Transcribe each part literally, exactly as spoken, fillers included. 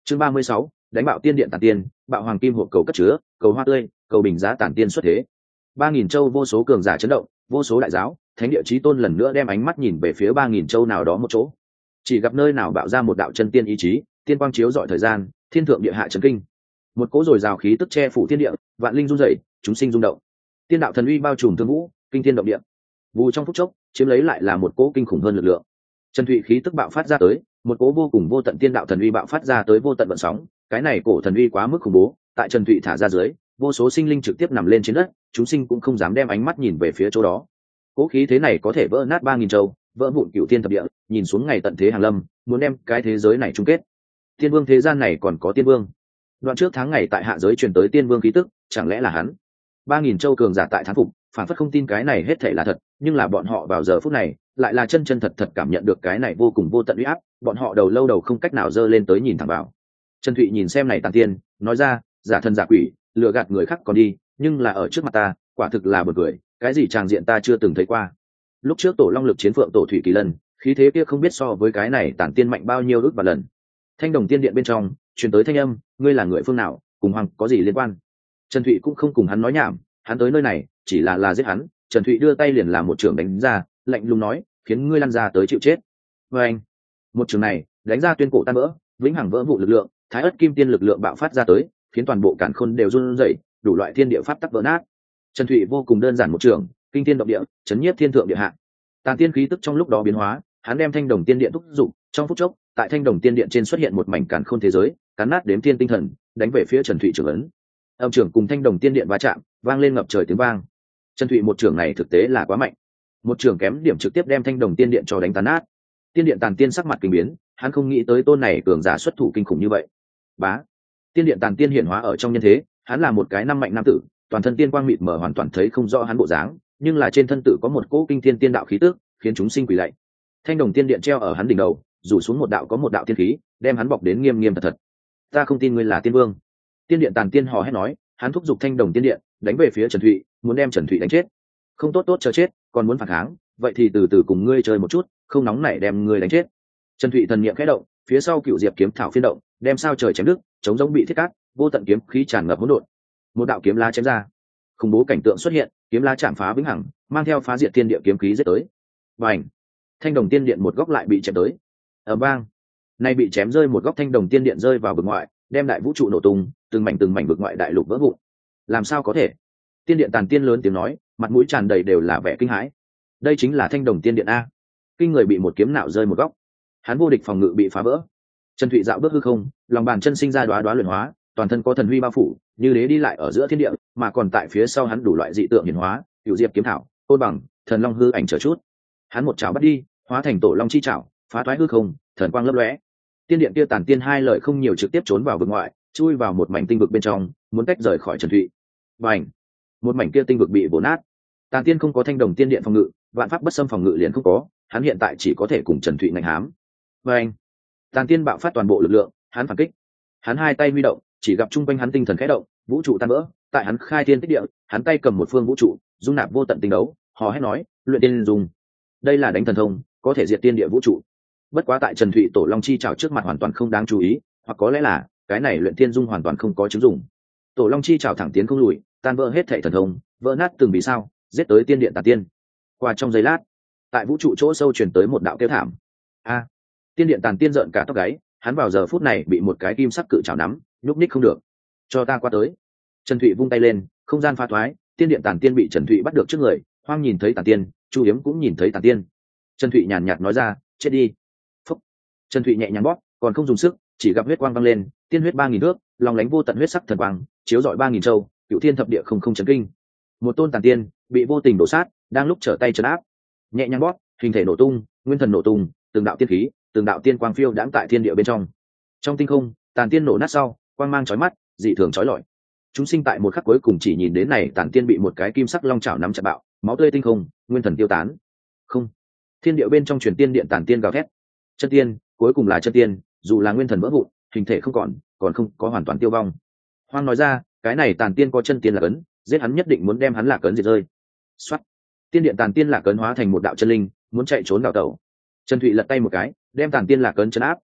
Chương ba mươi sáu, đánh bạo tiên điện tản tiên, bạo hoàng kim hộp cầu cất chứa, cầu hoa tươi, cầu bình giá tản tiên xuất thế. Ba nghìn châu vô số cường giả chấn động, vô số đại giáo, thánh địa chí tôn lần nữa đem ánh mắt nhìn về phía ba nghìn châu nào đó một chỗ. Chỉ gặp nơi nào bạo ra một đạo chân tiên ý chí, tiên quang chiếu rọi thời gian, thiên thượng địa hạ chấn kinh. Một cỗ dồi dào khí tức che phủ thiên địa, vạn linh rung rẩy, chúng sinh rung động. Tiên đạo thần uy bao trùm thương vũ, kinh thiên động địa. Vù trong phút chốc, chiếm lấy lại là một cỗ kinh khủng hơn lực lượng. Trần Thụy khí tức bạo phát ra tới, một cỗ vô cùng vô tận tiên đạo thần uy bạo phát ra tới vô tận vận sóng, cái này cổ thần uy quá mức khủng bố, tại Trần Thụy thả ra dưới, vô số sinh linh trực tiếp nằm lên trên đất, chúng sinh cũng không dám đem ánh mắt nhìn về phía chỗ đó. Cỗ khí thế này có thể vỡ nát ba nghìn châu, vỡ vụn cửu thiên thập địa, nhìn xuống ngày tận thế hàng lâm, muốn đem cái thế giới này chung kết. Tiên vương thế gian này còn có tiên vương. Đoạn trước tháng ngày tại hạ giới truyền tới tiên vương khí tức, chẳng lẽ là hắn? Ba nghìn châu cường giả tại thán phục, phản phất không tin cái này hết thảy là thật, nhưng là bọn họ vào giờ phút này lại là chân chân thật thật cảm nhận được cái này vô cùng vô tận uy áp, bọn họ đầu lâu đầu không cách nào dơ lên tới nhìn thẳng vào. Trần Thụy nhìn xem này tàn tiên, nói ra, giả thần giả quỷ, lừa gạt người khác còn đi, nhưng là ở trước mặt ta, quả thực là buồn cười, cái gì tràng diện ta chưa từng thấy qua. Lúc trước tổ long lực chiến phượng tổ thủy kỳ lân, khí thế kia không biết so với cái này tàn tiên mạnh bao nhiêu ước và lần. Thanh đồng tiên điện bên trong truyền tới thanh âm, ngươi là người phương nào, cùng hoàng có gì liên quan? Trần Thụy cũng không cùng hắn nói nhảm, hắn tới nơi này chỉ là là giết hắn. Trần Thụy đưa tay liền làm một trường đánh ra, lạnh lùng nói, khiến ngươi lăn ra tới chịu chết. Và anh, một trường này đánh ra tuyên cổ tan vỡ, vĩnh hằng vỡ vụ lực lượng, thái ất kim tiên lực lượng bạo phát ra tới, khiến toàn bộ cản khôn đều run rẩy, đủ loại thiên địa pháp tắc vỡ nát. Trần Thụy vô cùng đơn giản một trường, kinh thiên động địa, chấn nhiếp thiên thượng địa hạ. Tàn tiên khí tức trong lúc đó biến hóa, hắn đem thanh đồng tiên điện thúc dụng, trong phút chốc, tại thanh đồng tiên điện trên xuất hiện một mảnh cản khôn thế giới, cắn nát đếm thiên tinh thần, đánh về phía Trần Thụy trưởng ấn. Âm trưởng cùng thanh đồng tiên điện va chạm, vang lên ngập trời tiếng vang. Trần Thụy một trưởng này thực tế là quá mạnh, một trưởng kém điểm trực tiếp đem thanh đồng tiên điện cho đánh tàn nát. Tiên điện tàn tiên sắc mặt kinh biến, hắn không nghĩ tới tôn này cường giả xuất thủ kinh khủng như vậy. Bá, tiên điện tàn tiên hiện hóa ở trong nhân thế, hắn là một cái năm mạnh nam tử, toàn thân tiên quang mịt mờ hoàn toàn thấy không rõ hắn bộ dáng, nhưng là trên thân tử có một cỗ kinh thiên tiên đạo khí tức, khiến chúng sinh quỳ lạy. Thanh đồng tiên điện treo ở hắn đỉnh đầu, rủ xuống một đạo có một đạo tiên khí, đem hắn bọc đến nghiêm nghiêm thật thật. Ta không tin ngươi là tiên vương. Tiên điện tàn tiên hò hét nói, hắn thúc giục thanh đồng tiên điện đánh về phía Trần Thụy, muốn đem Trần Thụy đánh chết. Không tốt tốt chờ chết, còn muốn phản kháng, vậy thì từ từ cùng ngươi chơi một chút, không nóng nảy đem ngươi đánh chết. Trần Thụy thần niệm khẽ động, phía sau cựu diệp kiếm thảo phiên động, đem sao trời chém đứt, chống giống bị thiết cắt, vô tận kiếm khí tràn ngập hỗn độn. Một đạo kiếm la chém ra, khủng bố cảnh tượng xuất hiện, kiếm la chạm phá vĩnh hằng, mang theo phá diệt thiên địa kiếm khí giết tới. Bành! Thanh đồng tiên điện một góc lại bị chém tới. Ầm vang! Nay bị chém rơi một góc thanh đồng tiên điện rơi vào vực ngoại, đem đại vũ trụ nổ tung, từng mảnh từng mảnh vực ngoại đại lục vỡ vụn. Làm sao có thể? Tiên điện tàn tiên lớn tiếng nói, mặt mũi tràn đầy đều là vẻ kinh hãi. Đây chính là thanh đồng tiên điện a. Kinh người bị một kiếm nạo rơi một góc, hắn vô địch phòng ngự bị phá vỡ. Trần Thụy dạo bước hư không, lòng bàn chân sinh ra đóa đóa luyện hóa, toàn thân có thần huy bao phủ, như đế đi lại ở giữa thiên địa, mà còn tại phía sau hắn đủ loại dị tượng hiển hóa, cửu diệp kiếm thảo, côn bằng, thần long hư ảnh trở chút. Hắn một chảo bắt đi, hóa thành tổ long chi chảo, phá thoái hư không, thần quang lấp lóe. Tiên điện kia tàn tiên hai lời không nhiều trực tiếp trốn vào vực ngoại, chui vào một mảnh tinh vực bên trong, muốn tách rời khỏi Trần Thụy. Bành! Một mảnh kia tinh vực bị vồ nát. Tàn tiên không có thanh đồng tiên điện phòng ngự, vạn pháp bất xâm phòng ngự liền không có, hắn hiện tại chỉ có thể cùng Trần Thụy ngành hám. Bành! Tàn tiên bạo phát toàn bộ lực lượng, hắn phản kích. Hắn hai tay huy động, chỉ gặp trung quanh hắn tinh thần khẽ động, vũ trụ tan vỡ, tại hắn khai thiên tích địa, hắn tay cầm một phương vũ trụ, dung nạp vô tận tinh đấu, hò hét nói, luyện tiên dùng. Đây là đánh thần thông, có thể diệt tiên địa vũ trụ. Bất quá tại Trần Thụy tổ long chi trảo trước mặt hoàn toàn không đáng chú ý, hoặc có lẽ là cái này luyện tiên dung hoàn toàn không có chứng dụng. Tổ long chi trảo thẳng tiến không lùi, tan vỡ hết thảy thần thông, vỡ nát từng vì sao, giết tới tiên điện tàn tiên. Qua trong giây lát, tại vũ trụ chỗ sâu truyền tới một đạo kêu thảm. A! Tiên điện tàn tiên giận cả tóc gáy, hắn vào giờ phút này bị một cái kim sắc cự chảo nắm, nhúc nhích không được. Cho ta qua tới. Trần Thụy vung tay lên, không gian pha thoái, tiên điện tàn tiên bị Trần Thụy bắt được trước người, Hoang nhìn thấy tàn tiên, Chu Hiếm cũng nhìn thấy tàn tiên. Trần Thụy nhàn nhạt nói ra, chết đi. Phúc. Trần Thụy nhẹ nhàng bóp, còn không dùng sức, chỉ gặp huyết quang văng lên, tiên huyết ba nghìn thước, lòng lánh vô tận huyết sắc thần quang, chiếu rọi ba nghìn châu, cửu thiên thập địa không không chấn kinh. Một tôn tàn tiên bị vô tình đổ sát, đang lúc trở tay trấn áp. Nhẹ nhàng bóp, hình thể nổ tung, nguyên thần nổ tung, từng đạo tiên khí, từng đạo tiên quang phiêu đãng tại thiên địa bên trong. Trong tinh không, tàn tiên nổ nát sau, quang mang chói mắt, dị thường chói lọi. Chúng sinh tại một khắc cuối cùng chỉ nhìn đến này tàn tiên bị một cái kim sắc long chảo nắm chặt bạo, máu tươi tinh không, nguyên thần tiêu tán. Không. Thiên địa bên trong truyền tiên điện tàn tiên gào thét. Chân tiên, cuối cùng là chân tiên, dù là nguyên thần vỡ vụn, hình thể không còn, còn không có hoàn toàn tiêu vong. Hoang nói ra, cái này tàn tiên có chân tiên là cấn, giết hắn nhất định muốn đem hắn là cấn diệt rơi. Soát. Tiên điện tàn tiên là cấn hóa thành một đạo chân linh, muốn chạy trốn đào tẩu. Trần Thụy lật tay một cái, đem tàn tiên là cấn chấn áp,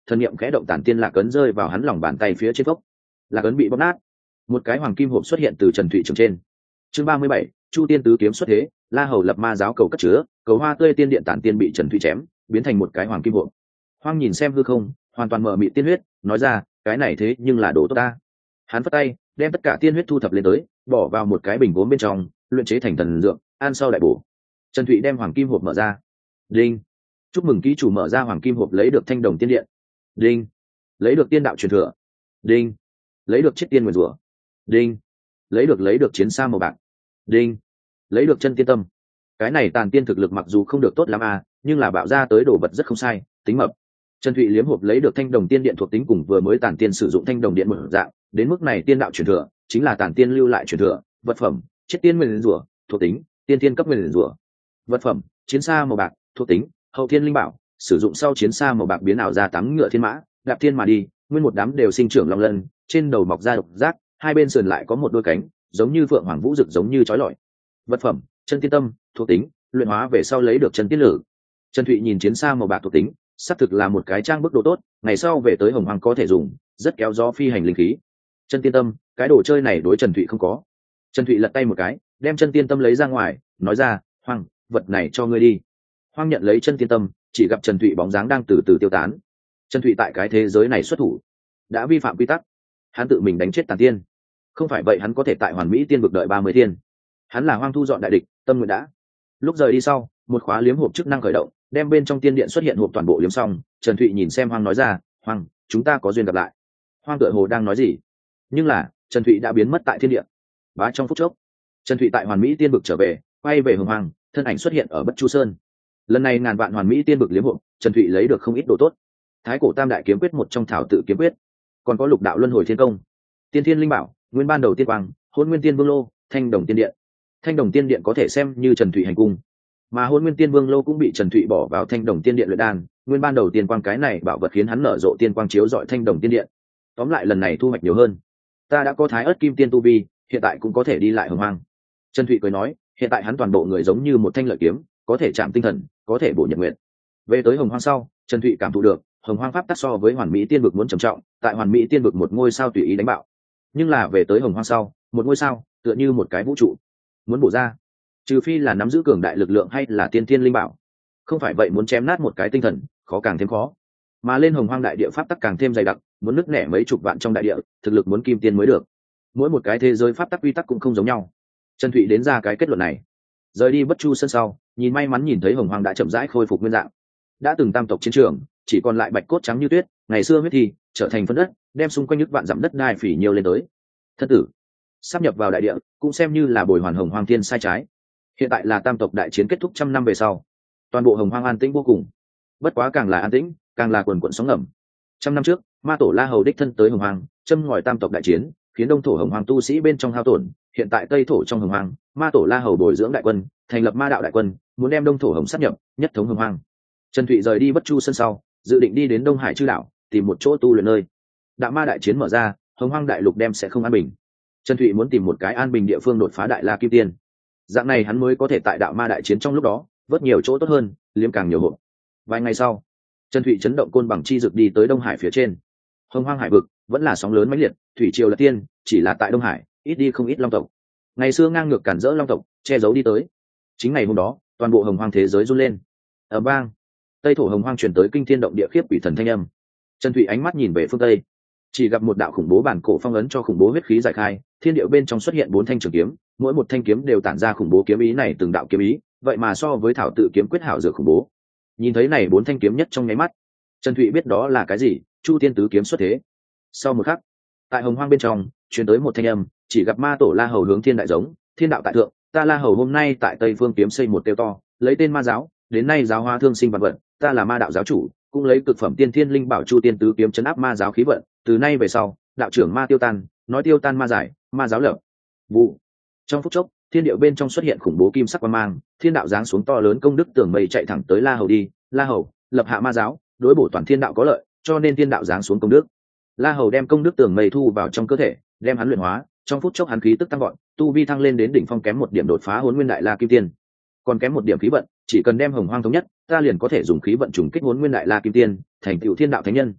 thần niệm khẽ động tản tiên lạc ấn rơi vào hắn lòng bàn tay phía trên phốc, lạc ấn bị bóp nát, một cái hoàng kim hộp xuất hiện từ Trần Thụy trường trên. Chương ba mươi bảy, Chu Tiên tứ kiếm xuất thế, La Hầu lập ma giáo cầu cất chứa, cầu hoa tươi tiên điện tản tiên bị Trần Thụy chém, biến thành một cái hoàng kim hộp. Hoang nhìn xem hư không, hoàn toàn mở mịt tiên huyết, nói ra, cái này thế nhưng là đồ tốt ta. Hắn phất tay, đem tất cả tiên huyết thu thập lên tới, bỏ vào một cái bình gốm bên trong, luyện chế thành thần dược, ăn sau đại bổ. Trần Thụy đem hoàng kim hộp mở ra. Đinh. Chúc mừng ký chủ mở ra hoàng kim hộp lấy được thanh đồng tiên điện. Đinh. Lấy được tiên đạo truyền thừa. Đinh. Lấy được chiết tiên nguyên rủa. Đinh. Lấy được lấy được chiến sa màu bạc. Đinh. Lấy được chân tiên tâm. Cái này tàn tiên thực lực mặc dù không được tốt lắm à, nhưng là bạo ra tới đồ vật rất không sai, tính mập. Trần Thụy liếm hộp lấy được thanh đồng tiên điện thuộc tính cùng vừa mới tàn tiên sử dụng thanh đồng điện một dạng, đến mức này tiên đạo truyền thừa chính là tàn tiên lưu lại truyền thừa, vật phẩm, chiết tiên nguyên rủa, thuộc tính, tiên tiên cấp nguyên rủa. Vật phẩm, chiến sa màu bạc, thuộc tính, hậu thiên linh bảo, sử dụng sau chiến sa màu bạc biến ảo ra tám ngựa thiên mã, đạp thiên mà đi, nguyên một đám đều sinh trưởng long lân, trên đầu mọc ra độc giác, hai bên sườn lại có một đôi cánh, giống như phượng hoàng vũ rực giống như chói lọi. Vật phẩm, chân tiên tâm, thuộc tính, luyện hóa về sau lấy được chân tiên lử. Trần Thụy nhìn chiến sa màu bạc thuộc tính, xác thực là một cái trang bức độ tốt, ngày sau về tới hồng hoàng có thể dùng, rất kéo gió phi hành linh khí. Chân tiên tâm, cái đồ chơi này đối Trần Thụy không có. Trần Thụy lật tay một cái, đem chân tiên tâm lấy ra ngoài, nói ra, Hoàng, vật này cho ngươi đi. Hoang nhận lấy chân tiên tâm, chỉ gặp Trần Thụy bóng dáng đang từ từ tiêu tán. Trần Thụy tại cái thế giới này xuất thủ, đã vi phạm quy tắc, hắn tự mình đánh chết tàn tiên, không phải vậy hắn có thể tại hoàn mỹ tiên vực đợi ba mươi tiên. Hắn là Hoang thu dọn đại địch, tâm nguyện đã. Lúc rời đi sau, một khóa liếm hộp chức năng khởi động, đem bên trong tiên điện xuất hiện hộp toàn bộ liếm xong. Trần Thụy nhìn xem Hoang nói ra, Hoang, chúng ta có duyên gặp lại. Hoang tựa hồ đang nói gì, nhưng là Trần Thụy đã biến mất tại thiên địa. Bá trong phút chốc, Trần Thụy tại hoàn mỹ tiên vực trở về, quay về hồng hoàng, thân ảnh xuất hiện ở Bất Chu Sơn. Lần này ngàn vạn hoàn mỹ tiên vực liếm hộp, Trần Thụy lấy được không ít đồ tốt. Thái cổ tam đại kiếm quyết một trong thảo tự kiếm quyết, còn có lục đạo luân hồi thiên công, tiên thiên linh bảo, nguyên ban đầu tiên quang, hôn nguyên tiên vương lô, thanh đồng tiên điện. Thanh đồng tiên điện có thể xem như Trần Thụy hành cung, mà hôn nguyên tiên vương lô cũng bị Trần Thụy bỏ vào thanh đồng tiên điện luyện đan. Nguyên ban đầu tiên quang cái này bảo vật khiến hắn nở rộ tiên quang chiếu rọi thanh đồng tiên điện. Tóm lại lần này thu hoạch nhiều hơn. Ta đã có thái ớt kim tiên tu vi, hiện tại cũng có thể đi lại hồng hoang. Trần Thụy cười nói, hiện tại hắn toàn bộ người giống như một thanh lợi kiếm, có thể chạm tinh thần, có thể bổ nhật nguyện. Về tới hồng hoang sau, Trần Thụy cảm thụ được hồng hoang pháp tắc so với hoàn mỹ tiên vực muốn trầm trọng, tại hoàn mỹ tiên vực một ngôi sao tùy ý đánh bạo, nhưng là về tới hồng hoang sau, một ngôi sao tựa như một cái vũ trụ, muốn bổ ra, trừ phi là nắm giữ cường đại lực lượng hay là tiên thiên linh bảo, không phải vậy muốn chém nát một cái tinh thần khó càng thêm khó. Mà lên hồng hoang đại địa pháp tắc càng thêm dày đặc, muốn nứt nẻ mấy chục vạn trong đại địa, thực lực muốn kim tiên mới được. Mỗi một cái thế giới pháp tắc quy tắc cũng không giống nhau. Trần Thụy đến ra cái kết luận này. Rời đi Bất Chu Sơn sau, nhìn may mắn nhìn thấy hồng hoang đã chậm rãi khôi phục nguyên dạng. Đã từng tam tộc chiến trường, chỉ còn lại bạch cốt trắng như tuyết, ngày xưa huyết thì trở thành phân đất, đem xung quanh nước vạn dặm đất đai phỉ nhiều lên tới. Thân tử sắp nhập vào đại địa, cũng xem như là bồi hoàn hồng hoang thiên sai trái. Hiện tại là tam tộc đại chiến kết thúc trăm năm về sau, toàn bộ hồng hoang an tĩnh vô cùng. Bất quá càng là an tĩnh, càng là quần quận sóng ngầm. Trăm năm trước, ma tổ La Hầu đích thân tới hồng hoang, châm ngòi tam tộc đại chiến, khiến đông thổ hồng hoang tu sĩ bên trong hao tổn. Hiện tại tây thổ trong hồng hoang, ma tổ La Hầu bồi dưỡng đại quân, thành lập ma đạo đại quân, muốn đem đông thổ hồng sát nhập, nhất thống hồng hoang. Trần Thụy rời đi Bất Chu Sơn sau, dự định đi đến Đông Hải chư đảo, tìm một chỗ tu luyện nơi. Đạo ma đại chiến mở ra, hồng hoang đại lục đem sẽ không an bình. Trần Thụy muốn tìm một cái an bình địa phương đột phá đại la kim tiên, dạng này hắn mới có thể tại đạo ma đại chiến trong lúc đó vớt nhiều chỗ tốt hơn, liếm càng nhiều hộp. Vài ngày sau, Trần Thụy chấn động côn bằng chi dực đi tới Đông Hải phía trên. Hồng hoang hải vực vẫn là sóng lớn mãnh liệt, thủy triều là tiên, chỉ là tại Đông Hải ít đi không ít long tộc. Ngày xưa ngang ngược cản rỡ long tộc che giấu đi tới. Chính ngày hôm đó, toàn bộ hồng hoang thế giới run lên. Ở bang tây thổ hồng hoang truyền tới kinh thiên động địa khiếp quỷ thần thanh âm. Trần Thụy ánh mắt nhìn về phương tây, chỉ gặp một đạo khủng bố bản cổ phong ấn cho khủng bố huyết khí giải khai, thiên địa bên trong xuất hiện bốn thanh trường kiếm, mỗi một thanh kiếm đều tản ra khủng bố kiếm ý, này từng đạo kiếm ý vậy mà so với thảo tự kiếm quyết hảo dược khủng bố. Nhìn thấy này bốn thanh kiếm nhất trong nháy mắt, Trần Thụy biết đó là cái gì, Chu Tiên tứ kiếm xuất thế. Sau một khắc, tại hồng hoang bên trong truyền tới một thanh âm, chỉ gặp ma tổ La Hầu hướng thiên đại giống, thiên đạo tại thượng, ta La Hầu hôm nay tại tây phương kiếm xây một tiêu to, lấy tên ma giáo, đến nay giáo hóa thương sinh vạn vật, ta là ma đạo giáo chủ, cũng lấy cực phẩm tiên thiên linh bảo Chu Tiên tứ kiếm chấn áp ma giáo khí vận, từ nay về sau, đạo trưởng ma tiêu tan, nói tiêu tan ma giải, ma giáo lập. Vụ. Trong phút chốc, thiên điệu bên trong xuất hiện khủng bố kim sắc quang mang, thiên đạo giáng xuống to lớn công đức tường mây chạy thẳng tới La Hầu đi. La Hầu lập hạ ma giáo, đối bổ toàn thiên đạo có lợi, cho nên thiên đạo giáng xuống công đức. La Hầu đem công đức tường mây thu vào trong cơ thể, đem hắn luyện hóa, trong phút chốc hắn khí tức tăng vọt, tu vi thăng lên đến đỉnh phong, kém một điểm đột phá Hỗn Nguyên Đại La Kim Tiên. Còn kém một điểm khí vận, chỉ cần đem hồng hoang thống nhất, ta liền có thể dùng khí vận trùng kích Hỗn Nguyên Đại La Kim Tiên, thành tựu thiên đạo thánh nhân.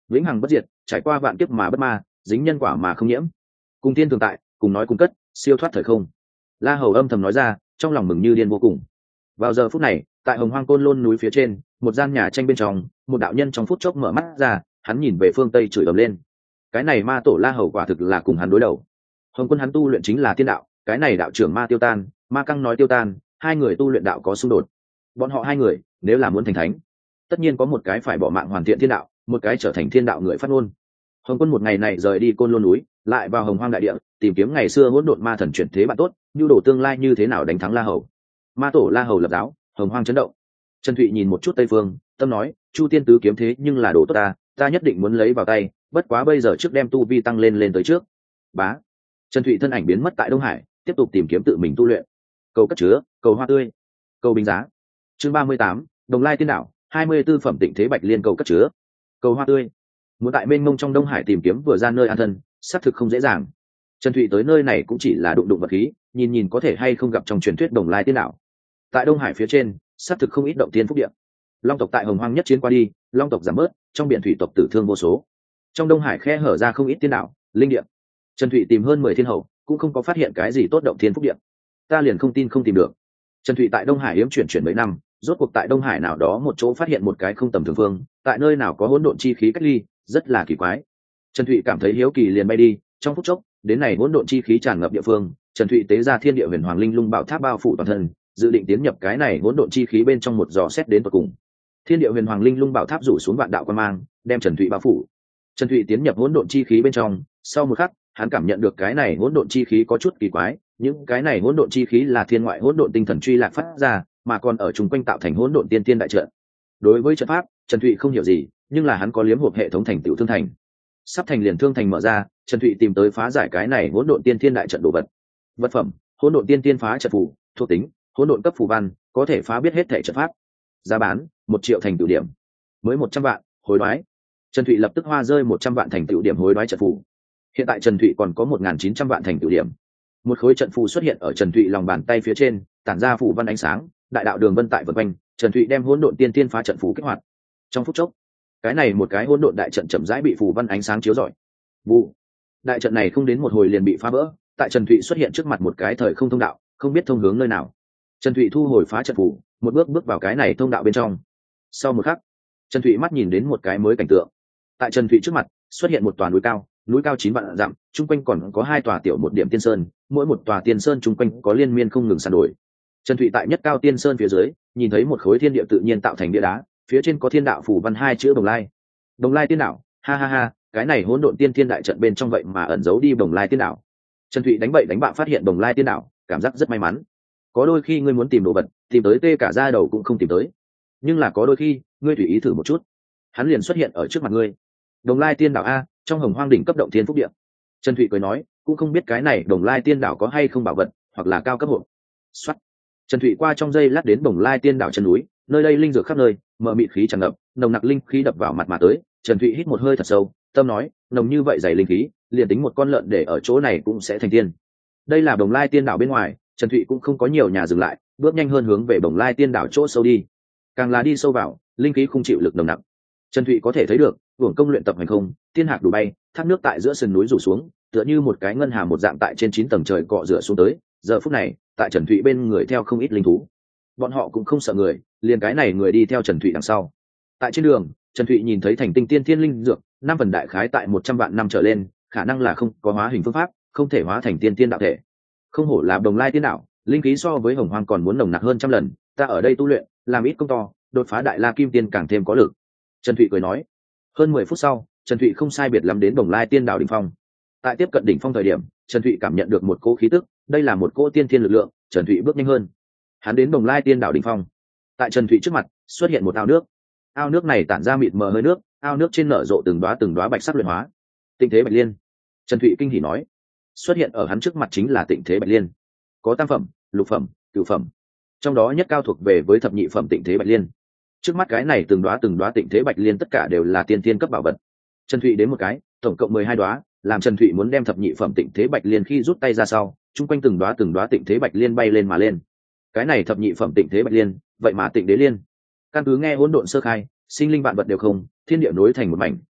vĩnh hằng bất diệt, trải qua vạn kiếp mà bất ma, dính nhân quả mà không nhiễm, cùng tiên thường tại, cùng nói cùng cất, siêu thoát thời không. La Hầu âm thầm nói ra, trong lòng mừng như điên vô cùng. Vào giờ phút này, tại Hồng Hoang Côn Lôn núi phía trên, một gian nhà tranh bên trong, một đạo nhân trong phút chốc mở mắt ra, hắn nhìn về phương tây chửi ầm lên. Cái này ma tổ La Hầu quả thực là cùng hắn đối đầu. Hồng Quân hắn tu luyện chính là tiên đạo, cái này đạo trưởng ma tiêu tan, ma căng nói tiêu tan, hai người tu luyện đạo có xung đột. Bọn họ hai người, nếu là muốn thành thánh, tất nhiên có một cái phải bỏ mạng hoàn thiện thiên đạo, một cái trở thành thiên đạo người phát ngôn. Hồng Quân một ngày này rời đi Côn Lôn núi, lại vào Hồng Hoang đại địa, tìm kiếm ngày xưa hỗn độn ma thần chuyển thế bạn tốt, nhu đồ tương lai như thế nào đánh thắng La Hầu. Ma tổ La Hầu lập giáo, Hồng Hoang chấn động. Trần Thụy nhìn một chút Tây Phương, tâm nói, Chu Tiên tứ kiếm thế nhưng là đồ tốt ta, ta nhất định muốn lấy vào tay, bất quá bây giờ trước đem tu vi tăng lên lên tới trước. Bá. Trần Thụy thân ảnh biến mất tại Đông Hải, tiếp tục tìm kiếm tự mình tu luyện. Cầu cất chứa, cầu hoa tươi, cầu bình giá. Chương ba mươi tám, Đồng Lai Tiên Đảo, hai mươi tư phẩm Tịnh Thế Bạch Liên cầu cất chứa, cầu hoa tươi. Muốn tại mênh mông trong Đông Hải tìm kiếm vừa ra nơi an thân, xác thực không dễ dàng. Trần Thụy tới nơi này cũng chỉ là đụng đụng vật khí, nhìn nhìn có thể hay không gặp trong truyền thuyết Đồng Lai Tiên Đảo. Tại Đông Hải phía trên, xác thực không ít động tiên phúc địa. Long tộc tại Hồng Hoang nhất chiến qua đi, long tộc giảm bớt, trong biển thủy tộc tử thương vô số. Trong Đông Hải khe hở ra không ít tiên đảo, linh địa. Trần Thụy tìm hơn mười thiên hậu, cũng không có phát hiện cái gì tốt động thiên phúc địa. Ta liền không tin không tìm được. Trần Thụy tại Đông Hải yếm chuyển chuyển mấy năm, rốt cuộc tại Đông Hải nào đó một chỗ phát hiện một cái không tầm thường phương, tại nơi nào có hỗn độn chi khí cách ly, rất là kỳ quái. Trần Thụy cảm thấy hiếu kỳ liền bay đi, trong phút chốc, đến này hỗn độn chi khí tràn ngập địa phương, Trần Thụy tế ra Thiên Địa Huyền Hoàng Linh Lung Bảo Tháp bao phủ toàn thân, dự định tiến nhập cái này hỗn độn chi khí bên trong một dò xét đến tận cùng. Thiên Địa Huyền Hoàng Linh Lung Bảo Tháp rủ xuống vạn đạo quan mang, đem Trần Thụy bao phủ. Trần Thụy tiến nhập hỗn độn chi khí bên trong, sau một khắc, hắn cảm nhận được cái này hỗn độn chi khí có chút kỳ quái, những cái này hỗn độn chi khí là thiên ngoại hỗn độn tinh thần truy lạc phát ra, mà còn ở chung quanh tạo thành hỗn độn tiên tiên đại trận. Đối với trận pháp, Trần Thụy không hiểu gì, nhưng là hắn có liếm hộp hệ thống thành tựu thương thành. Sắp thành liền thương thành mở ra, Trần Thụy tìm tới phá giải cái này hỗn độn tiên tiên đại trận đồ vật. Vật phẩm: hỗn độn tiên tiên phá trận phù, thuộc tính: hỗn độn cấp phù văn, có thể phá biết hết thể trận pháp. Giá bán: một triệu thành tựu điểm, mới một trăm vạn. Hối đoái. Trần Thụy lập tức hoa rơi một trăm vạn thành tựu điểm hối đoái trận phù. Hiện tại Trần Thụy còn có một nghìn chín trăm vạn thành tựu điểm. Một khối trận phù xuất hiện ở Trần Thụy lòng bàn tay phía trên, tản ra phù văn ánh sáng, đại đạo đường vân tại vần quanh, Trần Thụy đem hỗn độn tiên tiên phá trận phù kích hoạt. Trong phút chốc, cái này một cái hỗn độn đại trận chậm rãi bị phù văn ánh sáng chiếu rọi. Vụ. Đại trận này không đến một hồi liền bị phá vỡ, tại Trần Thụy xuất hiện trước mặt một cái thời không thông đạo, không biết thông hướng nơi nào. Trần Thụy thu hồi phá trận phù, một bước bước vào cái này thông đạo bên trong. Sau một khắc, Trần Thụy mắt nhìn đến một cái mới cảnh tượng. Tại Trần Thụy trước mặt xuất hiện một tòa núi cao, núi cao chín vạn dặm, chung quanh còn có hai tòa tiểu một điểm tiên sơn, mỗi một tòa tiên sơn chung quanh có liên miên không ngừng sàn đổi. Trần Thụy tại nhất cao tiên sơn phía dưới, nhìn thấy một khối thiên địa tự nhiên tạo thành bia đá, phía trên có thiên đạo phủ văn hai chữ Đồng Lai. Đồng Lai tiên đạo, ha ha ha, cái này hỗn độn tiên thiên đại trận bên trong vậy mà ẩn giấu đi Đồng Lai tiên đạo. Trần Thụy đánh bậy đánh bạ phát hiện Đồng Lai tiên đạo, cảm giác rất may mắn. Có đôi khi ngươi muốn tìm đồ vật, tìm tới tê cả da đầu cũng không tìm tới, nhưng là có đôi khi ngươi tùy ý thử một chút, hắn liền xuất hiện ở trước mặt ngươi. Đồng Lai tiên đạo a, trong Hồng Hoang đỉnh cấp động thiên phúc địa. Trần Thụy cười nói, cũng không biết cái này Đồng Lai tiên đạo có hay không bảo vật, hoặc là cao cấp hộp. Soát. Trần Thụy qua trong giây lát đến Đồng Lai tiên đạo chân núi, nơi đây linh dược khắp nơi, mờ mịt khí tràn ngập, nồng nặc linh khí đập vào mặt mà tới. Trần Thụy hít một hơi thật sâu, tâm nói, nồng như vậy dày linh khí, liền tính một con lợn để ở chỗ này cũng sẽ thành tiên. Đây là Đồng Lai tiên đạo bên ngoài, Trần Thụy cũng không có nhiều nhà dừng lại, bước nhanh hơn hướng về Đồng Lai tiên đạo chỗ sâu đi. Càng là đi sâu vào, linh khí không chịu lực nồng nặc. Trần Thụy có thể thấy được, hưởng công luyện tập hành không, tiên hạc đủ bay, thác nước tại giữa sườn núi rủ xuống, tựa như một cái ngân hà một dạng tại trên chín tầng trời cọ rửa xuống tới. Giờ phút này, tại Trần Thụy bên người theo không ít linh thú. Bọn họ cũng không sợ người, liền cái này người đi theo Trần Thụy đằng sau. Tại trên đường, Trần Thụy nhìn thấy thành tinh tiên thiên linh dược, năm phần đại khái tại một trăm vạn năm trở lên, khả năng là không có hóa hình phương pháp, không thể hóa thành tiên tiên đạo thể. Không hổ là Đồng Lai tiên đạo, linh khí so với Hồng Hoang còn muốn nồng nặc hơn trăm lần, ta ở đây tu luyện, làm ít công to, đột phá đại la kim tiên càng thêm có lực. Trần Thụy cười nói. Hơn mười phút sau, Trần Thụy không sai biệt lắm đến Đồng Lai tiên đạo đỉnh phong. Tại tiếp cận đỉnh phong thời điểm, Trần Thụy cảm nhận được một cỗ khí tức, đây là một cỗ tiên thiên lực lượng. Trần Thụy bước nhanh hơn. Hắn đến Đồng Lai tiên đạo đỉnh phong. Tại Trần Thụy trước mặt xuất hiện một ao nước. Ao nước này tản ra mịt mờ hơi nước, ao nước trên nở rộ từng đóa từng đóa bạch sắc luyện hóa. Tịnh Thế Bạch Liên. Trần Thụy kinh hỉ nói. Xuất hiện ở hắn trước mặt chính là Tịnh Thế Bạch Liên. Có tam phẩm, lục phẩm, cửu phẩm. Trong đó nhất cao thuộc về với thập nhị phẩm Tịnh Thế Bạch Liên. Trước mắt cái này từng đóa từng đóa Tịnh Thế Bạch Liên tất cả đều là tiên tiên cấp bảo vật. Trần Thụy đến một cái, tổng cộng mười hai đóa, làm Trần Thụy muốn đem thập nhị phẩm Tịnh Thế Bạch Liên khi rút tay ra sau, chung quanh từng đóa từng đóa Tịnh Thế Bạch Liên bay lên mà lên. Cái này thập nhị phẩm Tịnh Thế Bạch Liên, vậy mà Tịnh Đế Liên. Căn cứ nghe hỗn độn sơ khai, sinh linh vạn vật đều không, thiên địa nối thành một mảnh,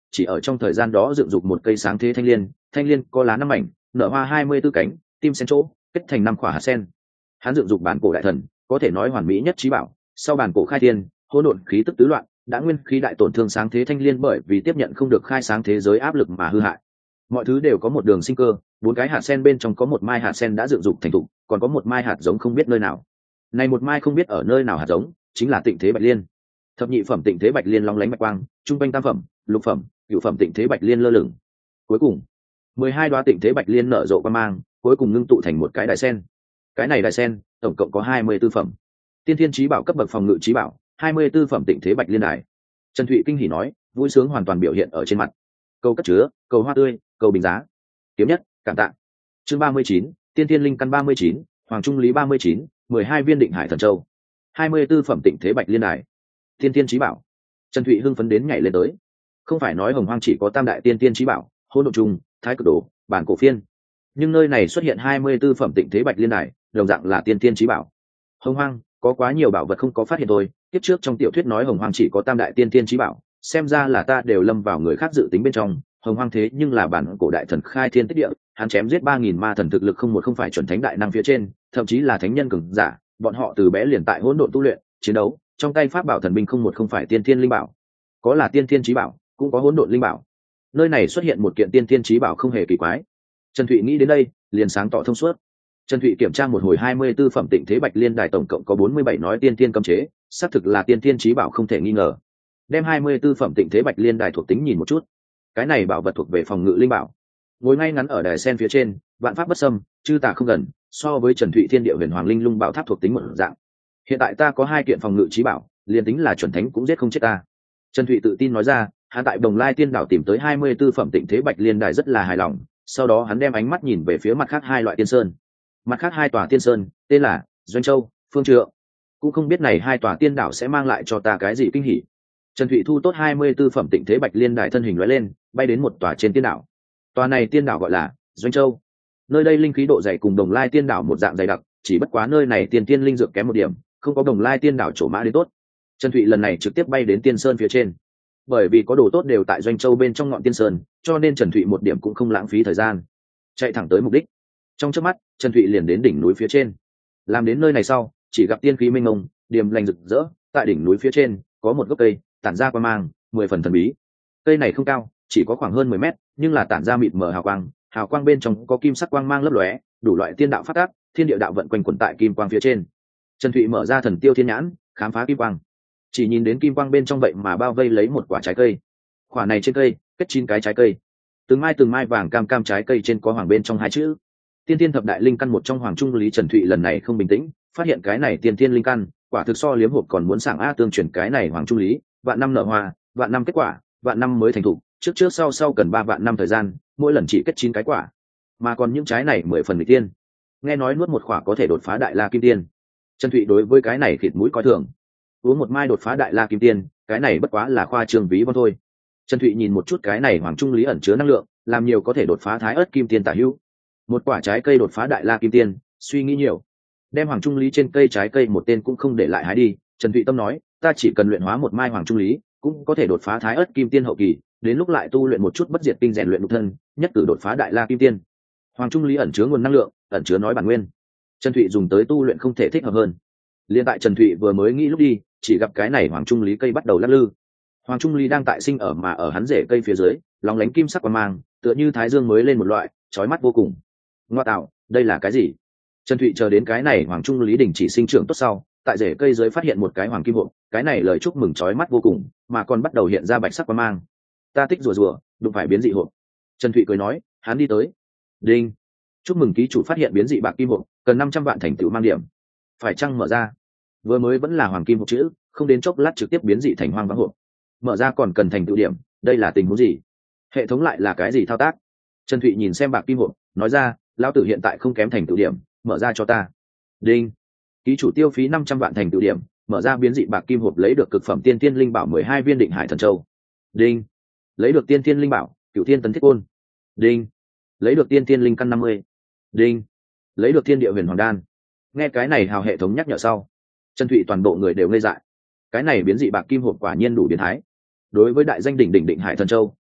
chỉ ở trong thời gian đó dựng dục một cây sáng thế thanh liên, thanh liên có lá năm mảnh, nở hoa hai mươi tư cánh, tim sen chỗ, kết thành năm quả hạt sen. Hắn dựng dục bản cổ đại thần, có thể nói hoàn mỹ nhất trí bảo. Sau bản cổ khai thiên, hỗn độn khí tức tứ loạn, đã nguyên khí đại tổn thương sáng thế thanh liên bởi vì tiếp nhận không được khai sáng thế giới áp lực mà hư hại. Mọi thứ đều có một đường sinh cơ, bốn cái hạt sen bên trong có một mai hạt sen đã dựng dục thành thục, còn có một mai hạt giống không biết nơi nào. Này một mai không biết ở nơi nào hạt giống, chính là Tịnh Thế Bạch Liên. Thập nhị phẩm Tịnh Thế Bạch Liên long lánh bạch quang, trung quanh tam phẩm, lục phẩm, cửu phẩm Tịnh Thế Bạch Liên lơ lửng. Cuối cùng, mười hai đóa Tịnh Thế Bạch Liên nở rộ quang mang, cuối cùng ngưng tụ thành một cái đại sen. Cái này đại sen, tổng cộng có hai mươi tư phẩm. Tiên Thiên Chí Bảo cấp bậc phòng ngự chí bảo, hai mươi tư phẩm Tịnh Thế Bạch Liên đài. Trần Thụy kinh hỉ nói, vui sướng hoàn toàn biểu hiện ở trên mặt. Cầu cất chứa, cầu hoa tươi, cầu bình giá. Kiếm nhất, cảm tạ. Chương ba mươi chín, Tiên Thiên Linh căn ba mươi chín, Hoàng Trung Lý ba mươi chín, mười hai viên Định Hải Thần Châu. hai mươi tư phẩm Tịnh Thế Bạch Liên đài. Tiên Thiên Chí Bảo. Trần Thụy hưng phấn đến nhảy lên tới. Không phải nói Hồng Hoang chỉ có tam đại tiên tiên chí bảo, Hỗn Độn Trùng, Thái Cực Đồ, Bản Cổ Phiên. Nhưng nơi này xuất hiện hai mươi tư phẩm Tịnh Thế Bạch Liên đài, đồng dạng là tiên tiên chí bảo. Hồng Hoang có quá nhiều bảo vật không có phát hiện thôi, tiếp trước trong tiểu thuyết nói Hồng Hoang chỉ có tam đại tiên tiên chí bảo, xem ra là ta đều lâm vào người khác dự tính bên trong. Hồng Hoang thế nhưng là bản cổ đại thần khai thiên tích địa, hắn chém giết ba nghìn ma thần thực lực không một không phải chuẩn thánh đại năng phía trên, thậm chí là thánh nhân cường giả, bọn họ từ bé liền tại hỗn độn tu luyện, chiến đấu, trong tay pháp bảo thần binh không một không phải tiên thiên linh bảo, có là tiên thiên chí bảo, cũng có hỗn độn linh bảo. Nơi này xuất hiện một kiện tiên thiên chí bảo không hề kỳ quái. Trần Thụy nghĩ đến đây, liền sáng tỏ thông suốt. Trần Thụy kiểm tra một hồi hai mươi tư phẩm Tịnh Thế Bạch Liên đài tổng cộng có bốn mươi bảy nói tiên thiên cấm chế, xác thực là tiên thiên chí bảo không thể nghi ngờ. Đem hai mươi tư phẩm Tịnh Thế Bạch Liên đài thuộc tính nhìn một chút. Cái này bảo vật thuộc về phòng ngự linh bảo. Ngồi ngay ngắn ở đài sen phía trên, vạn pháp bất xâm, chư tà không gần, so với Trần Thụy Thiên Địa Huyền Hoàng Linh Lung Bảo Tháp thuộc tính một dạng. Hiện tại ta có hai kiện phòng ngự chí bảo, liền tính là chuẩn thánh cũng giết không chết ta. Trần Thụy tự tin nói ra, hắn tại Đồng Lai Tiên Đảo tìm tới hai mươi tư phẩm Tịnh Thế Bạch Liên đài rất là hài lòng, sau đó hắn đem ánh mắt nhìn về phía mặt khác hai loại tiên sơn. Mặt khác hai tòa tiên sơn, tên là Doanh Châu, Phương Trượng. Cũng không biết này hai tòa tiên đảo sẽ mang lại cho ta cái gì kinh hỉ. Trần Thụy thu tốt hai mươi tư phẩm Tịnh Thế Bạch Liên đài thân hình lóe lên, bay đến một tòa trên tiên đảo. Tòa này tiên đảo gọi là Doanh Châu. Nơi đây linh khí độ dày cùng Đồng Lai Tiên Đảo một dạng dày đặc, chỉ bất quá nơi này tiên tiên linh dược kém một điểm, không có Đồng Lai Tiên Đảo chỗ mã đến tốt. Trần Thụy lần này trực tiếp bay đến Tiên Sơn phía trên. Bởi vì có đồ tốt đều tại Doanh Châu bên trong ngọn Tiên Sơn, cho nên Trần Thụy một điểm cũng không lãng phí thời gian, chạy thẳng tới mục đích. Trong chớp mắt, Trần Thụy liền đến đỉnh núi phía trên. Làm đến nơi này sau, chỉ gặp tiên khí mênh mông, điềm lành rực rỡ, tại đỉnh núi phía trên có một gốc cây tản ra quang mang, mười phần thần bí. Cây này không cao, chỉ có khoảng hơn mười mét, nhưng là tản ra mịt mờ hào quang, hào quang bên trong có kim sắc quang mang lấp lóe, đủ loại tiên đạo phát tác, thiên địa đạo vận quanh quẩn tại kim quang phía trên. Trần Thụy mở ra thần tiêu thiên nhãn, khám phá kim quang. Chỉ nhìn đến kim quang bên trong vậy mà bao vây lấy một quả trái cây. Quả này trên cây kết chín cái trái cây, từng mai từng mai vàng cam cam trái cây trên có hoàng bên trong hai chữ tiên tiên thập đại linh căn một trong Hoàng Trung Lý. Trần Thụy lần này không bình tĩnh, phát hiện cái này tiên tiên linh căn quả thực so liếm hộp còn muốn sảng a tương truyền cái này Hoàng Trung Lý vạn năm nở hoa, vạn năm kết quả, vạn năm mới thành thục, trước trước sau sau cần ba vạn năm thời gian, mỗi lần chỉ kết chín cái quả, mà còn những trái này mười phần mỹ tiên, nghe nói nuốt một quả có thể đột phá đại la kim tiên. Trần Thụy đối với cái này khịt mũi coi thường, uống một mai đột phá đại la kim tiên, cái này bất quá là khoa trương ví von thôi. Trần Thụy nhìn một chút cái này Hoàng Trung Lý ẩn chứa năng lượng, làm nhiều có thể đột phá thái ớt kim tiên tả hữu, một quả trái cây đột phá đại la kim tiên, suy nghĩ nhiều, đem Hoàng Trung Lý trên cây trái cây một tên cũng không để lại hái đi. Trần Thụy tâm nói, ta chỉ cần luyện hóa một mai Hoàng Trung Lý, cũng có thể đột phá thái ớt kim tiên hậu kỳ, đến lúc lại tu luyện một chút bất diệt kinh rèn luyện nhục thân, nhất cử đột phá đại la kim tiên. Hoàng Trung Lý ẩn chứa nguồn năng lượng, ẩn chứa nói bản nguyên, Trần Thụy dùng tới tu luyện không thể thích hợp hơn. Liên tại Trần Thụy vừa mới nghĩ lúc đi, chỉ gặp cái này Hoàng Trung Lý cây bắt đầu lắc lư. Hoàng Trung Lý đang tại sinh ở mà ở hắn rễ cây phía dưới, lóng lánh kim sắc quang mang, tựa như thái dương mới lên một loại, chói mắt vô cùng. Ngoa tạo, đây là cái gì? Trần Thụy chờ đến cái này Hoàng Trung Lý đình chỉ sinh trưởng tốt sau, tại rễ cây dưới phát hiện một cái hoàng kim hộp, cái này lời chúc mừng chói mắt vô cùng, mà còn bắt đầu hiện ra bạch sắc quang mang. Ta thích rùa rùa, đụng phải biến dị hộp. Trần Thụy cười nói, hắn đi tới. Đinh, chúc mừng ký chủ phát hiện biến dị bạc kim hộp, cần năm trăm vạn thành tựu mang điểm. Phải chăng mở ra? Vừa mới vẫn là hoàng kim hộp chữ, không đến chốc lát trực tiếp biến dị thành hoang vắng hộp. Mở ra còn cần thành tựu điểm, đây là tình huống gì? Hệ thống lại là cái gì thao tác? Trần Thụy nhìn xem bạc kim hộp, nói ra, lão tử hiện tại không kém thành tựu điểm, mở ra cho ta. Đinh, ký chủ tiêu phí năm trăm vạn thành tựu điểm, mở ra biến dị bạc kim hộp, lấy được cực phẩm tiên tiên linh bảo mười hai viên định hải thần châu. Đinh, lấy được tiên tiên linh bảo cửu thiên tấn thiết côn. Đinh, lấy được tiên tiên linh căn năm mươi. Đinh, lấy được thiên địa huyền hoàng đan. Nghe cái này hào hệ thống nhắc nhở sau, Trần Thụy toàn bộ người đều ngây dại. Cái này biến dị bạc kim hộp quả nhiên đủ biến thái. Đối với đại danh đỉnh đỉnh định hải thần châu,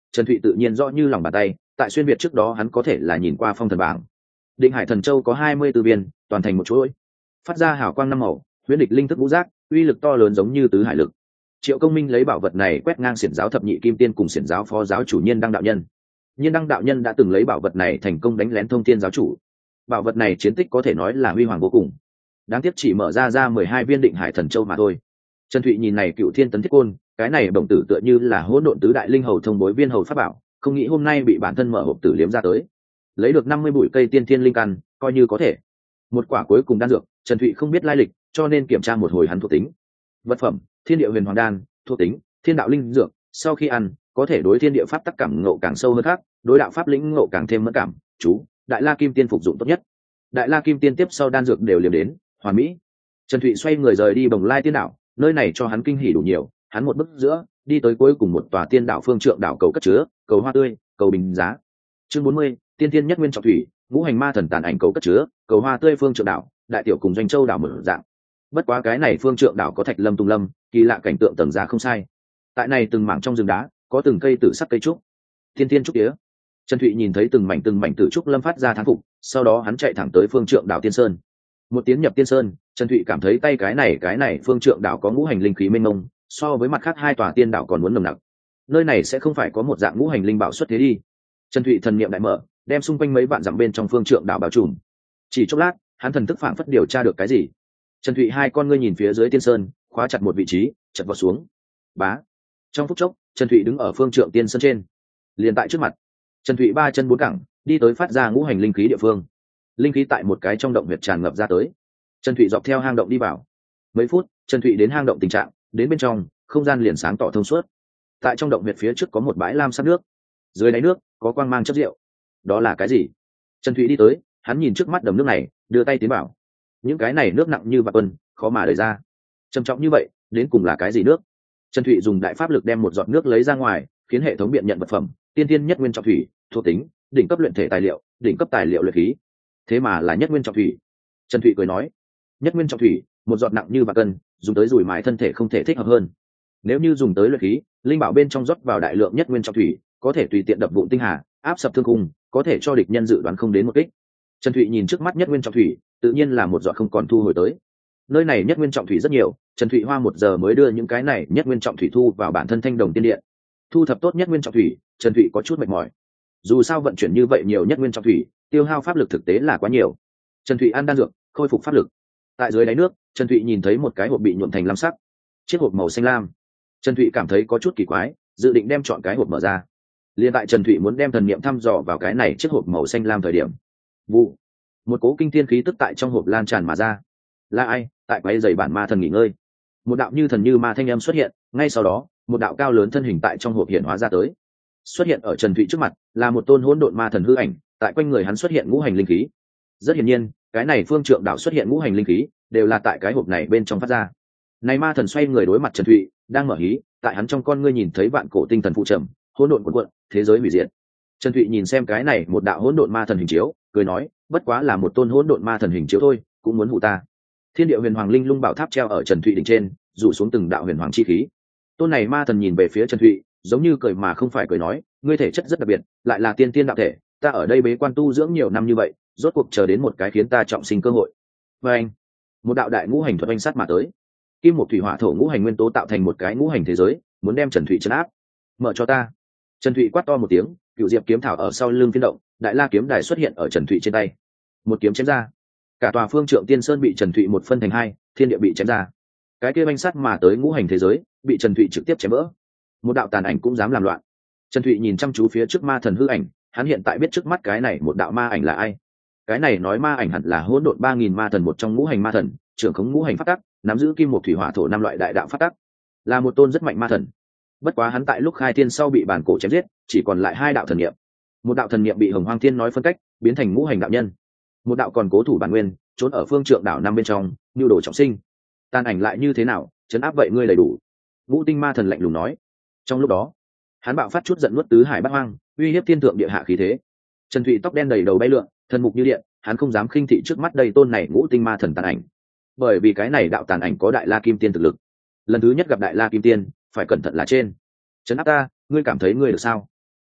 Trần Thụy tự nhiên rõ như lòng bàn tay, tại xuyên việt trước đó hắn có thể là nhìn qua phong thần bảng. Định Hải Thần Châu có hai mươi tư viên, toàn thành một chuỗi, phát ra hào quang năm màu, huyễn địch linh thức ngũ giác, uy lực to lớn giống như tứ hải lực. Triệu Công Minh lấy bảo vật này quét ngang xiển giáo thập nhị kim tiên cùng xiển giáo phó giáo chủ Nhiên Đăng đạo nhân. Nhiên Đăng đạo nhân đã từng lấy bảo vật này thành công đánh lén Thông Thiên giáo chủ. Bảo vật này chiến tích có thể nói là huy hoàng vô cùng. Đáng tiếc chỉ mở ra ra mười hai viên Định Hải Thần Châu mà thôi. Trần Thụy nhìn này Cựu Thiên Tấn Thiết Côn, cái này bổng tử tựa như là hỗn độn tứ đại linh hầu thông bối viên hầu pháp bảo, không nghĩ hôm nay bị bản thân mở hộp tử liếm ra tới. Lấy được năm mươi bụi cây tiên thiên linh căn, coi như có thể. Một quả cuối cùng đan dược, Trần Thụy không biết lai lịch, cho nên kiểm tra một hồi hắn thuộc tính. Vật phẩm: Thiên Địa Huyền Hoàng Đan, thuộc tính: Thiên đạo linh dược, sau khi ăn, có thể đối thiên địa pháp tắc cảm ngộ càng sâu hơn khác, đối đạo pháp lĩnh ngộ càng thêm mẫn cảm. Chú: Đại La Kim Tiên phục dụng tốt nhất. Đại La Kim Tiên tiếp sau đan dược đều liếm đến, hoàn mỹ. Trần Thụy xoay người rời đi Bồng Lai Tiên Đảo, nơi này cho hắn kinh hỉ đủ nhiều, hắn một bước giữa, đi tới cuối cùng một tòa tiên đảo phương trượng đảo cầu cất chứa, cầu hoa tươi, cầu bình giá. Chương bốn mươi, Tiên Tiên Nhất Nguyên Trọng Thủy, ngũ hành ma thần tàn ảnh cầu cất chứa, cầu hoa tươi phương trượng đảo, đại tiểu cùng doanh châu đảo mở dạng. Bất quá cái này phương trượng đảo có thạch lâm tung lâm, kỳ lạ cảnh tượng tầng giá không sai. Tại này từng mảng trong rừng đá, có từng cây tử sắc cây trúc. Tiên tiên trúc tía. Trần Thụy nhìn thấy từng mảnh từng mảnh tử trúc lâm phát ra thán phục, sau đó hắn chạy thẳng tới phương trượng đảo Tiên Sơn. Một tiến nhập Tiên Sơn, Trần Thụy cảm thấy tay cái này cái này phương trượng đảo có ngũ hành linh khí mênh mông, so với mặt khác hai tòa tiên đảo còn muốn nồng nặc. Nơi này sẽ không phải có một dạng ngũ hành linh bảo xuất thế đi. Trần Thụy thần niệm đại mở, đem xung quanh mấy vạn dặm bên trong phương trượng đảo bao trùm. Chỉ chốc lát, hắn thần thức phảng phất điều tra được cái gì. Trần Thụy hai con ngươi nhìn phía dưới Tiên Sơn, khóa chặt một vị trí, chật vào xuống. Bá. Trong phút chốc, Trần Thụy đứng ở phương trượng Tiên Sơn trên. Liền tại trước mặt, Trần Thụy ba chân bốn cẳng, đi tới phát ra ngũ hành linh khí địa phương. Linh khí tại một cái trong động huyệt tràn ngập ra tới. Trần Thụy dọc theo hang động đi vào. Mấy phút, Trần Thụy đến hang động tình trạng, đến bên trong, không gian liền sáng tỏ thông suốt. Tại trong động huyệt phía trước có một bãi lam sắc nước, dưới đáy nước có quang mang chất rượu. Đó là cái gì? Trần Thụy đi tới, hắn nhìn trước mắt đầm nước này, đưa tay tiến vào. Những cái này nước nặng như bạc vân, khó mà đẩy ra. Trầm trọng như vậy, đến cùng là cái gì nước? Trần Thụy dùng đại pháp lực đem một giọt nước lấy ra ngoài, khiến hệ thống biện nhận vật phẩm, tiên tiên nhất nguyên trọng thủy, thuộc tính, đỉnh cấp luyện thể tài liệu, đỉnh cấp tài liệu luyện khí. Thế mà là nhất nguyên trọng thủy. Trần Thụy cười nói, nhất nguyên trọng thủy, một giọt nặng như bạc cân, dùng tới rủi mãi thân thể không thể thích hợp hơn. Nếu như dùng tới luyện khí, linh bảo bên trong rót vào đại lượng nhất nguyên trọng thủy, có thể tùy tiện đập vụn tinh hà, áp sập thương cung, có thể cho địch nhân dự đoán không đến một kích. Trần Thụy nhìn trước mắt nhất nguyên trọng thủy, tự nhiên là một giọt không còn thu hồi tới. Nơi này nhất nguyên trọng thủy rất nhiều, Trần Thụy hoa một giờ mới đưa những cái này nhất nguyên trọng thủy thu vào bản thân thanh đồng tiên điện. Thu thập tốt nhất nguyên trọng thủy, Trần Thụy có chút mệt mỏi. Dù sao vận chuyển như vậy nhiều nhất nguyên trọng thủy, tiêu hao pháp lực thực tế là quá nhiều. Trần Thụy ăn đan dược, khôi phục pháp lực. Tại dưới đáy nước, Trần Thụy nhìn thấy một cái hộp bị nhuộm thành lam sắc, chiếc hộp màu xanh lam. Trần Thụy cảm thấy có chút kỳ quái, dự định đem chọn cái hộp mở ra. Liên tại Trần Thụy muốn đem thần niệm thăm dò vào cái này chiếc hộp màu xanh lam thời điểm, vụ, một cố kinh thiên khí tức tại trong hộp lan tràn mà ra. Là ai tại quấy rầy bản ma thần nghỉ ngơi? Một đạo như thần như ma thanh âm xuất hiện, ngay sau đó, một đạo cao lớn thân hình tại trong hộp hiện hóa ra tới. Xuất hiện ở Trần Thụy trước mặt, là một tôn hỗn độn ma thần hư ảnh, tại quanh người hắn xuất hiện ngũ hành linh khí. Rất hiển nhiên, cái này phương trượng đảo xuất hiện ngũ hành linh khí, đều là tại cái hộp này bên trong phát ra. Này ma thần xoay người đối mặt Trần Thụy, đang mở hí, tại hắn trong con ngươi nhìn thấy vạn cổ tinh thần phụ trầm, hỗn độn cuộn cuộn, thế giới hủy diệt. Trần Thụy nhìn xem cái này một đạo hỗn độn ma thần hình chiếu, cười nói, bất quá là một tôn hỗn độn ma thần hình chiếu thôi, cũng muốn hụ ta. Thiên địa huyền hoàng linh lung bảo tháp treo ở Trần Thụy đỉnh trên, rủ xuống từng đạo huyền hoàng chi khí. Tôn này ma thần nhìn về phía Trần Thụy, giống như cười mà không phải cười nói, ngươi thể chất rất đặc biệt, lại là tiên tiên đạo thể, ta ở đây bế quan tu dưỡng nhiều năm như vậy, rốt cuộc chờ đến một cái khiến ta trọng sinh cơ hội. Và anh, một đạo đại ngũ hành thuật oanh sát mà tới. Kim một thủy hỏa thổ ngũ hành nguyên tố tạo thành một cái ngũ hành thế giới, muốn đem Trần Thụy trấn áp. Mở cho ta. Trần Thụy quát to một tiếng, cựu diệp kiếm thảo ở sau lưng phiên động, đại la kiếm đài xuất hiện ở Trần Thụy trên tay. Một kiếm chém ra, cả tòa phương trượng tiên sơn bị Trần Thụy một phân thành hai, thiên địa bị chém ra. Cái kia oanh sát mà tới ngũ hành thế giới, bị Trần Thụy trực tiếp chém vỡ. Một đạo tàn ảnh cũng dám làm loạn. Trần Thụy nhìn chăm chú phía trước ma thần hư ảnh, hắn hiện tại biết trước mắt cái này một đạo ma ảnh là ai. Cái này nói ma ảnh hẳn là hỗn độn ba nghìn ma thần một trong ngũ hành ma thần, trưởng khống ngũ hành pháp tắc, nắm giữ kim một thủy hỏa thổ năm loại đại đạo pháp tắc, là một tôn rất mạnh ma thần. Bất quá hắn tại lúc khai thiên sau bị bản cổ chém giết, chỉ còn lại hai đạo thần niệm. Một đạo thần niệm bị Hồng Hoang Thiên nói phân cách, biến thành ngũ hành đạo nhân. Một đạo còn cố thủ bản nguyên, trốn ở phương trượng đảo năm bên trong, nhu đồ trọng sinh. Tàn ảnh lại như thế nào, trấn áp vậy ngươi đầy đủ. Ngũ tinh ma thần lạnh lùng nói. Trong lúc đó, hắn bạo phát chút giận nuốt tứ hải bát hoang, uy hiếp thiên thượng địa hạ khí thế. Trần Thụy tóc đen đầy đầu bay lượn, thần mục như điện, hắn không dám khinh thị trước mắt đây tôn này ngũ tinh ma thần tàn ảnh, bởi vì cái này đạo tàn ảnh có đại la kim tiên thực lực. Lần thứ nhất gặp đại la kim tiên, phải cẩn thận là trên. Trấn áp ta, ngươi cảm thấy ngươi được sao?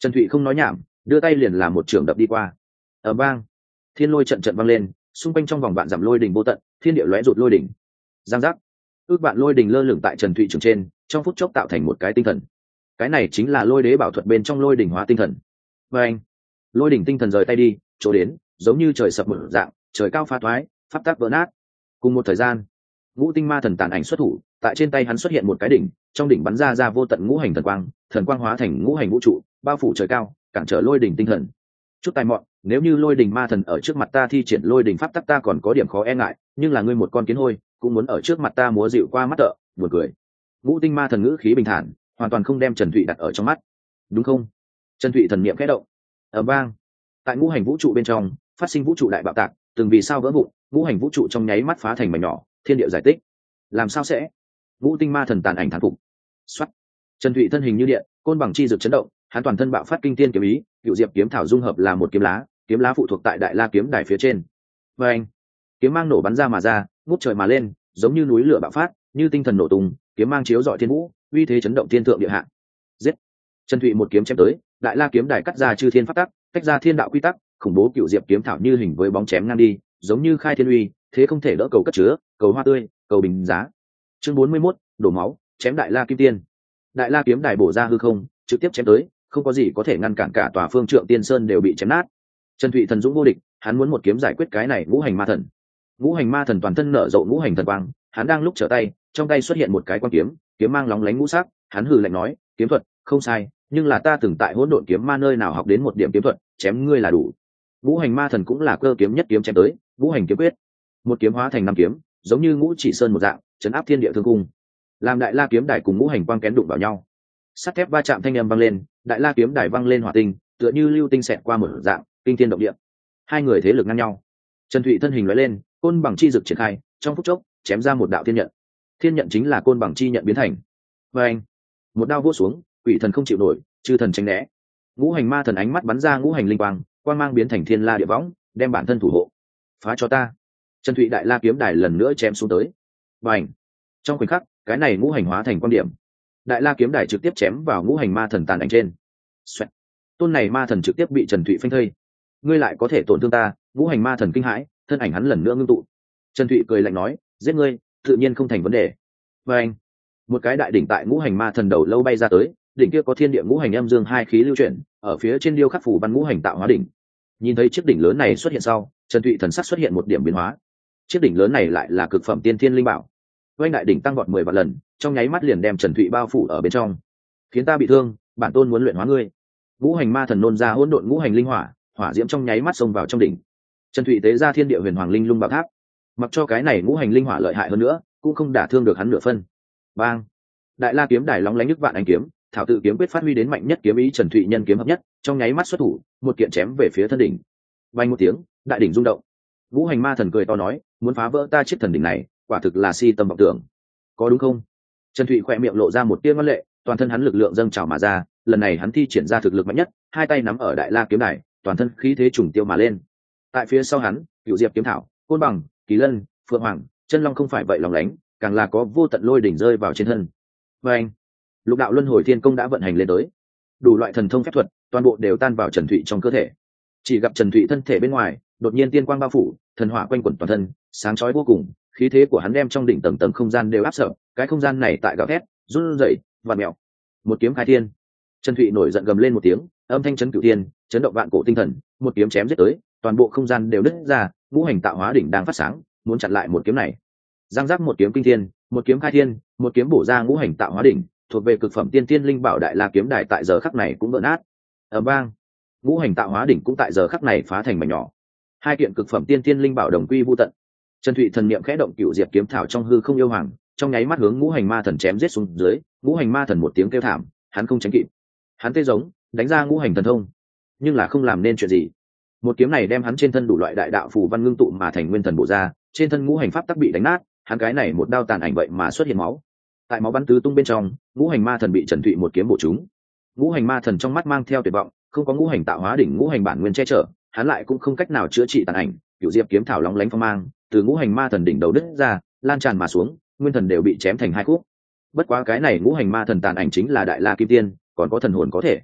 Trần Thụy không nói nhảm, đưa tay liền làm một trường đập đi qua. Ở bang, thiên lôi trận trận vang lên, xung quanh trong vòng vạn dặm lôi đỉnh vô tận, thiên địa lóe rụt lôi đỉnh. Giang giác, ước vạn lôi đỉnh lơ lửng tại Trần Thụy trường trên, trong phút chốc tạo thành một cái tinh thần. Cái này chính là lôi đế bảo thuật bên trong lôi đỉnh hóa tinh thần. Và anh, lôi đỉnh tinh thần rời tay đi, chỗ đến, giống như trời sập mở dạng, trời cao phá thoái, pháp tắc vỡ nát. Cùng một thời gian, ngũ tinh ma thần tàn ảnh xuất thủ, tại trên tay hắn xuất hiện một cái đỉnh, trong đỉnh bắn ra ra vô tận ngũ hành thần quang, thần quang hóa thành ngũ hành vũ trụ, bao phủ trời cao, cản trở lôi đỉnh tinh thần. Chút tài mọn, nếu như lôi đỉnh ma thần ở trước mặt ta thi triển lôi đỉnh pháp tắc ta còn có điểm khó e ngại, nhưng là ngươi một con kiến hôi, cũng muốn ở trước mặt ta múa dịu qua mắt tợ, buồn cười. Ngũ tinh ma thần ngữ khí bình thản, hoàn toàn không đem Trần Thụy đặt ở trong mắt, đúng không? Trần Thụy thần niệm khẽ động, ầm vang, tại ngũ hành vũ trụ bên trong phát sinh vũ trụ đại bạo tạc, từng vì sao vỡ vụn, ngũ hành vũ trụ trong nháy mắt phá thành mảnh nhỏ, thiên địa giải tích. Làm sao sẽ? Ngũ tinh ma thần tàn ảnh thán phục. Soát. Trần Thụy thân hình như điện, côn bằng chi dược chấn động, hắn toàn thân bạo phát kinh tiên kiếm ý, cựu diệp kiếm thảo dung hợp là một kiếm lá, kiếm lá phụ thuộc tại đại la kiếm đài phía trên. Và anh, kiếm mang nổ bắn ra mà ra, ngút trời mà lên, giống như núi lửa bạo phát, như tinh thần nổ tung, kiếm mang chiếu rọi thiên vũ, uy thế chấn động thiên thượng địa hạ. Giết! Trần Thụy một kiếm chém tới, đại la kiếm đài cắt ra chư thiên pháp tắc, tách ra thiên đạo quy tắc, khủng bố cựu diệp kiếm thảo như hình với bóng chém ngang đi, giống như khai thiên uy, thế không thể đỡ cầu cất chứa, cầu hoa tươi, cầu bình giá. Chương bốn mươi mốt, đổ máu, chém đại la kim tiên. Đại la kiếm đài bổ ra hư không, trực tiếp chém tới, không có gì có thể ngăn cản, cả tòa phương trượng tiên sơn đều bị chém nát. Trần Thụy thần dũng vô địch, hắn muốn một kiếm giải quyết cái này ngũ hành ma thần. Ngũ hành ma thần toàn thân nở rộ ngũ hành thần quang, hắn đang lúc trở tay, trong tay xuất hiện một cái quan kiếm, kiếm mang lóng lánh ngũ sắc, hắn hừ lạnh nói, kiếm thuật, không sai, nhưng là ta từng tại hỗn độn kiếm ma nơi nào học đến một điểm kiếm thuật, chém ngươi là đủ. Ngũ hành ma thần cũng là cơ kiếm nhất kiếm chém tới, ngũ hành kiếm quyết, một kiếm hóa thành năm kiếm, giống như ngũ chỉ sơn một dạng, chấn áp thiên địa thương cung. Làm đại la kiếm đài cùng ngũ hành quang kén đụng vào nhau, sắt thép va chạm thanh âm vang lên, đại la kiếm đài vang lên hỏa tinh, tựa như lưu tinh xẹt qua một dạng, kinh thiên động địa. Hai người thế lực ngang nhau. Trần Thụy thân hình lóe lên, côn bằng chi dực triển khai, trong phút chốc chém ra một đạo thiên nhận. Thiên nhận chính là côn bằng chi nhận biến thành. Và anh, một đao vỗ xuống, quỷ thần không chịu nổi, chư thần tránh né. Ngũ hành ma thần ánh mắt bắn ra ngũ hành linh quang, quang mang biến thành thiên la địa võng, đem bản thân thủ hộ. Phá cho ta! Trần Thụy đại la kiếm đài lần nữa chém xuống tới. Bành! Trong khoảnh khắc, cái này ngũ hành hóa thành quan điểm. Đại la kiếm đài trực tiếp chém vào ngũ hành ma thần tàn ảnh trên. Xoẹt. Tôn này ma thần trực tiếp bị Trần Thụy phanh thây. Ngươi lại có thể tổn thương ta? Ngũ hành ma thần kinh hãi, thân ảnh hắn lần nữa ngưng tụ. Trần Thụy cười lạnh nói, giết ngươi, tự nhiên không thành vấn đề. Và anh, một cái đại đỉnh tại ngũ hành ma thần đầu lâu bay ra tới, đỉnh kia có thiên địa ngũ hành âm dương hai khí lưu chuyển, ở phía trên điêu khắc phủ văn ngũ hành tạo hóa đỉnh. Nhìn thấy chiếc đỉnh lớn này xuất hiện sau, Trần Thụy thần sắc xuất hiện một điểm biến hóa. Chiếc đỉnh lớn này lại là cực phẩm tiên thiên linh bảo. Oanh đại đỉnh tăng vọt mười vạn lần, trong nháy mắt liền đem Trần Thụy bao phủ ở bên trong. Khiến ta bị thương, bản tôn muốn luyện hóa ngươi. Ngũ hành ma thần nôn ra hỗn độn ngũ hành linh hỏa, hỏa diễm trong nháy mắt xông vào trong đỉnh. Trần Thụy tế ra thiên địa huyền hoàng linh lung bảo tháp, mặc cho cái này ngũ hành linh hỏa lợi hại hơn nữa, cũng không đả thương được hắn nửa phân. Bang! Đại la kiếm đài lóng lánh nhức vạn ánh kiếm, thảo tự kiếm quyết phát huy đến mạnh nhất kiếm ý, Trần Thụy nhân kiếm hợp nhất, trong nháy mắt xuất thủ, một kiện chém về phía thân đỉnh. Vang một tiếng, đại đỉnh rung động. Ngũ hành ma thần cười to nói, muốn phá vỡ ta chiếc thần đỉnh này, quả thực là si tâm vọng tưởng. Có đúng không? Trần Thụy khỏe miệng lộ ra một tia ngoan lệ, toàn thân hắn lực lượng dâng trào mà ra, lần này hắn thi triển ra thực lực mạnh nhất, hai tay nắm ở đại la kiếm đài, toàn thân khí thế trùng tiêu mà lên. Tại phía sau hắn, cựu diệp kiếm thảo, côn bằng, kỳ lân, phượng hoàng, chân long không phải vậy lòng lánh, càng là có vô tận lôi đỉnh rơi vào trên thân. Và anh, lục đạo luân hồi thiên công đã vận hành lên tới, đủ loại thần thông phép thuật, toàn bộ đều tan vào Trần Thụy trong cơ thể. Chỉ gặp Trần Thụy thân thể bên ngoài, đột nhiên tiên quang bao phủ, thần hỏa quanh quẩn toàn thân, sáng chói vô cùng, khí thế của hắn đem trong đỉnh tầng tầng không gian đều áp sợ, cái không gian này tại gào thét, run rẩy, vặn mèo. Một kiếm khai thiên. Trần Thụy nổi giận gầm lên một tiếng, âm thanh chấn cửu thiên, chấn động vạn cổ tinh thần, một kiếm chém giết tới, toàn bộ không gian đều nứt ra, ngũ hành tạo hóa đỉnh đang phát sáng, muốn chặn lại một kiếm này. Giang giác một kiếm kinh thiên, một kiếm khai thiên, một kiếm bổ ra ngũ hành tạo hóa đỉnh, thuộc về cực phẩm tiên tiên linh bảo đại la kiếm đài tại giờ khắc này cũng vỡ nát. Ở bang, ngũ hành tạo hóa đỉnh cũng tại giờ khắc này phá thành mảnh nhỏ. Hai kiện cực phẩm tiên tiên linh bảo đồng quy vu tận. Trần Thụy thần niệm khẽ động cựu diệp kiếm thảo trong hư không yêu hoàng, trong nháy mắt hướng ngũ hành ma thần chém giết xuống dưới, ngũ hành ma thần một tiếng kêu thảm, hắn không tránh kịp. Hắn tê giống, đánh ra ngũ hành thần thông, nhưng là không làm nên chuyện gì. Một kiếm này đem hắn trên thân đủ loại đại đạo phù văn ngưng tụ mà thành nguyên thần bộ ra, trên thân ngũ hành pháp tắc bị đánh nát, hắn cái này một đao tàn ảnh vậy mà xuất hiện máu. Tại máu bắn tứ tung bên trong, ngũ hành ma thần bị Trần Thụy một kiếm bổ trúng. Ngũ hành ma thần trong mắt mang theo tuyệt vọng, không có ngũ hành tạo hóa đỉnh ngũ hành bản nguyên che chở, hắn lại cũng không cách nào chữa trị tàn ảnh. Cửu diệp kiếm thảo lóng lánh phong mang, từ ngũ hành ma thần đỉnh đầu đứt ra, lan tràn mà xuống, nguyên thần đều bị chém thành hai khúc. Bất quá cái này ngũ hành ma thần tàn ảnh chính là đại la kim tiên, còn có thần hồn có thể.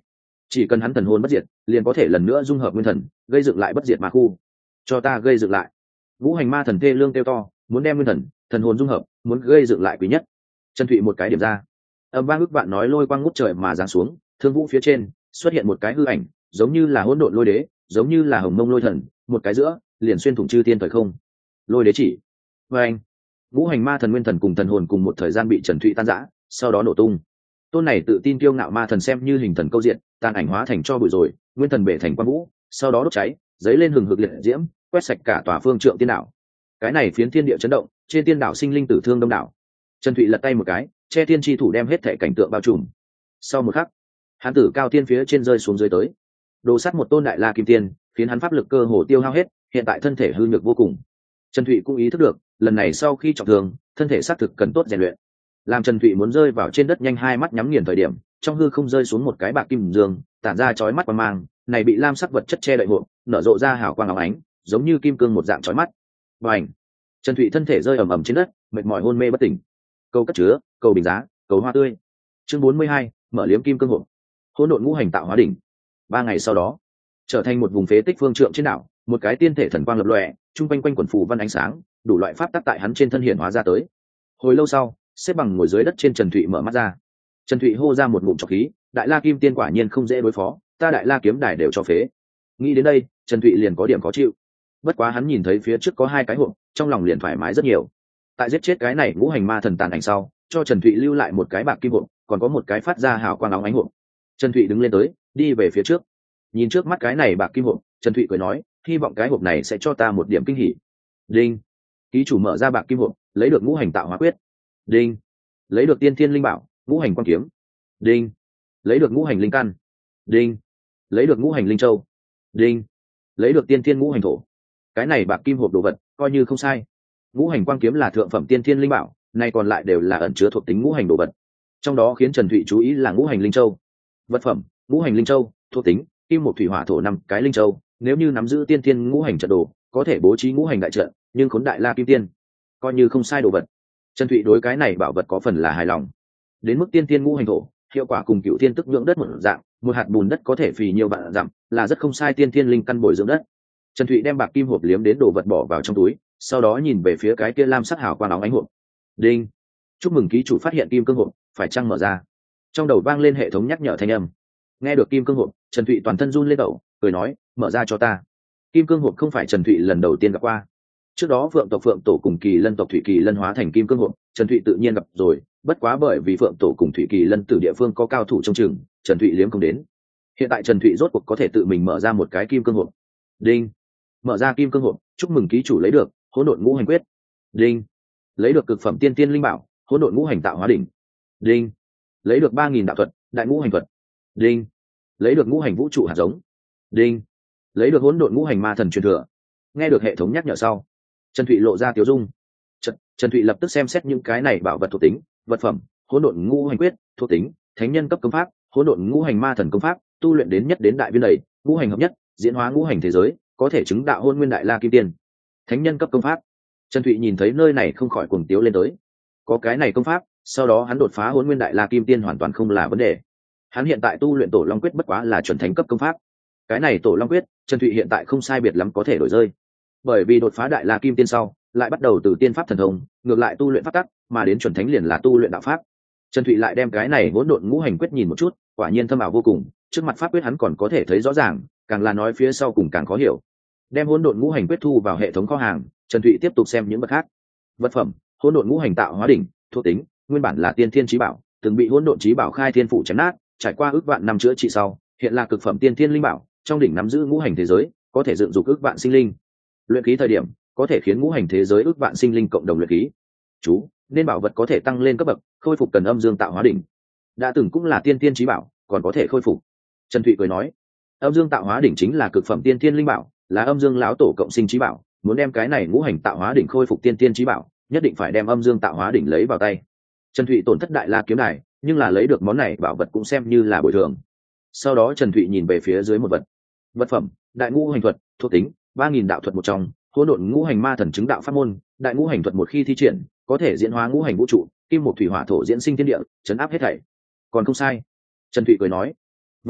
chỉ cần hắn thần hồn bất diệt liền có thể lần nữa dung hợp nguyên thần, gây dựng lại bất diệt ma khu. Cho ta gây dựng lại. Ngũ hành ma thần thê lương kêu to, muốn đem nguyên thần thần hồn dung hợp, muốn gây dựng lại quý nhất. Trần Thụy một cái điểm ra, âm vang ức vạn nói lôi quang ngút trời mà giáng xuống, thương vũ phía trên xuất hiện một cái hư ảnh, giống như là hỗn độn lôi đế, giống như là hồng mông lôi thần, một cái giữa liền xuyên thủng chư thiên thời không. Lôi đế chỉ. Và anh, ngũ hành ma thần nguyên thần cùng thần hồn cùng một thời gian bị Trần Thụy tan rã, sau đó nổ tung. Tôn này tự tin kiêu ngạo ma thần xem như hình thần câu diện, tàn ảnh hóa thành cho bụi rồi, nguyên thần bể thành quang vũ, sau đó đốt cháy, giấy lên hừng hực liệt diễm, quét sạch cả tòa phương trượng tiên đảo. Cái này phiến thiên địa chấn động, trên tiên đảo sinh linh tử thương đông đảo. Trần Thụy lật tay một cái, che thiên chi thủ đem hết thể cảnh tượng bao trùm. Sau một khắc, hắn tử cao tiên phía trên rơi xuống dưới tới, đồ sắt một tôn đại la kim tiên, khiến hắn pháp lực cơ hồ tiêu hao hết, hiện tại thân thể hư nhược vô cùng. Trần Thụy cũng ý thức được, lần này sau khi trọng thương, thân thể xác thực cần tốt rèn luyện. Làm Trần Thụy muốn rơi vào trên đất nhanh hai mắt nhắm nghiền thời điểm, trong hư không rơi xuống một cái bạc kim dương, tản ra chói mắt quang mang, này bị lam sắc vật chất che đậy hộ, nở rộ ra hào quang óng ánh, giống như kim cương một dạng chói mắt. Bành! Trần Thụy thân thể rơi ầm ầm trên đất, mệt mỏi hôn mê bất tỉnh. Cầu cất chứa, cầu bình giá, cầu hoa tươi. Chương bốn mươi hai, mở liếm kim cương hộ. Hỗn độn ngũ hành tạo hóa đỉnh. Ba ngày sau đó, trở thành một vùng phế tích phương trượng trên đảo, một cái tiên thể thần quang lập lòe, trung quanh quanh quần phù văn ánh sáng, đủ loại pháp tắc tại hắn trên thân hiện hóa ra tới. Hồi lâu sau, xếp bằng ngồi dưới đất trên Trần Thụy mở mắt ra. Trần Thụy hô ra một ngụm trọc khí, đại la kim tiên quả nhiên không dễ đối phó, ta đại la kiếm đài đều cho phế. Nghĩ đến đây, Trần Thụy liền có điểm khó chịu. Bất quá hắn nhìn thấy phía trước có hai cái hộp, trong lòng liền thoải mái rất nhiều. Tại giết chết cái này ngũ hành ma thần tàn ảnh sau, cho Trần Thụy lưu lại một cái bạc kim hộp, còn có một cái phát ra hào quang óng ánh hộp. Trần Thụy đứng lên tới, đi về phía trước. Nhìn trước mắt cái này bạc kim hộp, Trần Thụy cười nói, hy vọng cái hộp này sẽ cho ta một điểm kinh hỉ. Đinh. Ký chủ mở ra bạc kim hộp, lấy được ngũ hành tạo hóa quyết. Đinh. Lấy được tiên thiên linh bảo, ngũ hành quan kiếm. Đinh. Lấy được ngũ hành linh căn. Đinh. Lấy được ngũ hành linh châu. Đinh. Lấy được tiên thiên ngũ hành thổ. Cái này bạc kim hộp đồ vật coi như không sai. Ngũ hành quang kiếm là thượng phẩm tiên thiên linh bảo, nay còn lại đều là ẩn chứa thuộc tính ngũ hành đồ vật. Trong đó khiến Trần Thụy chú ý là ngũ hành linh châu. Vật phẩm: ngũ hành linh châu, thuộc tính: kim một thủy hỏa thổ năm cái linh châu, nếu như nắm giữ tiên thiên ngũ hành trận đồ, có thể bố trí ngũ hành đại trận, nhưng khốn đại la kim tiên, coi như không sai đồ vật. Trần Thụy đối cái này bảo vật có phần là hài lòng. Đến mức tiên thiên ngũ hành thổ, hiệu quả cùng cựu thiên tức nhưỡng đất một dạng, một hạt bùn đất có thể phì nhiều vạn dặm, là rất không sai tiên thiên linh căn bồi dưỡng đất. Trần Thụy đem bạc kim hộp liếm đến đồ vật bỏ vào trong túi, sau đó nhìn về phía cái kia lam sắc hào quang óng ánh hộp. Đinh. Chúc mừng ký chủ phát hiện kim cương hộp, phải chăng mở ra? Trong đầu vang lên hệ thống nhắc nhở thanh âm. Nghe được kim cương hộp, Trần Thụy toàn thân run lên đầu, cười nói, mở ra cho ta. Kim cương hộp không phải Trần Thụy lần đầu tiên gặp qua. Trước đó Phượng tộc Phượng tổ cùng Kỳ Lân tộc Thủy Kỳ Lân hóa thành kim cương hộp, Trần Thụy tự nhiên gặp rồi, bất quá bởi vì Phượng tổ cùng Thủy Kỳ Lân từ địa phương có cao thủ trong trường, Trần Thụy liếm không đến. Hiện tại Trần Thụy rốt cuộc có thể tự mình mở ra một cái kim cương hộp. Đinh. Mở ra kim cương hộp, chúc mừng ký chủ lấy được hỗn độn ngũ hành quyết. Đinh. Lấy được cực phẩm tiên tiên linh bảo, hỗn độn ngũ hành tạo hóa đỉnh. Đinh. Lấy được ba nghìn đạo thuật, đại ngũ hành thuật. Đinh. Lấy được ngũ hành vũ trụ hạt giống. Đinh. Lấy được hỗn độn ngũ hành ma thần truyền thừa. Nghe được hệ thống nhắc nhở sau, Trần Thụy lộ ra tiếu dung. Trần, Trần Thụy lập tức xem xét những cái này bảo vật thuộc tính, vật phẩm: hỗn độn ngũ hành quyết, thuộc tính: thánh nhân cấp công pháp, hỗn độn ngũ hành ma thần công pháp, tu luyện đến nhất đến đại viên đầy, ngũ hành hợp nhất, diễn hóa ngũ hành thế giới, có thể chứng đạo hôn nguyên đại la kim tiên. Thánh nhân cấp công pháp. Trần Thụy nhìn thấy nơi này không khỏi cuồng tiếu lên tới. Có cái này công pháp, sau đó hắn đột phá hôn nguyên đại la kim tiên hoàn toàn không là vấn đề. Hắn hiện tại tu luyện tổ long quyết bất quá là chuẩn thánh cấp công pháp. Cái này tổ long quyết, Trần Thụy hiện tại không sai biệt lắm có thể đổi rơi. Bởi vì đột phá đại la kim tiên sau, lại bắt đầu từ tiên pháp thần thông, ngược lại tu luyện pháp tắc, mà đến chuẩn thánh liền là tu luyện đạo pháp. Trần Thụy lại đem cái này hỗn độn ngũ hành quyết nhìn một chút, quả nhiên thâm ảo vô cùng, trước mặt pháp quyết hắn còn có thể thấy rõ ràng, càng là nói phía sau cùng càng khó hiểu. Đem hỗn độn ngũ hành quyết thu vào hệ thống kho hàng, Trần Thụy tiếp tục xem những vật khác. Vật phẩm: hỗn độn ngũ hành tạo hóa đỉnh, thuộc tính: nguyên bản là tiên thiên chí bảo, từng bị hỗn độn chí bảo khai thiên phủ chém nát, trải qua ước vạn năm chữa trị sau, hiện là cực phẩm tiên thiên linh bảo, trong đỉnh nắm giữ ngũ hành thế giới, có thể dựng dục ước vạn sinh linh. Luyện khí thời điểm, có thể khiến ngũ hành thế giới ước vạn sinh linh cộng đồng luyện khí. Chú: nên bảo vật có thể tăng lên cấp bậc, khôi phục cần âm dương tạo hóa đỉnh. Đã từng cũng là tiên thiên chí bảo, còn có thể khôi phục. Trần Thụy cười nói, âm dương tạo hóa đỉnh chính là cực phẩm tiên thiên linh bảo, là âm dương lão tổ cộng sinh chí bảo, muốn đem cái này ngũ hành tạo hóa đỉnh khôi phục tiên thiên chí bảo, nhất định phải đem âm dương tạo hóa đỉnh lấy vào tay. Trần Thụy tổn thất đại la kiếm đài, nhưng là lấy được món này bảo vật cũng xem như là bồi thường. Sau đó Trần Thụy nhìn về phía dưới một vật. Vật phẩm: đại ngũ hành thuật, thuộc tính: ba nghìn đạo thuật một trong, hỗn độn ngũ hành ma thần chứng đạo pháp môn. Đại ngũ hành thuật một khi thi triển, có thể diễn hóa ngũ hành vũ trụ, kim một thủy hỏa thổ diễn sinh thiên địa, chấn áp hết thảy. Còn không sai. Trần Thụy cười nói. Vật phẩm: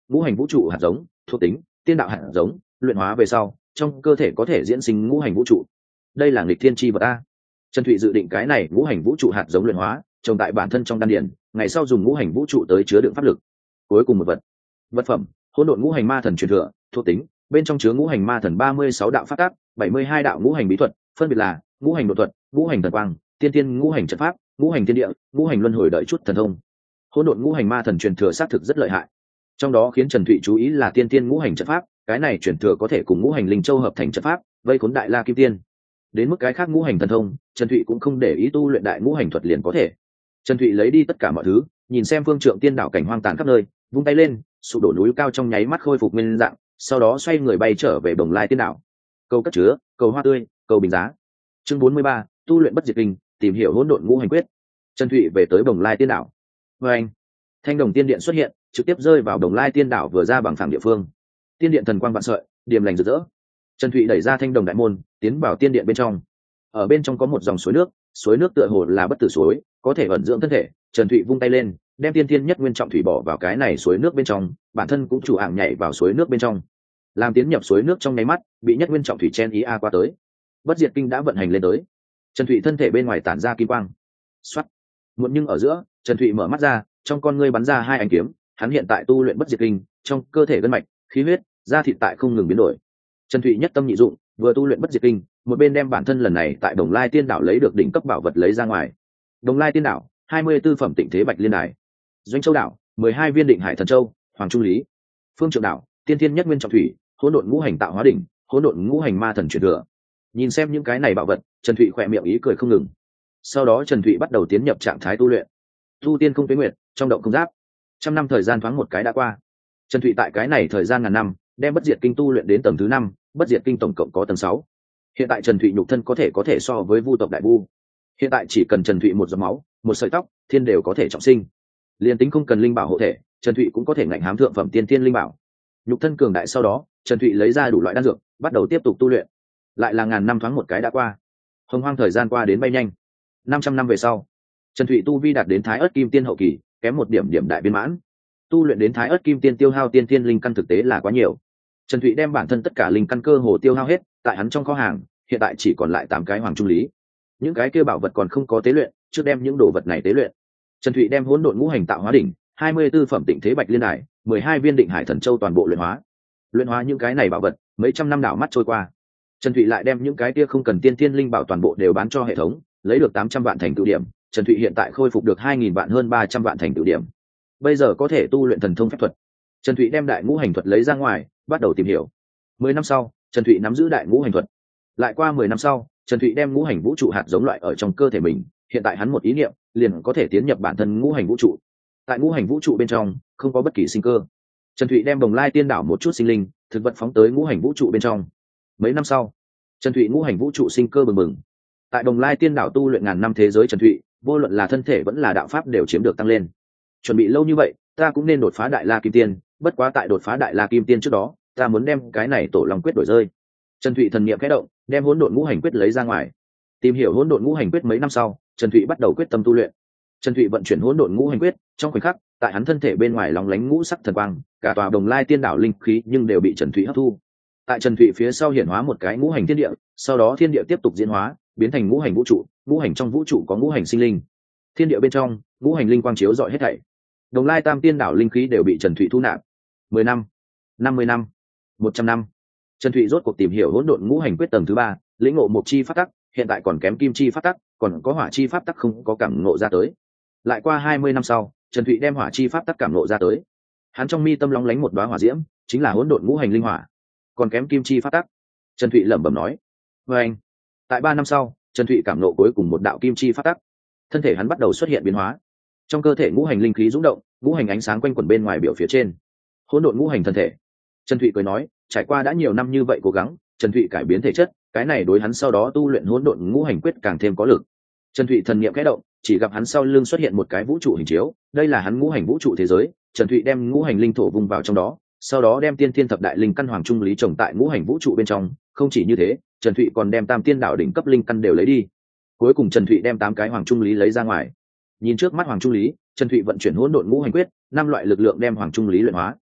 ngũ hành vũ trụ hạt giống thuộc tính tiên đạo hạt giống luyện hóa về sau trong cơ thể có thể diễn sinh ngũ hành vũ trụ. Đây là nghịch thiên chi vật a. Trần Thụy dự định cái này ngũ hành vũ trụ hạt giống luyện hóa trồng tại bản thân trong đan điền, ngày sau dùng ngũ hành vũ trụ tới chứa đựng pháp lực. Cuối cùng một vật vật phẩm hỗn độn ngũ hành ma thần truyền thừa, thuộc tính bên trong chứa ngũ hành ma thần ba mươi sáu đạo pháp tác, bảy mươi hai đạo ngũ hành bí thuật, phân biệt là ngũ hành đột thuật, ngũ hành thần quang, tiên tiên ngũ hành trận pháp, ngũ hành thiên địa, ngũ hành luân hồi đợi chút thần thông. Hỗn độn ngũ hành ma thần truyền thừa xác thực rất lợi hại, trong đó khiến Trần Thụy chú ý là tiên tiên ngũ hành trận pháp, cái này truyền thừa có thể cùng ngũ hành linh châu hợp thành trận pháp, vây khốn đại la kim tiên. Đến mức cái khác ngũ hành thần thông, Trần Thụy cũng không để ý, tu luyện đại ngũ hành thuật liền có thể. Trần Thụy lấy đi tất cả mọi thứ, nhìn xem phương trượng tiên đảo cảnh hoang tàn khắp nơi, vung tay lên, sụp đổ núi cao trong nháy mắt khôi phục nguyên dạng, sau đó xoay người bay trở về Bồng Lai tiên đảo. Cầu cất chứa, cầu hoa tươi, cầu bình giá. Chương bốn mươi ba, tu luyện bất diệt kinh, tìm hiểu hỗn độn ngũ hành quyết. Trần Thụy về tới Bồng Lai tiên đảo. Và anh, thanh đồng tiên điện xuất hiện, trực tiếp rơi vào Bồng Lai tiên đảo vừa ra bằng phẳng địa phương. Tiên điện thần quang vạn sợi, điềm lành rực rỡ. Trần Thụy đẩy ra thanh đồng đại môn, tiến vào tiên điện bên trong. Ở bên trong có một dòng suối nước, suối nước tựa hồ là bất tử suối, có thể ẩn dưỡng thân thể. Trần Thụy vung tay lên, đem tiên thiên nhất nguyên trọng thủy bỏ vào cái này suối nước bên trong, bản thân cũng chủ ạng nhảy vào suối nước bên trong. Làm tiến nhập suối nước trong nháy mắt, bị nhất nguyên trọng thủy chen ý a qua tới. Bất diệt kinh đã vận hành lên tới. Trần Thụy thân thể bên ngoài tản ra kim quang. Soát. Muộn nhưng ở giữa, Trần Thụy mở mắt ra, trong con ngươi bắn ra hai ánh kiếm, hắn hiện tại tu luyện bất diệt kinh, trong cơ thể gân mạch, khí huyết, da thịt tại không ngừng biến đổi. Trần Thụy nhất tâm nhị dụng, vừa tu luyện bất diệt kinh, một bên đem bản thân lần này tại Đồng Lai Tiên đảo lấy được đỉnh cấp bảo vật lấy ra ngoài. Đồng Lai Tiên đảo, hai mươi tư phẩm tịnh thế bạch liên đài. Doanh Châu đảo, mười hai viên định hải thần châu, hoàng trung lý. Phương Trượng đảo, tiên thiên nhất nguyên trọng thủy, hỗn độn ngũ hành tạo hóa đỉnh, hỗn độn ngũ hành ma thần truyền thừa. Nhìn xem những cái này bảo vật, Trần Thụy khỏe miệng ý cười không ngừng. Sau đó Trần Thụy bắt đầu tiến nhập trạng thái tu luyện. Tu tiên không tuyến nguyệt, trong động không giáp. Trăm năm thời gian thoáng một cái đã qua. Trần Thụy tại cái này thời gian ngàn năm, đem bất diệt kinh tu luyện đến tầng thứ năm, bất diệt kinh tổng cộng có tầng sáu. Hiện tại Trần Thụy nhục thân có thể có thể so với vu tộc đại vu. Hiện tại chỉ cần Trần Thụy một giọt máu, một sợi tóc, thiên đều có thể trọng sinh. Liên tính không cần linh bảo hộ thể, Trần Thụy cũng có thể ngạnh hám thượng phẩm tiên thiên linh bảo. Nhục thân cường đại sau đó, Trần Thụy lấy ra đủ loại đan dược, bắt đầu tiếp tục tu luyện. Lại là ngàn năm thoáng một cái đã qua. Hồng hoang thời gian qua đến bay nhanh. năm trăm năm về sau, Trần Thụy tu vi đạt đến Thái Ức Kim Tiên hậu kỳ, kém một điểm điểm đại viên mãn. Tu luyện đến Thái Ức Kim Tiên tiêu hao tiên thiên linh căn thực tế là quá nhiều. Trần Thụy đem bản thân tất cả linh căn cơ hồ tiêu hao hết, tại hắn trong kho hàng, hiện tại chỉ còn lại tám cái hoàng trung lý. Những cái kia bảo vật còn không có tế luyện, trước đem những đồ vật này tế luyện. Trần Thụy đem hỗn độn ngũ hành tạo hóa đỉnh, hai mươi tư phẩm tịnh thế bạch liên đài, mười hai viên định hải thần châu toàn bộ luyện hóa. Luyện hóa những cái này bảo vật, mấy trăm năm đảo mắt trôi qua. Trần Thụy lại đem những cái kia không cần tiên thiên linh bảo toàn bộ đều bán cho hệ thống, lấy được tám trăm vạn thành tựu điểm. Trần Thụy hiện tại khôi phục được hai nghìn vạn hơn ba trăm vạn thành tựu điểm. Bây giờ có thể tu luyện thần thông phép thuật. Trần Thụy đem đại ngũ hành thuật lấy ra ngoài, bắt đầu tìm hiểu. Mười năm sau, Trần Thụy nắm giữ đại ngũ hành thuật. Lại qua mười năm sau, Trần Thụy đem ngũ hành vũ trụ hạt giống loại ở trong cơ thể mình, hiện tại hắn một ý niệm, liền có thể tiến nhập bản thân ngũ hành vũ trụ. Tại ngũ hành vũ trụ bên trong, không có bất kỳ sinh cơ. Trần Thụy đem Bồng Lai Tiên đảo một chút sinh linh, thực vật phóng tới ngũ hành vũ trụ bên trong. Mấy năm sau, Trần Thụy ngũ hành vũ trụ sinh cơ bừng bừng. Tại Bồng Lai Tiên đảo tu luyện ngàn năm thế giới Trần Thụy, vô luận là thân thể vẫn là đạo pháp đều chiếm được tăng lên. Chuẩn bị lâu như vậy, ta cũng nên đột phá đại la kim tiên, bất quá tại đột phá đại la kim tiên trước đó, ta muốn đem cái này tổ long quyết đổi rơi. Trần Thụy thần niệm khẽ động, đem hỗn độn ngũ hành quyết lấy ra ngoài. Tìm hiểu hỗn độn ngũ hành quyết mấy năm sau, Trần Thụy bắt đầu quyết tâm tu luyện. Trần Thụy vận chuyển hỗn độn ngũ hành quyết, trong khoảnh khắc, tại hắn thân thể bên ngoài lóng lánh ngũ sắc thần quang, cả tòa Đồng Lai Tiên đảo linh khí nhưng đều bị Trần Thụy hấp thu. Tại Trần Thụy phía sau hiển hóa một cái ngũ hành thiên địa, sau đó thiên địa tiếp tục diễn hóa, biến thành ngũ hành vũ trụ, ngũ hành trong vũ trụ có ngũ hành sinh linh. Thiên địa bên trong, ngũ hành linh quang chiếu rọi hết thảy. Đồng Lai Tam Tiên đảo linh khí đều bị Trần Thụy thu nạp. Mười năm, năm mươi năm, một trăm năm. Trần Thụy rốt cuộc tìm hiểu hỗn độn ngũ hành quyết tầng thứ ba, lĩnh ngộ mộc chi pháp tắc, hiện tại còn kém kim chi pháp tắc, còn có hỏa chi pháp tắc không có cảm ngộ ra tới. Lại qua hai mươi năm sau, Trần Thụy đem hỏa chi pháp tắc cảm ngộ ra tới. Hắn trong mi tâm lóng lánh một đóa hỏa diễm, chính là hỗn độn ngũ hành linh hỏa. Còn kém kim chi pháp tắc. Trần Thụy lẩm bẩm nói. Và anh, tại ba năm sau, Trần Thụy cảm ngộ cuối cùng một đạo kim chi pháp tắc. Thân thể hắn bắt đầu xuất hiện biến hóa. Trong cơ thể ngũ hành linh khí rung động, ngũ hành ánh sáng quanh quẩn bên ngoài biểu phía trên. Hỗn độn ngũ hành thân thể. Trần Thụy cười nói, trải qua đã nhiều năm như vậy cố gắng, Trần Thụy cải biến thể chất, cái này đối hắn sau đó tu luyện hỗn độn ngũ hành quyết càng thêm có lực. Trần Thụy thần niệm khẽ động, chỉ gặp hắn sau lưng xuất hiện một cái vũ trụ hình chiếu, đây là hắn ngũ hành vũ trụ thế giới. Trần Thụy đem ngũ hành linh thổ vùng vào trong đó, sau đó đem tiên thiên thập đại linh căn hoàng trung lý trồng tại ngũ hành vũ trụ bên trong. Không chỉ như thế, Trần Thụy còn đem tam tiên đảo đỉnh cấp linh căn đều lấy đi. Cuối cùng Trần Thụy đem tám cái hoàng trung lý lấy ra ngoài. Nhìn trước mắt hoàng trung lý, Trần Thụy vận chuyển hỗn độn ngũ hành quyết, năm loại lực lượng đem hoàng trung lý luyện hóa.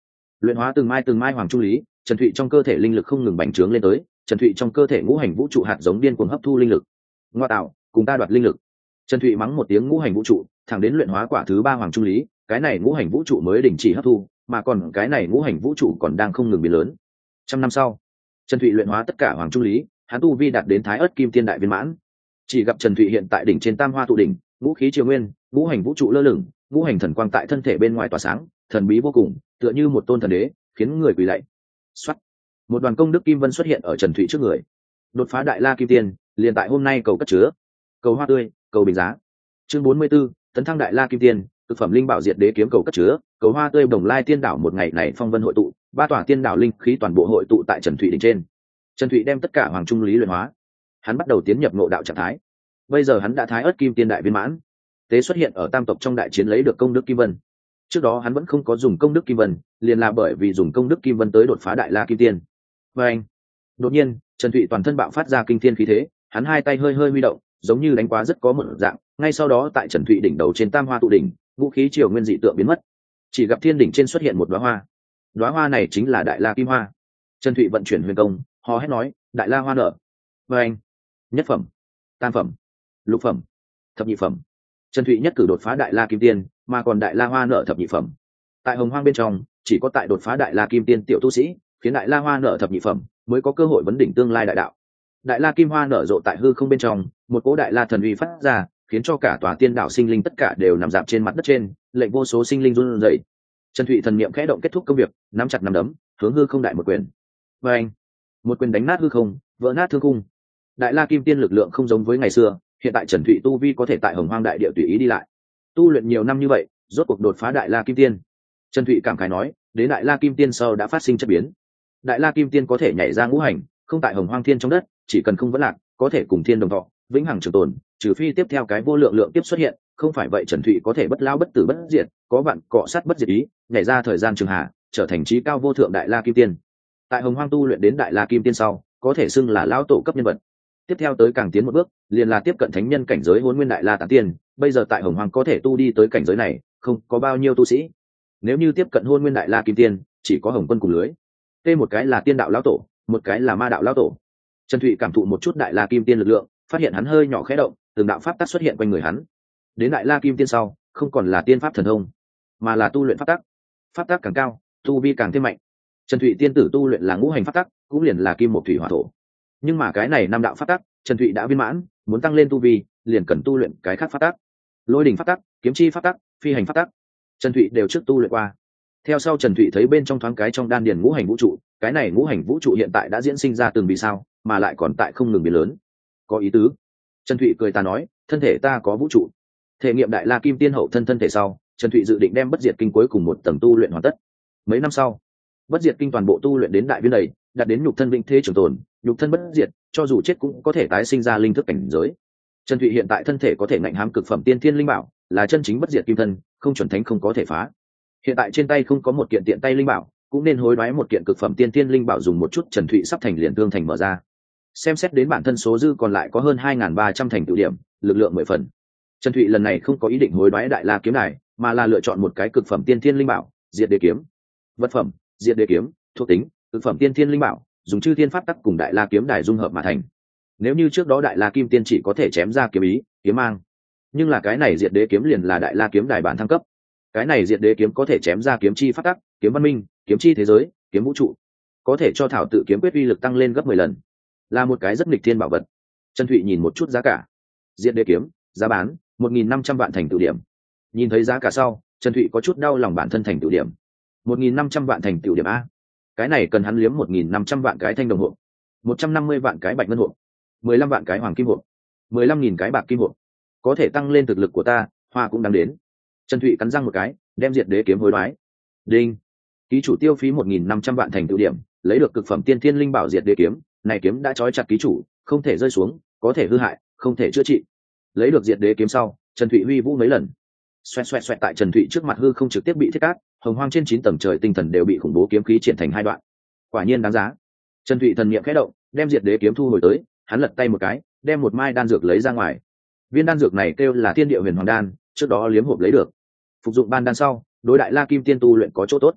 Luyện hóa từng mai từng mai hoàng trung lý, Trần Thụy trong cơ thể linh lực không ngừng bành trướng lên tới, Trần Thụy trong cơ thể ngũ hành vũ trụ hạt giống điên cuồng hấp thu linh lực. Ngoa tạo, cùng ta đoạt linh lực. Trần Thụy mắng một tiếng ngũ hành vũ trụ, thẳng đến luyện hóa quả thứ ba hoàng trung lý, cái này ngũ hành vũ trụ mới đình chỉ hấp thu, mà còn cái này ngũ hành vũ trụ còn đang không ngừng biến lớn. Trăm năm sau, Trần Thụy luyện hóa tất cả hoàng trung lý, hắn tu vi đạt đến Thái Ức Kim Tiên đại viên mãn. Chỉ gặp Trần Thụy hiện tại đỉnh trên Tam Hoa tụ đỉnh, ngũ khí triều nguyên, ngũ hành vũ trụ lơ lửng, ngũ hành thần quang tại thân thể bên ngoài tỏa sáng, thần bí vô cùng, tựa như một tôn thần đế, khiến người quỳ lạy. Soát. Một đoàn công đức kim vân xuất hiện ở Trần Thụy trước người. Đột phá đại la kim tiên, liền tại hôm nay cầu cất chứa. Cầu hoa tươi, cầu bình giá. Chương bốn mươi 44, tấn thăng đại la kim tiên, cực phẩm linh bảo diệt đế kiếm cầu cất chứa, cầu hoa tươi đồng lai tiên đảo một ngày này phong vân hội tụ, ba tòa tiên đảo linh khí toàn bộ hội tụ tại Trần Thụy đỉnh trên. Trần Thụy đem tất cả hoàng trung lý luyện hóa, hắn bắt đầu tiến nhập ngộ đạo trạng thái. Bây giờ hắn đã Thái Ức Kim Tiên đại viên mãn, tế xuất hiện ở tam tộc trong đại chiến lấy được công đức kim vân. Trước đó hắn vẫn không có dùng công đức kim vân, liền là bởi vì dùng công đức kim vân tới đột phá đại la kim tiên. Và anh, đột nhiên, Trần Thụy toàn thân bạo phát ra kinh thiên khí thế, hắn hai tay hơi hơi huy động, giống như đánh quá rất có một dạng. Ngay sau đó tại Trần Thụy đỉnh đầu trên Tam Hoa tụ đỉnh, vũ khí triều nguyên dị tượng biến mất, chỉ gặp thiên đỉnh trên xuất hiện một đóa hoa. Đóa hoa này chính là đại la kim hoa. Trần Thụy vận chuyển huyền công, hò hét nói, đại la hoa nở. Và anh, nhất phẩm, tam phẩm, lục phẩm, thập nhị phẩm. Trần Thụy nhất cử đột phá đại la kim tiên, mà còn đại la hoa nở thập nhị phẩm. Tại hồng hoang bên trong, chỉ có tại đột phá đại la kim tiên tiểu tu sĩ, khiến đại la hoa nở thập nhị phẩm mới có cơ hội vấn đỉnh tương lai đại đạo. Đại la kim hoa nở rộ tại hư không bên trong, một cỗ đại la thần uy phát ra, khiến cho cả tòa tiên đạo sinh linh tất cả đều nằm dạp trên mặt đất trên, lệnh vô số sinh linh run rẩy. Trần Thụy thần niệm khẽ động kết thúc công việc, nắm chặt nắm đấm, hướng hư không đại một quyền. Và anh, một quyền đánh nát hư không, vỡ nát thương khung. Đại la kim tiên lực lượng không giống với ngày xưa, hiện tại Trần Thụy tu vi có thể tại hồng hoang đại địa tùy ý đi lại. Tu luyện nhiều năm như vậy, rốt cuộc đột phá đại la kim tiên. Trần Thụy cảm khái nói, đến đại la kim tiên sau đã phát sinh chất biến. Đại la kim tiên có thể nhảy ra ngũ hành, không tại hồng hoang thiên trong đất, chỉ cần không vấn lạc, có thể cùng thiên đồng thọ, vĩnh hằng trường tồn, trừ phi tiếp theo cái vô lượng lượng tiếp xuất hiện, không phải vậy Trần Thụy có thể bất lao bất tử bất diệt, có bạn cọ sát bất diệt ý, nhảy ra thời gian trường hà, trở thành trí cao vô thượng đại la kim tiên. Tại hồng hoang tu luyện đến đại la kim tiên sau, có thể xưng là lão tổ cấp nhân vật. Tiếp theo tới càng tiến một bước, liền là tiếp cận thánh nhân cảnh giới hôn nguyên đại la tán tiên. Bây giờ tại hồng hoang có thể tu đi tới cảnh giới này, không có bao nhiêu tu sĩ. Nếu như tiếp cận hôn nguyên đại la kim tiên, chỉ có hồng quân cùng lưới. Tê một cái là tiên đạo lão tổ, một cái là ma đạo lão tổ. Trần Thụy cảm thụ một chút đại la kim tiên lực lượng, phát hiện hắn hơi nhỏ khẽ động, từng đạo pháp tắc xuất hiện quanh người hắn. Đến đại la kim tiên sau, không còn là tiên pháp thần thông, mà là tu luyện pháp tắc. Pháp tắc càng cao, tu vi càng thêm mạnh. Trần Thụy tiên tử tu luyện là ngũ hành pháp tắc, cũng liền là kim một thủy hỏa thổ. Nhưng mà cái này năm đạo pháp tắc, Trần Thụy đã viên mãn, muốn tăng lên tu vi, liền cần tu luyện cái khác pháp tắc. Lôi đỉnh pháp tắc, kiếm chi pháp tắc, phi hành pháp tắc, Trần Thụy đều trước tu luyện qua. Theo sau Trần Thụy thấy bên trong thoáng cái trong đan điền ngũ hành vũ trụ, cái này ngũ hành vũ trụ hiện tại đã diễn sinh ra từng vì sao, mà lại còn tại không ngừng biến lớn. Có ý tứ. Trần Thụy cười ta nói, thân thể ta có vũ trụ. Thể nghiệm đại la kim tiên hậu thân thân thể sau, Trần Thụy dự định đem bất diệt kinh cuối cùng một tầng tu luyện hoàn tất. Mấy năm sau, bất diệt kinh toàn bộ tu luyện đến đại viên đầy, đạt đến nhục thân vĩnh thế trường tồn, nhục thân bất diệt, cho dù chết cũng có thể tái sinh ra linh thức cảnh giới. Trần Thụy hiện tại thân thể có thể ngạnh hám cực phẩm tiên thiên linh bảo, là chân chính bất diệt kim thân, không chuẩn thánh không có thể phá. Hiện tại trên tay không có một kiện tiện tay linh bảo, cũng nên hối đoái một kiện cực phẩm tiên thiên linh bảo dùng một chút. Trần Thụy sắp thành liền thương thành mở ra. Xem xét đến bản thân số dư còn lại có hơn hai nghìn ba trăm thành tựu điểm, lực lượng mười phần. Trần Thụy lần này không có ý định hối đoái đại la kiếm đài, mà là lựa chọn một cái cực phẩm tiên thiên linh bảo, diệt đế kiếm. Vật phẩm, diệt đế kiếm, thuộc tính, cực phẩm tiên thiên linh bảo, dùng chư thiên pháp tắc cùng đại la kiếm đài dung hợp mà thành. Nếu như trước đó đại la kim tiên chỉ có thể chém ra kiếm ý, kiếm mang, nhưng là cái này diệt đế kiếm liền là đại la kiếm đài bản thăng cấp. Cái này diệt đế kiếm có thể chém ra kiếm chi pháp tắc, kiếm văn minh, kiếm chi thế giới, kiếm vũ trụ, có thể cho thảo tự kiếm quyết uy lực tăng lên gấp mười lần, là một cái rất nghịch thiên bảo vật. Trần Thụy nhìn một chút giá cả, diệt đế kiếm giá bán một nghìn năm trăm vạn thành tựu điểm. Nhìn thấy giá cả sau, Trần Thụy có chút đau lòng bản thân thành tựu điểm. một nghìn năm trăm vạn thành tựu điểm a, cái này cần hắn liếm một nghìn năm trăm vạn cái thanh đồng hộp, một trăm năm mươi vạn cái bạch ngân hộp, mười lăm vạn cái hoàng kim hộp, mười lăm nghìn cái bạc kim hộp, có thể tăng lên thực lực của ta, hoa cũng đáng đến. Trần Thụy cắn răng một cái, đem diệt đế kiếm hối đoái. Đinh, ký chủ tiêu phí một nghìn năm trăm vạn thành tựu điểm, lấy được cực phẩm tiên thiên linh bảo diệt đế kiếm. Này kiếm đã trói chặt ký chủ, không thể rơi xuống, có thể hư hại, không thể chữa trị. Lấy được diệt đế kiếm sau, Trần Thụy huy vũ mấy lần, xoẹt xoẹt xoẹt, tại Trần Thụy trước mặt hư không trực tiếp bị thiết cát, hồng hoang trên chín tầng trời tinh thần đều bị khủng bố kiếm khí triển thành hai đoạn. Quả nhiên đáng giá. Trần Thụy thần niệm khẽ động, đem diệt đế kiếm thu hồi tới, hắn lật tay một cái, đem một mai đan dược lấy ra ngoài. Viên đan dược này kêu là Thiên Địa Huyền Hoàng đan, trước đó liếm hộp lấy được. Phục dụng ban đan sau, đối đại la kim tiên tu luyện có chỗ tốt.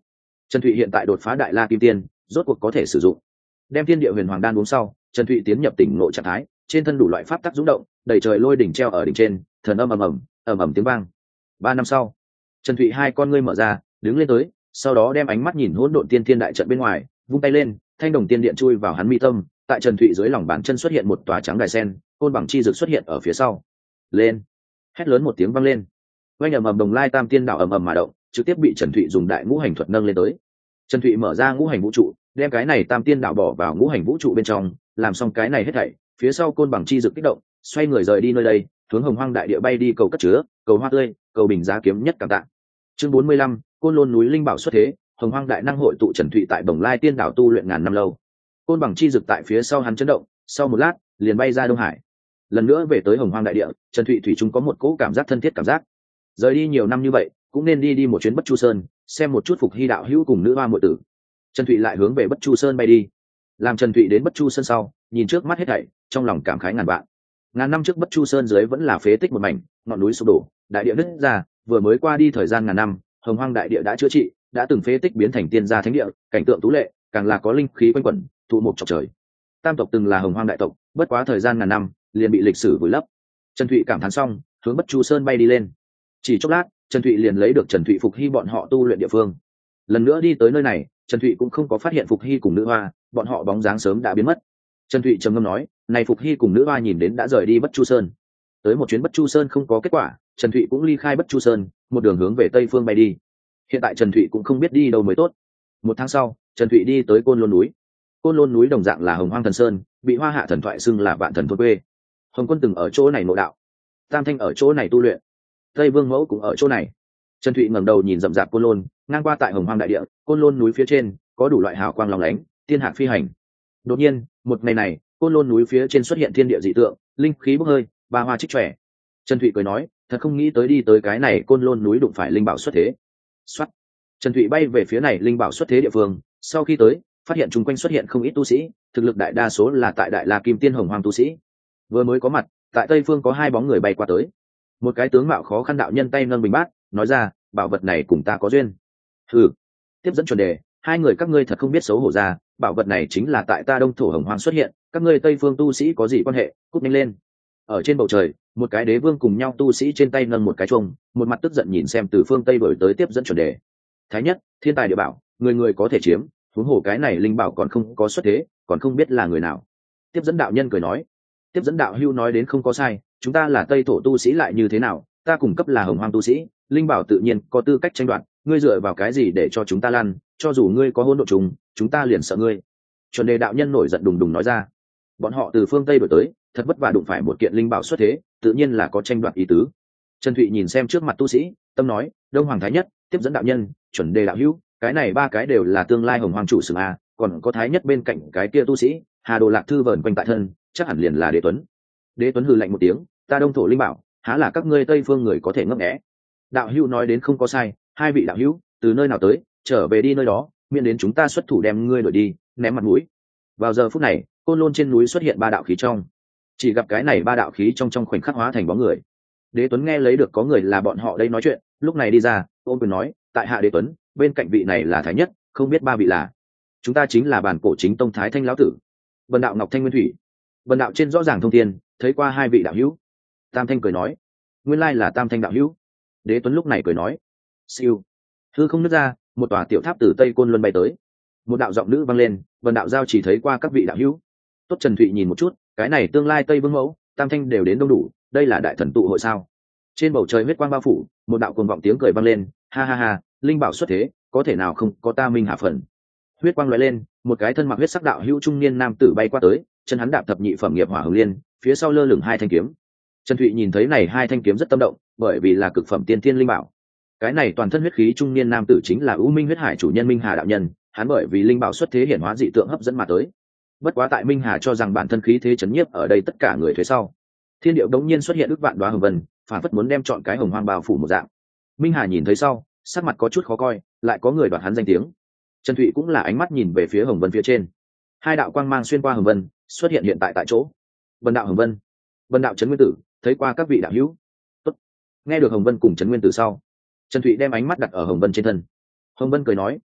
Trần Thụy hiện tại đột phá đại la kim tiên, rốt cuộc có thể sử dụng. Đem thiên địa huyền hoàng đan uống sau, Trần Thụy tiến nhập tỉnh ngộ trạng thái, trên thân đủ loại pháp tắc rung động, đầy trời lôi đỉnh treo ở đỉnh trên, thần âm ầm ầm, ầm ầm tiếng vang. Ba năm sau, Trần Thụy hai con ngươi mở ra, đứng lên tới, sau đó đem ánh mắt nhìn hỗn độn tiên thiên đại trận bên ngoài, vung tay lên, thanh đồng tiên điện chui vào hắn mi tâm, tại Trần Thụy dưới lòng bàn chân xuất hiện một tòa trắng đài sen, côn bằng chi dược xuất hiện ở phía sau. Lên! Hét lớn một tiếng vang lên. Oanh ầm ầm đồng lai tam tiên đảo ầm ầm mà động, trực tiếp bị Trần Thụy dùng đại ngũ hành thuật nâng lên tới. Trần Thụy mở ra ngũ hành vũ trụ, đem cái này tam tiên đảo bỏ vào ngũ hành vũ trụ bên trong, làm xong cái này hết thảy, phía sau côn bằng chi dược kích động, xoay người rời đi nơi đây, hướng hồng hoang đại địa bay đi cầu cất chứa, cầu hoa tươi, cầu bình giá kiếm nhất cảm tạ. Chương bốn mươi lăm, côn lôn núi linh bảo xuất thế, hồng hoang đại năng hội tụ Trần Thụy tại Bồng Lai tiên đảo tu luyện ngàn năm lâu. Côn bằng chi dược tại phía sau hắn chấn động, sau một lát, liền bay ra Đông Hải. Lần nữa về tới hồng hoang đại địa, Trần Thụy thủy chung có một cỗ cảm giác thân thiết cảm giác. Rời đi nhiều năm như vậy, cũng nên đi đi một chuyến Bất Chu Sơn, xem một chút Phục Hy đạo hữu cùng nữ hoa muội tử. Trần Thụy lại hướng về Bất Chu Sơn bay đi. Làm Trần Thụy đến Bất Chu Sơn sau, nhìn trước mắt hết thảy, trong lòng cảm khái ngàn vạn. Ngàn năm trước Bất Chu Sơn dưới vẫn là phế tích một mảnh, ngọn núi sụp đổ, đại địa nứt ra, vừa mới qua đi thời gian ngàn năm, hồng hoang đại địa đã chữa trị, đã từng phế tích biến thành tiên gia thánh địa, cảnh tượng tú lệ, càng là có linh khí quanh quẩn, thụ mục chọc trời. Tam tộc từng là hồng hoang đại tộc, bất quá thời gian ngàn năm, liền bị lịch sử vùi lấp. Trần Thụy cảm thán xong, hướng Bất Chu Sơn bay đi lên. Chỉ chốc lát, Trần Thụy liền lấy được Trần Thụy Phục Hy bọn họ tu luyện địa phương. Lần nữa đi tới nơi này, Trần Thụy cũng không có phát hiện Phục Hy cùng nữ hoa, bọn họ bóng dáng sớm đã biến mất. Trần Thụy trầm ngâm nói, này Phục Hy cùng nữ hoa nhìn đến đã rời đi Bất Chu Sơn. Tới một chuyến Bất Chu Sơn không có kết quả, Trần Thụy cũng ly khai Bất Chu Sơn, một đường hướng về tây phương bay đi. Hiện tại Trần Thụy cũng không biết đi đâu mới tốt. Một tháng sau, Trần Thụy đi tới Côn Lôn núi. Côn Lôn núi đồng dạng là Hồng Hoang Thần Sơn, bị Hoa Hạ thần thoại xưng là vạn thần thôn quê. Hồng Quân từng ở chỗ này nội đạo, Tam Thanh ở chỗ này tu luyện, Tây Vương Mẫu cũng ở chỗ này. Trần Thụy ngẩng đầu nhìn rậm rạp Côn Lôn, ngang qua tại Hồng Hoang đại địa, Côn Lôn núi phía trên có đủ loại hào quang lóng lánh, tiên hạc phi hành. Đột nhiên, một ngày này, Côn Lôn núi phía trên xuất hiện thiên địa dị tượng, linh khí bốc hơi, ba hoa trích trẻ. Trần Thụy cười nói, thật không nghĩ tới đi tới cái này Côn Lôn núi đụng phải linh bảo xuất thế. Soát. Trần Thụy bay về phía này linh bảo xuất thế địa phương, sau khi tới, phát hiện chung quanh xuất hiện không ít tu sĩ, thực lực đại đa số là tại Đại La Kim Tiên Hồng Hoang tu sĩ. Vừa mới có mặt, tại Tây phương có hai bóng người bay qua tới. Một cái tướng mạo khó khăn đạo nhân tay nâng bình bát, nói ra, bảo vật này cùng ta có duyên. Hừ. Tiếp dẫn chuẩn đề, hai người các ngươi thật không biết xấu hổ ra, bảo vật này chính là tại ta Đông thổ Hồng Hoang xuất hiện, các ngươi Tây phương tu sĩ có gì quan hệ, cút nhanh lên. Ở trên bầu trời, một cái đế vương cùng nhau tu sĩ trên tay nâng một cái chuông, một mặt tức giận nhìn xem từ phương Tây đổi tới tiếp dẫn chuẩn đề. Thái nhất, thiên tài địa bảo, người người có thể chiếm, huống hồ cái này linh bảo còn không có xuất thế, còn không biết là người nào. Tiếp dẫn đạo nhân cười nói, tiếp dẫn đạo hưu nói đến không có sai, chúng ta là Tây thổ tu sĩ lại như thế nào, ta cung cấp là Hồng Hoang tu sĩ, linh bảo tự nhiên có tư cách tranh đoạt, ngươi dựa vào cái gì để cho chúng ta lăn, cho dù ngươi có hỗn độn trùng, chúng ta liền sợ ngươi. Chuẩn đề đạo nhân nổi giận đùng đùng nói ra, bọn họ từ phương Tây đổi tới, thật vất vả đụng phải một kiện linh bảo xuất thế, tự nhiên là có tranh đoạt ý tứ. Trần Thụy nhìn xem trước mặt tu sĩ, tâm nói, Đông Hoàng Thái Nhất, tiếp dẫn đạo nhân, chuẩn đề đạo hữu, cái này ba cái đều là tương lai Hồng Hoang chủ sừng a, còn có Thái Nhất bên cạnh cái kia tu sĩ, Hà Đồ Lạc Thư vờn quanh tại thân, chắc hẳn liền là Đế Tuấn. Đế Tuấn hừ lạnh một tiếng, ta Đông thổ linh bảo, há là các ngươi Tây phương người có thể ngấp nghé. Đạo hữu nói đến không có sai, hai vị đạo hữu, từ nơi nào tới, trở về đi nơi đó, miễn đến chúng ta xuất thủ đem ngươi đuổi đi, ném mặt mũi. Vào giờ phút này, Côn Lôn trên núi xuất hiện ba đạo khí trong, chỉ gặp cái này ba đạo khí trong trong khoảnh khắc hóa thành bóng người. Đế Tuấn nghe lấy được có người là bọn họ đây nói chuyện, lúc này đi ra, ôm quyền nói, tại hạ Đế Tuấn, bên cạnh vị này là Thái Nhất, không biết ba vị là. Chúng ta chính là bản cổ chính tông Thái Thanh lão tử. Vân đạo Ngọc Thanh Nguyên Thủy. Vân đạo trên rõ ràng thông thiên, thấy qua hai vị đạo hữu. Tam Thanh cười nói, nguyên lai là Tam Thanh đạo hữu. Đế Tuấn lúc này cười nói, siêu. Hư không nứt ra, một tòa tiểu tháp từ Tây Côn Luân bay tới. Một đạo giọng nữ vang lên, Vân đạo giao chỉ thấy qua các vị đạo hữu. Tốt Trần Thụy nhìn một chút, cái này tương lai Tây Vương Mẫu, Tam Thanh đều đến đông đủ, đây là đại thần tụ hội sao? Trên bầu trời huyết quang bao phủ, một đạo cuồng vọng tiếng cười vang lên, ha ha ha, linh bảo xuất thế, có thể nào không có ta minh hạ phần. Huyết quang lóe lên, một cái thân mặc huyết sắc đạo hữu trung niên nam tử bay qua tới, chân hắn đạp thập nhị phẩm nghiệp hỏa hồng liên, phía sau lơ lửng hai thanh kiếm. Trần Thụy nhìn thấy này hai thanh kiếm rất tâm động, bởi vì là cực phẩm tiên thiên linh bảo. Cái này toàn thân huyết khí trung niên nam tử chính là U Minh huyết hải chủ nhân Minh Hà đạo nhân, hắn bởi vì linh bảo xuất thế hiển hóa dị tượng hấp dẫn mà tới. Bất quá tại Minh Hà cho rằng bản thân khí thế chấn nhiếp ở đây tất cả người phía sau. Thiên điệu đống nhiên xuất hiện ước vạn đoá hồng vân, phản phất muốn đem chọn cái hồng hoang bao phủ một dạng. Minh Hà nhìn thấy sau, sắc mặt có chút khó coi, lại có người đoạt hắn danh tiếng. Trần Thụy cũng là ánh mắt nhìn về phía hồng vân phía trên. Hai đạo quang mang xuyên qua hồng vân, xuất hiện hiện tại tại chỗ. Vân đạo hồng vân, Vân đạo Trấn Nguyên Tử, thấy qua các vị đạo hữu. Tốt. Nghe được hồng vân cùng Trấn Nguyên Tử sau, Trần Thụy đem ánh mắt đặt ở hồng vân trên thân. Hồng vân cười nói,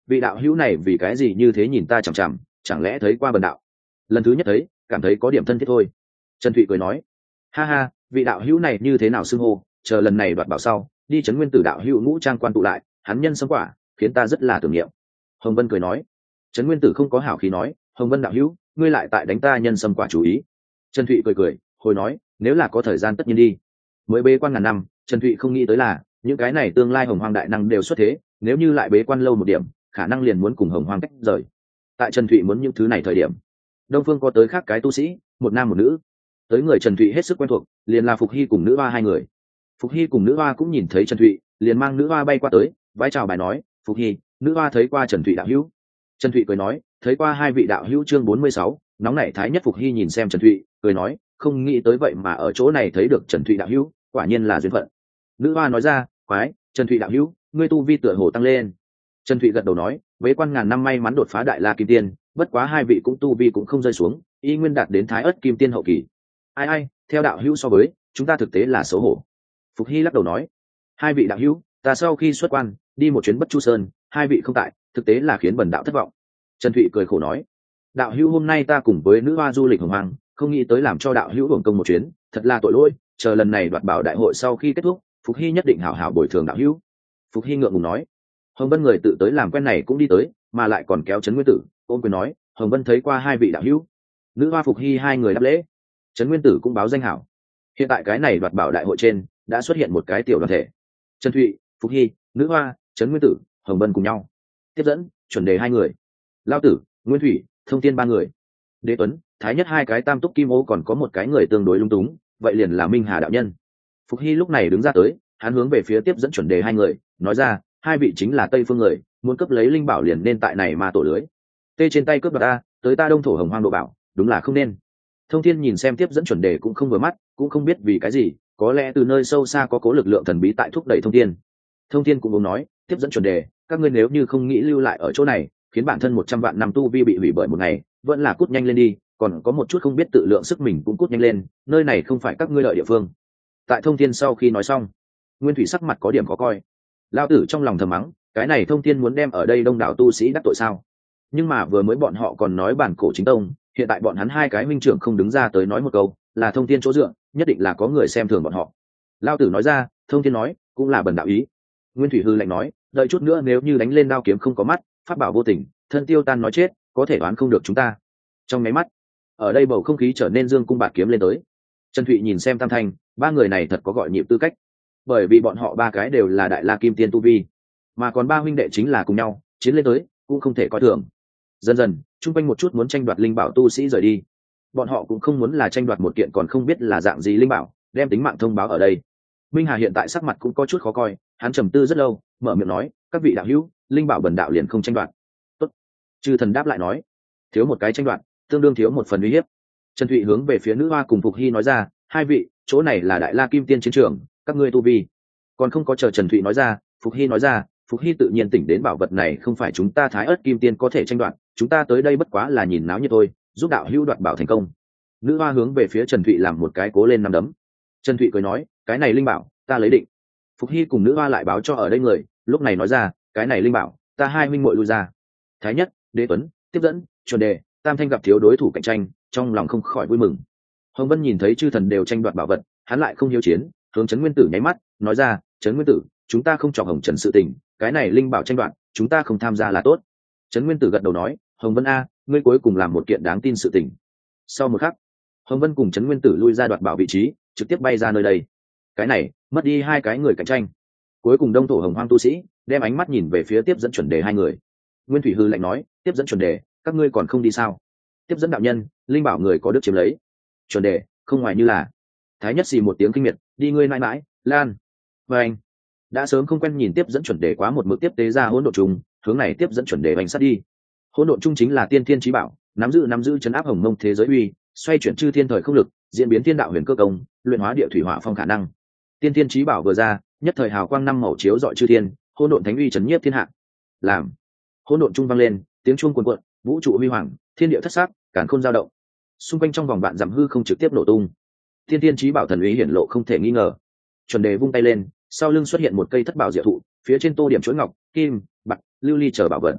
vị đạo hữu này vì cái gì như thế nhìn ta chằm chằm, chẳng lẽ thấy qua bần đạo? Lần thứ nhất thấy, cảm thấy có điểm thân thiết thôi. Trần Thụy cười nói, ha ha, vị đạo hữu này như thế nào xưng hô, chờ lần này đoạt bảo sau đi trấn nguyên tử đạo hữu ngũ trang quan tụ lại, hắn nhân sấm quả khiến ta rất là tưởng niệm. Hồng Vân cười nói. Trấn nguyên tử không có hảo khí nói, Hồng Vân đạo hữu, ngươi lại tại đánh ta nhân sâm quả chú ý. Trần Thụy cười cười hồi nói, nếu là có thời gian tất nhiên đi. Mới bế quan ngàn năm, Trần Thụy không nghĩ tới là những cái này tương lai hồng hoang đại năng đều xuất thế, nếu như lại bế quan lâu một điểm, khả năng liền muốn cùng hồng hoang cách rời. Tại Trần Thụy muốn những thứ này thời điểm, đông phương có tới khác cái tu sĩ, một nam một nữ. Tới người Trần Thụy hết sức quen thuộc, liền là Phục Hy cùng nữ hoa hai người. Phục Hy cùng nữ hoa cũng nhìn thấy Trần Thụy, liền mang nữ hoa bay qua tới, vái chào bài nói, Phục Hy, nữ hoa thấy qua Trần Thụy đạo hữu. Trần Thụy cười nói, thấy qua hai vị đạo hữu. Chương bốn mươi sáu, nóng nảy thái nhất. Phục Hy nhìn xem Trần Thụy, cười nói, không nghĩ tới vậy mà ở chỗ này thấy được Trần Thụy đạo hữu, quả nhiên là duyên phận. Nữ hoa nói ra, quái, Trần Thụy đạo hữu, ngươi tu vi tựa hồ tăng lên. Trần Thụy gật đầu nói, bế quan ngàn năm may mắn đột phá đại la kim tiên, bất quá hai vị cũng tu vi cũng không rơi xuống, y nguyên đạt đến thái ất kim tiên hậu kỳ. Ai ai, theo đạo hữu so với chúng ta thực tế là xấu hổ. Phục Hy lắc đầu nói, hai vị đạo hữu, ta sau khi xuất quan đi một chuyến Bất Chu Sơn, hai vị không tại, thực tế là khiến bần đạo thất vọng. Trần Thụy cười khổ nói, đạo hữu hôm nay ta cùng với nữ hoa du lịch hồng hoang, không nghĩ tới làm cho đạo hữu hưởng công một chuyến, thật là tội lỗi. Chờ lần này đoạt bảo đại hội sau khi kết thúc, Phục Hy nhất định hảo hảo bồi thường đạo hữu. Phục Hy ngượng ngùng nói. Hồng Vân người tự tới làm quen này cũng đi tới, mà lại còn kéo Trấn Nguyên Tử, ôm quyền nói, Hồng Vân thấy qua hai vị đạo hữu. Nữ hoa Phục Hy hai người đáp lễ. Trấn Nguyên Tử cũng báo danh hảo. Hiện tại cái này đoạt bảo đại hội trên đã xuất hiện một cái tiểu đoàn thể. Trần Thụy, Phục Hy, nữ hoa, Trấn Nguyên Tử, Hồng Vân cùng nhau. Tiếp dẫn, chuẩn đề hai người. Lao Tử, Nguyên Thủy, Thông Thiên ba người. Đế Tuấn, Thái Nhất hai cái tam túc kim ô, còn có một cái người tương đối lung túng, vậy liền là Minh Hà đạo nhân. Phục Hy lúc này đứng ra tới, hắn hướng về phía tiếp dẫn chuẩn đề hai người, nói ra, hai vị chính là Tây Phương người, muốn cướp lấy linh bảo liền nên tại này mà tổ lưới. Tê trên tay cướp đoạt ta, tới ta đông thổ hồng hoang độ bảo, đúng là không nên. Thông Thiên nhìn xem tiếp dẫn chuẩn đề cũng không vừa mắt, cũng không biết vì cái gì, có lẽ từ nơi sâu xa có cố lực lượng thần bí tại thúc đẩy Thông Thiên. Thông Thiên cũng muốn nói, tiếp dẫn chuẩn đề, các ngươi nếu như không nghĩ lưu lại ở chỗ này, khiến bản thân một trăm vạn năm tu vi bị hủy bởi một ngày, vẫn là cút nhanh lên đi, còn có một chút không biết tự lượng sức mình cũng cút nhanh lên, nơi này không phải các ngươi lợi địa phương. Tại Thông Thiên sau khi nói xong, Nguyên Thủy sắc mặt có điểm khó coi. Lao tử trong lòng thầm mắng, cái này Thông Thiên muốn đem ở đây đông đảo tu sĩ đắc tội sao? Nhưng mà vừa mới bọn họ còn nói bản cổ chính tông, hiện tại bọn hắn hai cái minh trưởng không đứng ra tới nói một câu, là Thông Thiên chỗ dựa, nhất định là có người xem thường bọn họ. Lao tử nói ra, Thông Thiên nói, cũng là bần đạo ý. Nguyên Thủy hư lạnh nói, đợi chút nữa nếu như đánh lên đao kiếm không có mắt, pháp bảo vô tình, thân tiêu tan nói chết, có thể đoán không được chúng ta. Trong máy mắt, ở đây bầu không khí trở nên dương cung bạt kiếm lên tới. Trần Thụy nhìn xem Tam Thanh, ba người này thật có gọi nhịp tư cách, bởi vì bọn họ ba cái đều là đại la kim tiên tu vi, mà còn ba huynh đệ chính là cùng nhau chiến lên tới, cũng không thể coi thường. Dần dần, chung quanh một chút muốn tranh đoạt linh bảo tu sĩ rời đi, bọn họ cũng không muốn là tranh đoạt một kiện còn không biết là dạng gì linh bảo, đem tính mạng thông báo ở đây. Minh Hà hiện tại sắc mặt cũng có chút khó coi, hắn trầm tư rất lâu, mở miệng nói, các vị đạo hữu, linh bảo bần đạo liền không tranh đoạt. Tốt. Chư thần đáp lại nói, thiếu một cái tranh đoạt, tương đương thiếu một phần uy hiếp. Trần Thụy hướng về phía nữ hoa cùng Phục Hy nói ra, hai vị, chỗ này là đại la kim tiên chiến trường, các ngươi tu vi. Còn không có chờ Trần Thụy nói ra, Phục Hy nói ra, Phục Hy tự nhiên tỉnh đến bảo vật này không phải chúng ta thái ớt kim tiên có thể tranh đoạt, chúng ta tới đây bất quá là nhìn náo như thôi, giúp đạo hữu đoạt bảo thành công. Nữ hoa hướng về phía Trần Thụy làm một cái cố lên năm đấm. Trần Thụy cười nói, cái này linh bảo ta lấy định. Phục Hy cùng nữ hoa lại báo cho ở đây người, lúc này nói ra, cái này linh bảo ta hai minh muội lui ra. Thái Nhất, Đế Tuấn, tiếp dẫn, chuẩn đề, Tam Thanh gặp thiếu đối thủ cạnh tranh, trong lòng không khỏi vui mừng. Hồng Vân nhìn thấy chư thần đều tranh đoạt bảo vật, hắn lại không hiếu chiến, hướng Trấn Nguyên Tử nháy mắt, nói ra, Trấn Nguyên Tử, chúng ta không chọc Hồng Trần sự tình, cái này linh bảo tranh đoạt, chúng ta không tham gia là tốt. Trấn Nguyên Tử gật đầu nói, Hồng Vân a, ngươi cuối cùng làm một kiện đáng tin sự tình. Sau một khắc, Hồng Vân cùng Trấn Nguyên Tử lui ra đoạt bảo vị trí, trực tiếp bay ra nơi đây. Cái này mất đi hai cái người cạnh tranh. Cuối cùng đông thổ hồng hoang tu sĩ đem ánh mắt nhìn về phía tiếp dẫn chuẩn đề hai người. Nguyên Thủy hư lạnh nói, tiếp dẫn chuẩn đề, các ngươi còn không đi sao? Tiếp dẫn đạo nhân, linh bảo người có đức chiếm lấy. Chuẩn đề, không ngoài như là. Thái Nhất xì một tiếng kinh miệt, đi ngươi mãi mãi, lan. Và anh đã sớm không quen nhìn tiếp dẫn chuẩn đề quá một mực tiếp tế ra hỗn độn trùng, hướng này tiếp dẫn chuẩn đề bành sát đi. Hỗn độn trung chính là tiên thiên chí bảo, nắm giữ nắm giữ chấn áp hồng mông thế giới uy, xoay chuyển chư thiên thời không lực, diễn biến thiên đạo huyền cơ công, luyện hóa địa thủy hỏa phong khả năng. Tiên thiên chí bảo vừa ra, nhất thời hào quang năm màu chiếu rọi chư thiên, hỗn độn thánh uy chấn nhiếp thiên hạ. Làm hỗn độn trung vang lên, tiếng chuông cuồn cuộn, vũ trụ huy hoàng, thiên địa thất sắc, càn khôn dao động. Xung quanh trong vòng vạn dặm hư không trực tiếp nổ tung. Tiên thiên chí bảo thần uy hiển lộ không thể nghi ngờ. Chuẩn đề vung tay lên, sau lưng xuất hiện một cây thất bảo diệu thụ, phía trên tô điểm chuỗi ngọc, kim, bạc, lưu ly chờ bảo vật.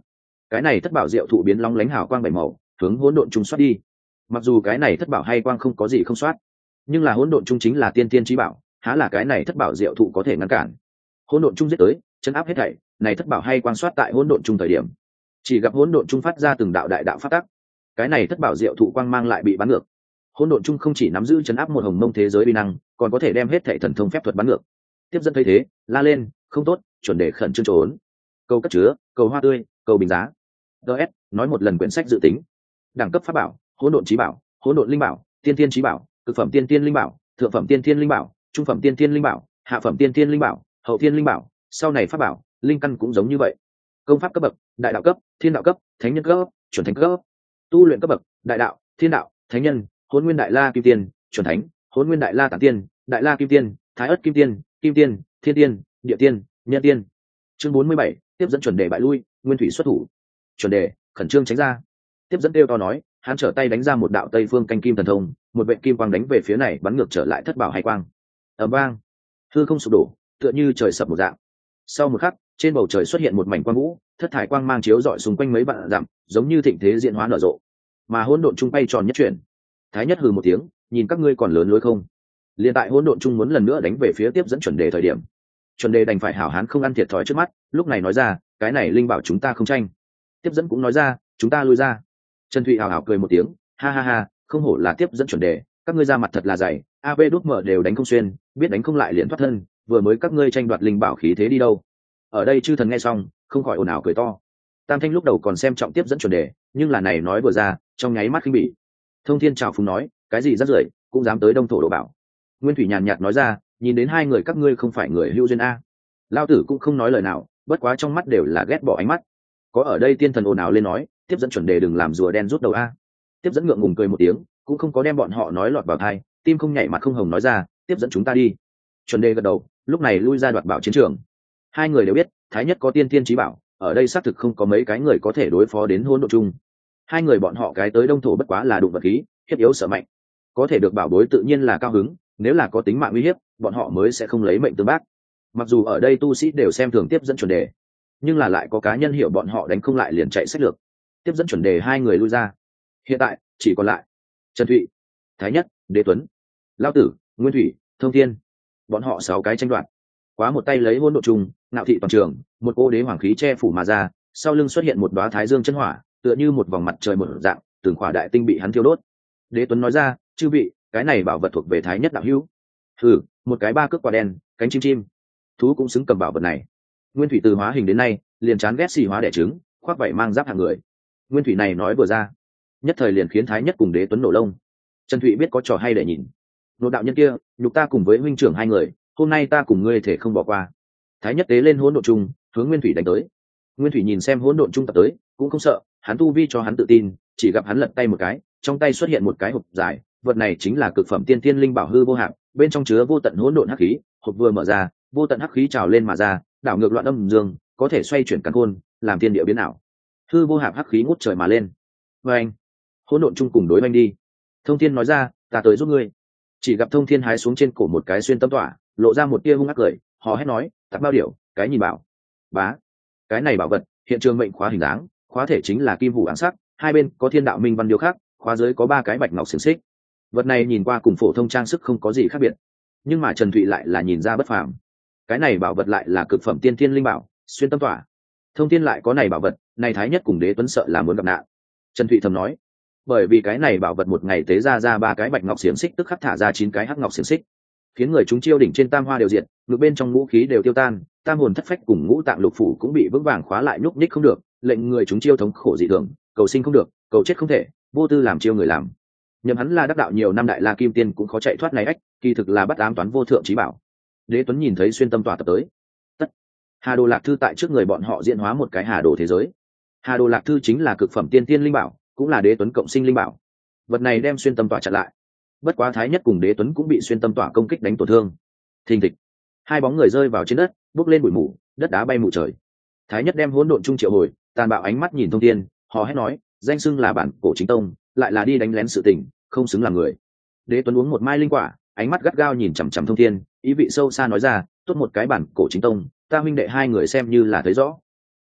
cái này thất bảo diệu thụ biến long lánh hào quang bảy màu hướng hỗn độn trung soát đi. Mặc dù cái này thất bảo hay quang không có gì không soát, nhưng là hỗn độn trung chính là tiên tiên trí bảo, há là cái này thất bảo diệu thụ có thể ngăn cản. Hỗn độn trung giết tới, chấn áp hết thảy, này thất bảo hay quang soát tại hỗn độn trung thời điểm, chỉ gặp hỗn độn trung phát ra từng đạo đại đạo phát tắc, cái này thất bảo diệu thụ quang mang lại bị bắn ngược. Hỗn độn trung không chỉ nắm giữ chấn áp một hồng mông thế giới uy năng, còn có thể đem hết thảy thần thông phép thuật bắn ngược. Tiếp dẫn thấy thế, la lên, không tốt, chuẩn đề khẩn trương trốn. Cầu cất chứa, cầu hoa tươi, cầu bình giá. ds nói một lần quyển sách dự tính. Đẳng cấp pháp bảo, hỗn độn trí bảo, hỗn độn linh bảo, tiên tiên trí bảo, cực phẩm tiên tiên linh bảo, thượng phẩm tiên tiên linh bảo, trung phẩm tiên tiên linh bảo, hạ phẩm tiên tiên linh bảo, hậu tiên linh bảo, sau này pháp bảo linh căn cũng giống như vậy. Công pháp cấp bậc, đại đạo cấp, thiên đạo cấp, thánh nhân cấp, chuẩn thánh cấp. Tu luyện cấp bậc, đại đạo, thiên đạo, thánh nhân, hỗn nguyên đại la kim tiên, chuẩn thánh, hỗn nguyên đại la tản tiên, đại la kim tiên, thái ất kim tiên, kim tiên, thiên tiên, địa tiên, nhân tiên. Chương bốn mươi bảy, tiếp dẫn chuẩn đề bại lui, nguyên thủy xuất thủ. Chuẩn đề khẩn trương tránh ra. Tiếp dẫn kêu to nói, hắn trở tay đánh ra một đạo tây phương canh kim thần thông, một vệ kim quang đánh về phía này bắn ngược trở lại thất bảo hay quang. Ầm vang, hư không sụp đổ, tựa như trời sập một dạng. Sau một khắc, trên bầu trời xuất hiện một mảnh quang vũ, thất thải quang mang chiếu rọi xung quanh mấy vạn dặm, giống như thịnh thế diễn hóa nở rộ. Mà hỗn độn trung bay tròn nhất chuyển. Thái nhất hừ một tiếng, nhìn các ngươi còn lớn lối không? Liên tại hỗn độn trung muốn lần nữa đánh về phía tiếp dẫn chuẩn đề thời điểm, chuẩn đề đành phải hảo hán không ăn thiệt thòi trước mắt, lúc này nói ra, cái này linh bảo chúng ta không tranh. Tiếp dẫn cũng nói ra, chúng ta lui ra. Trần Thụy hào hào cười một tiếng, ha ha ha, không hổ là tiếp dẫn chuẩn đề, các ngươi ra mặt thật là dày, av đút mở đều đánh không xuyên, biết đánh không lại liền thoát thân, vừa mới các ngươi tranh đoạt linh bảo khí thế đi đâu. Ở đây chư thần nghe xong không khỏi ồn ào cười to. Tam Thanh lúc đầu còn xem trọng tiếp dẫn chuẩn đề, nhưng là này nói vừa ra, trong nháy mắt khinh bỉ. Thông Thiên chào phúng nói, cái gì rắc rưởi, cũng dám tới đông thổ độ bảo. Nguyên Thủy nhàn nhạt nói ra, nhìn đến hai người các ngươi không phải người hữu duyên a. Lao tử cũng không nói lời nào, bất quá trong mắt đều là ghét bỏ ánh mắt. Có ở đây tiên thần ồn ào lên nói, tiếp dẫn chuẩn đề đừng làm rùa đen rút đầu a. Tiếp dẫn ngượng ngùng cười một tiếng, cũng không có đem bọn họ nói lọt vào tai, tim không nhảy mặt không hồng nói ra, tiếp dẫn chúng ta đi. Chuẩn đề gật đầu, lúc này lui ra đoạt bảo chiến trường. Hai người đều biết, thái nhất có tiên tiên trí bảo, ở đây xác thực không có mấy cái người có thể đối phó đến hỗn độn chung. Hai người bọn họ cái tới đông thổ bất quá là đụng vật khí, hiếp yếu sợ mạnh, có thể được bảo bối tự nhiên là cao hứng, nếu là có tính mạng uy hiếp, bọn họ mới sẽ không lấy mệnh tương bác. Mặc dù ở đây tu sĩ đều xem thường tiếp dẫn chuẩn đề, nhưng là lại có cá nhân hiểu bọn họ đánh không lại liền chạy sách lược. Tiếp dẫn chuẩn đề hai người lui ra, hiện tại chỉ còn lại Trần Thụy, Thái Nhất, Đế Tuấn, Lao Tử, Nguyên Thủy, Thông Thiên, bọn họ sáu cái tranh đoạt. Quá một tay lấy hỗn độn trùng, ngạo thị toàn trường, một cô đế hoàng khí che phủ mà ra, sau lưng xuất hiện một đóa thái dương chân hỏa, tựa như một vòng mặt trời một dạng, từng khỏa đại tinh bị hắn thiêu đốt. Đế Tuấn nói ra, chư vị, cái này bảo vật thuộc về Thái Nhất đạo hữu. Thử, một cái ba cước quả đen, cánh chim chim, thú cũng xứng cầm bảo vật này. Nguyên Thủy từ hóa hình đến nay, liền chán ghét xì hóa đẻ trứng, khoác vảy mang giáp hạng người. Nguyên Thủy này nói vừa ra, nhất thời liền khiến Thái Nhất cùng Đế Tuấn nổ lông. Trần Thụy biết có trò hay để nhìn. Nộ đạo nhân kia, nhục ta cùng với huynh trưởng hai người, hôm nay ta cùng ngươi thể không bỏ qua. Thái Nhất tế lên hỗn độn trung, hướng Nguyên Thủy đánh tới. Nguyên Thủy nhìn xem hỗn độn trung tập tới, cũng không sợ, hắn tu vi cho hắn tự tin, chỉ gặp hắn lật tay một cái, trong tay xuất hiện một cái hộp dài, vật này chính là cực phẩm tiên tiên linh bảo hư vô hạp, bên trong chứa vô tận hỗn độn hắc khí, hộp vừa mở ra, vô tận hắc khí trào lên mà ra, đảo ngược loạn âm dương, có thể xoay chuyển càn khôn, làm thiên địa biến ảo. Hư vô hạp hắc khí ngút trời mà lên. Và anh, hỗn độn trung cùng đối oanh đi. Thông Thiên nói ra, ta tới giúp ngươi. Chỉ gặp Thông Thiên hái xuống trên cổ một cái xuyên tâm tỏa, lộ ra một tia hung ác cười, hò hét nói, tặc bao điểu, cái nhìn bảo. Bá, cái này bảo vật, hiện trường mệnh khóa hình dáng, khóa thể chính là kim hủ áng sắc, hai bên có thiên đạo minh văn điêu khắc, khóa dưới có ba cái bạch ngọc xiềng xích. Vật này nhìn qua cùng phổ thông trang sức không có gì khác biệt, nhưng mà Trần Thụy lại là nhìn ra bất phàm. Cái này bảo vật lại là cực phẩm tiên thiên linh bảo, xuyên tâm tỏa. Thông Thiên lại có này bảo vật, này Thái Nhất cùng Đế Tuấn sợ là muốn gặp nạn. Trần Thụy thầm nói, bởi vì cái này bảo vật một ngày tế ra ra ba cái bạch ngọc xiềng xích, tức khắc thả ra chín cái hắc ngọc xiềng xích, khiến người chúng chiêu đỉnh trên tam hoa đều diệt, ngược bên trong ngũ khí đều tiêu tan, tam hồn thất phách cùng ngũ tạng lục phủ cũng bị vững vàng khóa lại, nhúc nhích không được, lệnh người chúng chiêu thống khổ dị thường, cầu sinh không được, cầu chết không thể, vô tư làm chiêu người làm. Nhầm hắn là đắc đạo nhiều năm đại la kim tiên cũng khó chạy thoát này ách, kỳ thực là bắt ám toán vô thượng trí bảo. Đế Tuấn nhìn thấy xuyên tâm tỏa tập tới, tất Hà Đồ Lạc Thư tại trước người bọn họ diễn hóa một cái Hà Đồ thế giới. Hà Đồ Lạc Thư chính là cực phẩm tiên tiên linh bảo, cũng là Đế Tuấn cộng sinh linh bảo. Vật này đem xuyên tâm tỏa chặn lại. Bất quá Thái Nhất cùng Đế Tuấn cũng bị xuyên tâm tỏa công kích đánh tổn thương. Thình thịch, hai bóng người rơi vào trên đất, bốc lên bụi mù, đất đá bay mù trời. Thái Nhất đem hỗn độn trung triệu hồi, tàn bạo ánh mắt nhìn Thông Thiên, hò hét nói, danh xưng là bản cổ chính tông, lại là đi đánh lén sự tình, không xứng làm người. Đế Tuấn uống một mai linh quả, ánh mắt gắt gao nhìn chằm chằm Thông Thiên, ý vị sâu xa nói ra, tốt một cái bản cổ chính tông, ta huynh đệ hai người xem như là thấy rõ.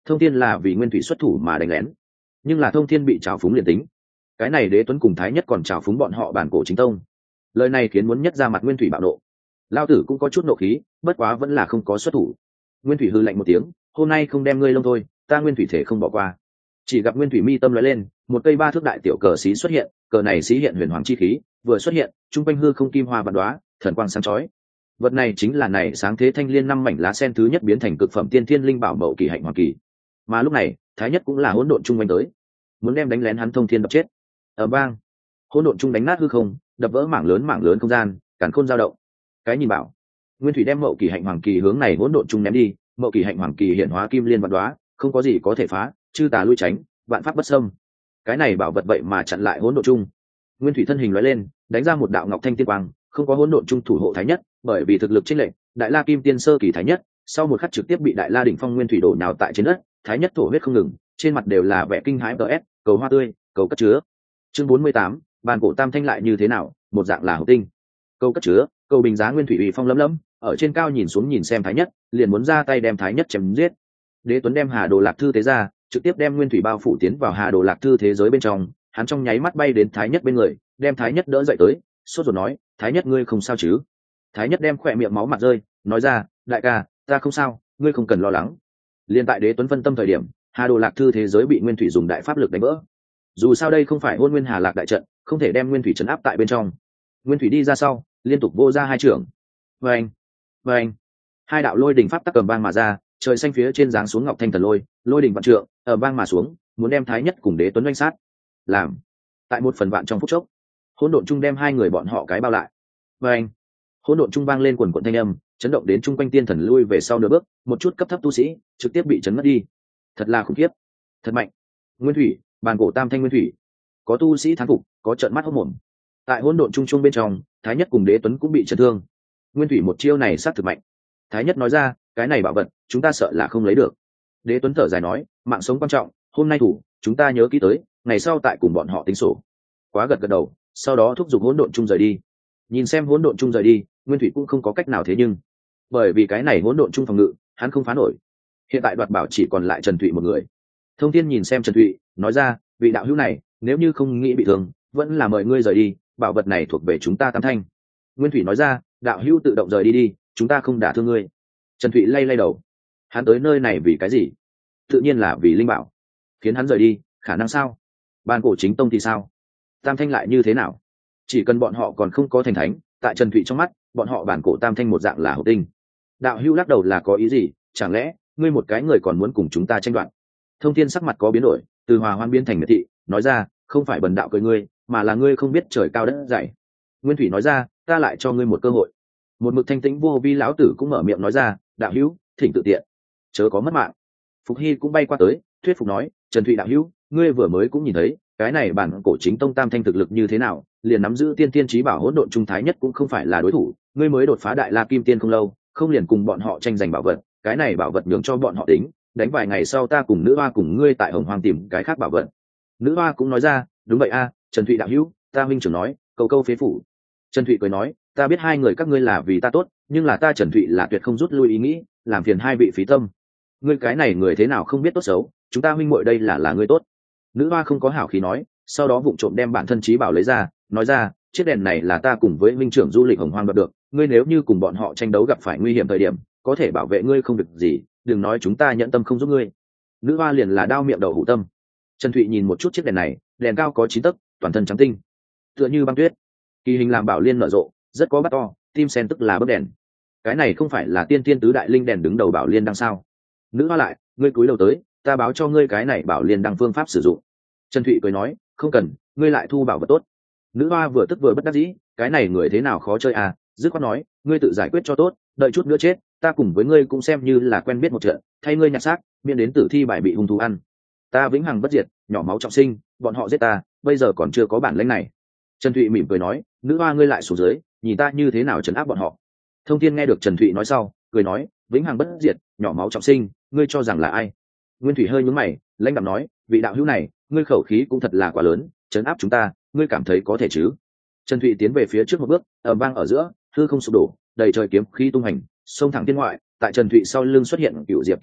Thông thiên là vì nguyên thủy xuất thủ mà đánh lén, nhưng là thông thiên bị trào phúng liền tính, cái này đế tuấn cùng thái nhất còn trào phúng bọn họ bản cổ chính tông. Lời này khiến muốn nhất ra mặt nguyên thủy bạo nộ. Lao tử cũng có chút nộ khí, bất quá vẫn là không có xuất thủ. Nguyên thủy hư lạnh một tiếng, hôm nay không đem ngươi lông thôi, ta nguyên thủy thể không bỏ qua. Chỉ gặp nguyên thủy mi tâm lóe lên, một cây ba thước đại tiểu cờ xí xuất hiện, cờ này xí hiện huyền hoàng chi khí, vừa xuất hiện, trung quanh hư không kim hoa vạn đóa, thần quang sáng chói. Vật này chính là này sáng thế thanh liên năm mảnh lá sen thứ nhất biến thành cực phẩm tiên thiên linh bảo mậu kỳ hạnh hoàng kỳ. Mà lúc này, thái nhất cũng là hỗn độn trung quanh tới, muốn đem đánh lén hắn thông thiên đập chết. Ở bang, hỗn độn trung đánh nát hư không, đập vỡ mảng lớn mảng lớn không gian, càn khôn dao động. Cái nhìn bảo, nguyên thủy đem mậu kỳ hạnh hoàng kỳ hướng này hỗn độn trung ném đi, mậu kỳ hạnh hoàng kỳ hiện hóa kim liên vạn đóa, không có gì có thể phá, chư tà lui tránh, vạn pháp bất xâm. Cái này bảo vật vậy mà chặn lại hỗn độn trung. Nguyên thủy thân hình lóe lên, đánh ra một đạo ngọc thanh tiên quang, không có hỗn độn trung thủ hộ thái nhất, bởi vì thực lực chênh lệch, đại la kim tiên sơ kỳ thái nhất, sau một khắc trực tiếp bị đại la đỉnh phong nguyên thủy đổ nhào tại trên đất, thái nhất thổ huyết không ngừng, trên mặt đều là vẻ kinh hãi. ts cầu hoa tươi, cầu cất chứa. Chương bốn mươi tám, bàn cổ tam thanh lại như thế nào, một dạng là hậu tinh. Cầu cất chứa, cầu bình giá nguyên thủy uy phong lấm lấm, ở trên cao nhìn xuống nhìn xem thái nhất, liền muốn ra tay đem thái nhất chém giết. Đế Tuấn đem Hà Đồ Lạc Thư thế ra, trực tiếp đem nguyên thủy bao phủ tiến vào Hà Đồ Lạc Thư thế giới bên trong, hắn trong nháy mắt bay đến thái nhất bên người, đem thái nhất đỡ dậy tới, sốt ruột nói, thái nhất ngươi không sao chứ? Thái nhất đem khỏe miệng máu mặt rơi, nói ra, đại ca, ta không sao, ngươi không cần lo lắng. Liên tại Đế Tuấn phân tâm thời điểm, Hà Đồ Lạc Thư thế giới bị nguyên thủy dùng đại pháp lực đánh vỡ. Dù sao đây không phải Hôn Nguyên Hà Lạc đại trận, không thể đem nguyên thủy trấn áp tại bên trong. Nguyên thủy đi ra sau, liên tục vô ra hai trưởng. Vâng, vâng, hai đạo lôi đỉnh pháp tắc cầm vang mà ra, trời xanh phía trên giáng xuống ngọc thanh thần lôi, lôi đỉnh vạn trượng, ở vang mà xuống, muốn đem thái nhất cùng Đế Tuấn oanh sát. Làm, tại một phần vạn trong phút chốc, hỗn độn trung đem hai người bọn họ cái bao lại. Vâng, hỗn độn trung vang lên quần quần thanh âm, chấn động đến trung quanh tiên thần lui về sau nửa bước, một chút cấp thấp tu sĩ trực tiếp bị chấn mất đi. Thật là khủng khiếp, thật mạnh. Nguyên thủy, bàn cổ tam thanh nguyên thủy, có tu sĩ thán phục, có trợn mắt hốt mồm. Tại hỗn độn trung trung bên trong, thái nhất cùng Đế Tuấn cũng bị chấn thương. Nguyên thủy một chiêu này sát thực mạnh. Thái nhất nói ra, cái này bảo vật chúng ta sợ là không lấy được. Đế Tuấn thở dài nói, mạng sống quan trọng, hôm nay thủ chúng ta nhớ kỹ tới, ngày sau tại cùng bọn họ tính sổ. Quá gật gật đầu, sau đó thúc giục hỗn độn trung rời đi. Nhìn xem hỗn độn trung rời đi, nguyên thủy cũng không có cách nào thế nhưng, bởi vì cái này hỗn độn trung phòng ngự, hắn không phá nổi. Hiện tại đoạt bảo chỉ còn lại Trần Thụy một người. Thông Thiên nhìn xem Trần Thụy, nói ra, vị đạo hữu này, nếu như không nghĩ bị thương, vẫn là mời ngươi rời đi, bảo vật này thuộc về chúng ta tam thanh. Nguyên thủy nói ra, đạo hữu tự động rời đi đi, chúng ta không đả thương ngươi. Trần Thụy lay lay đầu, hắn tới nơi này vì cái gì? Tự nhiên là vì linh bảo. Khiến hắn rời đi, khả năng sao? Ban cổ chính tông thì sao? Tam thanh lại như thế nào? Chỉ cần bọn họ còn không có thành thánh, tại Trần Thụy trong mắt, bọn họ bản cổ tam thanh một dạng là hậu tinh. Đạo hữu lắc đầu là có ý gì? Chẳng lẽ ngươi một cái người còn muốn cùng chúng ta tranh đoạt? Thông Thiên sắc mặt có biến đổi, từ hòa hoan biến thành miệt thị, nói ra, không phải bần đạo cười ngươi, mà là ngươi không biết trời cao đất dày. Nguyên thủy nói ra, ta lại cho ngươi một cơ hội. Một mực thanh tĩnh vô vi lão tử cũng mở miệng nói ra, đạo hữu, thỉnh tự tiện, chớ có mất mạng. Phục Hy cũng bay qua tới, thuyết phục nói, Trần Thụy đạo hữu, ngươi vừa mới cũng nhìn thấy, cái này bản cổ chính tông tam thanh thực lực như thế nào, liền nắm giữ tiên tiên trí bảo hỗn độn trung thái nhất cũng không phải là đối thủ, ngươi mới đột phá đại la kim tiên không lâu, không liền cùng bọn họ tranh giành bảo vật, cái này bảo vật nhường cho bọn họ tính, đánh vài ngày sau ta cùng nữ hoa cùng ngươi tại Hồng Hoang tìm cái khác bảo vật. Nữ hoa cũng nói ra, đúng vậy a, Trần Thụy đạo hữu, ta huynh trưởng nói, câu câu phế phủ. Trần Thụy cười nói, ta biết hai người các ngươi là vì ta tốt, nhưng là ta Trần Thụy là tuyệt không rút lui ý nghĩ, làm phiền hai vị phí tâm. Ngươi cái này người thế nào không biết tốt xấu, chúng ta huynh muội đây là là ngươi tốt. Nữ hoa không có hảo khí nói, sau đó vụng trộm đem bản thân trí bảo lấy ra, nói ra, chiếc đèn này là ta cùng với minh trưởng du lịch Hồng Hoang đoạt được, ngươi nếu như cùng bọn họ tranh đấu gặp phải nguy hiểm thời điểm, có thể bảo vệ ngươi không việc gì, đừng nói chúng ta nhận tâm không giúp ngươi. Nữ hoa liền là đao miệng đầu hủ tâm. Trần Thụy nhìn một chút chiếc đèn này, đèn cao có chín tấc, toàn thân trắng tinh, tựa như băng tuyết, kỳ hình làm bảo liên nở rộ, rất có bắt to, tim sen tức là bấc đèn. Cái này không phải là tiên tiên tứ đại linh đèn đứng đầu bảo liên đăng sao? Nữ hoa lại, ngươi cúi đầu tới, ta báo cho ngươi cái này bảo liên đăng phương pháp sử dụng. Trần Thụy cười nói, không cần, ngươi lại thu bảo vật tốt. Nữ hoa vừa tức vừa bất đắc dĩ, cái này người thế nào khó chơi à? Dứt khoát nói, ngươi tự giải quyết cho tốt, đợi chút nữa chết, ta cùng với ngươi cũng xem như là quen biết một trận, thay ngươi nhặt xác, miễn đến tử thi bài bị hung thú ăn. Ta vĩnh hằng bất diệt, nhỏ máu trọng sinh, bọn họ giết ta, bây giờ còn chưa có bản lĩnh này. Trần Thụy mỉm cười nói, nữ hoa ngươi lại xuống dưới, nhìn ta như thế nào trấn áp bọn họ. Thông Thiên nghe được Trần Thụy nói sau, cười nói, vĩnh hằng bất diệt, nhỏ máu trọng sinh, ngươi cho rằng là ai? Nguyên Thủy hơi nhướng mày, lãnh đạm nói, vị đạo hữu này, ngươi khẩu khí cũng thật là quá lớn, trấn áp chúng ta, ngươi cảm thấy có thể chứ? Trần Thụy tiến về phía trước một bước, ở vang ở giữa, hư không sụp đổ, đầy trời kiếm khí tung hành, xông thẳng thiên ngoại. Tại Trần Thụy sau lưng xuất hiện cựu diệp kiếm thảo,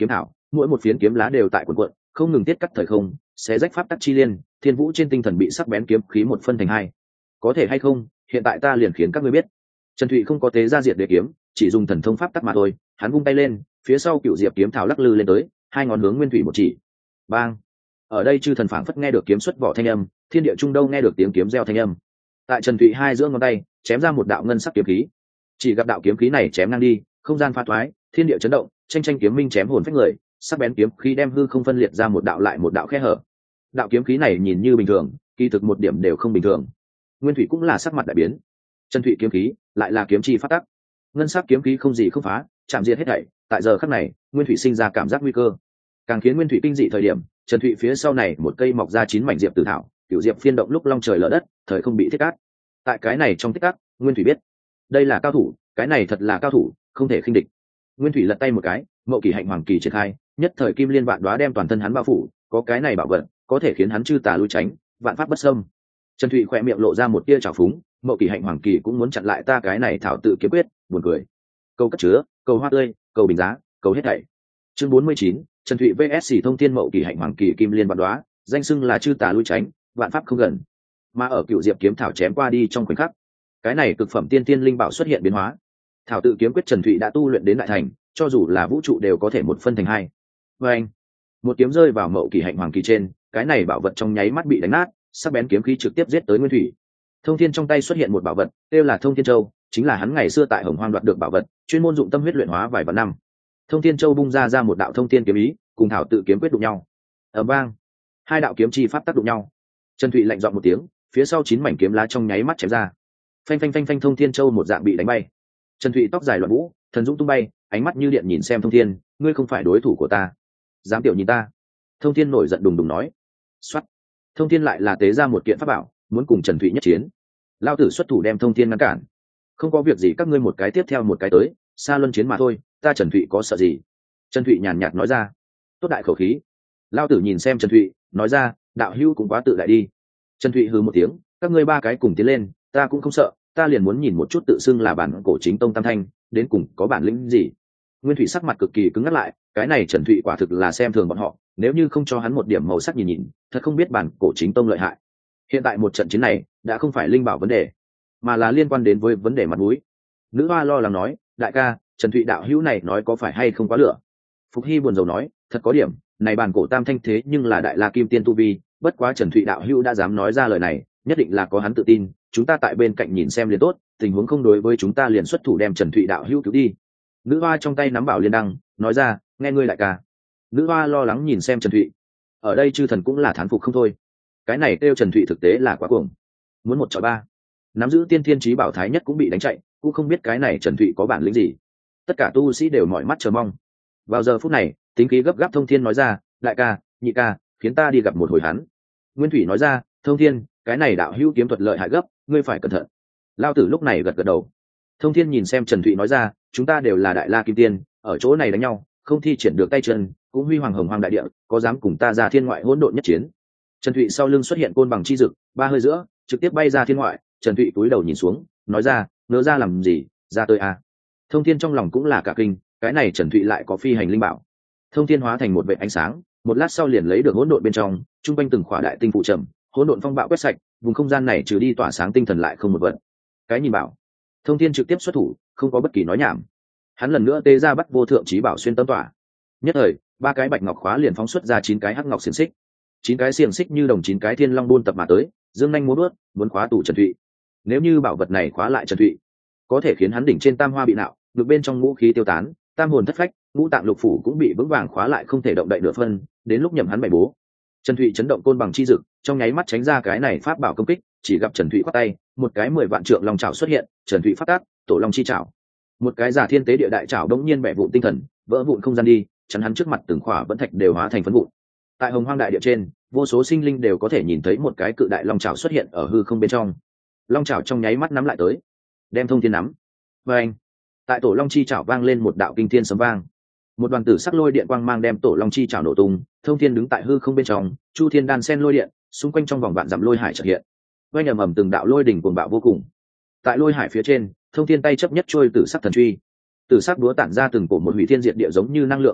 mỗi một phiến kiếm lá đều tại quần quận không ngừng tiết cắt thời không, xé rách pháp tắc chi liên. Thiên Vũ trên tinh thần bị sắc bén kiếm khí một phân thành hai. Có thể hay không, hiện tại ta liền khiến các ngươi biết. Trần Thụy không có tế ra diệt đế kiếm, chỉ dùng thần thông pháp tắc mà thôi. Hắn vung tay lên, phía sau cựu diệp kiếm thảo lắc lư lên tới, hai ngón hướng Nguyên Thủy một chỉ. Bang! Ở đây chư thần phảng phất nghe được kiếm xuất vỏ thanh âm, thiên địa trung đâu nghe được tiếng kiếm reo thanh âm. Tại Trần Thụy hai giữa ngón tay chém ra một đạo ngân sắc kiếm khí. Chỉ gặp đạo kiếm khí này chém ngang đi, không gian pha thoái, thiên địa chấn động, tranh tranh kiếm minh chém hồn phách người, sắc bén kiếm khí đem hư không phân liệt ra một đạo lại một đạo khe hở. Đạo kiếm khí này nhìn như bình thường, kỳ thực một điểm đều không bình thường. Nguyên Thủy cũng là sắc mặt đại biến. Trần Thụy kiếm khí lại là kiếm chi phát tắc, ngân sắc kiếm khí không gì không phá, chạm diệt hết thảy. Tại giờ khắc này, Nguyên Thủy sinh ra cảm giác nguy cơ. Càng khiến Nguyên Thủy kinh dị thời điểm, Trần Thụy phía sau này một cây mọc ra chín mảnh diệp tử thảo, cửu diệp phiên động lúc long trời lở đất, thời không bị thiết cát. Tại cái này trong tích tắc, Nguyên Thủy biết, đây là cao thủ, cái này thật là cao thủ, không thể khinh địch. Nguyên Thủy lật tay một cái, Mậu Kỳ Hạnh Hoàng Kỳ triển khai, nhất thời kim liên vạn đóa đem toàn thân hắn bao phủ, có cái này bảo vật, có thể khiến hắn chư tà lui tránh, vạn pháp bất xâm. Trần Thụy khỏe miệng lộ ra một tia trào phúng, Mậu Kỳ Hạnh Hoàng Kỳ cũng muốn chặn lại ta cái này thảo tự kiếm quyết, buồn cười. Câu cất chứa, câu hoa tươi, câu bình giá, câu hết thảy. Chương bốn mươi chín, Trần Thụy vs Thông Thiên Mậu Kỳ Hạnh Hoàng Kỳ kim liên vạn đóa, danh xưng là chư tà lui tránh, vạn pháp không gần. Mà ở cựu diệp kiếm thảo chém qua đi trong khoảnh khắc, cái này cực phẩm tiên tiên linh bảo xuất hiện biến hóa. Thảo tự kiếm quyết Trần Thụy đã tu luyện đến đại thành, cho dù là vũ trụ đều có thể một phân thành hai. Và anh, một kiếm rơi vào Mậu Kỳ Hạnh Hoàng Kỳ trên, cái này bảo vật trong nháy mắt bị đánh nát, sắc bén kiếm khí trực tiếp giết tới Nguyên Thủy. Thông Thiên trong tay xuất hiện một bảo vật, tên là Thông Thiên Châu, chính là hắn ngày xưa tại Hồng Hoang đoạt được bảo vật, chuyên môn dụng tâm huyết luyện hóa vài vạn năm. Thông Thiên Châu bung ra ra một đạo thông thiên kiếm ý, cùng thảo tự kiếm quyết đụng nhau. Ầm vang, hai đạo kiếm chi pháp tác đụng nhau. Trần Thụy lạnh giọng một tiếng, phía sau chín mảnh kiếm lá trong nháy mắt chém ra. Phanh phanh phanh phanh, Thông Thiên Châu một dạng bị đánh bay. Trần Thụy tóc dài loạn vũ, thần dũng tung bay, ánh mắt như điện nhìn xem Thông Thiên, ngươi không phải đối thủ của ta, dám tiểu nhìn ta. Thông Thiên nổi giận đùng đùng nói. Soát. Thông Thiên lại là tế ra một kiện pháp bảo, muốn cùng Trần Thụy nhất chiến. Lao tử xuất thủ đem Thông Thiên ngăn cản. Không có việc gì, các ngươi một cái tiếp theo một cái tới, xa luân chiến mà thôi, ta Trần Thụy có sợ gì? Trần Thụy nhàn nhạt nói ra. Tốt đại khẩu khí. Lao tử nhìn xem Trần Thụy, nói ra, đạo hữu cũng quá tự đại đi. Trần Thụy hừ một tiếng, các ngươi ba cái cùng tiến lên, ta cũng không sợ, ta liền muốn nhìn một chút tự xưng là bản cổ chính tông tam thanh, đến cùng có bản lĩnh gì. Nguyên Thủy sắc mặt cực kỳ cứng ngắt lại, cái này Trần Thụy quả thực là xem thường bọn họ, nếu như không cho hắn một điểm màu sắc nhìn nhìn, thật không biết bản cổ chính tông lợi hại. Hiện tại một trận chiến này đã không phải linh bảo vấn đề, mà là liên quan đến với vấn đề mặt mũi. Nữ hoa lo lắng nói, đại ca, Trần Thụy đạo hữu này nói có phải hay không quá lửa. Phục Hy buồn rầu nói, thật có điểm, này bản cổ tam thanh thế nhưng là đại la kim tiên tu vi, bất quá Trần Thụy đạo hữu đã dám nói ra lời này, nhất định là có hắn tự tin, chúng ta tại bên cạnh nhìn xem liền tốt, tình huống không đối với chúng ta liền xuất thủ đem Trần Thụy đạo hữu cứu đi. Nữ hoa trong tay nắm bảo liên đăng, nói ra, nghe ngươi đại ca. Nữ hoa lo lắng nhìn xem Trần Thụy, ở đây chư thần cũng là thán phục không thôi, cái này kêu Trần Thụy thực tế là quá cuồng, muốn một chọi ba, nắm giữ tiên thiên trí bảo thái nhất cũng bị đánh chạy, cũng không biết cái này Trần Thụy có bản lĩnh gì. Tất cả tu sĩ đều mỏi mắt chờ mong. Vào giờ phút này, tính khí gấp gáp Thông Thiên nói ra, đại ca, nhị ca, khiến ta đi gặp một hồi hắn. Nguyên Thủy nói ra, Thông Thiên, cái này đạo hữu kiếm thuật lợi hại gấp, ngươi phải cẩn thận. Lao tử lúc này gật gật đầu. Thông Thiên nhìn xem Trần Thụy nói ra, chúng ta đều là đại la kim tiên, ở chỗ này đánh nhau, không thi triển được tay chân, cũng huy hoàng hồng hoang đại địa, có dám cùng ta ra thiên ngoại hỗn độn nhất chiến. Trần Thụy sau lưng xuất hiện côn bằng chi dực, ba hơi giữa, trực tiếp bay ra thiên ngoại. Trần Thụy cúi đầu nhìn xuống, nói ra, nỡ ra làm gì, ra tôi à. Thông Thiên trong lòng cũng là cả kinh, cái này Trần Thụy lại có phi hành linh bảo. Thông Thiên hóa thành một vệt ánh sáng, một lát sau liền lấy được hỗn độn bên trong, trung quanh từng khỏa đại tinh phụ trầm, hỗn độn phong bạo quét sạch, vùng không gian này trừ đi tỏa sáng tinh thần lại không một vật. Cái nhìn bảo, Thông Thiên trực tiếp xuất thủ, không có bất kỳ nói nhảm. Hắn lần nữa tế ra bắt vô thượng chí bảo xuyên tâm tỏa. Nhất thời, ba cái bạch ngọc khóa liền phóng xuất ra chín cái hắc ngọc xiềng xích. Chín cái xiềng xích như đồng chín cái thiên long buôn tập mà tới, dương nhanh múa vuốt, muốn khóa tủ Trần Thụy. Nếu như bảo vật này khóa lại Trần Thụy, có thể khiến hắn đỉnh trên tam hoa bị nạo, ngực bên trong ngũ khí tiêu tán, tam hồn thất phách, ngũ tạng lục phủ cũng bị vững vàng khóa lại không thể động đậy nửa phân, đến lúc nhầm hắn bày bố. Trần Thụy chấn động côn bằng chi dực, trong nháy mắt tránh ra cái này pháp bảo công kích, chỉ gặp Trần Thụy quát tay, một cái mười vạn trượng long chảo xuất hiện, Trần Thụy phát tác, tổ long chi chảo. Một cái giả thiên tế địa đại chảo đống nhiên bẻ vụn tinh thần, vỡ vụn không gian đi, chắn hắn trước mặt từng khỏa vẫn thạch đều hóa thành phấn vụn. Tại Hồng Hoang đại địa trên, vô số sinh linh đều có thể nhìn thấy một cái cự đại long chảo xuất hiện ở hư không bên trong. Long chảo trong nháy mắt nắm lại tới, đem Thông Thiên nắm. Và anh, tại tổ long chi chảo vang lên một đạo kinh thiên sấm vang, một đoàn tử sắc lôi điện quang mang đem tổ long chi chảo nổ tung. Thông Thiên đứng tại hư không bên trong, chu thiên đan sen lôi điện, xung quanh trong vòng vạn dặm lôi hải chợt hiện, vang ầm ầm từng đạo lôi đỉnh cuồng bạo vô cùng. Tại lôi hải phía trên, Thông Thiên tay chấp nhất trôi tử sắc thần truy, tử sắc búa tản ra từng cổ một hủy thiên diệt địa giống như năng lượng ba động,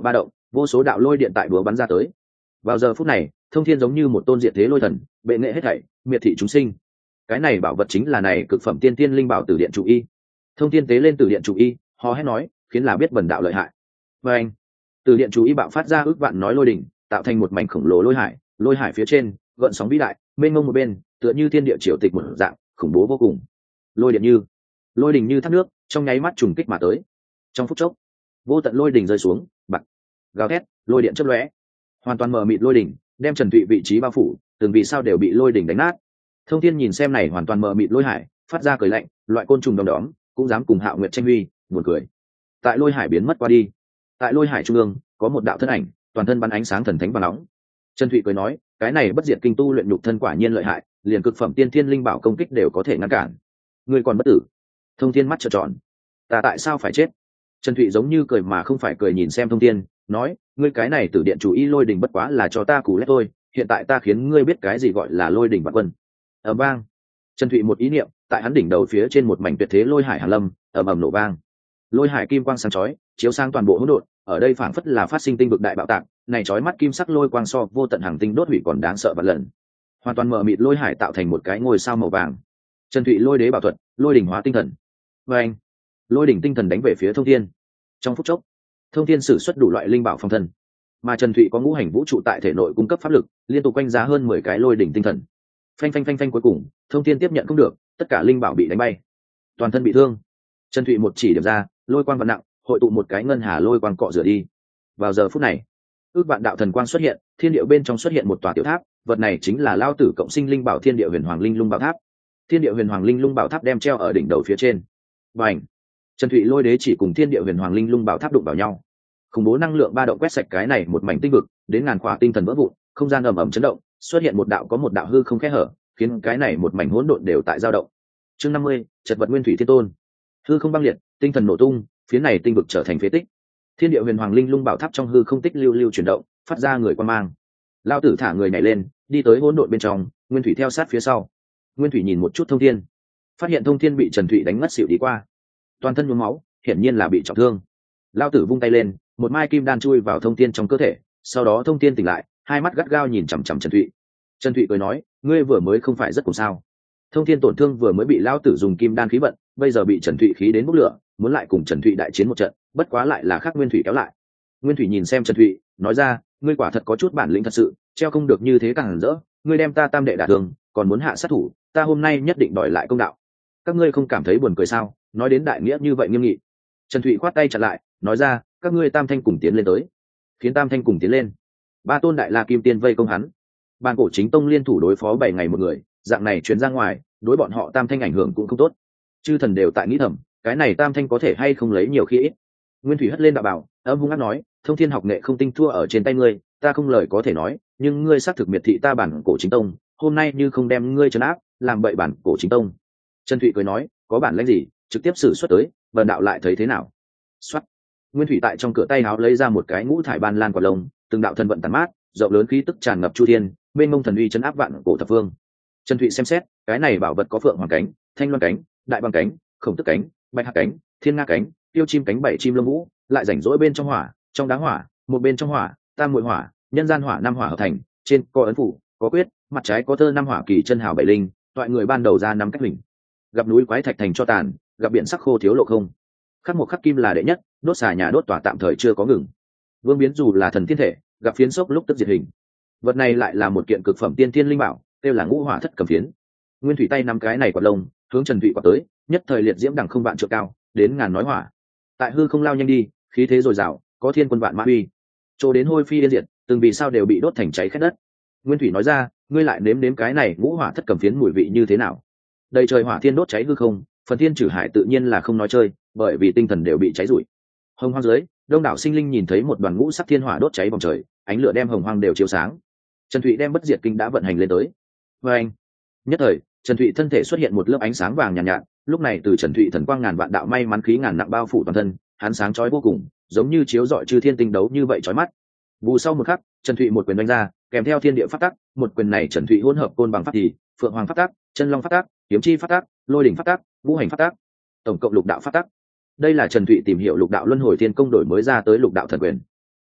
vô số đạo lôi điện tại búa bắn ra tới. Vào giờ phút này, Thông Thiên giống như một tôn diệt thế lôi thần, bệ nghệ hết thảy, miệt thị chúng sinh. Cái này bảo vật chính là này cực phẩm tiên tiên linh bảo Tử Điện Chủ Y. Thông Thiên tế lên Tử Điện Chủ Y, hò hét nói, khiến là biết bần đạo lợi hại. Và anh, Tử Điện Chủ Y bạo phát ra ước vạn nói lôi đỉnh, tạo thành một mảnh khổng lồ lôi hải, lôi hải phía trên, gợn sóng vĩ đại, mênh mông một bên, tựa như thiên địa triều tịch một dạng, khủng bố vô cùng. Lôi điện như, lôi đỉnh như thác nước, trong nháy mắt trùng kích mà tới. Trong phút chốc, vô tận lôi đỉnh rơi xuống, bạc, gào thét, lôi điện chớp lóe, hoàn toàn mờ mịt lôi đỉnh, đem Trần Thụy vị trí bao phủ, từng vì sao đều bị lôi đỉnh đánh nát. Thông Thiên nhìn xem này hoàn toàn mờ mịt lôi hải, phát ra cười lạnh, loại côn trùng đom đóm, cũng dám cùng Hạo Nguyệt tranh huy, buồn cười. Tại lôi hải biến mất qua đi, tại lôi hải trung ương có một đạo thân ảnh, toàn thân bắn ánh sáng thần thánh và nóng. Trần Thụy cười nói, cái này bất diệt kinh tu luyện nhục thân quả nhiên lợi hại, liền cực phẩm tiên thiên linh bảo công kích đều có thể ngăn cản. Ngươi còn bất tử? Thông Thiên mắt trợn tròn, ta tại sao phải chết? Trần Thụy giống như cười mà không phải cười nhìn xem Thông Thiên, nói, ngươi cái này Tử Điện Chủ Y lôi đỉnh bất quá là cho ta cù lét thôi, hiện tại ta khiến ngươi biết cái gì gọi là lôi đỉnh vạn quân. Ầm vang, Trần Thụy một ý niệm, tại hắn đỉnh đầu phía trên một mảnh tuyệt thế lôi hải hàn lâm, ầm ầm nổ vang. Lôi hải kim quang sáng chói, chiếu sang toàn bộ hỗn độn, ở đây phảng phất là phát sinh tinh vực đại bạo tạc, này chói mắt kim sắc lôi quang so vô tận hàng tinh đốt hủy còn đáng sợ vạn lần. Hoàn toàn mở mịt lôi hải tạo thành một cái ngôi sao màu vàng. Trần Thụy lôi đế bảo thuật, lôi đỉnh hóa tinh thần. Và anh, lôi đỉnh tinh thần đánh về phía Thông Thiên. Trong phút chốc, Thông Thiên sử xuất đủ loại linh bảo phòng thân, mà Trần Thụy có ngũ hành vũ trụ tại thể nội cung cấp pháp lực, liên tục quanh giá hơn mười cái lôi đỉnh tinh thần. Phanh phanh phanh phanh, cuối cùng, Thông Thiên tiếp nhận không được, tất cả linh bảo bị đánh bay, toàn thân bị thương. Trần Thụy một chỉ điểm ra, lôi quang vận nặng, hội tụ một cái ngân hà lôi quang cọ rửa đi. Vào giờ phút này, ước vạn đạo thần quang xuất hiện, thiên địa bên trong xuất hiện một tòa tiểu tháp, vật này chính là lao tử cộng sinh linh bảo Thiên Địa Huyền Hoàng Linh Lung Bảo Tháp. Thiên Địa Huyền Hoàng Linh Lung Bảo Tháp đem treo ở đỉnh đầu phía trên. Bành! Trần Thụy lôi đế chỉ cùng Thiên Địa Huyền Hoàng Linh Lung Bảo Tháp đụng vào nhau. Khủng bố năng lượng ba động quét sạch cái này một mảnh tinh vực, đến ngàn khỏa tinh thần vỡ vụn, không gian ầm ầm chấn động, xuất hiện một đạo có một đạo hư không khe hở, khiến cái này một mảnh hỗn độn đều tại dao động. Chương năm mươi, Chật vật Nguyên Thủy Thiên Tôn. Hư không băng liệt, tinh thần nổ tung, phía này tinh vực trở thành phế tích. Thiên Địa Huyền Hoàng Linh Lung Bảo Tháp trong hư không tích lưu lưu chuyển động, phát ra người quan mang. Lao tử thả người nhảy lên, đi tới hỗn độn bên trong, Nguyên Thủy theo sát phía sau. Nguyên Thủy nhìn một chút Thông Thiên, phát hiện Thông Thiên bị Trần Thụy đánh ngất xỉu đi qua, toàn thân nhuốm máu, hiển nhiên là bị trọng thương. Lao tử vung tay lên, một mai kim đan chui vào Thông Thiên trong cơ thể, sau đó Thông Thiên tỉnh lại, hai mắt gắt gao nhìn chằm chằm Trần Thụy. Trần Thụy cười nói, ngươi vừa mới không phải rất cùng sao? Thông Thiên tổn thương vừa mới bị Lao tử dùng kim đan khí vận, bây giờ bị Trần Thụy khí đến bốc lửa, muốn lại cùng Trần Thụy đại chiến một trận, bất quá lại là khác Nguyên Thủy kéo lại. Nguyên Thủy nhìn xem Trần Thụy, nói ra, ngươi quả thật có chút bản lĩnh thật sự, treo không được như thế càng hẳn rỡ, ngươi đem ta tam đệ đả thương, còn muốn hạ sát thủ, ta hôm nay nhất định đòi lại công đạo. Các ngươi không cảm thấy buồn cười sao? Nói đến đại nghĩa như vậy nghiêm nghị. Trần Thụy khoát tay chặn lại, nói ra, các ngươi tam thanh cùng tiến lên tới. Khiến tam thanh cùng tiến lên. Ba tôn đại la kim tiên vây công hắn. Bàn cổ chính tông liên thủ đối phó bảy ngày một người, dạng này truyền ra ngoài, đối bọn họ tam thanh ảnh hưởng cũng không tốt. Chư thần đều tại nghĩ thầm, cái này tam thanh có thể hay không lấy nhiều khi ít. Nguyên Thủy hất lên đạo bảo, âm hung ác nói, Thông Thiên học nghệ không tinh thua ở trên tay ngươi, ta không lời có thể nói, nhưng ngươi xác thực miệt thị ta bản cổ chính tông, hôm nay như không đem ngươi trấn áp, làm bậy bản cổ chính tông. Trần Thụy cười nói, có bản lĩnh gì, trực tiếp xử xuất tới, bần đạo lại thấy thế nào? Soát. Nguyên Thủy tại trong cửa tay áo lấy ra một cái ngũ thải ban lan quả lông, từng đạo thân vận tàn mát, rộng lớn khí tức tràn ngập chu thiên, bên mông thần uy trấn áp vạn cổ thập phương. Trần Thụy xem xét, cái này bảo vật có phượng hoàng cánh, thanh loan cánh, đại băng cánh, khổng tức cánh, bạch hạc cánh, thiên nga cánh, tiêu chim cánh bảy chim lông vũ, lại rảnh rỗi bên trong hỏa, trong đá hỏa, một bên trong hỏa, tam muội hỏa, nhân gian hỏa năm hỏa hợp thành, trên có ấn phủ, có quyết, mặt trái có thơ năm hỏa kỳ chân hào bảy linh, toại người ban đầu ra năm cách hình. Gặp núi quái thạch thành cho tàn, gặp biển sắc khô thiếu lộ không. Khắc một khắc kim là đệ nhất, đốt xà nhà đốt tỏa tạm thời chưa có ngừng. Vương biến dù là thần thiên thể, gặp phiến sốc lúc tức diệt hình. Vật này lại là một kiện cực phẩm tiên thiên linh bảo, kêu là ngũ hỏa thất cầm phiến. Nguyên Thủy tay nắm cái này quạt lông, hướng Trần Thụy quạt tới, nhất thời liệt diễm đằng không vạn trượng cao, đến ngàn nói hỏa. Tại hư không lao nhanh đi, khí thế dồi dào, có thiên quân vạn mã uy. Chỗ đến hôi phi yên diệt, từng vì sao đều bị đốt thành cháy khét đất. Nguyên Thủy nói ra, ngươi lại nếm nếm cái này ngũ hỏa thất cầm phiến mùi vị như thế nào? Đầy trời hỏa thiên đốt cháy hư không, phần thiên trừ hải tự nhiên là không nói chơi, bởi vì tinh thần đều bị cháy rụi. Hồng hoang dưới, đông đảo sinh linh nhìn thấy một đoàn ngũ sắc thiên hỏa đốt cháy vòng trời, ánh lửa đem hồng hoang đều chiếu sáng. Trần Thụy đem bất diệt kinh đã vận hành lên tới. Và anh, nhất thời, Trần Thụy thân thể xuất hiện một lớp ánh sáng vàng nhàn nhạt, nhạt, lúc này từ Trần Thụy thần quang ngàn vạn đạo may mắn khí ngàn nặng bao phủ toàn thân, hắn sáng chói vô cùng, giống như chiếu rọi chư thiên tinh đấu như vậy chói mắt. Vụ sau một khắc, Trần Thụy một quyền đánh ra, kèm theo thiên địa pháp tắc, một quyền này Trần Thụy hỗn hợp côn bằng pháp thì, phượng hoàng pháp tắc, chân long pháp tắc, kiếm chi pháp tắc, lôi đỉnh pháp tắc, ngũ hành pháp tắc, tổng cộng lục đạo pháp tắc. Đây là Trần Thụy tìm hiểu lục đạo luân hồi thiên công đổi mới ra tới lục đạo thần quyền.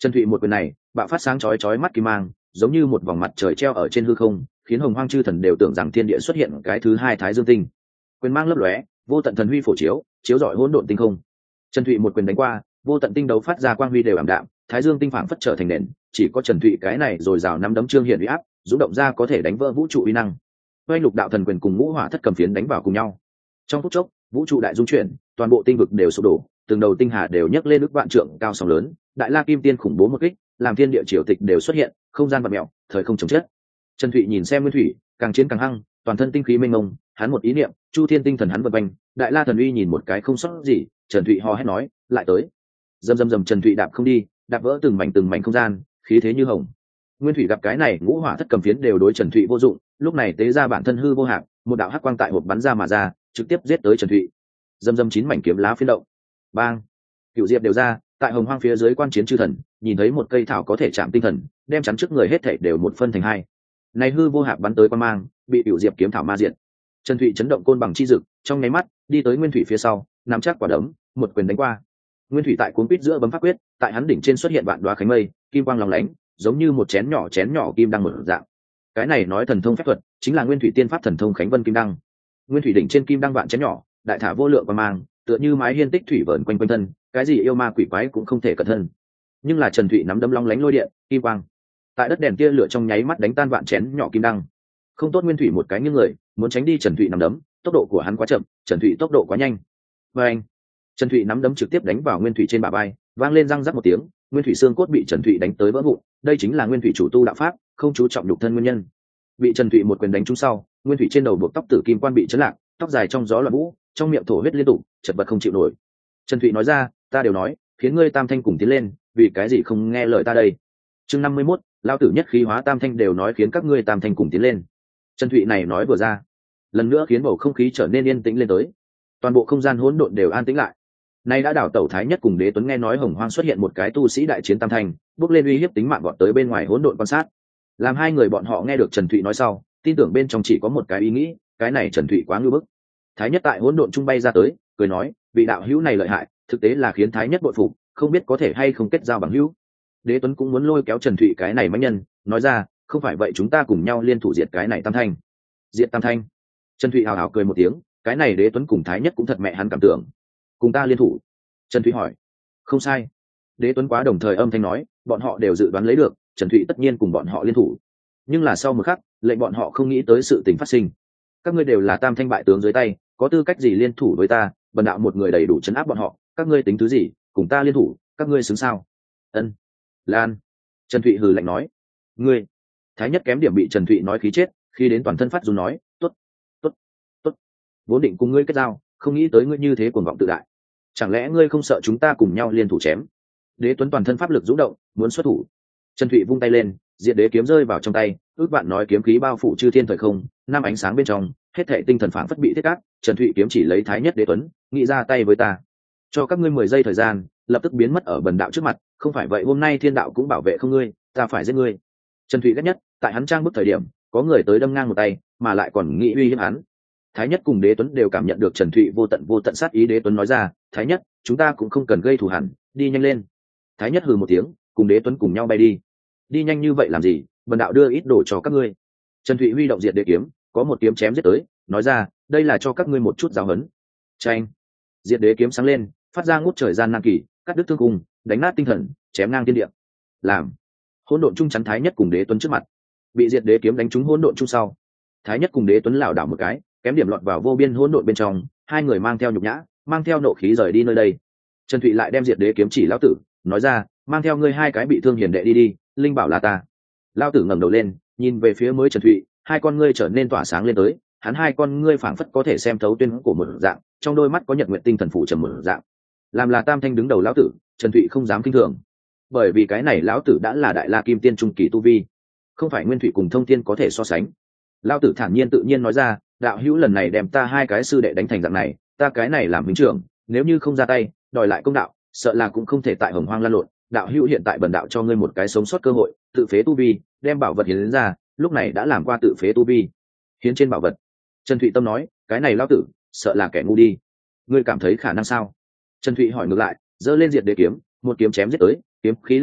Trần Thụy một quyền này bạo phát sáng chói chói mắt kim mang, giống như một vòng mặt trời treo ở trên hư không, khiến hồng hoang chư thần đều tưởng rằng thiên địa xuất hiện cái thứ hai thái dương tinh. Quyền mang lấp lóe, vô tận thần huy phổ chiếu, chiếu rọi hỗn độn tinh không. Trần Thụy một quyền đánh qua, vô tận tinh đấu phát ra quang huy đều ảm đạm, thái dương tinh phảng phất trở thành nền, chỉ có Trần Thụy cái này rồi rào năm đấm trương hiện uy áp, dũng động ra có thể đánh vỡ vũ trụ uy năng. Oanh lục đạo thần quyền cùng ngũ hỏa thất cầm phiến đánh vào cùng nhau. Trong phút chốc, vũ trụ đại dung chuyển, toàn bộ tinh vực đều sụp đổ, từng đầu tinh hà đều nhấc lên ức vạn trượng cao sóng lớn, đại la kim tiên khủng bố một kích, làm thiên địa triều tịch đều xuất hiện, không gian vặn mèo, thời không chống chết. Trần Thụy nhìn xem Nguyên Thủy, càng chiến càng hăng, toàn thân tinh khí mênh mông, hắn một ý niệm, chu thiên tinh thần hắn vận quanh, đại la thần uy nhìn một cái không sót gì. Trần Thụy hò hét nói, lại tới. Dầm dầm dầm, Trần Thụy đạp không đi, đạp vỡ từng mảnh từng mảnh không gian, khí thế như hồng. Nguyên Thủy gặp cái này, ngũ hỏa thất cầm phiến đều đối Trần Thụy vô dụng, lúc này tế ra bản thân hư vô hạc, một đạo hắc quang tại hộp bắn ra mà ra, trực tiếp giết tới Trần Thụy. Dầm dầm, chín mảnh kiếm lá phiến động. Bang! Cửu diệp đều ra, tại hồng hoang phía dưới quan chiến chư thần, nhìn thấy một cây thảo có thể chạm tinh thần, đem chắn trước người hết thảy đều một phân thành hai. Này hư vô hạc bắn tới quan mang, bị cửu diệp kiếm thảo ma diệt. Trần Thụy chấn động côn bằng chi dực, trong nháy mắt đi tới Nguyên Thủy phía sau, nắm chắc quả đấm, một quyền đánh qua. Nguyên Thủy tại cuốn quýt giữa bấm pháp quyết, tại hắn đỉnh trên xuất hiện vạn đóa khánh mây, kim quang lóng lánh, giống như một chén nhỏ chén nhỏ kim đăng mở dạng. Cái này nói thần thông phép thuật, chính là Nguyên Thủy tiên pháp thần thông Khánh Vân Kim Đăng. Nguyên Thủy đỉnh trên kim đăng vạn chén nhỏ, đại thả vô lượng quang mang, tựa như mái hiên tích thủy vờn quanh quanh thân, cái gì yêu ma quỷ quái cũng không thể cẩn thân. Nhưng là Trần Thụy nắm đấm long lánh lôi điện, kim quang. Tại đất đèn kia lửa trong nháy mắt đánh tan vạn chén nhỏ kim đăng. Không tốt, Nguyên Thủy một cái nghiêng người, muốn tránh đi Trần Thụy nắm đấm, tốc độ của hắn quá chậm, Trần Thụy tốc độ quá nhanh. Và anh, Trần Thụy nắm đấm trực tiếp đánh vào Nguyên Thủy trên bả vai, vang lên răng rắc một tiếng, Nguyên Thủy xương cốt bị Trần Thụy đánh tới vỡ vụn. Đây chính là Nguyên Thủy chủ tu đạo pháp, không chú trọng nhục thân nguyên nhân. Bị Trần Thụy một quyền đánh trúng sau, Nguyên Thủy trên đầu buộc tóc tử kim quan bị chấn lạc, tóc dài trong gió loạn vũ, trong miệng thổ huyết liên tục, chật vật không chịu nổi. Trần Thụy nói ra, ta đều nói, khiến ngươi tam thanh cùng tiến lên, vì cái gì không nghe lời ta đây? Chương năm mươi mốt, lao tử nhất khí hóa tam thanh đều nói khiến các ngươi tam thanh cùng tiến lên. Trần Thụy này nói vừa ra, lần nữa khiến bầu không khí trở nên yên tĩnh lên tới. Toàn bộ không gian hỗn độn đều an tĩnh lại. Nay đã đảo tẩu thái nhất cùng Đế Tuấn nghe nói hồng hoang xuất hiện một cái tu sĩ đại chiến tam thanh, bước lên uy hiếp tính mạng gọn tới bên ngoài hỗn độn quan sát. Làm hai người bọn họ nghe được Trần Thụy nói sau, tin tưởng bên trong chỉ có một cái ý nghĩ, cái này Trần Thụy quá ngưu bức. Thái nhất tại hỗn độn trung bay ra tới, cười nói, vị đạo hữu này lợi hại, thực tế là khiến thái nhất bội phục, không biết có thể hay không kết giao bằng hữu. Đế Tuấn cũng muốn lôi kéo Trần Thụy cái này mãnh nhân, nói ra, không phải vậy chúng ta cùng nhau liên thủ diệt cái này tam thanh. Diệt tam thanh. Trần Thụy hào hào cười một tiếng, cái này Đế Tuấn cùng thái nhất cũng thật mẹ hắn cảm tưởng. Cùng ta liên thủ. Trần Thụy hỏi. Không sai. Đế Tuấn quá đồng thời âm thanh nói, bọn họ đều dự đoán lấy được, Trần Thụy tất nhiên cùng bọn họ liên thủ. Nhưng là sau một khắc, lệnh bọn họ không nghĩ tới sự tình phát sinh. Các ngươi đều là tam thanh bại tướng dưới tay, có tư cách gì liên thủ với ta? Bần đạo một người đầy đủ chấn áp bọn họ, các ngươi tính thứ gì? Cùng ta liên thủ, các ngươi xứng sao? Ân. Lan. Trần Thụy hừ lạnh nói. Ngươi. Thái nhất kém điểm bị Trần Thụy nói khí chết, khi đến toàn thân phát run nói, tốt, tốt, tốt. Vốn định cùng ngươi kết giao, không nghĩ tới ngươi như thế cuồng vọng tự đại. Chẳng lẽ ngươi không sợ chúng ta cùng nhau liên thủ chém? Đế Tuấn toàn thân pháp lực rũ động, muốn xuất thủ. Trần Thụy vung tay lên, diệt đế kiếm rơi vào trong tay, ước vạn nói kiếm khí bao phủ chư thiên thời không, năm ánh sáng bên trong, hết thảy tinh thần phảng phất bị thiết cắt. Trần Thụy kiếm chỉ lấy thái nhất Đế Tuấn, nghĩ ra tay với ta, cho các ngươi mười giây thời gian, lập tức biến mất ở bần đạo trước mặt, không phải vậy hôm nay thiên đạo cũng bảo vệ không ngươi, ta phải giết ngươi. Trần Thụy ghét nhất, tại hắn trang bức thời điểm, có người tới đâm ngang một tay, mà lại còn nghĩ uy hiếp hắn. Thái nhất cùng Đế Tuấn đều cảm nhận được Trần Thụy vô tận vô tận sát ý. Đế Tuấn nói ra, thái nhất, chúng ta cũng không cần gây thù hằn, đi nhanh lên. Thái nhất hừ một tiếng, cùng Đế Tuấn cùng nhau bay đi. Đi nhanh như vậy làm gì, bần đạo đưa ít đồ cho các ngươi. Trần Thụy huy động diệt đế kiếm, có một kiếm chém giết tới, nói ra, đây là cho các ngươi một chút giáo huấn. Chanh. Diệt đế kiếm sáng lên, phát ra ngút trời gian nan kỳ, cắt đứt thương cung, đánh nát tinh thần, chém ngang thiên địa. Làm. Hỗn độn trung chắn Thái nhất cùng Đế Tuấn trước mặt. Bị diệt đế kiếm đánh trúng hỗn độn trung sau, Thái nhất cùng Đế Tuấn lảo đảo một cái, kém điểm lọt vào vô biên hỗn độn bên trong, hai người mang theo nhục nhã, mang theo nộ khí rời đi nơi đây. Trần Thụy lại đem diệt đế kiếm chỉ lão tử, nói ra, mang theo ngươi hai cái bị thương hiền đệ đi đi, linh bảo là ta. Lão tử ngẩng đầu lên, nhìn về phía mới Trần Thụy, hai con ngươi trở nên tỏa sáng lên tới, hắn hai con ngươi phảng phất có thể xem thấu tuyên của một dạng, trong đôi mắt có nhật nguyện tinh thần phủ trầm một dạng. Làm là tam thanh đứng đầu lão tử, Trần Thụy không dám kinh thường, bởi vì cái này lão tử đã là đại la kim tiên trung kỳ tu vi, không phải Nguyên Thụy cùng Thông Thiên có thể so sánh. Lão tử thản nhiên tự nhiên nói ra, đạo hữu lần này đem ta hai cái sư đệ đánh thành dạng này, ta cái này làm minh trưởng, nếu như không ra tay đòi lại công đạo, sợ là cũng không thể tại hồng hoang lan lộn. Đạo hữu hiện tại bần đạo cho ngươi một cái sống sót cơ hội, tự phế tu vi, đem bảo vật hiến ra, lúc này đã làm qua tự phế tu vi, hiến trên bảo vật. Trần Thụy tâm nói, cái này lão tử sợ là kẻ ngu đi, ngươi cảm thấy khả năng sao? Trần Thụy hỏi ngược lại, giơ lên diệt đế kiếm, một kiếm chém giết tới, kiếm khí lang tiêu,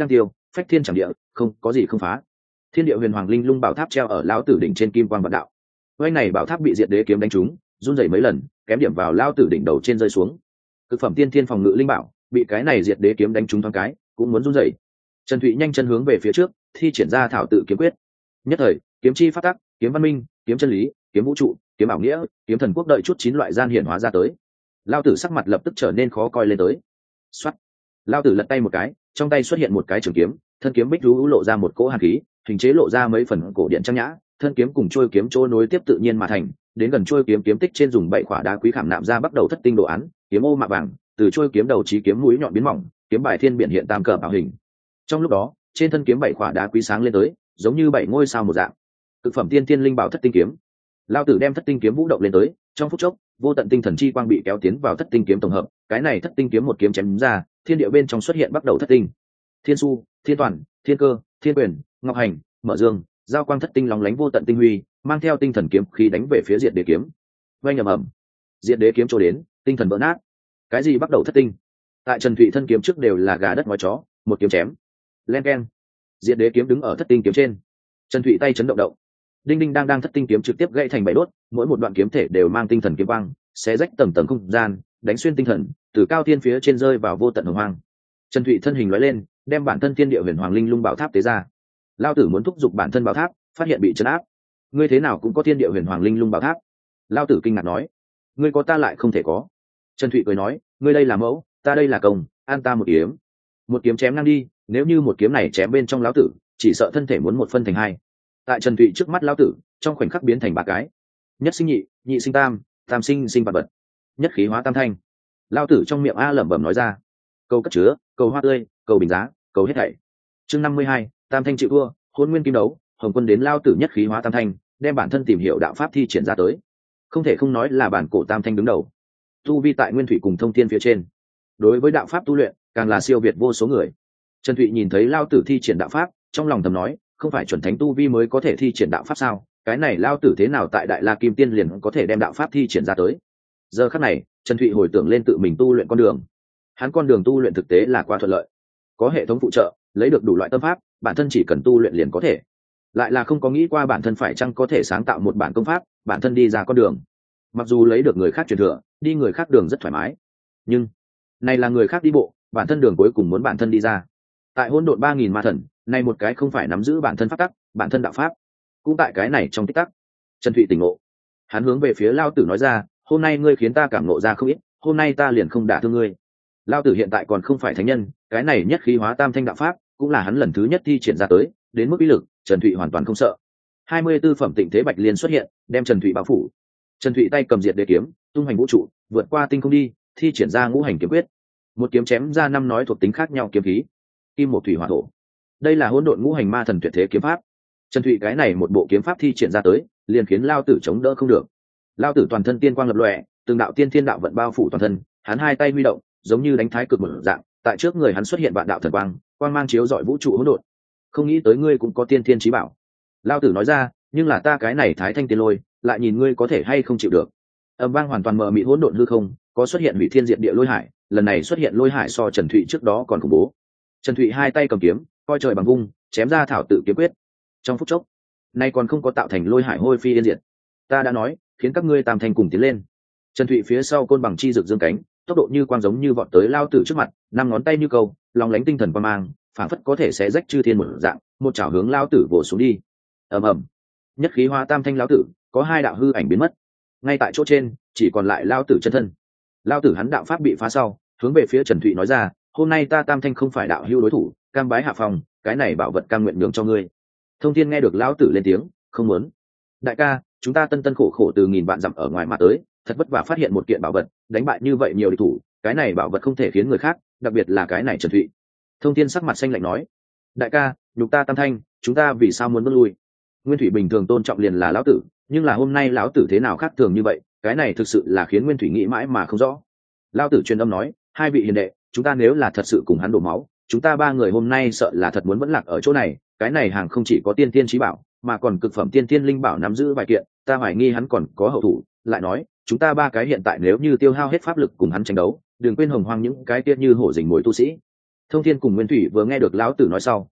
phách thiên chẳng địa, không có gì không phá. Thiên địa huyền hoàng linh lung bảo tháp treo ở lão tử đỉnh trên kim quang vạn đạo. Oanh này bảo tháp bị diệt đế kiếm đánh trúng, run rẩy mấy lần, kém điểm vào lão tử đỉnh đầu trên rơi xuống. Cực phẩm tiên thiên phòng ngự linh bảo, bị cái này diệt đế kiếm đánh trúng thoáng cái, cũng muốn run rẩy. Trần Thụy nhanh chân hướng về phía trước, thi triển ra thảo tự kiếm quyết. Nhất thời, kiếm chi phát tắc, kiếm văn minh, kiếm chân lý, kiếm vũ trụ, kiếm ảo nghĩa, kiếm thần quốc đợi chút chín loại gian hiển hóa ra tới. Lão tử sắc mặt lập tức trở nên khó coi lên tới. Soát. Lão tử lật tay một cái, trong tay xuất hiện một cái trường kiếm, thân kiếm bích rú lộ ra một cỗ hàn khí, hình chế lộ ra mấy phần cổ điện trang nhã, thân kiếm cùng chuôi kiếm trôi nối tiếp tự nhiên mà thành, đến gần chuôi kiếm kiếm tích trên dùng bảy khỏa đá quý khảm nạm ra bắt đầu thất tinh đồ án, kiếm ô mạ vàng, từ chuôi kiếm đầu chí kiếm mũi nhọn biến mỏng, kiếm bài thiên biển hiện tam cờ bảo hình. Trong lúc đó, trên thân kiếm bảy khỏa đá quý sáng lên tới, giống như bảy ngôi sao một dạng. Cực phẩm tiên thiên linh bảo thất tinh kiếm. Lão tử đem thất tinh kiếm vũ động lên tới, trong phút chốc, vô tận tinh thần chi quang bị kéo tiến vào thất tinh kiếm tổng hợp, cái này thất tinh kiếm một kiếm chém ra, thiên địa bên trong xuất hiện bắt đầu thất tinh. Thiên su, thiên toàn, thiên cơ, thiên quyền, ngọc hành, mở dương, giao quang thất tinh lóng lánh vô tận tinh huy, mang theo tinh thần kiếm khí đánh về phía diệt đế kiếm. Vang ầm ầm, diệt đế kiếm trôi đến, tinh thần vỡ nát. Cái gì bắt đầu thất tinh? Tại Trần Thụy thân kiếm trước đều là gà đất ngói chó, một kiếm chém. Len keng. Diệt đế kiếm đứng ở thất tinh kiếm trên. Trần Thụy tay chấn động động. Đinh đinh đang đang thất tinh kiếm trực tiếp gãy thành bảy đốt, mỗi một đoạn kiếm thể đều mang tinh thần kiếm quang, xé rách tầng tầng không gian, đánh xuyên tinh thần, từ cao thiên phía trên rơi vào vô tận hồng hoang. Trần Thụy thân hình lóe lên, đem bản thân thiên địa huyền hoàng linh lung bảo tháp tế ra. Lão tử muốn thúc giục bản thân bảo tháp, phát hiện bị trấn áp. Ngươi thế nào cũng có thiên địa huyền hoàng linh lung bảo tháp? Lão tử kinh ngạc nói. Ngươi có ta lại không thể có. Trần Thụy cười nói, ngươi đây là mẫu, ta đây là công, an ta một kiếm. Một kiếm chém ngang đi, nếu như một kiếm này chém bên trong lão tử, chỉ sợ thân thể muốn một phân thành hai. Tại Trần Thụy trước mắt lão tử, trong khoảnh khắc biến thành ba cái. Nhất sinh nhị, nhị sinh tam, tam sinh sinh vật vật. Nhất khí hóa tam thanh. Lão tử trong miệng a lẩm bẩm nói ra. Cầu cất chứa, cầu hoa tươi, cầu bình giá, cầu hết thảy. Chương năm mươi hai, tam thanh chịu thua, hôn nguyên kim đấu, Hồng Quân đến lão tử nhất khí hóa tam thanh, đem bản thân tìm hiểu đạo pháp thi triển ra tới. Không thể không nói là bản cổ tam thanh đứng đầu. Tu vi tại nguyên thủy cùng thông thiên phía trên. Đối với đạo pháp tu luyện, càng là siêu việt vô số người. Trần Thụy nhìn thấy lão tử thi triển đạo pháp, trong lòng thầm nói, không phải chuẩn thánh tu vi mới có thể thi triển đạo pháp sao? Cái này lão tử thế nào tại Đại La Kim Tiên liền có thể đem đạo pháp thi triển ra tới? Giờ khắc này, Trần Thụy hồi tưởng lên tự mình tu luyện con đường. Hắn con đường tu luyện thực tế là quá thuận lợi, có hệ thống phụ trợ, lấy được đủ loại tâm pháp, bản thân chỉ cần tu luyện liền có thể. Lại là không có nghĩ qua bản thân phải chăng có thể sáng tạo một bản công pháp, bản thân đi ra con đường. Mặc dù lấy được người khác truyền thừa, đi người khác đường rất thoải mái, nhưng này là người khác đi bộ, bản thân đường cuối cùng muốn bản thân đi ra. Tại hỗn độn ba nghìn ma thần, này một cái không phải nắm giữ bản thân pháp tắc, bản thân đạo pháp. Cũng tại cái này trong tích tắc, Trần Thụy tỉnh ngộ. Hắn hướng về phía Lão tử nói ra, hôm nay ngươi khiến ta cảm ngộ ra không ít, hôm nay ta liền không đả thương ngươi. Lão tử hiện tại còn không phải thánh nhân, cái này nhất khí hóa tam thanh đạo pháp cũng là hắn lần thứ nhất thi triển ra tới, đến mức uy lực, Trần Thụy hoàn toàn không sợ. hai mươi tư phẩm tịnh thế bạch liên xuất hiện, đem Trần Thụy bao phủ. Trần Thụy tay cầm diệt đế kiếm, tung hành vũ trụ, vượt qua tinh không đi, thi triển ra ngũ hành kiếm quyết. Một kiếm chém ra năm nói thuộc tính khác nhau kiếm khí. Kim một thủy hỏa thổ. Đây là hỗn độn ngũ hành ma thần tuyệt thế kiếm pháp. Trần Thụy cái này một bộ kiếm pháp thi triển ra tới, liền khiến Lão tử chống đỡ không được. Lão tử toàn thân tiên quang lập lòe, từng đạo tiên thiên đạo vận bao phủ toàn thân, hắn hai tay huy động, giống như đánh thái cực một dạng, tại trước người hắn xuất hiện vạn đạo thần quang, quang mang chiếu rọi vũ trụ hỗn độn. Không nghĩ tới ngươi cũng có tiên thiên chí bảo. Lão tử nói ra, nhưng là ta cái này thái thanh tiên lôi, lại nhìn ngươi có thể hay không chịu được. Âm vang hoàn toàn mờ mịt hỗn độn hư không, có xuất hiện hủy thiên diệt địa lôi hải, lần này xuất hiện lôi hải so Trần Thụy trước đó còn khủng bố. Trần Thụy hai tay cầm kiếm, coi trời bằng vung, chém ra thảo tự kiếm quyết. Trong phút chốc, nay còn không có tạo thành lôi hải hôi phi yên diệt. Ta đã nói, khiến các ngươi tam thành cùng tiến lên. Trần Thụy phía sau côn bằng chi rực dương cánh, tốc độ như quang giống như vọt tới Lão tử trước mặt, năm ngón tay như câu, long lánh tinh thần quang mang, phảng phất có thể xé rách chư thiên một dạng, một chảo hướng Lão tử vồ xuống đi. Ầm ầm, nhất khí hóa tam thanh Lão tử, có hai đạo hư ảnh biến mất. Ngay tại chỗ trên, chỉ còn lại Lão tử chân thân. Lão tử hắn đạo pháp bị phá sau, hướng về phía Trần Thụy nói ra, hôm nay ta tam thanh không phải đạo hữu đối thủ, cam bái hạ phòng, cái này bảo vật cam nguyện nhường cho ngươi. Thông Thiên nghe được Lão tử lên tiếng, không muốn. Đại ca, chúng ta tân tân khổ khổ từ nghìn vạn dặm ở ngoài mà tới, thật vất vả phát hiện một kiện bảo vật, đánh bại như vậy nhiều địch thủ, cái này bảo vật không thể khiến người khác, đặc biệt là cái này Trần Thụy. Thông Thiên sắc mặt xanh lạnh nói, đại ca, nhục ta tam thanh, chúng ta vì sao muốn bước lui? Nguyên Thủy bình thường tôn trọng liền là Lão tử, nhưng là hôm nay Lão tử thế nào khác thường như vậy, cái này thực sự là khiến Nguyên Thủy nghĩ mãi mà không rõ. Lão tử truyền âm nói, hai vị hiền đệ, chúng ta nếu là thật sự cùng hắn đổ máu, chúng ta ba người hôm nay sợ là thật muốn vẫn lạc ở chỗ này. Cái này hàng không chỉ có tiên tiên chí bảo, mà còn cực phẩm tiên tiên linh bảo nắm giữ vài kiện, ta hoài nghi hắn còn có hậu thủ. Lại nói, chúng ta ba cái hiện tại nếu như tiêu hao hết pháp lực cùng hắn tranh đấu, đừng quên hồng hoang những cái kia như hổ rình mồi tu sĩ. Thông Thiên cùng Nguyên Thủy vừa nghe được Lão tử nói sau,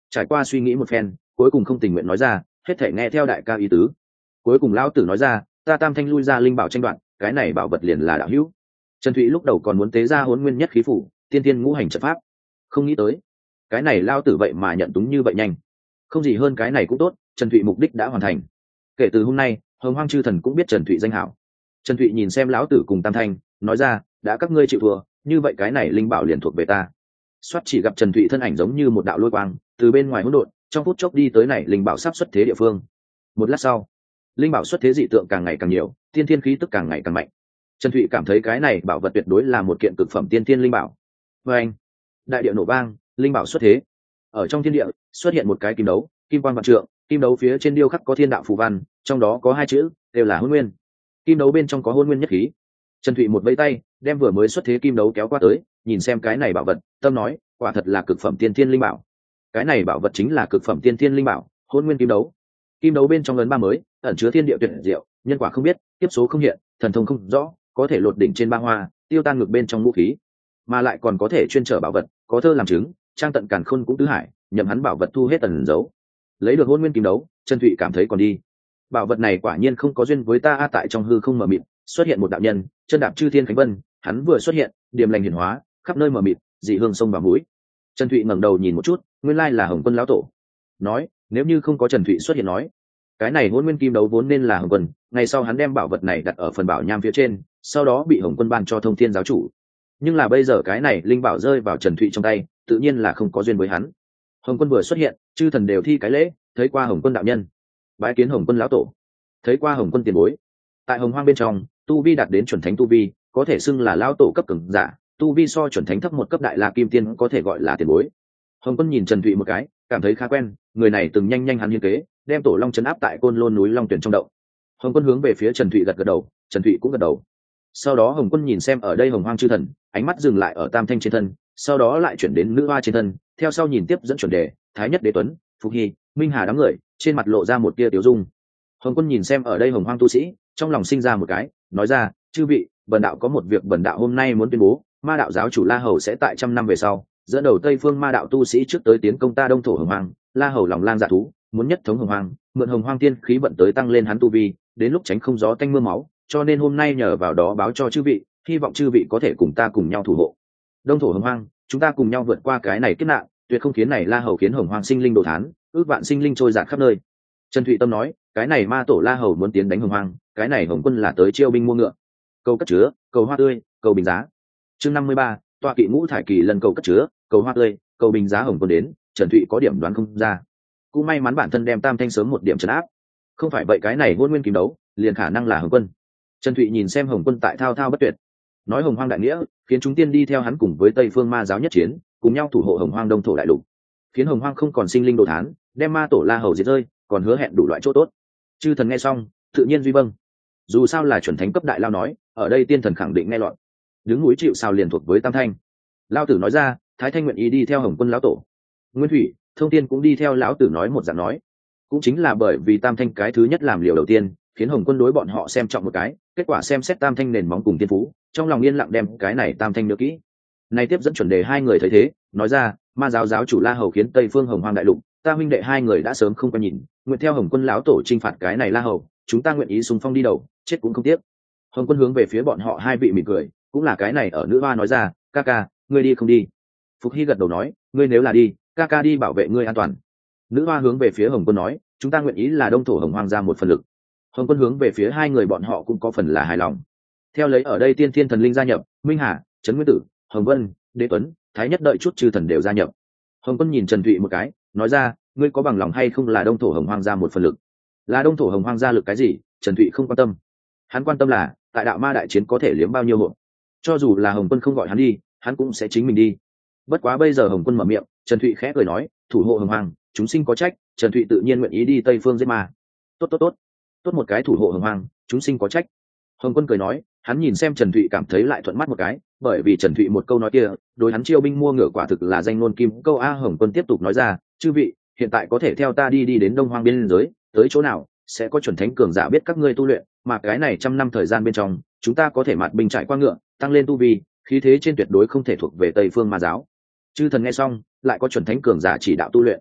Trải qua suy nghĩ một phen, cuối cùng không tình nguyện nói ra, hết thể nghe theo đại ca ý tứ. Cuối cùng lão tử nói ra, ta tam thanh lui ra linh bảo tranh đoạn, cái này bảo vật liền là đạo hữu. Trần Thụy lúc đầu còn muốn tế ra hỗn nguyên nhất khí phủ, tiên tiên ngũ hành trận pháp, không nghĩ tới cái này lao tử vậy mà nhận túng như vậy nhanh. Không gì hơn cái này cũng tốt, Trần Thụy mục đích đã hoàn thành. Kể từ hôm nay, hồng hoang chư thần cũng biết Trần Thụy danh hảo. Trần Thụy nhìn xem lão tử cùng tam thanh, nói ra, đã các ngươi chịu thua, như vậy cái này linh bảo liền thuộc về ta. Soát chỉ gặp Trần Thụy thân ảnh giống như một đạo lôi quang, từ bên ngoài hỗn độn, trong phút chốc đi tới này linh bảo sắp xuất thế địa phương. Một lát sau, linh bảo xuất thế dị tượng càng ngày càng nhiều, tiên thiên khí tức càng ngày càng mạnh. Trần Thụy cảm thấy cái này bảo vật tuyệt đối là một kiện cực phẩm tiên thiên linh bảo. Và anh, đại địa nổ vang, linh bảo xuất thế. Ở trong thiên địa xuất hiện một cái kim đấu, kim quang vạn trượng, kim đấu phía trên điêu khắc có thiên đạo phù văn, trong đó có hai chữ, đều là hôn nguyên. Kim đấu bên trong có hôn nguyên nhất khí. Trần Thụy một vẫy tay, đem vừa mới xuất thế kim đấu kéo qua tới, nhìn xem cái này bảo vật, tâm nói, quả thật là cực phẩm tiên thiên linh bảo. Cái này bảo vật chính là cực phẩm tiên thiên linh bảo, hôn nguyên kim đấu. Kim đấu bên trong ấn ba mới, ẩn chứa thiên địa tuyệt diệu, nhân quả không biết, tiếp số không hiện, thần thông không rõ, có thể lột đỉnh trên ba hoa, tiêu tan ngược bên trong vũ khí, mà lại còn có thể chuyên trở bảo vật, có thơ làm chứng, trang tận càn khôn cũng tứ hải, nhậm hắn bảo vật thu hết tần dấu. Lấy được hôn nguyên kim đấu, Trần Thụy cảm thấy còn đi. Bảo vật này quả nhiên không có duyên với ta. A tại trong hư không mờ mịt, xuất hiện một đạo nhân, chân đạp chư thiên khánh vân, hắn vừa xuất hiện, điềm lành hiển hóa, khắp nơi mờ mịt, dị hương sông vào mũi. Trần Thụy ngẩng đầu nhìn một chút, nguyên lai là Hồng Quân lão tổ. Nói, nếu như không có Trần Thụy xuất hiện nói, cái này hôn nguyên kim đấu vốn nên là Hồng Quân, ngày sau hắn đem bảo vật này đặt ở phần bảo nham phía trên, sau đó bị Hồng Quân ban cho Thông Thiên giáo chủ. Nhưng là bây giờ cái này linh bảo rơi vào Trần Thụy trong tay, tự nhiên là không có duyên với hắn. Hồng Quân vừa xuất hiện, chư thần đều thi cái lễ, thấy qua Hồng Quân đạo nhân, bái kiến Hồng Quân lão tổ, thấy qua Hồng Quân tiền bối. Tại Hồng Hoang bên trong, tu vi đạt đến chuẩn thánh tu vi, có thể xưng là lão tổ cấp cường giả, tu vi so chuẩn thánh thấp một cấp đại la kim tiên có thể gọi là tiền bối. Hồng Quân nhìn Trần Thụy một cái, cảm thấy khá quen, người này từng nhanh nhanh hắn như kế, đem tổ long trấn áp tại côn lôn núi long tuyển trong động. Hồng Quân hướng về phía Trần Thụy gật gật đầu, Trần Thụy cũng gật đầu. Sau đó Hồng Quân nhìn xem ở đây Hồng Hoang chư thần, ánh mắt dừng lại ở Tam Thanh trên thân, sau đó lại chuyển đến nữ hoa trên thân, theo sau nhìn tiếp dẫn chuẩn đề, Thái Nhất Đế Tuấn, Phục Hy, Minh Hà đám người, trên mặt lộ ra một tia tiêu dung. Hồng Quân nhìn xem ở đây Hồng Hoang tu sĩ, trong lòng sinh ra một cái, nói ra, chư vị, bần đạo có một việc bần đạo hôm nay muốn tuyên bố, Ma đạo giáo chủ La Hầu sẽ tại trăm năm về sau, dẫn đầu Tây Phương Ma đạo tu sĩ trước tới tiến công ta Đông thổ Hồng Hoang. La Hầu lòng lang dạ thú, muốn nhất thống Hồng Hoang, mượn Hồng Hoang tiên khí vận tới tăng lên hắn tu vi, đến lúc tránh không gió tanh mưa máu, cho nên hôm nay nhờ vào đó báo cho chư vị, hy vọng chư vị có thể cùng ta cùng nhau thủ hộ Đông thổ Hồng Hoang, chúng ta cùng nhau vượt qua cái này kiếp nạn, tuyệt không khiến này La Hầu khiến Hồng Hoang sinh linh đồ thán, ước vạn sinh linh trôi dạt khắp nơi. Trần Thụy Tâm nói, cái này ma tổ La Hầu muốn tiến đánh Hồng Hoang, cái này Hồng Quân là tới chiêu binh mua ngựa. Cầu cất chứa, cầu hoa tươi, cầu bình giá. Chương năm mươi ba, tọa kỵ ngũ thải kỳ lần cầu cất chứa, cầu hoa tươi, cầu bình giá. Hồng Quân đến, Trần Thụy có điểm đoán không ra. Cũng may mắn bản thân đem Tam Thanh sớm một điểm trấn áp, không phải vậy cái này hôn nguyên kiếm đấu, liền khả năng là Hồng Quân. Trần Thụy nhìn xem Hồng Quân tại thao thao bất tuyệt, nói Hồng Hoang đại nghĩa, khiến chúng tiên đi theo hắn cùng với Tây Phương Ma giáo nhất chiến, cùng nhau thủ hộ Hồng Hoang Đông thổ đại lục, khiến Hồng Hoang không còn sinh linh đồ thán, đem ma tổ La Hầu diệt rơi, còn hứa hẹn đủ loại chỗ tốt. Chư thần nghe xong, tự nhiên duy vâng. Dù sao là chuẩn thánh cấp đại lao nói, ở đây tiên thần khẳng định nghe loạn. Đứng núi chịu sào liền thuộc với Tam Thanh. Lao tử nói ra, Thái Thanh nguyện ý đi theo Hồng Quân lão tổ. Nguyên Thủy, Thông Tiên cũng đi theo lão tử nói một dạng nói. Cũng chính là bởi vì Tam Thanh cái thứ nhất làm liều đầu tiên, khiến Hồng Quân đối bọn họ xem trọng một cái, kết quả xem xét Tam Thanh nền móng cùng tiên phú, trong lòng yên lặng đem cái này Tam Thanh nhớ kỹ. Này tiếp dẫn chuẩn đề hai người thấy thế, nói ra, ma giáo giáo chủ La Hầu khiến Tây Phương Hồng Hoang đại lục, ta huynh đệ hai người đã sớm không quen nhìn, nguyện theo Hồng Quân lão tổ chinh phạt cái này La Hầu, chúng ta nguyện ý xung phong đi đầu, chết cũng không tiếc. Hồng Quân hướng về phía bọn họ hai vị mỉm cười, cũng là cái này ở nữ hoa nói ra, ca ca, ngươi đi không đi? Phục Hy gật đầu nói, ngươi nếu là đi, ca ca đi bảo vệ ngươi an toàn. Nữ hoa hướng về phía Hồng Quân nói, chúng ta nguyện ý là Đông thổ Hồng Hoang ra một phần lực. Hồng Quân hướng về phía hai người bọn họ cũng có phần là hài lòng. Theo lấy ở đây tiên thiên thần linh gia nhập, Minh Hà, Trấn Nguyên Tử, Hồng Vân, Đế Tuấn, Thái Nhất đợi chút chư thần đều gia nhập. Hồng Quân nhìn Trần Thụy một cái, nói ra, ngươi có bằng lòng hay không là Đông thổ Hồng Hoang ra một phần lực? Là Đông thổ Hồng Hoang ra lực cái gì? Trần Thụy không quan tâm. Hắn quan tâm là tại đạo ma đại chiến có thể liếm bao nhiêu hộ. Cho dù là Hồng Quân không gọi hắn đi, hắn cũng sẽ chính mình đi. Bất quá bây giờ Hồng Quân mở miệng, Trần Thụy khẽ cười nói, thủ hộ Hồng Hoang, chúng sinh có trách, Trần Thụy tự nhiên nguyện ý đi Tây Phương giết ma. Tốt tốt tốt, tốt một cái thủ hộ Hồng Hoang, chúng sinh có trách. Hồng Quân cười nói, hắn nhìn xem Trần Thụy cảm thấy lại thuận mắt một cái, bởi vì Trần Thụy một câu nói kia, đối hắn chiêu binh mua ngựa quả thực là danh ngôn kim câu a. Hồng Quân tiếp tục nói ra, chư vị, hiện tại có thể theo ta đi đi đến Đông Hoang biên giới, tới chỗ nào sẽ có chuẩn thánh cường giả biết các ngươi tu luyện, mà cái này trăm năm thời gian bên trong, chúng ta có thể mạt binh trải qua ngựa, tăng lên tu vi, khí thế trên tuyệt đối không thể thuộc về Tây Phương Ma giáo. Chư thần nghe xong, lại có chuẩn thánh cường giả chỉ đạo tu luyện.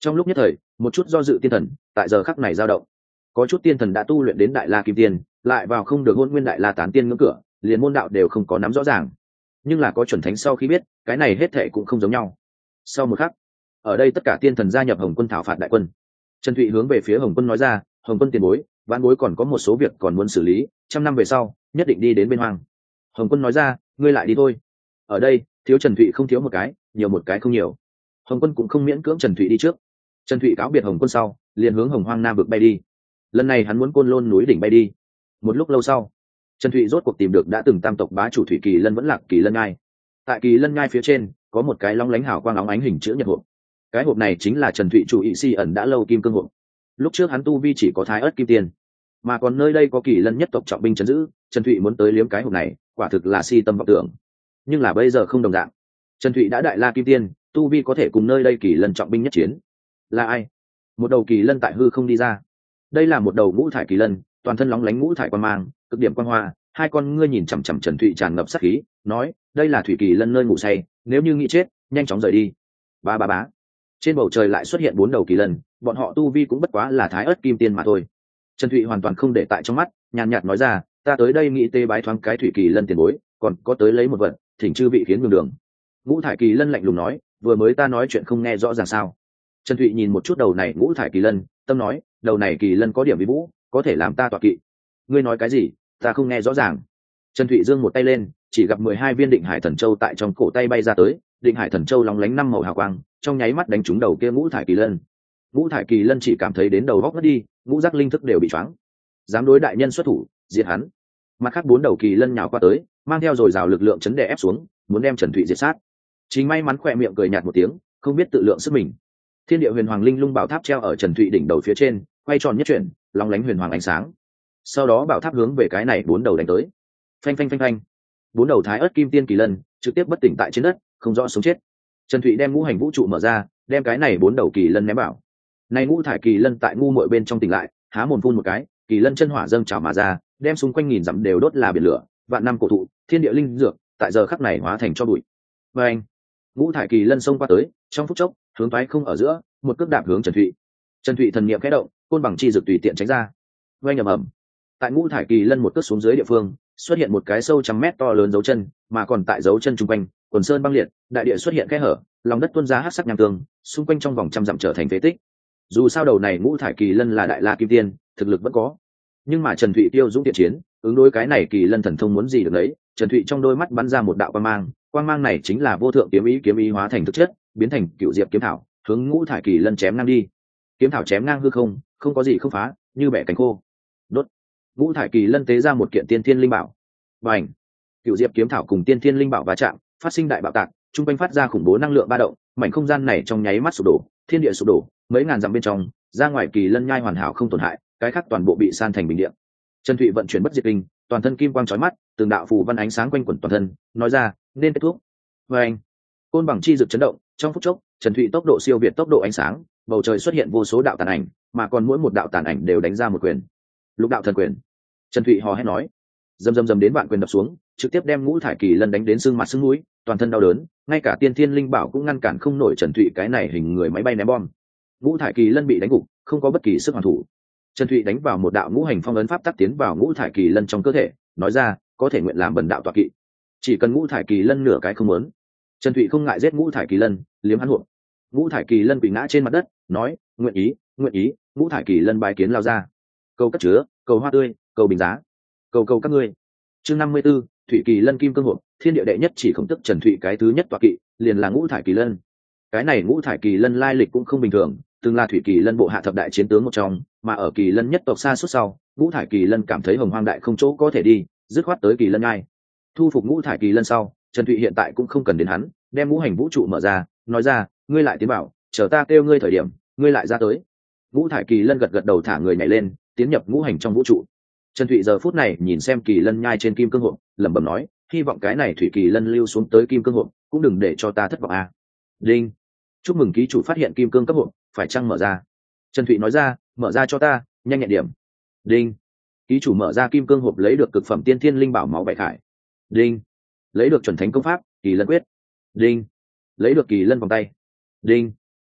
Trong lúc nhất thời, một chút do dự tiên thần tại giờ khắc này dao động. Có chút tiên thần đã tu luyện đến đại la kim tiên, lại vào không được hôn nguyên đại la tán tiên ngưỡng cửa, liền môn đạo đều không có nắm rõ ràng. Nhưng là có chuẩn thánh sau khi biết, cái này hết thệ cũng không giống nhau. Sau một khắc, ở đây tất cả tiên thần gia nhập Hồng Quân thảo phạt đại quân. Trần Thụy hướng về phía Hồng Quân nói ra, Hồng Quân tiền bối, vãn bối còn có một số việc còn muốn xử lý, trăm năm về sau nhất định đi đến bên hoang. Hồng Quân nói ra, ngươi lại đi thôi. Ở đây thiếu Trần Thụy không thiếu một cái, nhiều một cái không nhiều. Hồng Quân cũng không miễn cưỡng Trần Thụy đi trước. Trần Thụy cáo biệt Hồng Quân sau, liền hướng Hồng Hoang Nam vực bay đi. Lần này hắn muốn Côn Lôn núi đỉnh bay đi. Một lúc lâu sau, Trần Thụy rốt cuộc tìm được đã từng tam tộc bá chủ Thủy Kỳ Lân vẫn lạc Kỳ Lân Nhai. Tại Kỳ Lân Nhai phía trên có một cái long lánh hào quang óng ánh hình chữ nhật hộp. Cái hộp này chính là Trần Thụy chủ ý si ẩn đã lâu kim cương hộp. Lúc trước hắn tu vi chỉ có thái ớt kim tiền, mà còn nơi đây có Kỳ Lân nhất tộc trọng binh trấn giữ, Trần Thụy muốn tới liếm cái hộp này, quả thực là si tâm vọng tưởng. Nhưng là bây giờ không đồng dạng. Trần Thụy đã đại la kim tiên, tu vi có thể cùng nơi đây Kỳ Lân trọng binh nhất chiến. Là ai? Một đầu Kỳ Lân tại hư không đi ra. Đây là một đầu ngũ thải Kỳ Lân, toàn thân lóng lánh ngũ thải quang mang, cực điểm quang hoa, hai con ngươi nhìn chằm chằm Trần Thụy tràn ngập sát khí, nói, đây là Thủy Kỳ Lân nơi ngủ say, nếu như nghĩ chết, nhanh chóng rời đi. Ba ba bá. Trên bầu trời lại xuất hiện bốn đầu Kỳ Lân, bọn họ tu vi cũng bất quá là thái ớt kim tiên mà thôi. Trần Thụy hoàn toàn không để tại trong mắt, nhàn nhạt nói ra, ta tới đây nghĩ tê bái thoáng cái Thủy Kỳ Lân tiền bối, còn có tới lấy một vật, thỉnh chư vị khiến đường đường. Ngũ thải Kỳ Lân lạnh lùng nói, vừa mới ta nói chuyện không nghe rõ ràng sao? Trần Thụy nhìn một chút đầu này ngũ thải Kỳ Lân, tâm nói, đầu này Kỳ Lân có điểm vi vũ, có thể làm ta tọa kỵ. Ngươi nói cái gì? Ta không nghe rõ ràng. Trần Thụy giương một tay lên, chỉ gặp mười hai viên Định Hải Thần Châu tại trong cổ tay bay ra tới, Định Hải Thần Châu lóng lánh năm màu hào quang, trong nháy mắt đánh trúng đầu kia ngũ thải Kỳ Lân. Ngũ thải Kỳ Lân chỉ cảm thấy đến đầu góc mất đi, ngũ giác linh thức đều bị choáng. Dám đối đại nhân xuất thủ, diệt hắn. Mặt khác bốn đầu Kỳ Lân nhào qua tới, mang theo dồi dào lực lượng chấn đè ép xuống, muốn đem Trần Thụy diệt sát. Chính may mắn khỏe miệng cười nhạt một tiếng, không biết tự lượng sức mình. Thiên địa huyền hoàng linh lung bảo tháp treo ở Trần Thụy đỉnh đầu phía trên, quay tròn nhất chuyển, lóng lánh huyền hoàng ánh sáng. Sau đó bảo tháp hướng về cái này bốn đầu đánh tới. Phanh phanh phanh phanh. Bốn đầu thái ớt kim tiên Kỳ Lân trực tiếp bất tỉnh tại trên đất, không rõ sống chết. Trần Thụy đem ngũ hành vũ trụ mở ra, đem cái này bốn đầu Kỳ Lân ném bảo. Này ngũ thải Kỳ Lân tại ngu muội bên trong tỉnh lại, há mồm phun một cái, Kỳ Lân chân hỏa dâng trào mà ra, đem xung quanh nghìn dặm đều đốt là biển lửa, vạn năm cổ thụ, thiên địa linh dược, tại giờ khắc này hóa thành cho bụi. Và anh, ngũ thải Kỳ Lân xông qua tới, trong phút chốc, hướng toái không ở giữa, một cước đạp hướng Trần Thụy. Trần Thụy thần niệm khẽ động, côn bằng chi dược tùy tiện tránh ra. Vang ầm ầm. Tại ngũ thải Kỳ Lân một cước xuống dưới địa phương, xuất hiện một cái sâu trăm mét to lớn dấu chân, mà còn tại dấu chân trung quanh, quần sơn băng liệt, đại địa xuất hiện kẽ hở, lòng đất tuôn ra hắc sắc nham tương, xung quanh trong vòng trăm dặm trở thành phế tích. Dù sao đầu này ngũ thải Kỳ Lân là đại la kim tiên, thực lực vẫn có. Nhưng mà Trần Thụy tiêu dũng thiện chiến, ứng đối cái này Kỳ Lân thần thông muốn gì được đấy, Trần Thụy trong đôi mắt bắn ra một đạo quang mang, quang mang này chính là vô thượng kiếm ý, kiếm ý hóa thành thực chất, biến thành cựu diệp kiếm thảo, hướng ngũ thải Kỳ Lân chém ngang đi. Kiếm thảo chém ngang hư không, không có gì không phá, như bẻ cánh khô. Đốt. Ngũ thải Kỳ Lân tế ra một kiện tiên thiên linh bảo. Bành. Cựu diệp kiếm thảo cùng tiên thiên linh bảo va chạm, phát sinh đại bạo tạc, trung quanh phát ra khủng bố năng lượng ba động, mảnh không gian này trong nháy mắt sụp đổ, thiên địa sụp đổ, mấy ngàn dặm bên trong, ra ngoài Kỳ Lân nhai hoàn hảo không tổn hại, cái khác toàn bộ bị san thành bình địa. Trần Thụy vận chuyển bất diệt kinh, toàn thân kim quang chói mắt, từng đạo phù văn ánh sáng quanh quẩn toàn thân, nói ra, nên kết thúc. Bành. Côn bằng chi dược chấn động, trong phút chốc, Trần Thụy tốc độ siêu việt tốc độ ánh sáng, bầu trời xuất hiện vô số đạo tàn ảnh, mà còn mỗi một đạo tàn ảnh đều đánh ra một quyền. Lục đạo thần quyền. Trần Thụy hò hét nói, dầm dầm dầm đến vạn quyền đập xuống, trực tiếp đem ngũ thải Kỳ Lân đánh đến xương mặt xương mũi, toàn thân đau đớn, ngay cả tiên thiên linh bảo cũng ngăn cản không nổi Trần Thụy cái này hình người máy bay ném bom. Ngũ thải Kỳ Lân bị đánh gục, không có bất kỳ sức hoàn thủ. Trần Thụy đánh vào một đạo ngũ hành phong ấn pháp tắc tiến vào ngũ thải Kỳ Lân trong cơ thể, nói ra, có thể nguyện làm bần đạo tọa kỵ. Chỉ cần ngũ thải Kỳ Lân nửa cái không muốn. Trần Thụy không ngại giết ngũ thải Kỳ Lân, liếm hắn hụt. Ngũ thải Kỳ Lân bị ngã trên mặt đất, nói, nguyện ý, nguyện ý. Ngũ thải Kỳ Lân bái kiến lao ra. Cầu cất chứa, cầu hoa tươi, cầu bình giá, cầu cầu các ngươi. Chương năm mươi 54, Thủy Kỳ Lân kim cương hộp, thiên địa đệ nhất chỉ khổng tức Trần Thụy cái thứ nhất tọa kỵ, liền là ngũ thải Kỳ Lân. Cái này ngũ thải Kỳ Lân lai lịch cũng không bình thường, từng là Thủy Kỳ Lân bộ hạ thập đại chiến tướng một trong, mà ở Kỳ Lân nhất tộc xa suốt sau, ngũ thải Kỳ Lân cảm thấy Hồng Hoang đại không chỗ có thể đi, dứt khoát tới Kỳ Lân nhai. Thu phục ngũ thải Kỳ Lân sau, Trần Thụy hiện tại cũng không cần đến hắn, đem ngũ hành vũ trụ mở ra, nói ra, ngươi lại tiến bảo, chờ ta kêu ngươi thời điểm, ngươi lại ra tới. Ngũ thải Kỳ Lân gật gật đầu thả người nhảy lên, tiến nhập ngũ hành trong vũ trụ. Trần Thụy giờ phút này nhìn xem Kỳ Lân nhai trên kim cương hộp, lẩm bẩm nói, hy vọng cái này Thủy Kỳ Lân lưu xuống tới kim cương hộp, cũng đừng để cho ta thất vọng a. À. Đinh, chúc mừng ký chủ phát hiện kim cương cấp hộp, phải chăng mở ra? Trần Thụy nói ra, mở ra cho ta, nhanh nhẹn điểm. Đinh, ký chủ mở ra kim cương hộp lấy được cực phẩm tiên thiên linh bảo máu bảy khải. Đinh, lấy được chuẩn thánh công pháp Kỳ Lân quyết. Đinh, lấy được Kỳ Lân vòng tay. Đinh,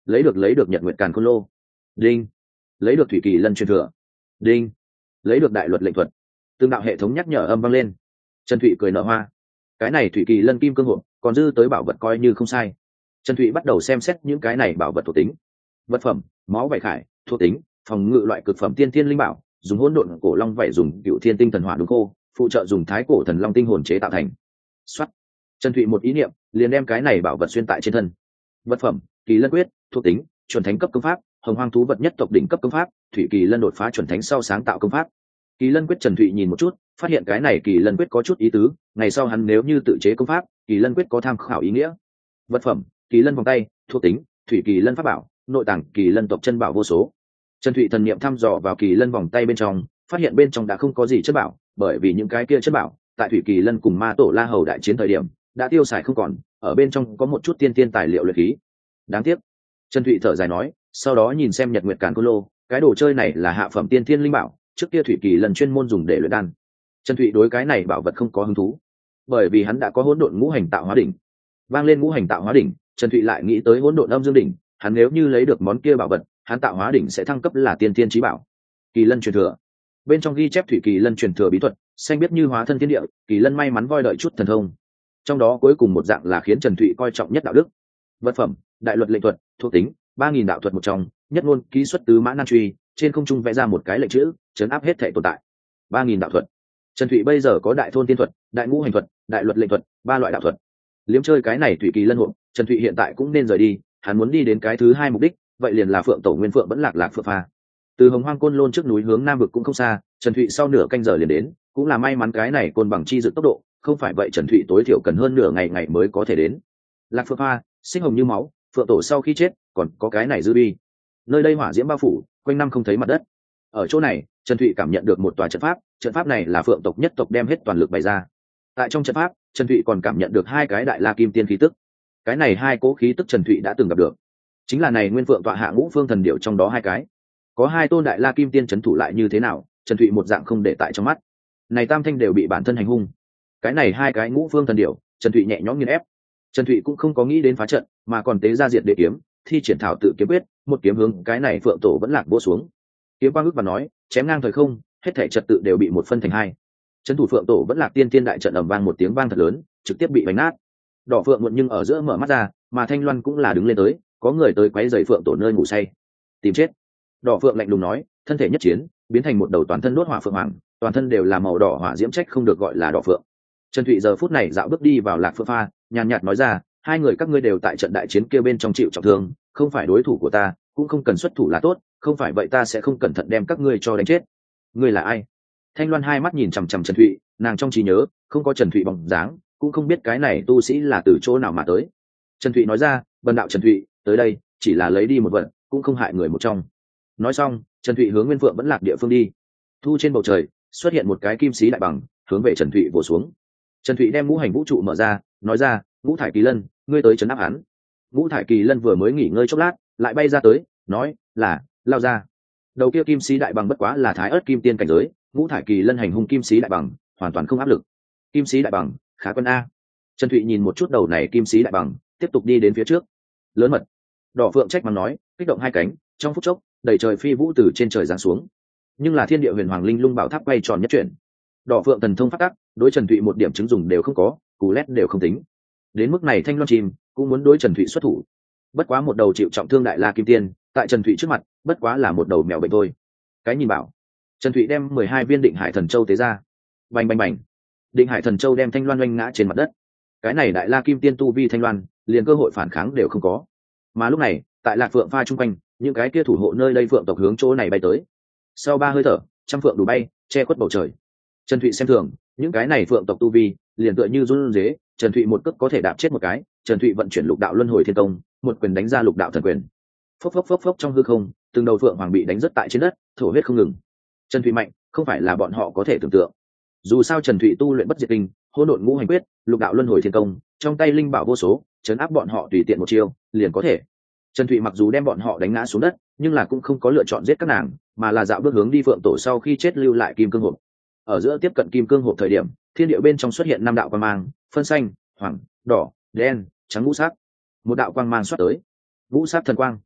lấy được lấy được nhật nguyện càn khôn lô. Đinh. Lấy được thủy kỳ lân truyền thừa. Đinh. Lấy được đại luật lệnh thuật. Tương đạo hệ thống nhắc nhở âm vang lên. Trần Thụy cười nở hoa. Cái này thủy kỳ lân kim cương hộp còn dư tới bảo vật coi như không sai. Trần Thụy bắt đầu xem xét những cái này bảo vật thuộc tính. Vật phẩm: máu vảy khải, thuộc tính: phòng ngự loại cực phẩm tiên thiên linh bảo, dùng hỗn độn cổ long vảy dùng cựu thiên tinh thần hỏa đúng khô, phụ trợ dùng thái cổ thần long tinh hồn chế tạo thành. Soát. Trần Thụy một ý niệm liền đem cái này bảo vật xuyên tại trên thân. Vật phẩm: kỳ lân quyết, thuộc tính: chuẩn thánh cấp công pháp, hồng hoang thú vật nhất tộc đỉnh cấp công pháp, thủy kỳ lân đột phá chuẩn thánh sau sáng tạo công pháp. Kỳ lân quyết. Trần Thụy nhìn một chút, phát hiện cái này kỳ lân quyết có chút ý tứ, ngày sau hắn nếu như tự chế công pháp, kỳ lân quyết có tham khảo ý nghĩa. Vật phẩm: kỳ lân vòng tay, thuộc tính: thủy kỳ lân pháp bảo, nội tàng kỳ lân tộc chân bảo vô số. Trần Thụy thần niệm thăm dò vào kỳ lân vòng tay bên trong, phát hiện bên trong đã không có gì chất bảo, bởi vì những cái kia chất bảo tại thủy kỳ lân cùng ma tổ la hầu đại chiến thời điểm đã tiêu xài không còn, ở bên trong có một chút tiên tiên tài liệu luyện khí. Đáng tiếc. Trần Thụy thở dài nói, sau đó nhìn xem nhật nguyệt càn khôn lô, cái đồ chơi này là hạ phẩm tiên thiên linh bảo, trước kia thủy kỳ lân chuyên môn dùng để luyện đan. Trần Thụy đối cái này bảo vật không có hứng thú, bởi vì hắn đã có hỗn độn ngũ hành tạo hóa đỉnh. Vang lên ngũ hành tạo hóa đỉnh, Trần Thụy lại nghĩ tới hỗn độn âm dương đỉnh, hắn nếu như lấy được món kia bảo vật, hắn tạo hóa đỉnh sẽ thăng cấp là tiên thiên chí bảo. Kỳ lân truyền thừa. Bên trong ghi chép thủy kỳ lân truyền thừa bí thuật, xanh biết như hóa thân thiên địa, kỳ lân may mắn voi đợi chút thần thông. Trong đó cuối cùng một dạng là khiến Trần Thụy coi trọng nhất đạo đức. Vật phẩm: đại luật lệnh thuật, thuộc tính: ba nghìn đạo thuật một trong, nhất ngôn ký xuất tứ mã nan truy, trên không trung vẽ ra một cái lệnh chữ, chấn áp hết thể tồn tại. ba nghìn đạo thuật. Trần Thụy bây giờ có đại thôn tiên thuật, đại ngũ hành thuật, đại luật lệnh thuật, ba loại đạo thuật. Liếm chơi cái này thủy kỳ lân hộp, Trần Thụy hiện tại cũng nên rời đi, hắn muốn đi đến cái thứ hai mục đích, vậy liền là phượng tổ nguyên phượng vẫn lạc lạc phượng pha. Từ hồng hoang côn lôn trước núi hướng nam vực cũng không xa, Trần Thụy sau nửa canh giờ liền đến, cũng là may mắn cái này côn bằng chi dự tốc độ, không phải vậy Trần Thụy tối thiểu cần hơn nửa ngày ngày mới có thể đến. Lạc phượng pha, sinh hồng như máu, phượng tổ sau khi chết còn có cái này dư bi. Nơi đây hỏa diễm bao phủ, quanh năm không thấy mặt đất. Ở chỗ này, Trần Thụy cảm nhận được một tòa trận pháp, trận pháp này là phượng tộc nhất tộc đem hết toàn lực bày ra. Tại trong trận pháp, Trần Thụy còn cảm nhận được hai cái đại la kim tiên khí tức. Cái này hai cố khí tức Trần Thụy đã từng gặp được, chính là này nguyên phượng tọa hạ ngũ phương thần điệu trong đó hai cái. Có hai tôn đại la kim tiên trấn thủ lại như thế nào, Trần Thụy một dạng không để tại trong mắt. Này tam thanh đều bị bản thân hành hung, cái này hai cái ngũ phương thần điệu, Trần Thụy nhẹ nhõm nghiền ép. Trần Thụy cũng không có nghĩ đến phá trận, mà còn tế ra diệt đế kiếm, thi triển thảo tự kiếm quyết, một kiếm hướng cái này phượng tổ vẫn lạc vỗ xuống. Kiếm quang ước và nói, chém ngang thời không, hết thảy trật tự đều bị một phân thành hai. Trấn thủ phượng tổ vẫn lạc tiên tiên đại trận ầm vang một tiếng vang thật lớn, trực tiếp bị vành nát. Đỏ phượng muộn nhưng ở giữa mở mắt ra, mà Thanh Loan cũng là đứng lên tới, có người tới quấy rầy phượng tổ nơi ngủ say. Tìm chết. Đỏ phượng lạnh lùng nói, thân thể nhất chiến, biến thành một đầu toàn thân đốt hỏa phượng hoàng, toàn thân đều là màu đỏ hỏa diễm, trách không được gọi là đỏ phượng. Trần Thụy giờ phút này dạo bước đi vào lạc phượng pha, nhàn nhạt nói ra, hai người các ngươi đều tại trận đại chiến kia bên trong chịu trọng thương, không phải đối thủ của ta, cũng không cần xuất thủ là tốt, không phải vậy ta sẽ không cẩn thận đem các ngươi cho đánh chết. Ngươi là ai? Thanh Loan hai mắt nhìn chằm chằm Trần Thụy, nàng trong trí nhớ không có Trần Thụy bóng dáng, cũng không biết cái này tu sĩ là từ chỗ nào mà tới. Trần Thụy nói ra, bần đạo Trần Thụy tới đây chỉ là lấy đi một vật, cũng không hại người một trong. Nói xong, Trần Thụy hướng nguyên phượng vẫn lạc địa phương đi. Thu trên bầu trời xuất hiện một cái kim sĩ đại bằng, hướng về Trần Thụy vồ xuống. Trần Thụy đem ngũ hành vũ trụ mở ra, nói ra, ngũ thải kỳ lân, ngươi tới trấn áp hắn. Ngũ thải kỳ lân vừa mới nghỉ ngơi chốc lát, lại bay ra tới, nói là lao ra. Đầu kia kim sĩ đại bằng bất quá là thái ớt kim tiên cảnh giới, ngũ thải kỳ lân hành hung kim sĩ đại bằng, hoàn toàn không áp lực. Kim sĩ đại bằng, khá quân a. Trần Thụy nhìn một chút đầu này kim sĩ đại bằng, tiếp tục đi đến phía trước. Lớn mật. Đỏ phượng trách mắng nói, kích động hai cánh, trong phút chốc đầy trời phi vũ từ trên trời giáng xuống. Nhưng là thiên địa huyền hoàng linh lung bảo tháp quay tròn nhất chuyển. Đỏ phượng thần thông phát tác, đối Trần Thụy một điểm chứng dùng đều không có, cú lét đều không tính. Đến mức này Thanh Loan chim cũng muốn đối Trần Thụy xuất thủ. Bất quá một đầu chịu trọng thương đại la kim tiên, tại Trần Thụy trước mặt, bất quá là một đầu mèo bệnh thôi. Cái nhìn bảo. Trần Thụy đem mười hai viên định hải thần châu tế ra. Bành bành bành. Định hải thần châu đem Thanh Loan oanh ngã trên mặt đất. Cái này đại la kim tiên tu vi Thanh Loan, liền cơ hội phản kháng đều không có. Mà lúc này, tại Lạc Phượng pha trung quanh, những cái kia thủ hộ nơi đây phượng tộc hướng chỗ này bay tới. Sau ba hơi thở, trăm phượng đủ bay, che khuất bầu trời. Trần Thụy xem thường, những cái này phượng tộc tu vi, liền tựa như run rế, Trần Thụy một cước có thể đạp chết một cái. Trần Thụy vận chuyển lục đạo luân hồi thiên công, một quyền đánh ra lục đạo thần quyền. Phốc phốc phốc phốc trong hư không, từng đầu phượng hoàng bị đánh rất tại trên đất, thổ huyết không ngừng. Trần Thụy mạnh, không phải là bọn họ có thể tưởng tượng. Dù sao Trần Thụy tu luyện bất diệt kinh, hỗn độn ngũ hành quyết, lục đạo luân hồi thiên công, trong tay linh bảo vô số, chấn áp bọn họ tùy tiện một chiêu, liền có thể. Trần Thụy mặc dù đem bọn họ đánh ngã xuống đất, nhưng là cũng không có lựa chọn giết các nàng, mà là dạo bước hướng đi phượng tổ sau khi chết lưu lại kim cương hộp. Ở giữa tiếp cận kim cương hộp thời điểm, thiên địa bên trong xuất hiện năm đạo quang mang, phân xanh, hoàng, đỏ, đen, trắng ngũ sắc. Một đạo quang mang xuất tới, ngũ sắc thần quang,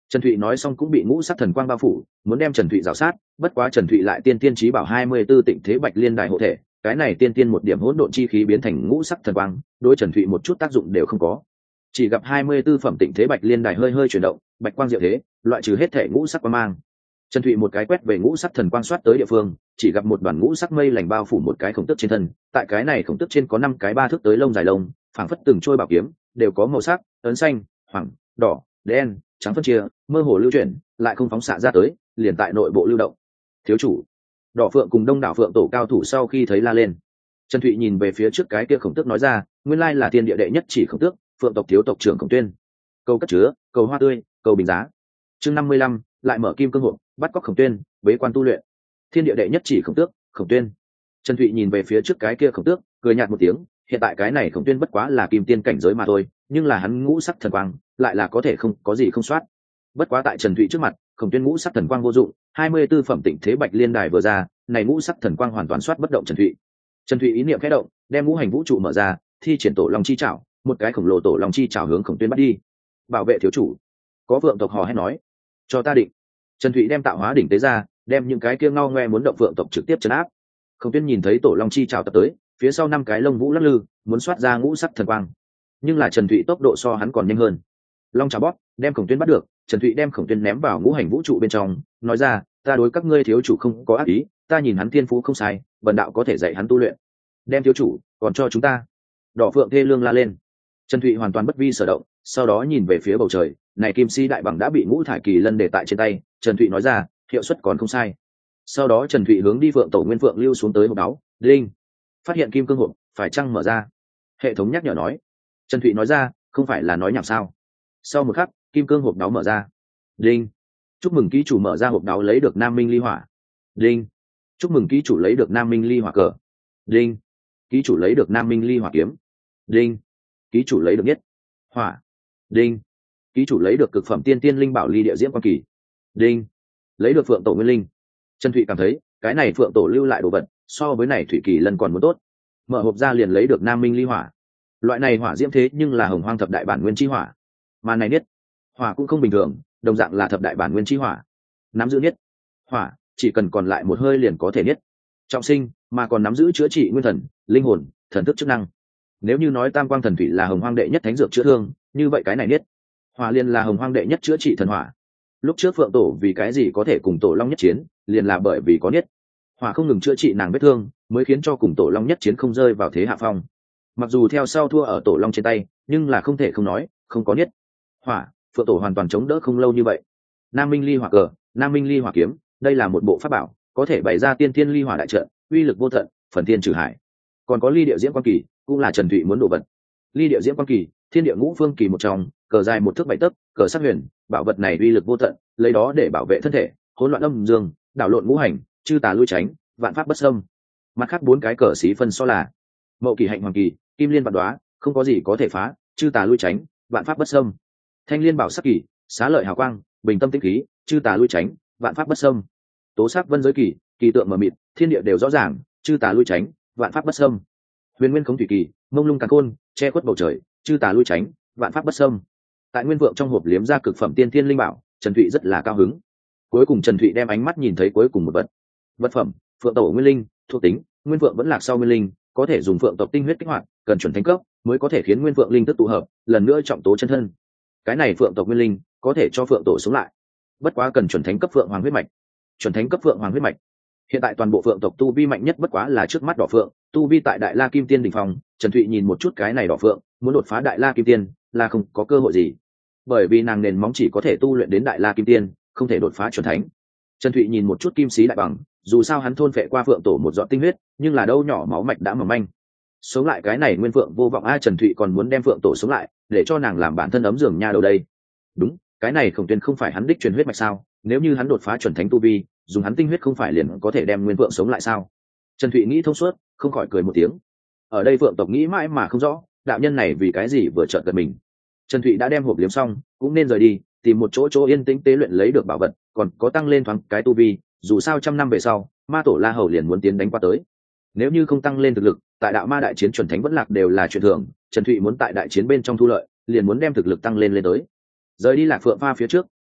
Trần Thụy nói xong cũng bị ngũ sắc thần quang bao phủ, muốn đem Trần Thụy rào sát, bất quá Trần Thụy lại tiên tiên chí bảo hai mươi 24 tịnh thế bạch liên đài hộ thể, cái này tiên tiên một điểm hỗn độn chi khí biến thành ngũ sắc thần quang, đối Trần Thụy một chút tác dụng đều không có. Chỉ gặp hai mươi 24 phẩm tịnh thế bạch liên đài hơi hơi chuyển động, bạch quang diệu thế, loại trừ hết thể ngũ sắc quang mang. Trần Thụy một cái quét về ngũ sắc thần quang soát tới địa phương, chỉ gặp một đoàn ngũ sắc mây lành bao phủ một cái khổng tức trên thân, tại cái này khổng tức trên có năm cái ba thước tới lông dài lông, phảng phất từng trôi bảo kiếm, đều có màu sắc ấn xanh, hoàng, đỏ, đen, trắng phân chia, mơ hồ lưu chuyển, lại không phóng xạ ra tới, liền tại nội bộ lưu động. Thiếu chủ, Đỏ Phượng cùng Đông đảo Phượng tổ cao thủ sau khi thấy la lên. Trần Thụy nhìn về phía trước cái kia khổng tước nói ra, nguyên lai là tiên địa đệ nhất chỉ khổng tước, Phượng tộc thiếu tộc trưởng Khổng Tuyên. Cầu cất chứa, cầu hoa tươi, cầu bình giá. Chương năm mươi lăm, lại mở kim cương hộp, bắt cóc Khổng Tuyên, bế quan tu luyện. Thiên địa đệ nhất chỉ khổng tước, Khổng Tuyên. Trần Thụy nhìn về phía trước cái kia khổng tước, cười nhạt một tiếng, hiện tại cái này Khổng Tuyên bất quá là kim tiên cảnh giới mà thôi, nhưng là hắn ngũ sắc thần quang, lại là có thể không có gì không soát. Bất quá tại Trần Thụy trước mặt, Khổng Tuyên ngũ sắc thần quang vô dụng, hai mươi 24 phẩm tịnh thế bạch liên đài vừa ra, này ngũ sắc thần quang hoàn toàn soát bất động Trần Thụy. Trần Thụy ý niệm khẽ động, đem ngũ hành vũ trụ mở ra, thi triển tổ long chi chảo, một cái khổng lồ tổ long chi chảo hướng Khổng Tuyên bắt đi. Bảo vệ thiếu chủ. Có vượng tộc hò hét nói, cho ta định. Trần Thụy đem tạo hóa đỉnh tế ra, đem những cái kia ngao ngoe muốn động vượng tộc trực tiếp trấn áp. Khổng Tuyên nhìn thấy tổ long chi chảo tập tới, phía sau năm cái lông vũ lắc lư, muốn xoát ra ngũ sắc thần quang, nhưng là Trần Thụy tốc độ so hắn còn nhanh hơn. Long chảo bóp, đem Khổng Tuyên bắt được. Trần Thụy đem Khổng Tuyên ném vào ngũ hành vũ trụ bên trong, nói ra, ta đối các ngươi thiếu chủ không có ác ý, ta nhìn hắn thiên phú không sai, bần đạo có thể dạy hắn tu luyện. Đem thiếu chủ còn cho chúng ta. Đỏ Phượng thê lương la lên. Trần Thụy hoàn toàn bất vi sở động, sau đó nhìn về phía bầu trời, này kim si đại bằng đã bị ngũ thải kỳ lân để tại trên tay. Trần Thụy nói ra, hiệu suất còn không sai. Sau đó Trần Thụy hướng đi Phượng tổ nguyên Phượng lưu xuống tới hộp đáo, linh, phát hiện kim cương hộp, phải chăng mở ra? Hệ thống nhắc nhở nói. Trần Thụy nói ra, không phải là nói nhảm sao? Sau một khắc, kim cương hộp đáo mở ra. Linh, chúc mừng ký chủ mở ra hộp đáo lấy được Nam Minh ly hỏa. Linh, chúc mừng ký chủ lấy được Nam Minh ly hỏa cờ. Linh, ký chủ lấy được Nam Minh ly hỏa kiếm. Linh, ký chủ lấy được nhất hỏa. Linh, ký chủ lấy được cực phẩm tiên tiên linh bảo ly địa diễm quan kỳ. Linh, lấy được Phượng tổ nguyên linh. Trần Thụy cảm thấy cái này Phượng tổ lưu lại đồ vật so với này thủy kỳ lần còn muốn tốt. Mở hộp ra liền lấy được Nam Minh ly hỏa. Loại này hỏa diễm thế nhưng là hồng hoang thập đại bản nguyên chi hỏa, mà này niết hỏa cũng không bình thường, đồng dạng là thập đại bản nguyên chi hỏa. Nắm giữ niết hỏa, chỉ cần còn lại một hơi liền có thể niết trọng sinh, mà còn nắm giữ chữa trị nguyên thần, linh hồn, thần thức chức năng. Nếu như nói Tam Quang Thần Thủy là hồng hoang đệ nhất thánh dược chữa thương, như vậy cái này niết hỏa liền là hồng hoang đệ nhất chữa trị thần hỏa. Lúc trước Phượng tổ vì cái gì có thể cùng tổ long nhất chiến, liền là bởi vì có niết hỏa không ngừng chữa trị nàng vết thương, mới khiến cho cùng tổ long nhất chiến không rơi vào thế hạ phong. Mặc dù theo sau thua ở tổ long trên tay, nhưng là không thể không nói, không có niết hỏa, Phượng tổ hoàn toàn chống đỡ không lâu như vậy. Nam Minh ly hỏa cờ, Nam Minh ly hỏa kiếm, đây là một bộ pháp bảo, có thể bày ra tiên thiên ly hỏa đại trận, uy lực vô tận, phần thiên trừ hải. Còn có ly địa diễm quan kỳ, cũng là Trần Thụy muốn đổ vật. Ly địa diễm quan kỳ, thiên địa ngũ phương kỳ một trong, cờ dài một thước bảy tấc, cờ sắc huyền, bảo vật này uy lực vô tận, lấy đó để bảo vệ thân thể, hỗn loạn âm dương, đảo lộn ngũ hành, chư tà lui tránh, vạn pháp bất xâm. Mặt khác bốn cái cờ xí phân so là mậu kỳ hạnh hoàng kỳ, kim liên vạn đoá, không có gì có thể phá, chư tà lui tránh, vạn pháp bất xâm. Thanh liên bảo sắc kỳ, xá lợi hào quang, bình tâm tinh khí, chư tà lui tránh, vạn pháp bất xâm. Tố sắc vân giới kỳ, kỳ tượng mờ mịt, thiên địa đều rõ ràng, chư tà lui tránh, vạn pháp bất xâm. Huyền nguyên khống thủy kỳ, mông lung càn khôn, che khuất bầu trời, chư tà lui tránh, vạn pháp bất xâm. Tại nguyên vượng trong hộp liếm ra cực phẩm tiên thiên linh bảo, Trần Thụy rất là cao hứng. Cuối cùng Trần Thụy đem ánh mắt nhìn thấy cuối cùng một vật. Vật phẩm, Phượng tổ nguyên linh, thuộc tính, nguyên vượng vẫn lạc sau nguyên linh, có thể dùng phượng tộc tinh huyết kích hoạt, cần chuẩn thánh cấp mới có thể khiến nguyên vượng linh tức tụ hợp, lần nữa trọng tố chân thân. Cái này phượng tộc nguyên linh có thể cho phượng tổ sống lại, bất quá cần chuẩn thánh cấp phượng hoàng huyết mạch. Chuẩn thánh cấp phượng hoàng huyết mạch. Hiện tại toàn bộ phượng tộc tu vi mạnh nhất bất quá là trước mắt đỏ phượng, tu vi tại đại la kim tiên đỉnh phong. Trần Thụy nhìn một chút cái này đỏ phượng, muốn đột phá đại la kim tiên là không có cơ hội gì, bởi vì nàng nền móng chỉ có thể tu luyện đến đại la kim tiên, không thể đột phá chuẩn thánh. Trần Thụy nhìn một chút kim sĩ đại bằng, dù sao hắn thôn phệ qua phượng tổ một giọt tinh huyết, nhưng là đâu nhỏ máu mạch đã mỏng manh, sống lại cái này nguyên phượng vô vọng a. Trần Thụy còn muốn đem phượng tổ sống lại để cho nàng làm bản thân ấm giường nha đầu đây. Đúng, cái này Khổng Tuyên không phải hắn đích truyền huyết mạch sao? Nếu như hắn đột phá chuẩn thánh tu vi, dùng hắn tinh huyết không phải liền có thể đem nguyên phượng sống lại sao? Trần Thụy nghĩ thông suốt, không khỏi cười một tiếng. Ở đây phượng tộc nghĩ mãi mà không rõ, đạo nhân này vì cái gì vừa chợt giật mình. Trần Thụy đã đem hộp liếm xong, cũng nên rời đi, tìm một chỗ chỗ yên tĩnh tế luyện lấy được bảo vật, còn có tăng lên thoáng cái tu vi. Dù sao trăm năm về sau, ma tổ La Hầu liền muốn tiến đánh qua tới. Nếu như không tăng lên thực lực, tại đạo ma đại chiến chuẩn thánh vẫn lạc đều là chuyện thường. Trần Thụy muốn tại đại chiến bên trong thu lợi, liền muốn đem thực lực tăng lên lên tới. Rời đi Lạc Phượng Pha phía trước,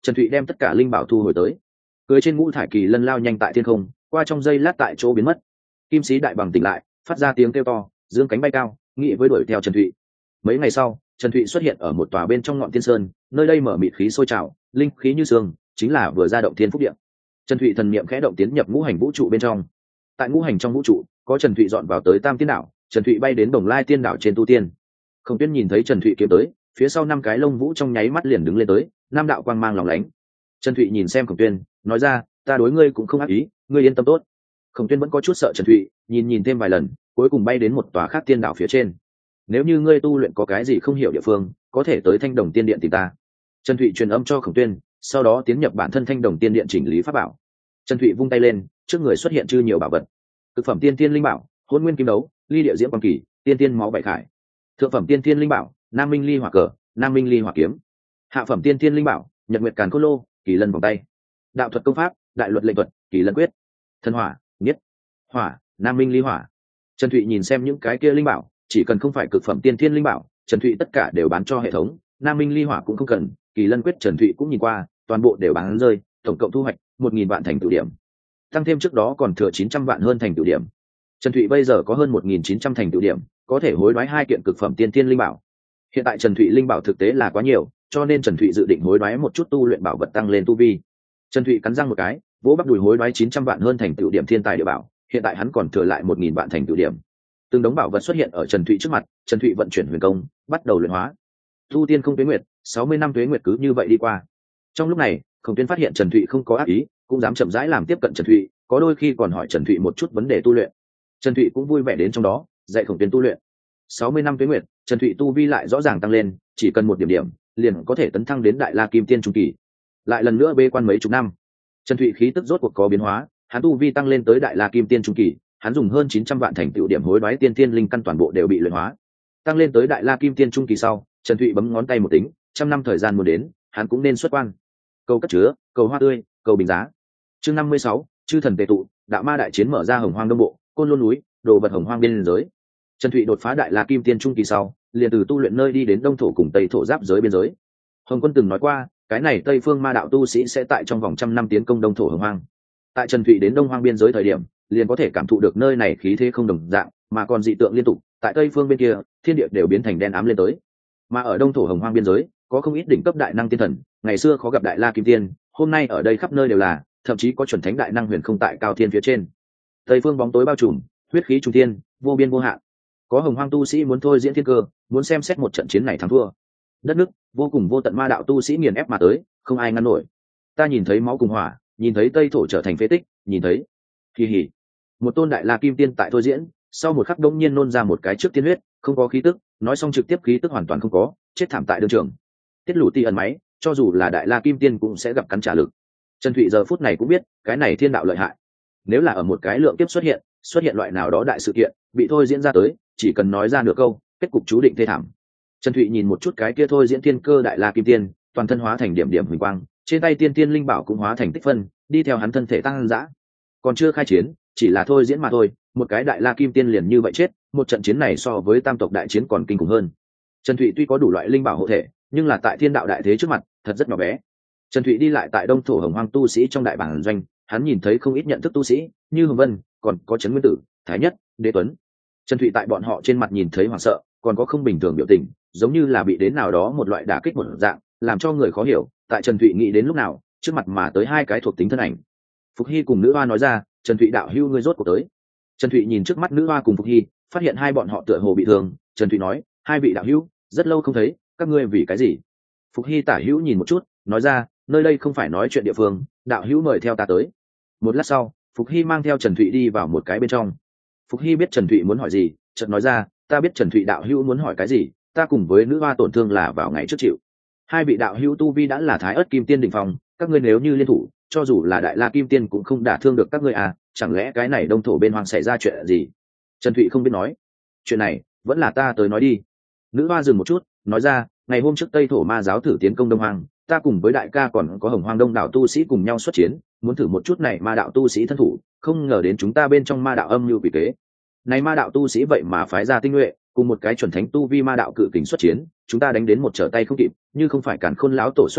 Trần Thụy đem tất cả linh bảo thu hồi tới, cưới trên ngũ thải kỳ lân lao nhanh tại thiên không, qua trong giây lát tại chỗ biến mất. Kim sĩ đại bằng tỉnh lại, phát ra tiếng kêu to, dương cánh bay cao, nghĩ với đuổi theo Trần Thụy. Mấy ngày sau, Trần Thụy xuất hiện ở một tòa bên trong ngọn thiên sơn, nơi đây mở mịt khí sôi trào, linh khí như sương, chính là vừa ra động thiên phúc điện. Trần Thụy thần niệm khẽ động tiến nhập ngũ hành vũ trụ bên trong. Tại ngũ hành trong vũ trụ, có Trần Thụy dọn vào tới Tam Tiên đảo, Trần Thụy bay đến Đồng Lai Tiên đảo trên tu tiên. Khổng Tuyên nhìn thấy Trần Thụy kiếm tới, phía sau năm cái lông vũ trong nháy mắt liền đứng lên tới, năm đạo quang mang lóng lánh. Trần Thụy nhìn xem Khổng Tuyên, nói ra, ta đối ngươi cũng không ác ý, ngươi yên tâm tốt. Khổng Tuyên vẫn có chút sợ Trần Thụy, nhìn nhìn thêm vài lần, cuối cùng bay đến một tòa khác tiên đảo phía trên. Nếu như ngươi tu luyện có cái gì không hiểu địa phương, có thể tới Thanh Đồng Tiên Điện tìm ta. Trần Thụy truyền âm cho Khổng Tuyên, sau đó tiến nhập bản thân Thanh Đồng Tiên Điện chỉnh lý pháp bảo. Trần Thụy vung tay lên, trước người xuất hiện chư nhiều bảo vật. Cực phẩm tiên tiên linh bảo, Hỗn Nguyên Kim Đấu, Ly Địa Diễm Quang Kỳ, Tiên Tiên Máu Bảy Khải. Thượng phẩm tiên tiên linh bảo, Nam Minh Ly Hỏa Cờ, Nam Minh Ly Hỏa Kiếm. Hạ phẩm tiên tiên linh bảo, Nhật Nguyệt Càn Khôn Lô, Kỳ Lân Vòng Tay. Đạo thuật công pháp, Đại Luật Lệnh Thuật, Kỳ Lân Quyết. Thần hỏa, Nhất Hỏa, Nam Minh Ly Hỏa. Trần Thụy nhìn xem những cái kia linh bảo, chỉ cần không phải cực phẩm tiên thiên linh bảo, Trần Thụy tất cả đều bán cho hệ thống. Nam Minh Ly Hỏa cũng không cần, Kỳ Lân Quyết Trần Thụy cũng nhìn qua, toàn bộ đều bán rơi, tổng cộng thu hoạch một nghìn vạn thành tựu điểm, tăng thêm trước đó còn thừa chín trăm vạn hơn thành tựu điểm. Trần Thụy bây giờ có hơn một nghìn chín trăm thành tựu điểm, có thể hối đoái hai kiện cực phẩm tiên thiên linh bảo. Hiện tại Trần Thụy linh bảo thực tế là quá nhiều, cho nên Trần Thụy dự định hối đoái một chút tu luyện bảo vật tăng lên tu vi. Trần Thụy cắn răng một cái, vỗ bắp đùi hối đoái chín trăm vạn hơn thành tựu điểm thiên tài địa bảo, hiện tại hắn còn thừa lại một nghìn vạn thành tựu điểm. Từng đống bảo vật xuất hiện ở Trần Thụy trước mặt, Trần Thụy vận chuyển huyền công, bắt đầu luyện hóa. Tu tiên không tuế nguyệt, sáu mươi năm tuế nguyệt cứ như vậy đi qua. Trong lúc này, Khổng Tuyên phát hiện Trần Thụy không có ác ý, cũng dám chậm rãi làm tiếp cận Trần Thụy, có đôi khi còn hỏi Trần Thụy một chút vấn đề tu luyện. Trần Thụy cũng vui vẻ đến trong đó, dạy Khổng Tuyên tu luyện. sáu mươi năm tuế nguyệt, Trần Thụy tu vi lại rõ ràng tăng lên, chỉ cần một điểm điểm, liền có thể tấn thăng đến Đại La Kim Tiên trung kỳ. Lại lần nữa bê quan mấy chục năm, Trần Thụy khí tức rốt cuộc có biến hóa, hắn tu vi tăng lên tới Đại La Kim Tiên trung kỳ, hắn dùng hơn chín trăm vạn thành tựu điểm hối đoái tiên tiên linh căn toàn bộ đều bị luyện hóa. Tăng lên tới Đại La Kim Tiên trung kỳ sau, Trần Thụy bấm ngón tay một tính, trăm năm thời gian muốn đến, hắn cũng nên xuất quan. Cầu cất chứa, cầu hoa tươi, cầu bình giá. Chương năm mươi sáu, chư thần tề tụ, đạo ma đại chiến mở ra Hồng Hoang Đông Bộ, Côn Lôn núi, đồ vật Hồng Hoang biên giới. Trần Thụy đột phá Đại La Kim Tiên trung kỳ sau, liền từ tu luyện nơi đi đến Đông thổ cùng Tây thổ giáp giới biên giới. Hồng Quân từng nói qua, cái này Tây phương ma đạo tu sĩ sẽ tại trong vòng trăm năm tiến công Đông thổ Hồng Hoang. Tại Trần Thụy đến Đông Hoang biên giới thời điểm, liền có thể cảm thụ được nơi này khí thế không đồng dạng, mà còn dị tượng liên tục. Tại Tây phương bên kia, thiên địa đều biến thành đen ám lên tới. Mà ở Đông thổ Hồng Hoang biên giới, có không ít đỉnh cấp đại năng tiên thần, ngày xưa khó gặp Đại La Kim Tiên, hôm nay ở đây khắp nơi đều là, thậm chí có chuẩn thánh đại năng huyền không tại cao thiên phía trên. Tây phương bóng tối bao trùm, huyết khí trung thiên, vô biên vô hạn. Có Hồng Hoang tu sĩ muốn thôi diễn thiên cơ, muốn xem xét một trận chiến này thắng thua. Đất nước vô cùng vô tận ma đạo tu sĩ nghiền ép mà tới, không ai ngăn nổi. Ta nhìn thấy máu cùng hỏa, nhìn thấy Tây thổ trở thành phế tích, nhìn thấy kỳ hỉ một tôn Đại La Kim Tiên tại thôi diễn, sau một khắc đông nhiên nôn ra một cái trước tiên huyết, không có khí tức, nói xong trực tiếp khí tức hoàn toàn không có, chết thảm tại đường trường. Tiết Lũ Ti ẩn máy, cho dù là Đại La Kim Tiên cũng sẽ gặp cắn trả lực. Trần Thụy giờ phút này cũng biết, cái này thiên đạo lợi hại. Nếu là ở một cái lượng tiếp xuất hiện, xuất hiện loại nào đó đại sự kiện, bị thôi diễn ra tới, chỉ cần nói ra nửa câu, kết cục chú định thê thảm. Trần Thụy nhìn một chút cái kia thôi diễn thiên cơ Đại La Kim Tiên, toàn thân hóa thành điểm điểm huỳnh quang, trên tay tiên tiên linh bảo cũng hóa thành tích phân, đi theo hắn thân thể tăng dã. Còn chưa khai chiến, chỉ là thôi diễn mà thôi, một cái Đại La Kim Tiên liền như vậy chết, một trận chiến này so với tam tộc đại chiến còn kinh khủng hơn. Trần Thụy tuy có đủ loại linh bảo hộ thể, nhưng là tại thiên đạo đại thế trước mặt, thật rất nhỏ bé. Trần Thụy đi lại tại Đông thổ Hồng Hoang tu sĩ trong đại bản doanh, hắn nhìn thấy không ít nhận thức tu sĩ, như Hồng Vân, còn có Trấn Nguyên Tử, Thái Nhất, Đế Tuấn. Trần Thụy tại bọn họ trên mặt nhìn thấy hoảng sợ, còn có không bình thường biểu tình, giống như là bị đến nào đó một loại đả kích một dạng, làm cho người khó hiểu. Tại Trần Thụy nghĩ đến lúc nào, trước mặt mà tới hai cái thuộc tính thân ảnh. Phục Hy cùng nữ hoa nói ra, Trần Thụy đạo hữu ngươi rốt cuộc tới. Trần Thụy nhìn trước mắt nữ hoa cùng Phục Hy, phát hiện hai bọn họ tựa hồ bị thương. Trần Thụy nói, hai vị đạo hữu, rất lâu không thấy, các ngươi vì cái gì? Phục Hy tả hữu nhìn một chút, nói ra, nơi đây không phải nói chuyện địa phương, đạo hữu mời theo ta tới. Một lát sau, Phục Hy mang theo Trần Thụy đi vào một cái bên trong. Phục Hy biết Trần Thụy muốn hỏi gì, chợt nói ra, ta biết Trần Thụy đạo hữu muốn hỏi cái gì, ta cùng với nữ hoa tổn thương là vào ngày trước chịu. Hai vị đạo hữu tu vi đã là Thái Ức Kim Tiên đỉnh phong, các ngươi nếu như liên thủ, cho dù là Đại La Kim Tiên cũng không đả thương được các ngươi à, chẳng lẽ cái này Đông thổ bên hoang xảy ra chuyện gì? Trần Thụy không biết nói. Chuyện này, vẫn là ta tới nói đi. Nữ hoa dừng một chút, nói ra, ngày hôm trước Tây thổ ma giáo thử tiến công Đông Hoang, ta cùng với đại ca còn có Hồng Hoang Đông đảo tu sĩ cùng nhau xuất chiến, muốn thử một chút này ma đạo tu sĩ thân thủ, không ngờ đến chúng ta bên trong ma đạo âm mưu quỷ kế. Này ma đạo tu sĩ vậy mà phái ra tinh nhuệ, cùng một cái chuẩn thánh tu vi ma đạo cự kình xuất chiến, chúng ta đánh đến một trở tay không kịp, như không phải Càn Khôn lão tổ xuất hiện,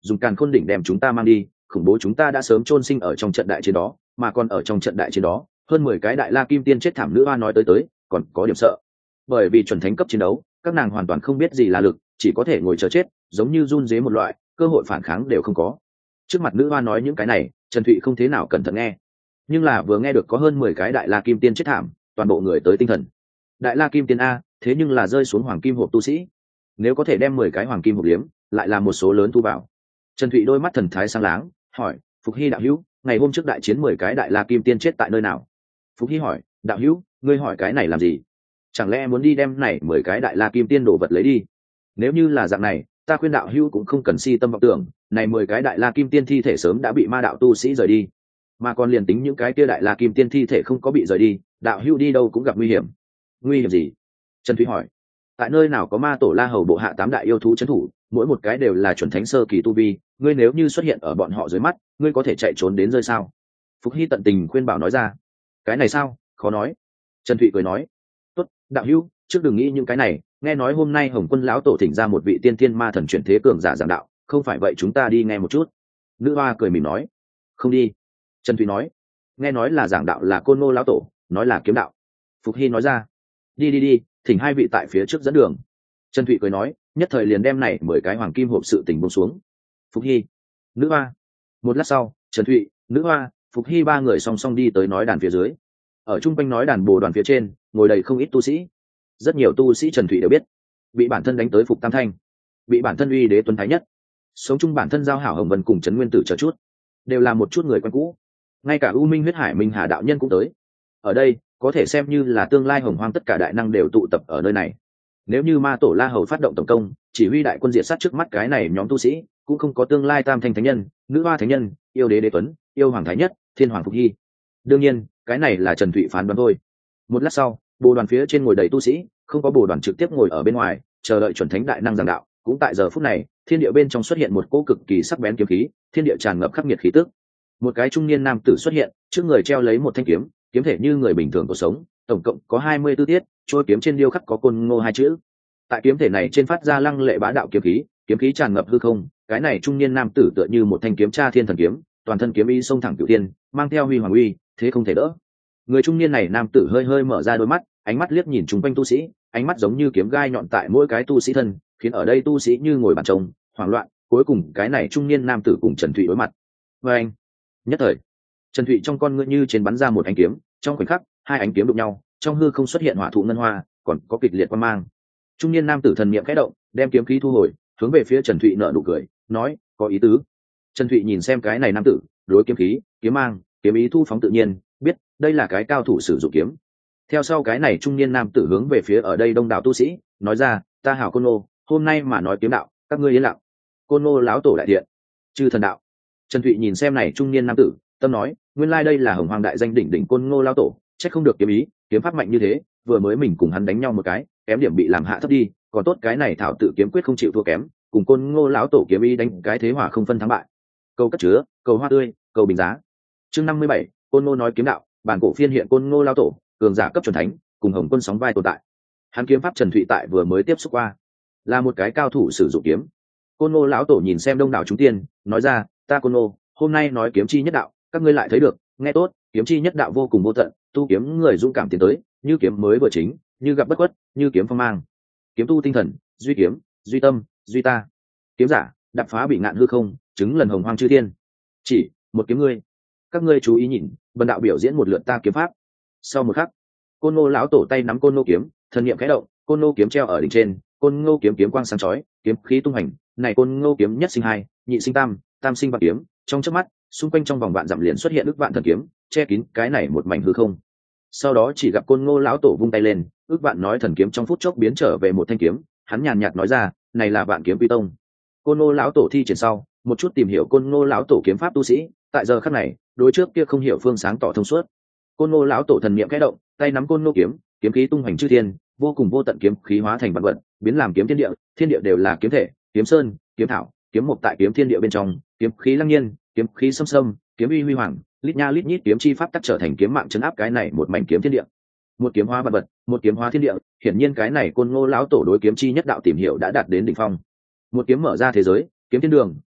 dùng càn khôn đỉnh đem chúng ta mang đi, khủng bố chúng ta đã sớm chôn sinh ở trong trận đại chiến đó, mà còn ở trong trận đại chiến đó hơn mười cái đại la kim tiên chết thảm. Nữ hoa nói tới tới còn có điểm sợ, bởi vì chuẩn thánh cấp chiến đấu các nàng hoàn toàn không biết gì là lực, chỉ có thể ngồi chờ chết, giống như run dế một loại, cơ hội phản kháng đều không có. Trước mặt nữ hoa nói những cái này, Trần Thụy không thế nào cẩn thận nghe, nhưng là vừa nghe được có hơn mười cái đại la kim tiên chết thảm, toàn bộ người tới tinh thần. Đại la kim tiên a, thế nhưng là rơi xuống hoàng kim hộp tu sĩ, nếu có thể đem mười cái hoàng kim hộp liếm, lại là một số lớn thu vào. Trần Thụy đôi mắt thần thái sáng láng, hỏi Phục Hy đạo hữu, ngày hôm trước đại chiến mười cái đại la kim tiên chết tại nơi nào? Phục Hy hỏi, đạo hữu, ngươi hỏi cái này làm gì? Chẳng lẽ muốn đi đem này mười cái đại la kim tiên đồ vật lấy đi? Nếu như là dạng này, ta khuyên đạo hữu cũng không cần si tâm vọng tưởng, này mười cái đại la kim tiên thi thể sớm đã bị ma đạo tu sĩ rời đi, mà còn liền tính những cái kia đại la kim tiên thi thể không có bị rời đi, đạo hữu đi đâu cũng gặp nguy hiểm. Nguy hiểm gì? Trần Thúy hỏi. Tại nơi nào có ma tổ La Hầu bộ hạ tám đại yêu thú trấn thủ, mỗi một cái đều là chuẩn thánh sơ kỳ tu vi, ngươi nếu như xuất hiện ở bọn họ dưới mắt, ngươi có thể chạy trốn đến rơi sao? Phục Hy tận tình khuyên bảo nói ra. Cái này sao? Khó nói. Trần Thụy cười nói, tốt, đạo hữu, trước đừng nghĩ những cái này, nghe nói hôm nay Hồng Quân lão tổ thỉnh ra một vị tiên thiên ma thần chuyển thế cường giả giảng đạo, không phải vậy chúng ta đi nghe một chút. Nữ hoa cười mỉm nói, không đi. Trần Thụy nói, nghe nói là giảng đạo là Côn Ngô lão tổ, nói là kiếm đạo. Phục Hy nói ra, đi đi đi, thỉnh hai vị tại phía trước dẫn đường. Trần Thụy cười nói, nhất thời liền đem này mười cái hoàng kim hộp sự tình buông xuống. Phục Hy, nữ hoa. Một lát sau, Trần Thụy, nữ hoa, Phục Hy ba người song song đi tới nói đàn phía dưới. Ở trung quanh nói đàn bồ đoàn phía trên ngồi đầy không ít tu sĩ, rất nhiều tu sĩ Trần Thụy đều biết, bị bản thân đánh tới Phục Tam Thanh, bị bản thân uy đế tuấn thái nhất, sống chung bản thân giao hảo Hồng Vân cùng Trấn Nguyên Tử chờ chút, đều là một chút người quen cũ. Ngay cả U Minh huyết hải Minh Hà đạo nhân cũng tới. Ở đây có thể xem như là tương lai hồng hoang tất cả đại năng đều tụ tập ở nơi này. Nếu như ma tổ La Hầu phát động tổng công, chỉ huy đại quân diệt sát trước mắt cái này nhóm tu sĩ, cũng không có tương lai tam thanh thánh nhân, nữ hoa thánh nhân, yêu đế đế tuấn, yêu hoàng thái nhất, thiên hoàng Phục Hy. Đương nhiên cái này là Trần Thụy phán đoán thôi. Một lát sau, bồ đoàn phía trên ngồi đầy tu sĩ, không có bồ đoàn trực tiếp ngồi ở bên ngoài chờ đợi chuẩn thánh đại năng giảng đạo. Cũng tại giờ phút này, thiên địa bên trong xuất hiện một cỗ cực kỳ sắc bén kiếm khí, thiên địa tràn ngập khắc nghiệt khí tức. Một cái trung niên nam tử xuất hiện, trước người treo lấy một thanh kiếm, kiếm thể như người bình thường cuộc sống, tổng cộng có hai mươi tư tiết, trôi kiếm trên điêu khắc có Côn Ngô hai chữ. Tại kiếm thể này trên phát ra lăng lệ bá đạo kiếm khí, kiếm khí tràn ngập hư không, cái này trung niên nam tử tựa như một thanh kiếm tra thiên thần kiếm, toàn thân kiếm ý xông thẳng cửu thiên, mang theo huy hoàng uy, thế không thể đỡ. Người trung niên này nam tử hơi hơi mở ra đôi mắt, ánh mắt liếc nhìn chung quanh tu sĩ, ánh mắt giống như kiếm gai nhọn tại mỗi cái tu sĩ thân, khiến ở đây tu sĩ như ngồi bàn trông, hoảng loạn. Cuối cùng cái này trung niên nam tử cùng Trần Thụy đối mặt. Và anh, nhất thời, Trần Thụy trong con ngươi như trên bắn ra một ánh kiếm, trong khoảnh khắc, hai ánh kiếm đụng nhau, trong hư không xuất hiện hỏa thụ ngân hoa, còn có kịch liệt quang mang. Trung niên nam tử thần niệm khẽ động, đem kiếm khí thu hồi, hướng về phía Trần Thụy nở nụ cười, nói, có ý tứ. Trần Thụy nhìn xem cái này nam tử, đối kiếm khí, kiếm mang, kiếm ý thu phóng tự nhiên, biết đây là cái cao thủ sử dụng kiếm. Theo sau cái này trung niên nam tử hướng về phía ở đây đông đảo tu sĩ, nói ra, ta hảo Côn Ngô, hôm nay mà nói kiếm đạo, các ngươi yên lặng. Côn Ngô lão tổ đại thiện, chư thần đạo. Trần Thụy nhìn xem này trung niên nam tử, tâm nói, nguyên lai đây là hồng hoàng đại danh đỉnh đỉnh Côn Ngô lão tổ, chắc không được kiếm ý, kiếm pháp mạnh như thế, vừa mới mình cùng hắn đánh nhau một cái, kém điểm bị làm hạ thấp đi, còn tốt cái này thảo tự kiếm quyết không chịu thua kém, cùng Côn Ngô lão tổ kiếm ý đánh cái thế hỏa không phân thắng bại. Câu cất chứa, cầu hoa tươi, cầu bình giá. Chương năm mươi bảy, Côn Ngô nói kiếm đạo, bản cổ phiên hiện Côn Ngô lão tổ, cường giả cấp chuẩn thánh, cùng Hồng Quân sóng vai tồn tại. Hắn kiếm pháp Trần Thụy tại vừa mới tiếp xúc qua, là một cái cao thủ sử dụng kiếm. Côn Ngô lão tổ nhìn xem đông đảo chúng tiên, nói ra, ta Côn Ngô, hôm nay nói kiếm chi nhất đạo, các ngươi lại thấy được, nghe tốt, kiếm chi nhất đạo vô cùng vô tận, tu kiếm người dũng cảm tiến tới, như kiếm mới vừa chính, như gặp bất khuất, như kiếm phong mang. Kiếm tu tinh thần, duy kiếm, duy tâm, duy ta. Kiếm giả, đạp phá bị ngạn hư không, chứng lần hồng hoang chư thiên. Chỉ một kiếm ngươi, các ngươi chú ý nhìn, vân đạo biểu diễn một lượt ta kiếm pháp. Sau một khắc, Côn Ngô lão tổ tay nắm Côn Ngô kiếm, thần niệm khẽ động, Côn Ngô kiếm treo ở đỉnh trên, Côn Ngô kiếm kiếm quang sáng chói, kiếm khí tung hành, này Côn Ngô kiếm nhất sinh hai, nhị sinh tam, tam sinh vạn kiếm, trong chớp mắt, xung quanh trong vòng vạn dặm liền xuất hiện ức vạn thần kiếm, che kín cái này một mảnh hư không. Sau đó chỉ gặp Côn Ngô lão tổ vung tay lên, ức vạn nói thần kiếm trong phút chốc biến trở về một thanh kiếm, hắn nhàn nhạt nói ra, này là Vạn Kiếm Quy Tông. Côn Ngô lão tổ thi triển sau, một chút tìm hiểu Côn Ngô lão tổ kiếm pháp tu sĩ, tại giờ khắc này, đối trước kia không hiểu phương sáng tỏ thông suốt. Côn Ngô lão tổ thần niệm khẽ động, tay nắm Côn Ngô kiếm, kiếm khí tung hoành chư thiên, vô cùng vô tận kiếm khí hóa thành vạn vật, biến làm kiếm thiên địa, thiên địa đều là kiếm thể, kiếm sơn, kiếm thảo, kiếm mục tại kiếm thiên địa bên trong, kiếm khí lăng nhiên, kiếm khí xâm xâm, kiếm uy huy hoàng, lít nha lít nhít kiếm chi pháp tắc trở thành kiếm mạng chấn áp cái này một mảnh kiếm thiên địa. Một kiếm hóa vạn vật, một kiếm hóa thiên địa, hiển nhiên cái này Côn Ngô lão tổ đối kiếm chi nhất đạo tìm hiểu đã đạt đến đỉnh phong. Một kiếm mở ra thế giới, kiếm thiên đường,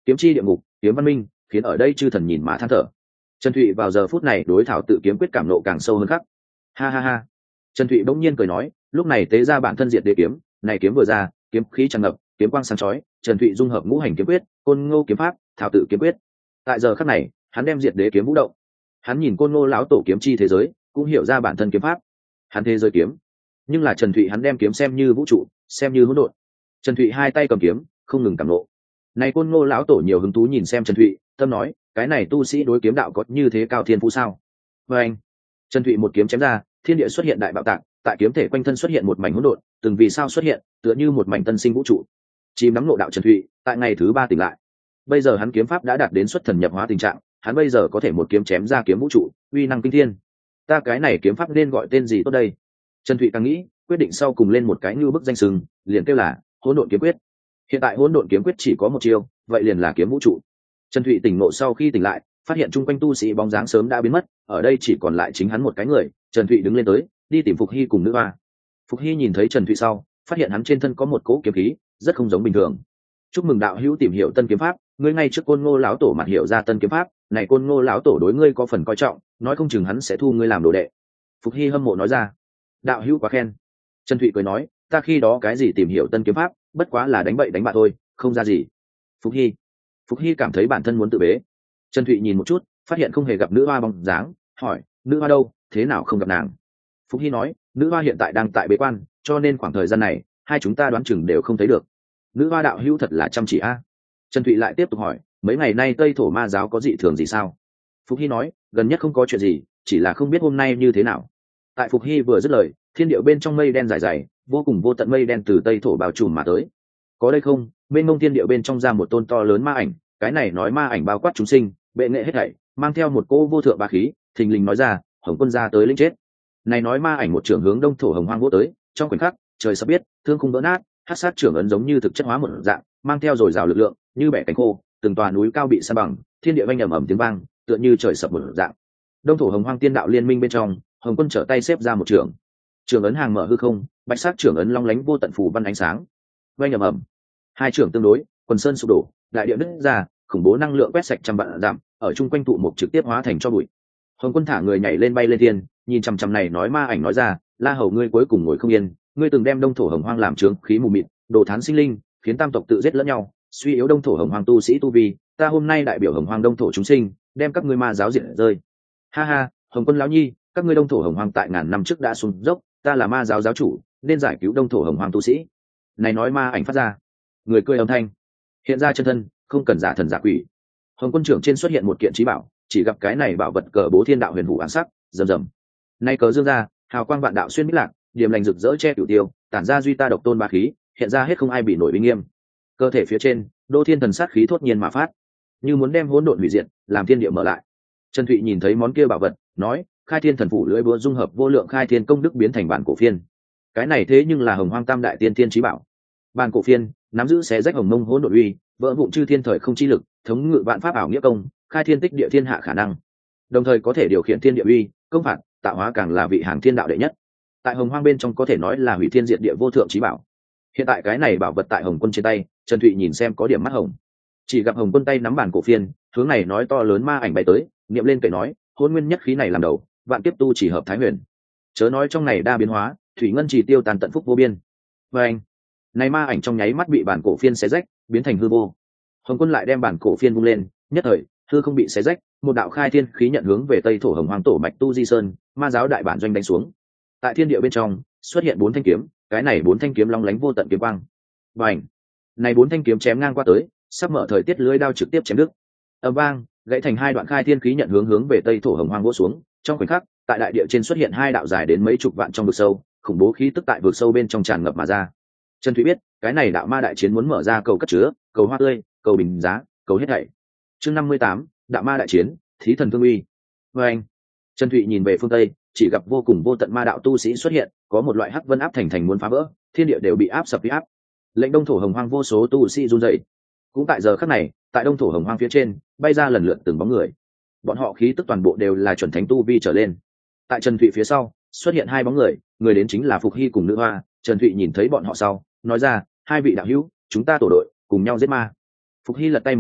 kiếm chi địa ngục, kiếm văn minh, khiến ở đây chư thần nhìn mà than thở. Trần Thụy vào giờ phút này đối thảo tự kiếm quyết cảm nộ càng sâu hơn khắc. Ha ha ha. Trần Thụy bỗng nhiên cười nói, lúc này tế ra bản thân diệt đế kiếm, này kiếm vừa ra, kiếm khí tràn ngập, kiếm quang sáng chói, Trần Thụy dung hợp ngũ hành kiếm quyết, côn ngô kiếm pháp, thảo tự kiếm quyết. Tại giờ khắc này, hắn đem diệt đế kiếm vũ động. Hắn nhìn côn ngô lão tổ kiếm chi thế giới, cũng hiểu ra bản thân kiếm pháp. Hắn thế giới kiếm, nhưng là Trần Thụy hắn đem kiếm xem như vũ trụ, xem như hỗn độn. Trần Thụy hai tay cầm kiếm, không ngừng cảm ngộ. Này côn ngô lão tổ nhiều hứng thú nhìn xem Trần Thụy, tâm nói, cái này tu sĩ đối kiếm đạo có như thế cao thiên phú sao? Và anh, Trần Thụy một kiếm chém ra, thiên địa xuất hiện đại bạo tạc, tại kiếm thể quanh thân xuất hiện một mảnh hỗn độn, từng vì sao xuất hiện, tựa như một mảnh tân sinh vũ trụ. Chìm nắm nộ đạo Trần Thụy, tại ngày thứ ba tỉnh lại. Bây giờ hắn kiếm pháp đã đạt đến xuất thần nhập hóa tình trạng, hắn bây giờ có thể một kiếm chém ra kiếm vũ trụ, uy năng kinh thiên. Ta cái này kiếm pháp nên gọi tên gì tốt đây? Trần Thụy càng nghĩ, quyết định sau cùng lên một cái như bức danh sừng, liền kêu là Hỗn Độn Kiếm Quyết. Hiện tại Hỗn Độn Kiếm Quyết chỉ có một chiêu, vậy liền là kiếm vũ trụ. Trần Thụy tỉnh ngộ sau khi tỉnh lại, phát hiện chung quanh tu sĩ bóng dáng sớm đã biến mất, ở đây chỉ còn lại chính hắn một cái người. Trần Thụy đứng lên tới, đi tìm Phục Hy cùng nữ hoa. Phục Hy nhìn thấy Trần Thụy sau, phát hiện hắn trên thân có một cỗ kiếm khí, rất không giống bình thường. Chúc mừng đạo hữu tìm hiểu tân kiếm pháp, ngươi ngay trước côn ngô lão tổ mặt hiểu ra tân kiếm pháp, này côn ngô lão tổ đối ngươi có phần coi trọng, nói không chừng hắn sẽ thu ngươi làm đồ đệ. Phục Hy hâm mộ nói ra. Đạo hữu quá khen. Trần Thụy cười nói, ta khi đó cái gì tìm hiểu tân kiếm pháp, bất quá là đánh bậy đánh bạ thôi, không ra gì. Phục Hy. Phục Hy cảm thấy bản thân muốn tự bế. Trần Thụy nhìn một chút, phát hiện không hề gặp nữ hoa bóng dáng, hỏi, nữ hoa đâu, thế nào không gặp nàng? Phục Hy nói, nữ hoa hiện tại đang tại bế quan, cho nên khoảng thời gian này, hai chúng ta đoán chừng đều không thấy được. Nữ hoa đạo hữu thật là chăm chỉ a. Trần Thụy lại tiếp tục hỏi, mấy ngày nay Tây Thổ Ma giáo có dị thường gì sao? Phục Hy nói, gần nhất không có chuyện gì, chỉ là không biết hôm nay như thế nào. Tại Phục Hy vừa dứt lời, thiên điệu bên trong mây đen dài dày, vô cùng vô tận mây đen từ Tây Thổ bao trùm mà tới. Có đây không? Bên mông thiên điệu bên trong ra một tôn to lớn ma ảnh, cái này nói ma ảnh bao quát chúng sinh, bệ nghệ hết thảy, mang theo một cỗ vô thượng bá khí, thình lình nói ra, Hồng Quân ra tới lĩnh chết. Này nói ma ảnh một trưởng hướng Đông Thổ Hồng Hoang vỗ tới, trong khoảnh khắc, trời sắp biết, thương khung vỡ nát, hắc sát trưởng ấn giống như thực chất hóa một dạng, mang theo dồi dào lực lượng, như bẻ cánh khô, từng tòa núi cao bị san bằng, thiên địa vang ầm ầm tiếng vang, tựa như trời sập một dạng. Đông Thổ Hồng Hoang tiên đạo liên minh bên trong, Hồng Quân trở tay xếp ra một trưởng, trưởng ấn hàng mở hư không, bạch sát trưởng ấn long lánh vô tận phù văn ánh sáng, vang ầm ầm, hai trưởng tương đối, quần sơn sụp đổ, đại địa nứt ra, khủng bố năng lượng quét sạch trăm vạn dặm, ở chung quanh tụ mục trực tiếp hóa thành cho bụi. Hồng Quân thả người nhảy lên bay lên thiên, nhìn chằm chằm này nói ma ảnh nói ra, La Hầu ngươi cuối cùng ngồi không yên, ngươi từng đem Đông Thổ Hồng Hoang làm trướng khí mù mịt, đồ thán sinh linh, khiến tam tộc tự giết lẫn nhau, suy yếu Đông Thổ Hồng Hoang tu sĩ tu vi, ta hôm nay đại biểu Hồng Hoang Đông Thổ chúng sinh, đem các ngươi ma giáo diệt rơi. Ha ha, Hồng Quân lão nhi, các ngươi Đông Thổ Hồng Hoang tại ngàn năm trước đã xuống dốc, ta là ma giáo giáo chủ, nên giải cứu Đông Thổ Hồng Hoang tu sĩ. Này nói ma ảnh phát ra, người cười âm thanh, hiện ra chân thân, không cần giả thần giả quỷ. Hồng Quân trưởng trên xuất hiện một kiện trí bảo, chỉ gặp cái này bảo vật cờ bố thiên đạo huyền vũ ám sắc, rầm rầm. Nay cờ dương ra, hào quang vạn đạo xuyên bích lạc, điểm lành rực rỡ che cửu tiêu, tản ra duy ta độc tôn bá khí, hiện ra hết không ai bị nổi uy nghiêm. Cơ thể phía trên, đô thiên thần sát khí thốt nhiên mà phát, như muốn đem hỗn độn hủy diệt, làm thiên địa mở lại. Trần Thụy nhìn thấy món kia bảo vật, nói, khai thiên thần phủ lưỡi búa dung hợp vô lượng khai thiên công đức biến thành bản cổ phiên. Cái này thế nhưng là Hồng Hoang Tam đại tiên thiên chí bảo. Bản cổ phiên nắm giữ xé rách hồng mông hỗn độn uy, vỡ vụn chư thiên thời không chi lực, thống ngự vạn pháp ảo nghĩa công, khai thiên tích địa thiên hạ khả năng, đồng thời có thể điều khiển thiên địa uy, công phạt, tạo hóa càng là vị hàng thiên đạo đệ nhất. Tại Hồng Hoang bên trong có thể nói là hủy thiên diệt địa vô thượng chí bảo. Hiện tại cái này bảo vật tại Hồng Quân trên tay, Trần Thụy nhìn xem có điểm mắt hồng. Chỉ gặp Hồng Quân tay nắm bản cổ phiên, hướng này nói to lớn ma ảnh bay tới, niệm lên kệ nói, hôn nguyên nhất khí này làm đầu, vạn kiếp tu chỉ hợp thái huyền. Chớ nói trong này đa biến hóa, thủy ngân chỉ tiêu tàn tận phúc vô biên. Và anh, này ma ảnh trong nháy mắt bị bản cổ phiên xé rách, biến thành hư vô. Hồng Quân lại đem bản cổ phiên vung lên, nhất thời hư không bị xé rách, một đạo khai thiên khí nhận hướng về Tây Thổ Hồng Hoang tổ mạch tu di sơn, ma giáo đại bản doanh đánh xuống. Tại thiên địa bên trong xuất hiện bốn thanh kiếm, cái này bốn thanh kiếm long lánh vô tận kiếm quang. Bành, này bốn thanh kiếm chém ngang qua tới, sắp mở thời tiết lưới đao trực tiếp chém đứt. Âm vang, gãy thành hai đoạn khai thiên khí nhận hướng hướng về Tây Thổ Hồng Hoang vỗ xuống. Trong khoảnh khắc, tại đại địa trên xuất hiện hai đạo dài đến mấy chục vạn trong vực sâu, khủng bố khí tức tại vực sâu bên trong tràn ngập mà ra. Trần Thụy biết, cái này đạo ma đại chiến muốn mở ra cầu cất chứa, cầu hoa tươi, cầu bình giá, cầu hết thảy. Chương năm mươi tám, đạo ma đại chiến, thí thần thương uy. Và anh, Trần Thụy nhìn về phương tây, chỉ gặp vô cùng vô tận ma đạo tu sĩ xuất hiện, có một loại hắc vân áp thành thành muốn phá vỡ, thiên địa đều bị áp sập bị áp. Lệnh Đông Thổ Hồng Hoang vô số tu sĩ run rẩy. Cũng tại giờ khắc này, tại Đông Thổ Hồng Hoang phía trên, bay ra lần lượt từng bóng người. Bọn họ khí tức toàn bộ đều là chuẩn thánh tu vi trở lên. Tại Trần Thụy phía sau, xuất hiện hai bóng người, người đến chính là Phục Hy cùng nữ hoa. Trần Thụy nhìn thấy bọn họ sau, nói ra, hai vị đạo hữu, chúng ta tổ đội, cùng nhau giết ma. Phục Hy lật tay một cái,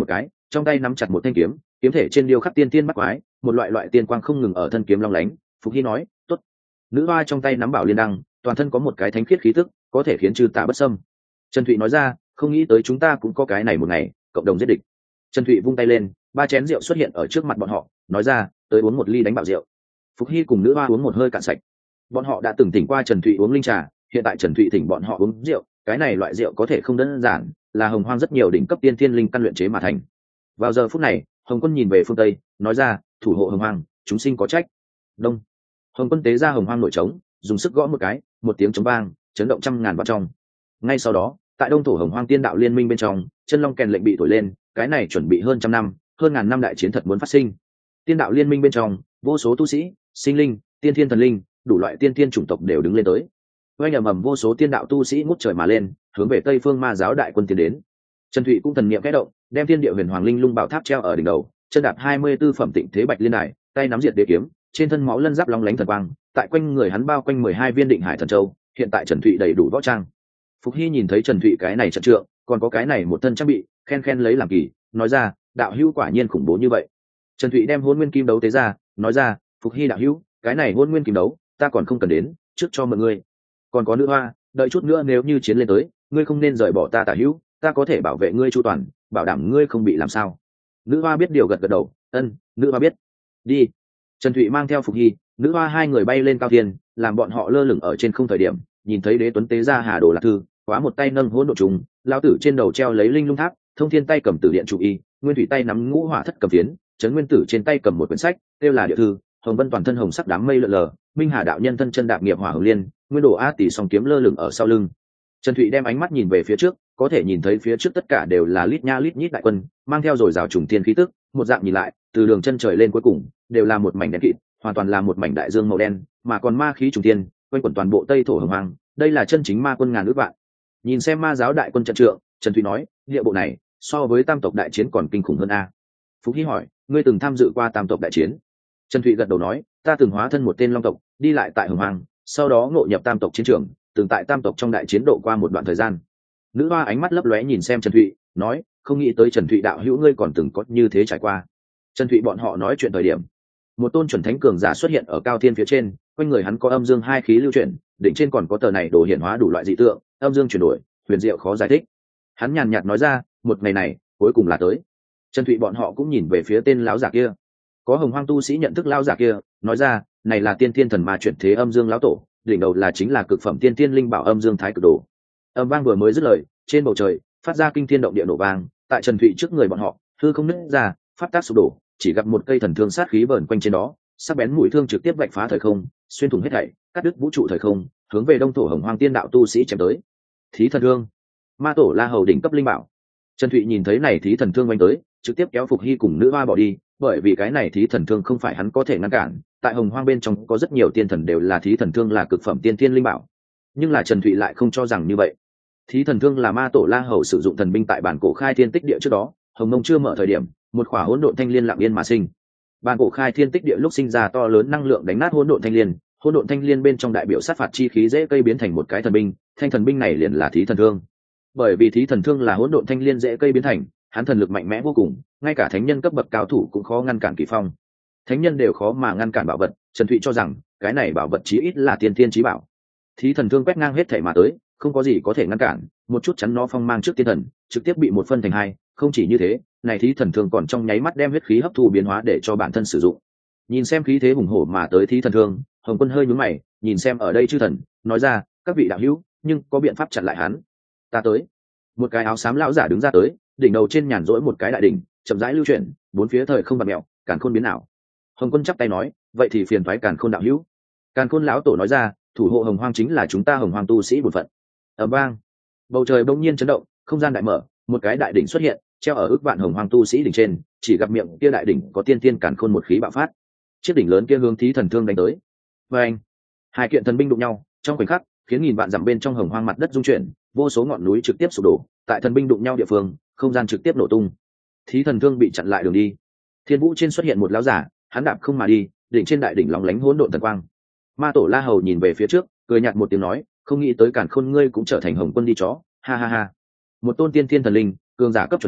trong tay nắm chặt một thanh kiếm, kiếm thể trên điêu khắc tiên tiên bắt quái, một loại loại tiên quang không ngừng ở thân kiếm long lánh. Phục Hy nói, tốt. Nữ hoa trong tay nắm bảo liên đăng, toàn thân có một cái thánh khiết khí tức, có thể khiến trừ tà bất xâm. Trần Thụy nói ra, không nghĩ tới chúng ta cũng có cái này một ngày, cộng đồng giết địch. Trần Thụy vung tay lên, ba chén rượu xuất hiện ở trước mặt bọn họ, nói ra, tới uống một ly đánh bạo rượu. Phục Hy cùng nữ hoa uống một hơi cạn sạch. Bọn họ đã từng thỉnh qua Trần Thụy uống linh trà, hiện tại Trần Thụy thỉnh bọn họ uống rượu, cái này loại rượu có thể không đơn giản, là hồng hoang rất nhiều đỉnh cấp tiên thiên linh căn luyện chế mà thành. Vào giờ phút này, Hồng Quân nhìn về phương Tây, nói ra, thủ hộ hồng hoang, chúng sinh có trách. Đông. Hồng Quân tế ra hồng hoang nội trống, dùng sức gõ một cái, một tiếng trống vang, chấn động trăm ngàn vạn trong. Ngay sau đó, tại đông thổ hồng hoang tiên đạo liên minh bên trong, chân long kèn lệnh bị thổi lên, cái này chuẩn bị hơn trăm năm, hơn ngàn năm đại chiến thật muốn phát sinh. Tiên đạo liên minh bên trong, vô số tu sĩ, sinh linh, tiên thiên thần linh, đủ loại tiên thiên chủng tộc đều đứng lên tới. Oanh ầm ầm vô số tiên đạo tu sĩ ngút trời mà lên, hướng về Tây Phương Ma giáo đại quân tiến đến. Trần Thụy cũng thần niệm kẽ động, đem thiên địa huyền hoàng linh lung bảo tháp treo ở đỉnh đầu, chân đạp hai mươi tư phẩm tịnh thế bạch liên đài, tay nắm diệt đế kiếm, trên thân máu lân giáp long lánh thần quang, tại quanh người hắn bao quanh mười hai viên định hải thần châu. Hiện tại Trần Thụy đầy đủ võ trang. Phục Hy nhìn thấy Trần Thụy cái này trận trượng, còn có cái này một thân trang bị, khen khen lấy làm kỳ, nói ra, đạo hữu quả nhiên khủng bố như vậy. Trần Thụy đem hôn nguyên kim đấu tế ra, nói ra, Phục Hy đạo hữu, cái này hôn nguyên kim đấu, ta còn không cần đến, trước cho mọi người. Còn có nữ hoa, đợi chút nữa nếu như chiến lên tới, ngươi không nên rời bỏ ta tả hữu, ta có thể bảo vệ ngươi chu toàn, bảo đảm ngươi không bị làm sao. Nữ hoa biết điều gật gật đầu, ân, nữ hoa biết. Đi. Trần Thụy mang theo Phục Hy, nữ hoa hai người bay lên cao thiên, làm bọn họ lơ lửng ở trên không thời điểm, nhìn thấy đế tuấn tế ra hà đồ lạc thư, quá một tay nâng hỗn độn trùng, lão tử trên đầu treo lấy linh lung tháp, thông thiên tay cầm tử điện trụ y, nguyên thủy tay nắm ngũ hỏa thất cầm phiến, trấn nguyên tử trên tay cầm một quyển sách, kêu là địa thư, hồng vân toàn thân hồng sắc đám mây lượn lờ, minh hà đạo nhân thân chân đạp nghiệp hỏa hồng liên, nguyên đồ a tỷ song kiếm lơ lửng ở sau lưng. Trần Thụy đem ánh mắt nhìn về phía trước, có thể nhìn thấy phía trước tất cả đều là lít nha lít nhít đại quân, mang theo rồi rào trùng tiên khí tức, một dạng nhìn lại, từ đường chân trời lên cuối cùng, đều là một mảnh đen kịt, hoàn toàn là một mảnh đại dương màu đen, mà còn ma khí trùng tiên, quanh quẩn toàn bộ Tây thổ hồng hoang, đây là chân chính ma quân ngàn ước vạn. Nhìn xem ma giáo đại quân trận trượng, Trần Thụy nói, địa bộ này, so với tam tộc đại chiến còn kinh khủng hơn a. Phúc Hy hỏi, ngươi từng tham dự qua tam tộc đại chiến? Trần Thụy gật đầu nói, ta từng hóa thân một tên long tộc, đi lại tại hồng hoang, sau đó ngộ nhập tam tộc chiến trường, từng tại tam tộc trong đại chiến độ qua một đoạn thời gian. Nữ hoa ánh mắt lấp lóe nhìn xem Trần Thụy, nói, không nghĩ tới Trần Thụy đạo hữu ngươi còn từng có như thế trải qua. Trần Thụy bọn họ nói chuyện thời điểm, một tôn chuẩn thánh cường giả xuất hiện ở cao thiên phía trên, quanh người hắn có âm dương hai khí lưu chuyển, đỉnh trên còn có tờ này đồ hiển hóa đủ loại dị tượng, âm dương chuyển đổi, huyền diệu khó giải thích. Hắn nhàn nhạt nói ra, một ngày này cuối cùng là tới. Trần Thụy bọn họ cũng nhìn về phía tên lão giả kia, có hồng hoang tu sĩ nhận thức lão giả kia, nói ra, này là tiên thiên thần ma chuyển thế âm dương lão tổ, đỉnh đầu là chính là cực phẩm tiên thiên linh bảo âm dương thái cực đồ. Âm vang vừa mới dứt lời, trên bầu trời phát ra kinh thiên động địa nổ vang, tại Trần Thụy trước người bọn họ, hư không nứt ra, pháp tác sụp đổ, chỉ gặp một cây thần thương sát khí vờn quanh trên đó, sắc bén mũi thương trực tiếp vạch phá thời không, xuyên thủng hết thảy, cắt đứt vũ trụ thời không, hướng về đông thổ hồng hoang tiên đạo tu sĩ chém tới. Thí thần thương, ma tổ la hầu đỉnh cấp linh bảo. Trần Thụy nhìn thấy này thí thần thương quanh tới, trực tiếp kéo Phục Hy cùng nữ hoa bỏ đi, bởi vì cái này thí thần thương không phải hắn có thể ngăn cản, tại hồng hoang bên trong có rất nhiều tiên thần đều là thí thần thương là cực phẩm tiên thiên linh bảo, nhưng là Trần Thụy lại không cho rằng như vậy. Thí thần thương là ma tổ la hầu sử dụng thần binh tại bản cổ khai thiên tích địa trước đó, hồng mông chưa mở thời điểm, một khỏa hỗn độn thanh liên lặng yên mà sinh. Bản cổ khai thiên tích địa lúc sinh ra to lớn năng lượng đánh nát hỗn độn thanh liên, hỗn độn thanh liên bên trong đại biểu sát phạt chi khí dễ cây biến thành một cái thần binh, thanh thần binh này liền là thí thần thương. Bởi vì thí thần thương là hỗn độn thanh liên dễ cây biến thành, hắn thần lực mạnh mẽ vô cùng, ngay cả thánh nhân cấp bậc cao thủ cũng khó ngăn cản kỳ phong. Thánh nhân đều khó mà ngăn cản bảo vật, Trần Thụy cho rằng cái này bảo vật chí ít là tiên thiên chí bảo. Thí thần thương quét ngang hết thảy mà tới, không có gì có thể ngăn cản, một chút chắn nó phong mang trước tiên thần, trực tiếp bị một phân thành hai. Không chỉ như thế, này thí thần thương còn trong nháy mắt đem huyết khí hấp thu biến hóa để cho bản thân sử dụng. Nhìn xem khí thế hùng hổ mà tới thí thần thương, Hồng Quân hơi nhướng mày, nhìn xem ở đây chư thần, nói ra, các vị đạo hữu, nhưng có biện pháp chặn lại hắn. Ta tới. Một cái áo xám lão giả đứng ra tới, đỉnh đầu trên nhàn rỗi một cái đại đỉnh, chậm rãi lưu chuyển, bốn phía thời không bạt mèo, càn khôn biến ảo. Hồng Quân chắp tay nói, vậy thì phiền toái càn khôn đạo hữu. Càn khôn lão tổ nói ra, thủ hộ hồng hoang chính là chúng ta hồng hoang tu sĩ bổn phận. Ầm vang, bầu trời bỗng nhiên chấn động, không gian đại mở, một cái đại đỉnh xuất hiện, treo ở ước vạn hồng hoang tu sĩ đỉnh trên, chỉ gặp miệng kia đại đỉnh có tiên tiên càn khôn một khí bạo phát. Chiếc đỉnh lớn kia hướng thí thần thương đánh tới. Và anh, hai kiện thần binh đụng nhau, trong khoảnh khắc, khiến nghìn vạn dặm bên trong hồng hoang mặt đất rung chuyển, vô số ngọn núi trực tiếp sụp đổ, tại thần binh đụng nhau địa phương, không gian trực tiếp nổ tung. Thí thần thương bị chặn lại đường đi. Thiên vũ trên xuất hiện một lão giả, hắn đạp không mà đi, đỉnh trên đại đỉnh lóng lánh hỗn độn thần quang. Ma tổ La Hầu nhìn về phía trước, cười nhạt một tiếng nói, không nghĩ tới càn khôn ngươi cũng trở thành Hồng Quân đi chó, ha ha ha. Một tôn tiên thiên thần linh, cường giả cấp chuẩn thánh,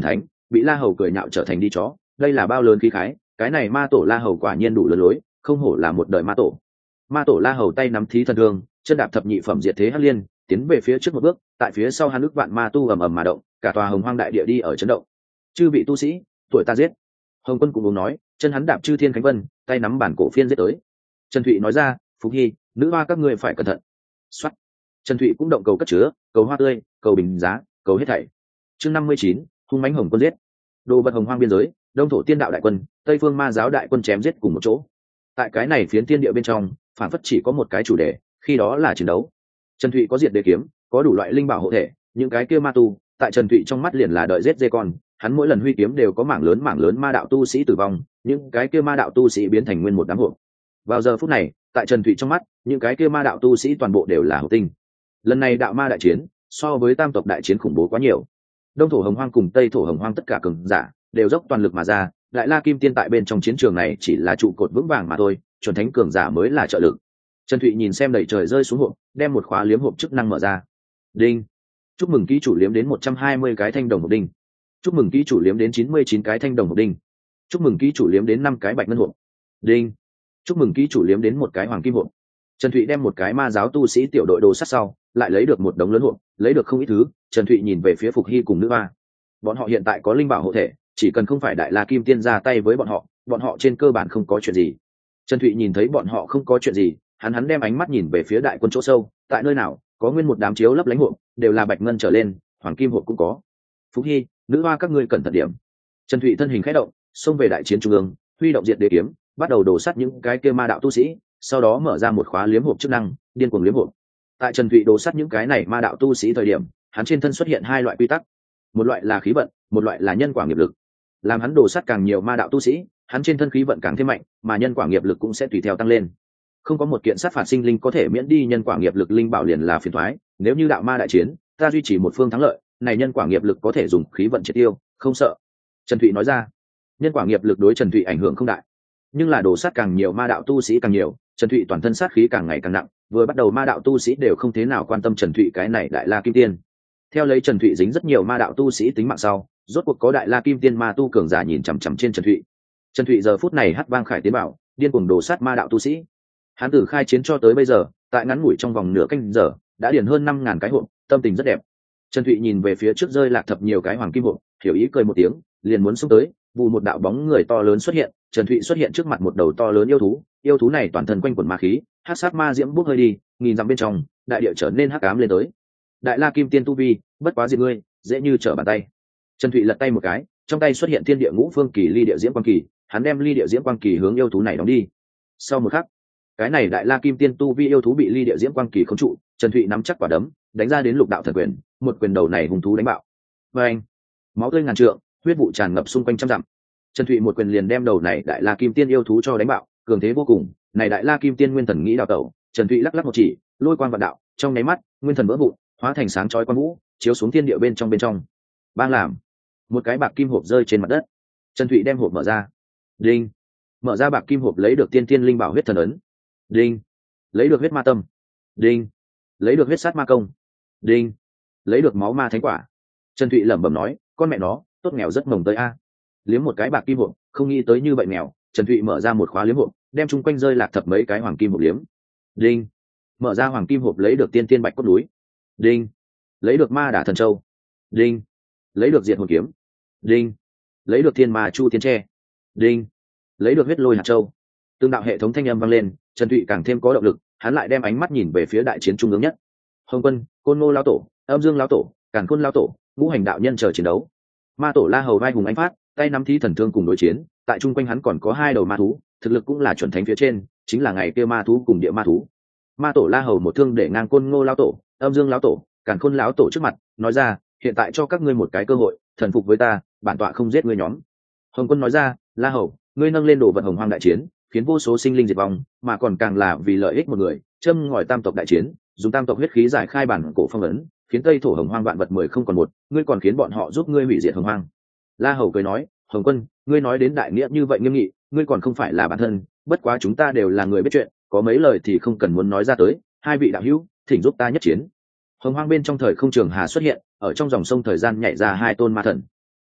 bị La Hầu cười nhạo trở thành đi chó, đây là bao lớn khí khái, cái này ma tổ La Hầu quả nhiên đủ lớn lối, không hổ là một đời ma tổ. Ma tổ La Hầu tay nắm thí thần thương, chân đạp thập nhị phẩm diệt thế hắc liên, tiến về phía trước một bước, tại phía sau hắn ức vạn ma tu ầm ầm mà động, cả tòa hồng hoang đại địa đi ở chấn động. Chư vị tu sĩ, tuổi ta giết. Hồng Quân cũng muốn nói, chân hắn đạp chư thiên khánh vân, tay nắm bản cổ phiên giết tới. Trần Thụy nói ra, Phục Hy, nữ hoa các ngươi phải cẩn thận. Soát. Trần Thụy cũng động cầu cất chứa, cầu hoa tươi, cầu bình giá, cầu hết thảy. Chương năm mươi chín, hung mãnh Hồng Quân giết. Đồ vật hồng hoang biên giới, đông thổ tiên đạo đại quân, tây phương ma giáo đại quân chém giết cùng một chỗ. Tại cái này phiến tiên địa bên trong, phản phất chỉ có một cái chủ đề, khi đó là chiến đấu. Trần Thụy có diệt đế kiếm, có đủ loại linh bảo hộ thể, những cái kia ma tu, tại Trần Thụy trong mắt liền là đợi giết dê con, hắn mỗi lần huy kiếm đều có mảng lớn mảng lớn ma đạo tu sĩ tử vong, những cái kia ma đạo tu sĩ biến thành nguyên một đám hộp. Vào giờ phút này, tại Trần Thụy trong mắt, những cái kia ma đạo tu sĩ toàn bộ đều là hộp tinh. Lần này đạo ma đại chiến, so với tam tộc đại chiến khủng bố quá nhiều. Đông thổ hồng hoang cùng tây thổ hồng hoang tất cả cường giả đều dốc toàn lực mà ra, đại la kim tiên tại bên trong chiến trường này chỉ là trụ cột vững vàng mà thôi, chuẩn thánh cường giả mới là trợ lực. Trần Thụy nhìn xem đầy trời rơi xuống hộp, đem một khóa liếm hộp chức năng mở ra. Đinh. Chúc mừng ký chủ liếm đến một trăm hai mươi cái thanh đồng hộp đinh. Chúc mừng ký chủ liếm đến chín mươi chín cái thanh đồng hộp đinh. Chúc mừng ký chủ liếm đến năm cái bạch ngân hộp. Đinh. Chúc mừng ký chủ liếm đến một cái hoàng kim hộp. Trần Thụy đem một cái ma giáo tu sĩ tiểu đội đồ sát sau, lại lấy được một đống lớn hộp, lấy được không ít thứ. Trần Thụy nhìn về phía Phục Hy cùng nữ hoa. Bọn họ hiện tại có linh bảo hộ thể, chỉ cần không phải đại la kim tiên ra tay với bọn họ, bọn họ trên cơ bản không có chuyện gì. Trần Thụy nhìn thấy bọn họ không có chuyện gì, hắn hắn đem ánh mắt nhìn về phía đại quân chỗ sâu, tại nơi nào có nguyên một đám chiếu lấp lánh hộp, đều là bạch ngân trở lên, hoàng kim hộp cũng có. Phúc Hy, nữ hoa các ngươi cẩn thận điểm. Trần Thụy thân hình khẽ động, xông về đại chiến trung ương, huy động diệt đế kiếm, bắt đầu đổ sát những cái kia ma đạo tu sĩ, sau đó mở ra một khóa liếm hộp chức năng, điên cuồng liếm hộp. Tại Trần Thụy đổ sát những cái này ma đạo tu sĩ thời điểm, hắn trên thân xuất hiện hai loại quy tắc, một loại là khí vận, một loại là nhân quả nghiệp lực. Làm hắn đổ sát càng nhiều ma đạo tu sĩ, hắn trên thân khí vận càng thêm mạnh, mà nhân quả nghiệp lực cũng sẽ tùy theo tăng lên. Không có một kiện sát phạt sinh linh có thể miễn đi nhân quả nghiệp lực linh bảo liền là phiền toái, nếu như đạo ma đại chiến, ta duy trì một phương thắng lợi, này nhân quả nghiệp lực có thể dùng khí vận triệt tiêu, không sợ. Trần Thụy nói ra. Nhân quả nghiệp lực đối Trần Thụy ảnh hưởng không đại, nhưng là đổ sát càng nhiều ma đạo tu sĩ càng nhiều, Trần Thụy toàn thân sát khí càng ngày càng nặng, vừa bắt đầu ma đạo tu sĩ đều không thế nào quan tâm Trần Thụy cái này đại la kim tiên. Theo lấy Trần Thụy dính rất nhiều ma đạo tu sĩ tính mạng sau, rốt cuộc có đại la kim tiên ma tu cường giả nhìn chằm chằm trên Trần Thụy. Trần Thụy giờ phút này hất vang khải tiến bảo, điên cuồng đổ sát ma đạo tu sĩ. Hắn từ khai chiến cho tới bây giờ, tại ngắn ngủi trong vòng nửa canh giờ, đã điền hơn năm ngàn cái hộp, tâm tình rất đẹp. Trần Thụy nhìn về phía trước rơi lạc thập nhiều cái hoàng kim hộp, hiểu ý cười một tiếng, liền muốn xông tới, vụ một đạo bóng người to lớn xuất hiện, Trần Thụy xuất hiện trước mặt một đầu to lớn yêu thú, yêu thú này toàn thân quanh quẩn ma khí, hắc sát ma diễm bốc hơi đi, nghìn dặm bên trong, đại địa trở nên hắc ám lên tới. Đại la kim tiên tu vi, bất quá diệt ngươi, dễ như trở bàn tay. Trần Thụy lật tay một cái, trong tay xuất hiện thiên địa ngũ phương kỳ ly địa diễm quang kỳ, hắn đem ly địa diễm quang kỳ hướng yêu thú này đóng đi. Sau một khắc, cái này đại la kim tiên tu vi yêu thú bị ly địa diễm quang kỳ khống trụ, Trần Thụy nắm chắc quả đấm, đánh ra đến lục đạo thần quyền, một quyền đầu này hung thú đánh bạo. Và anh, máu tươi ngàn trượng, huyết vụ tràn ngập xung quanh trăm dặm. Trần Thụy một quyền liền đem đầu này đại la kim tiên yêu thú cho đánh bạo, cường thế vô cùng. Này đại la kim tiên nguyên thần nghĩ đào tẩu, Trần Thụy lắc lắc một chỉ, lôi quang vạn đạo, trong nháy mắt, nguyên thần vỡ vụn, hóa thành sáng chói quang vũ, chiếu xuống thiên địa bên trong bên trong. Bang làm, một cái bạc kim hộp rơi trên mặt đất. Trần Thụy đem hộp mở ra. Đinh. Mở ra bạc kim hộp lấy được tiên tiên linh bảo huyết thần ấn. Đinh. Lấy được huyết ma tâm. Đinh. Lấy được huyết sát ma công. Đinh. Lấy được máu ma thánh quả. Trần Thụy lẩm bẩm nói, con mẹ nó, tốt nghèo rất mồng tới a. Liếm một cái bạc kim hộp, không nghĩ tới như vậy nghèo. Trần Thụy mở ra một khóa liếm hộp, đem chung quanh rơi lạc thập mấy cái hoàng kim hộp liếm. Đinh. Mở ra hoàng kim hộp lấy được tiên tiên bạch cốt núi. Đinh. Lấy được ma đả thần châu. Đinh. Lấy được diệt hồn kiếm. Đinh. Lấy được thiên ma chu thiên tre. Đinh. Lấy được huyết lôi hạt châu. Tương đạo hệ thống thanh âm vang lên, Trần Thụy càng thêm có động lực, hắn lại đem ánh mắt nhìn về phía đại chiến trung ương nhất. Hồng Quân, Côn Ngô lão tổ, Âm Dương lão tổ, Càn Khôn lão tổ, ngũ hành đạo nhân chờ chiến đấu. Ma tổ La Hầu vai hùng ánh phát, tay nắm thí thần thương cùng đối chiến, tại trung quanh hắn còn có hai đầu ma thú, thực lực cũng là chuẩn thánh phía trên, chính là ngày kia ma thú cùng địa ma thú. Ma tổ La Hầu một thương để ngang Côn Ngô lão tổ, Âm Dương lão tổ, Càn Khôn lão tổ trước mặt, nói ra, hiện tại cho các ngươi một cái cơ hội, thần phục với ta, bản tọa không giết ngươi nhóm. Hồng Quân nói ra, La Hầu, ngươi nâng lên đồ vật hồng hoang đại chiến, khiến vô số sinh linh diệt vong, mà còn càng là vì lợi ích một người, châm ngòi tam tộc đại chiến, dùng tam tộc huyết khí giải khai bản cổ phong ấn, khiến tây thổ hồng hoang vạn vật mười không còn một, ngươi còn khiến bọn họ giúp ngươi hủy diệt hồng hoang. La Hầu cười nói, Hồng Quân, ngươi nói đến đại nghĩa như vậy nghiêm nghị, ngươi còn không phải là bản thân, bất quá chúng ta đều là người biết chuyện, có mấy lời thì không cần muốn nói ra tới, hai vị đạo hữu, thỉnh giúp ta nhất chiến. Hồng hoang bên trong thời không trường hà xuất hiện, ở trong dòng sông thời gian nhảy ra hai tôn ma thần.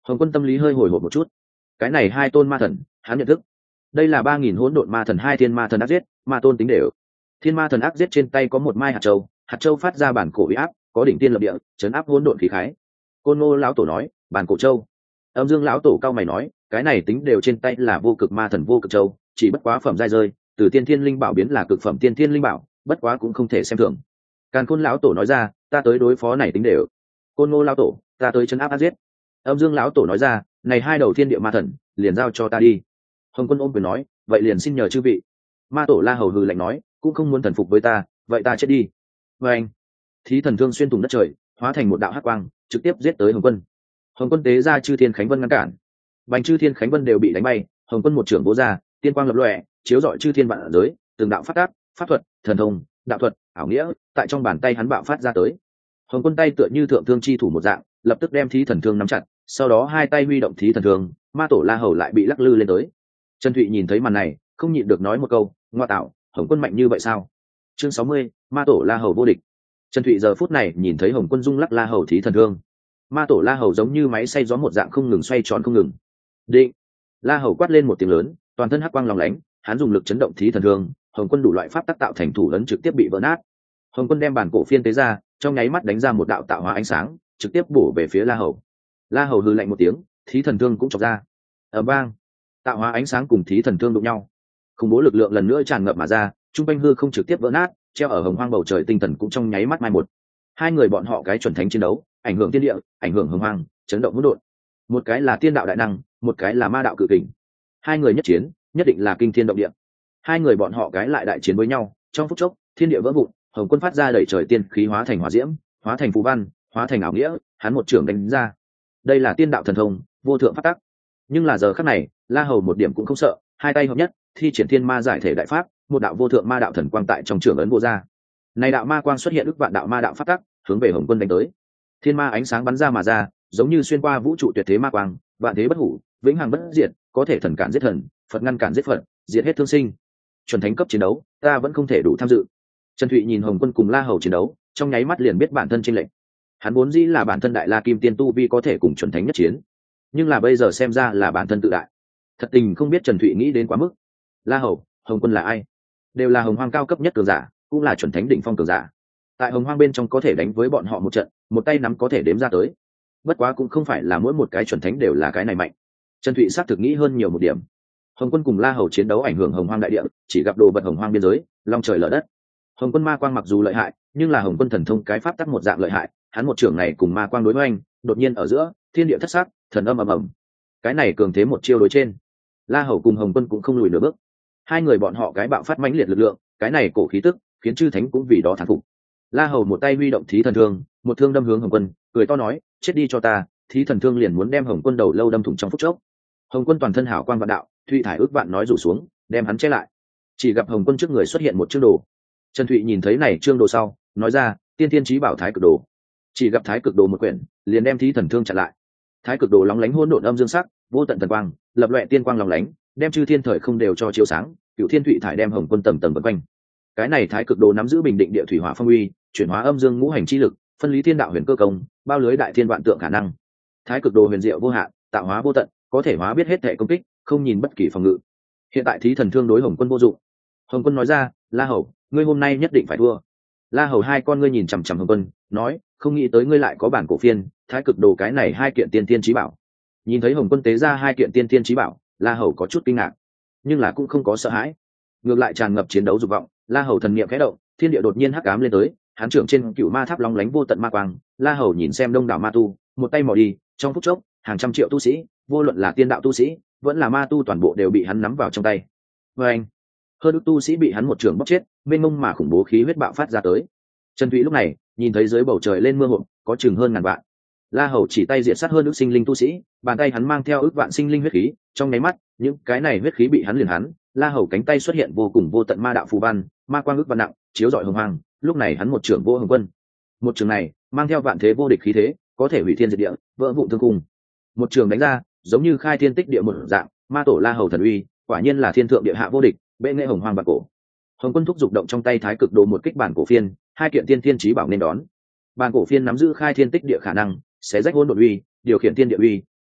Hồng Quân tâm lý hơi hồi hộp một chút. Cái này hai tôn ma thần, hắn nhận thức. Đây là ba nghìn hỗn độn ma thần, hai thiên ma thần ác giết, ma tôn tính đều. Thiên ma thần ác giết trên tay có một mai hạt châu, hạt châu phát ra bản cổ uy áp, có đỉnh tiên lập địa, chấn áp hỗn độn khí khái. Côn Ngô lão tổ nói, bản cổ châu. Âm Dương lão tổ cao mày nói, cái này tính đều trên tay là vô cực ma thần vô cực châu, chỉ bất quá phẩm giai rơi, từ tiên thiên linh bảo biến là cực phẩm tiên thiên linh bảo, bất quá cũng không thể xem thường. Càn Khôn lão tổ nói ra, ta tới đối phó này tính đều. Côn Ngô lão tổ, ta tới chấn áp ác giết. Âm Dương lão tổ nói ra, này hai đầu thiên địa ma thần, liền giao cho ta đi. Hồng Quân ôm quyền nói, vậy liền xin nhờ chư vị. Ma tổ La Hầu hừ lạnh nói, cũng không muốn thần phục với ta, vậy ta chết đi. Và anh, thí thần thương xuyên thủng đất trời, hóa thành một đạo hắc quang, trực tiếp giết tới Hồng Quân. Hồng Quân tế ra Chư Thiên Khánh Vân ngăn cản, bành Chư Thiên Khánh Vân đều bị đánh bay. Hồng Quân một trưởng vỗ ra, tiên quang lập lòe, chiếu rọi chư thiên vạn giới, từng đạo phát tác, pháp thuật, thần thông, đạo thuật, ảo nghĩa, tại trong bàn tay hắn bạo phát ra tới. Hồng Quân tay tựa như thượng thương chi thủ một dạng, lập tức đem thí thần thương nắm chặt, sau đó hai tay huy động thí thần thương, ma tổ La Hầu lại bị lắc lư lên tới. Trần Thụy nhìn thấy màn này, không nhịn được nói một câu, ngoa tạo, Hồng Quân mạnh như vậy sao? Chương sáu mươi, ma tổ La Hầu vô địch. Trần Thụy giờ phút này nhìn thấy Hồng Quân dung lắc La Hầu thí thần thương, ma tổ La Hầu giống như máy xay gió một dạng không ngừng xoay tròn không ngừng. Định. La Hầu quát lên một tiếng lớn, toàn thân hắc quang lóng lánh, hắn dùng lực chấn động thí thần thương, Hồng Quân đủ loại pháp tác tạo thành thủ ấn trực tiếp bị vỡ nát. Hồng Quân đem bản cổ phiên tế ra, trong nháy mắt đánh ra một đạo tạo hóa ánh sáng, trực tiếp bổ về phía La Hầu. La Hầu hừ lạnh một tiếng, thí thần thương cũng chọc ra. Ở bang, tạo hóa ánh sáng cùng thí thần thương đụng nhau, khủng bố lực lượng lần nữa tràn ngập mà ra, trung quanh hư không trực tiếp vỡ nát, treo ở hồng hoang bầu trời tinh thần cũng trong nháy mắt mai một. Hai người bọn họ cái chuẩn thánh chiến đấu, ảnh hưởng thiên địa, ảnh hưởng hồng hoang, chấn động hỗn độn. Một cái là tiên đạo đại năng, một cái là ma đạo cự kình. Hai người nhất chiến, nhất định là kinh thiên động địa. Hai người bọn họ cái lại đại chiến với nhau, trong phút chốc, thiên địa vỡ vụn, Hồng Quân phát ra đẩy trời tiên khí hóa thành hỏa diễm, hóa thành phù văn, hóa thành ảo nghĩa, hắn một trưởng đánh ra. Đây là tiên đạo thần thông, vô thượng pháp tắc. Nhưng là giờ khắc này, La Hầu một điểm cũng không sợ, hai tay hợp nhất, thi triển thiên ma giải thể đại pháp, một đạo vô thượng ma đạo thần quang tại trong trường ấn vô ra. Này đạo ma quang xuất hiện ức vạn đạo ma đạo pháp tắc, hướng về Hồng Quân đánh tới. Thiên ma ánh sáng bắn ra mà ra, giống như xuyên qua vũ trụ tuyệt thế ma quang, vạn thế bất hủ, vĩnh hằng bất diệt, có thể thần cản giết thần, Phật ngăn cản giết Phật, diệt hết thương sinh. Chuẩn thánh cấp chiến đấu, ta vẫn không thể đủ tham dự. Trần Thụy nhìn Hồng Quân cùng La Hầu chiến đấu, trong nháy mắt liền biết bản thân chênh lệch. Hắn vốn dĩ là bản thân đại La Kim Tiên tu vi có thể cùng chuẩn thánh nhất chiến, nhưng là bây giờ xem ra là bản thân tự đại. Thật tình không biết Trần Thụy nghĩ đến quá mức. La Hầu, Hồng Quân là ai? Đều là hồng hoang cao cấp nhất cường giả, cũng là chuẩn thánh đỉnh phong cường giả. Tại hồng hoang bên trong có thể đánh với bọn họ một trận, một tay nắm có thể đếm ra tới. Bất quá cũng không phải là mỗi một cái chuẩn thánh đều là cái này mạnh. Trần Thụy xác thực nghĩ hơn nhiều một điểm. Hồng Quân cùng La Hầu chiến đấu ảnh hưởng hồng hoang đại địa, chỉ gặp đồ vật hồng hoang biên giới, long trời lở đất. Hồng Quân ma quang mặc dù lợi hại, nhưng là Hồng Quân thần thông cái pháp tắc một dạng lợi hại, hắn một trưởng này cùng ma quang đối với anh, đột nhiên ở giữa, thiên địa thất sắc, thần âm ầm ầm. Cái này cường thế một chiêu đối trên. La Hầu cùng Hồng Quân cũng không lùi nửa bước. Hai người bọn họ cái bạo phát mãnh liệt lực lượng, cái này cổ khí tức, khiến chư thánh cũng vì đó thán phục. La Hầu một tay huy động thí thần thương, một thương đâm hướng Hồng Quân, cười to nói, chết đi cho ta, thí thần thương liền muốn đem Hồng Quân đầu lâu đâm thủng trong phút chốc. Hồng Quân toàn thân hảo quang vạn đạo, Thụy thải ước vạn nói rủ xuống, đem hắn che lại. Chỉ gặp Hồng Quân trước người xuất hiện một chương đồ. Trần Thụy nhìn thấy này chương đồ sau, nói ra, tiên tiên chí bảo thái cực đồ. Chỉ gặp thái cực đồ một quyển, liền đem thí thần thương chặn lại. Thái cực đồ lóng lánh hỗn độn âm dương sắc, vô tận thần quang, lập loè tiên quang lóng lánh, đem chư thiên thời không đều cho chiếu sáng. Cựu Thiên Thụy thải đem Hồng Quân tầm tầm vần quanh. Cái này thái cực đồ nắm giữ bình định địa thủy hỏa phong uy, chuyển hóa âm dương ngũ hành chi lực, phân lý thiên đạo huyền cơ công, bao lưới đại thiên vạn tượng khả năng. Thái cực đồ huyền diệu vô hạn, tạo hóa vô tận, có thể hóa biết hết thể công kích, không nhìn bất kỳ phòng ngự. Hiện tại thí thần thương đối Hồng Quân vô dụng. Hồng Quân nói ra, La Hầu, ngươi hôm nay nhất định phải thua. La Hầu hai con ngươi nhìn chằm chằm Hồng Quân, nói, không nghĩ tới ngươi lại có bản cổ phiên, thái cực đồ cái này hai kiện tiên tiên chí bảo. Nhìn thấy Hồng Quân tế ra hai kiện tiên tiên chí bảo, La Hầu có chút kinh ngạc, nhưng là cũng không có sợ hãi, ngược lại tràn ngập chiến đấu dục vọng. La Hầu thần niệm khẽ động, thiên địa đột nhiên hắc ám lên tới, hắn trưởng trên cựu ma tháp long lánh vô tận ma quang. La Hầu nhìn xem đông đảo ma tu, một tay mò đi, trong phút chốc, hàng trăm triệu tu sĩ, vô luận là tiên đạo tu sĩ, vẫn là ma tu toàn bộ đều bị hắn nắm vào trong tay. Và anh, hơn ức tu sĩ bị hắn một trường bóc chết, mênh mông mà khủng bố khí huyết bạo phát ra tới. Trần Thụy lúc này nhìn thấy dưới bầu trời lên mưa hộp, có chừng hơn ngàn vạn. La Hầu chỉ tay diệt sát hơn ức sinh linh tu sĩ, bàn tay hắn mang theo ức vạn sinh linh huyết khí, trong nháy mắt, những cái này huyết khí bị hắn liền hắn. La Hầu cánh tay xuất hiện vô cùng vô tận ma đạo phù văn, ma quang ức vạn nặng, chiếu rọi hồng hoang. Lúc này hắn một trưởng vô Hồng Quân, một trường này mang theo vạn thế vô địch khí thế, có thể hủy thiên diệt địa, vỡ vụn thương cung. Một trường đánh ra, giống như khai thiên tích địa một dạng, ma tổ La Hầu thần uy, quả nhiên là thiên thượng địa hạ vô địch, bệ nghệ hồng hoang bạc cổ. Hồng Quân thúc giục động trong tay thái cực đồ một kích bản cổ phiên, hai kiện tiên thiên chí bảo nên đón. Bản cổ phiên nắm giữ khai thiên tích địa khả năng, sẽ rách hỗn độn uy, điều khiển thiên địa uy,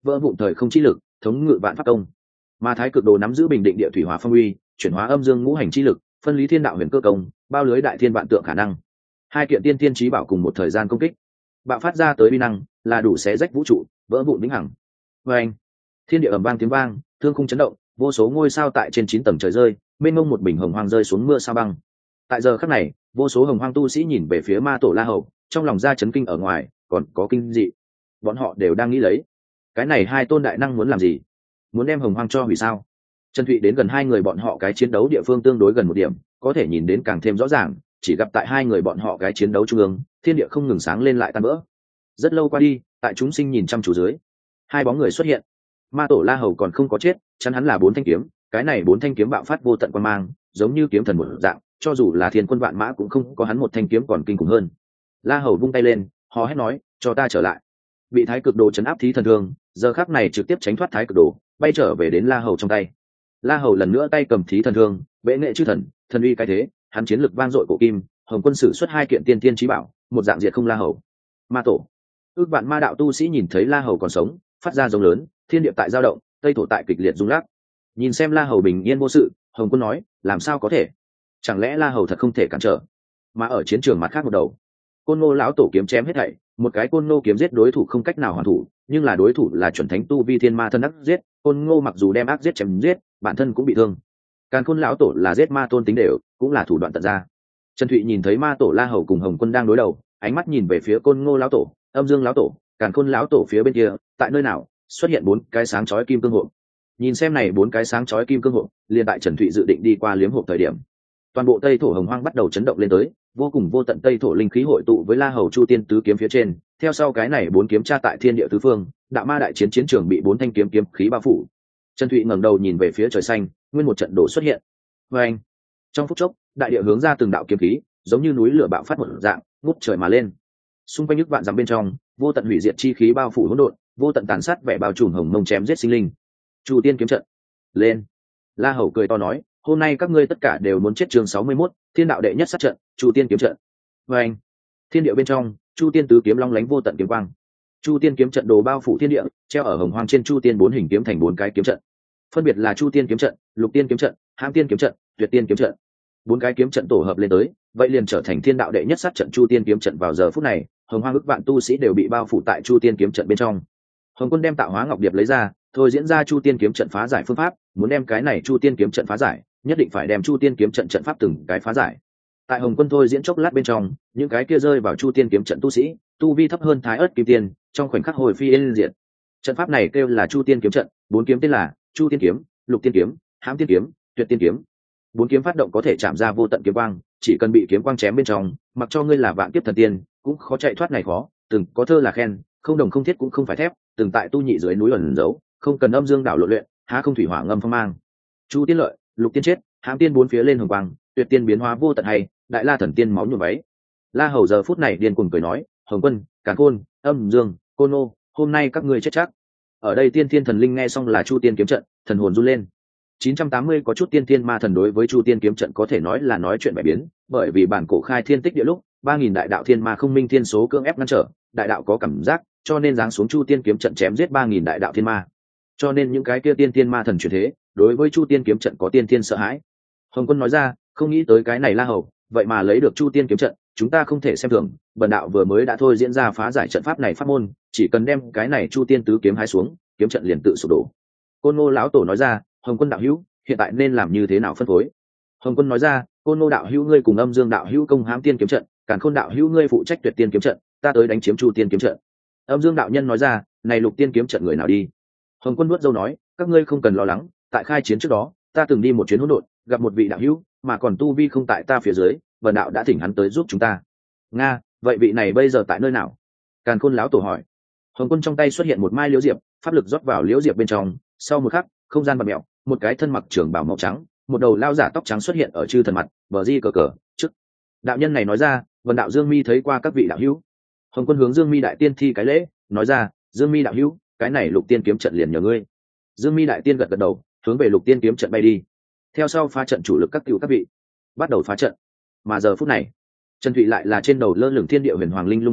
vỡ vụn thời không chi lực, thống ngự vạn pháp công. Mà thái cực đồ nắm giữ bình định địa thủy hỏa phong uy, chuyển hóa âm dương ngũ hành chi lực, phân lý thiên đạo huyền cơ công, bao lưới đại thiên vạn tượng khả năng. Hai kiện tiên tiên trí bảo cùng một thời gian công kích, bạo phát ra tới uy năng là đủ xé rách vũ trụ, vỡ vụn vĩnh hằng. Và anh, thiên địa ầm vang tiếng vang, thương khung chấn động, vô số ngôi sao tại trên chín tầng trời rơi, mênh mông một bình hồng hoang rơi xuống mưa sao băng. Tại giờ khắc này, vô số hồng hoang tu sĩ nhìn về phía ma tổ La Hầu, trong lòng ra chấn kinh ở ngoài, còn có kinh dị. Bọn họ đều đang nghĩ lấy, cái này hai tôn đại năng muốn làm gì? Muốn đem hồng hoang cho hủy sao? Trần Thụy đến gần hai người bọn họ cái chiến đấu địa phương tương đối gần một điểm, có thể nhìn đến càng thêm rõ ràng, chỉ gặp tại hai người bọn họ cái chiến đấu trung ương, thiên địa không ngừng sáng lên lại tan vỡ. Rất lâu qua đi, tại chúng sinh nhìn chăm chú dưới, hai bóng người xuất hiện. Ma tổ La Hầu còn không có chết, chắn hắn là bốn thanh kiếm, cái này bốn thanh kiếm bạo phát vô tận quan mang, giống như kiếm thần một dạng, cho dù là thiên quân vạn mã cũng không có hắn một thanh kiếm còn kinh khủng hơn. La Hầu vung tay lên, hò hét nói, cho ta trở lại. Bị thái cực đồ chấn áp thí thần thương, giờ khắc này trực tiếp tránh thoát thái cực đồ, bay trở về đến La Hầu trong tay. La Hầu lần nữa tay cầm thí thần thương, bệ nghệ chư thần, thần uy cái thế, hắn chiến lực vang dội cổ kim, Hồng Quân sử xuất hai kiện tiên tiên chí bảo, một dạng diệt không La Hầu. Ma tổ, ước vạn ma đạo tu sĩ nhìn thấy La Hầu còn sống, phát ra giống lớn, thiên địa tại dao động, tây thổ tại kịch liệt rung lắc. Nhìn xem La Hầu bình yên vô sự, Hồng Quân nói, làm sao có thể? Chẳng lẽ La Hầu thật không thể cản trở? Mà ở chiến trường mặt khác một đầu, Côn Ngô lão tổ kiếm chém hết thảy, một cái Côn Ngô kiếm giết đối thủ không cách nào hoàn thủ, nhưng là đối thủ là chuẩn thánh tu vi thiên ma thân ác giết, Côn Ngô mặc dù đem ác giết chém giết, bản thân cũng bị thương. Càn Khôn lão tổ là giết ma tôn tính đều, cũng là thủ đoạn tận ra. Trần Thụy nhìn thấy ma tổ La Hầu cùng Hồng Quân đang đối đầu, ánh mắt nhìn về phía Côn Ngô lão tổ, Âm Dương lão tổ, Càn Khôn lão tổ phía bên kia, tại nơi nào xuất hiện bốn cái sáng chói kim cương hộp. Nhìn xem này bốn cái sáng chói kim cương hộp, liền tại Trần Thụy dự định đi qua liếm hộp thời điểm, toàn bộ Tây thổ hồng hoang bắt đầu chấn động lên tới, vô cùng vô tận Tây thổ linh khí hội tụ với La Hầu Chu Tiên tứ kiếm phía trên, theo sau cái này bốn kiếm tra tại thiên địa tứ phương, đạo ma đại chiến chiến trường bị bốn thanh kiếm kiếm khí bao phủ. Trần Thụy ngẩng đầu nhìn về phía trời xanh, nguyên một trận đổ xuất hiện. Và anh, trong phút chốc, đại địa hướng ra từng đạo kiếm khí, giống như núi lửa bạo phát một dạng, ngút trời mà lên. Xung quanh nhức vạn dặm bên trong, vô tận hủy diệt chi khí bao phủ hỗn độn, vô tận tàn sát vẻ bao trùm hồng mông chém giết sinh linh. Chu Tiên kiếm trận, lên! La Hầu cười to nói, hôm nay các ngươi tất cả đều muốn chết. Chương sáu mươi mốt, thiên đạo đệ nhất sát trận, Chu Tiên kiếm trận. Và anh, thiên địa bên trong, Chu Tiên tứ kiếm long lánh vô tận kiếm quang. Chu Tiên kiếm trận đồ bao phủ thiên địa, treo ở hồng hoang trên Chu Tiên bốn hình kiếm thành bốn cái kiếm trận, phân biệt là Chu Tiên kiếm trận, Lục Tiên kiếm trận, Hãm Tiên kiếm trận, Tuyệt Tiên kiếm trận. Bốn cái kiếm trận tổ hợp lên tới, vậy liền trở thành thiên đạo đệ nhất sát trận Chu Tiên kiếm trận. Vào giờ phút này, hồng hoang ức vạn tu sĩ đều bị bao phủ tại Chu Tiên kiếm trận bên trong. Hồng Quân đem tạo hóa ngọc điệp lấy ra, thôi diễn ra Chu Tiên kiếm trận phá giải phương pháp, muốn đem cái này Chu Tiên kiếm trận phá giải, nhất định phải đem Chu Tiên kiếm trận trận pháp từng cái phá giải. Tại Hồng Quân thôi diễn chốc lát bên trong, những cái kia rơi vào Chu Tiên kiếm trận tu sĩ, tu vi thấp hơn Thái Ức Kim Tiên, trong khoảnh khắc hồi phi yên diệt. Trận pháp này kêu là Chu Tiên kiếm trận, bốn kiếm tên là Chu Tiên kiếm, Lục Tiên kiếm, Hãm Tiên kiếm, Tuyệt Tiên kiếm. Bốn kiếm phát động có thể chạm ra vô tận kiếm quang, chỉ cần bị kiếm quang chém bên trong, mặc cho ngươi là vạn kiếp thần tiên, cũng khó chạy thoát này khó. Từng có thơ là khen, không đồng không thiết cũng không phải thép, từng tại tu nhị dưới núi ẩn giấu, không cần âm dương đảo lộ luyện, há không thủy hỏa ngâm phong mang. Chu Tiên lợi, Lục Tiên chết, Hãm Tiên bốn phía lên hồng quang, Tuyệt Tiên biến hóa vô tận hay, Đại La thần tiên máu nhuộm váy. La Hầu giờ phút này điên cuồng cười nói, Hồng Quân, Càn Khôn, Âm Dương, Côn Ngô, hôm nay các ngươi chết chắc. Ở đây tiên thiên thần linh nghe xong là Chu Tiên kiếm trận, thần hồn run lên. chín trăm tám mươi có chút tiên thiên ma thần đối với Chu Tiên kiếm trận có thể nói là nói chuyện bẻ biến, bởi vì bản cổ khai thiên tích địa lúc, ba nghìn đại đạo thiên ma không minh thiên số cưỡng ép ngăn trở, đại đạo có cảm giác, cho nên giáng xuống Chu Tiên kiếm trận chém giết ba nghìn đại đạo thiên ma. Cho nên những cái kia tiên thiên ma thần chuyển thế, đối với Chu Tiên kiếm trận có tiên thiên sợ hãi. Hồng Quân nói ra, không nghĩ tới cái này La Hầu, vậy mà lấy được Chu Tiên kiếm trận, chúng ta không thể xem thường, bần đạo vừa mới đã thôi diễn ra phá giải trận pháp này pháp môn, chỉ cần đem cái này Chu Tiên tứ kiếm hái xuống, kiếm trận liền tự sụp đổ. Côn Ngô lão tổ nói ra, Hồng Quân đạo hữu, hiện tại nên làm như thế nào phân phối? Hồng Quân nói ra, Côn Ngô đạo hữu ngươi cùng Âm Dương đạo hữu công Hãm Tiên kiếm trận, Càn Khôn đạo hữu ngươi phụ trách Tuyệt Tiên kiếm trận, ta tới đánh chiếm Chu Tiên kiếm trận. Âm Dương đạo nhân nói ra, này Lục Tiên kiếm trận người nào đi? Hồng Quân nuốt dâu nói, các ngươi không cần lo lắng, tại khai chiến trước đó, ta từng đi một chuyến hỗn độn, gặp một vị đạo hữu, mà còn tu vi không tại ta phía dưới, vần đạo đã thỉnh hắn tới giúp chúng ta. Nga, vậy vị này bây giờ tại nơi nào? Càn Khôn lão tổ hỏi. Hồng Quân trong tay xuất hiện một mai liễu diệp, pháp lực rót vào liễu diệp bên trong, sau một khắc, không gian bật mẹo, một cái thân mặc trường bào màu trắng, một đầu lao giả tóc trắng xuất hiện ở chư thần mặt, bờ di cờ cờ trước. Đạo nhân này nói ra, vần đạo Dương Mi thấy qua các vị đạo hữu. Hồng Quân hướng Dương Mi đại tiên thi cái lễ, nói ra, Dương Mi đạo hữu, cái này Lục Tiên kiếm trận liền nhờ ngươi. Dương Mi đại tiên gật gật đầu, hướng về Lục Tiên kiếm trận bay đi. Theo sau phá trận chủ lực các cựu các vị, bắt đầu phá trận. Mà giờ phút này, Trần Thụy lại là trên đầu lơ lửng thiên địa huyền hoàng linh lung bảo tháp,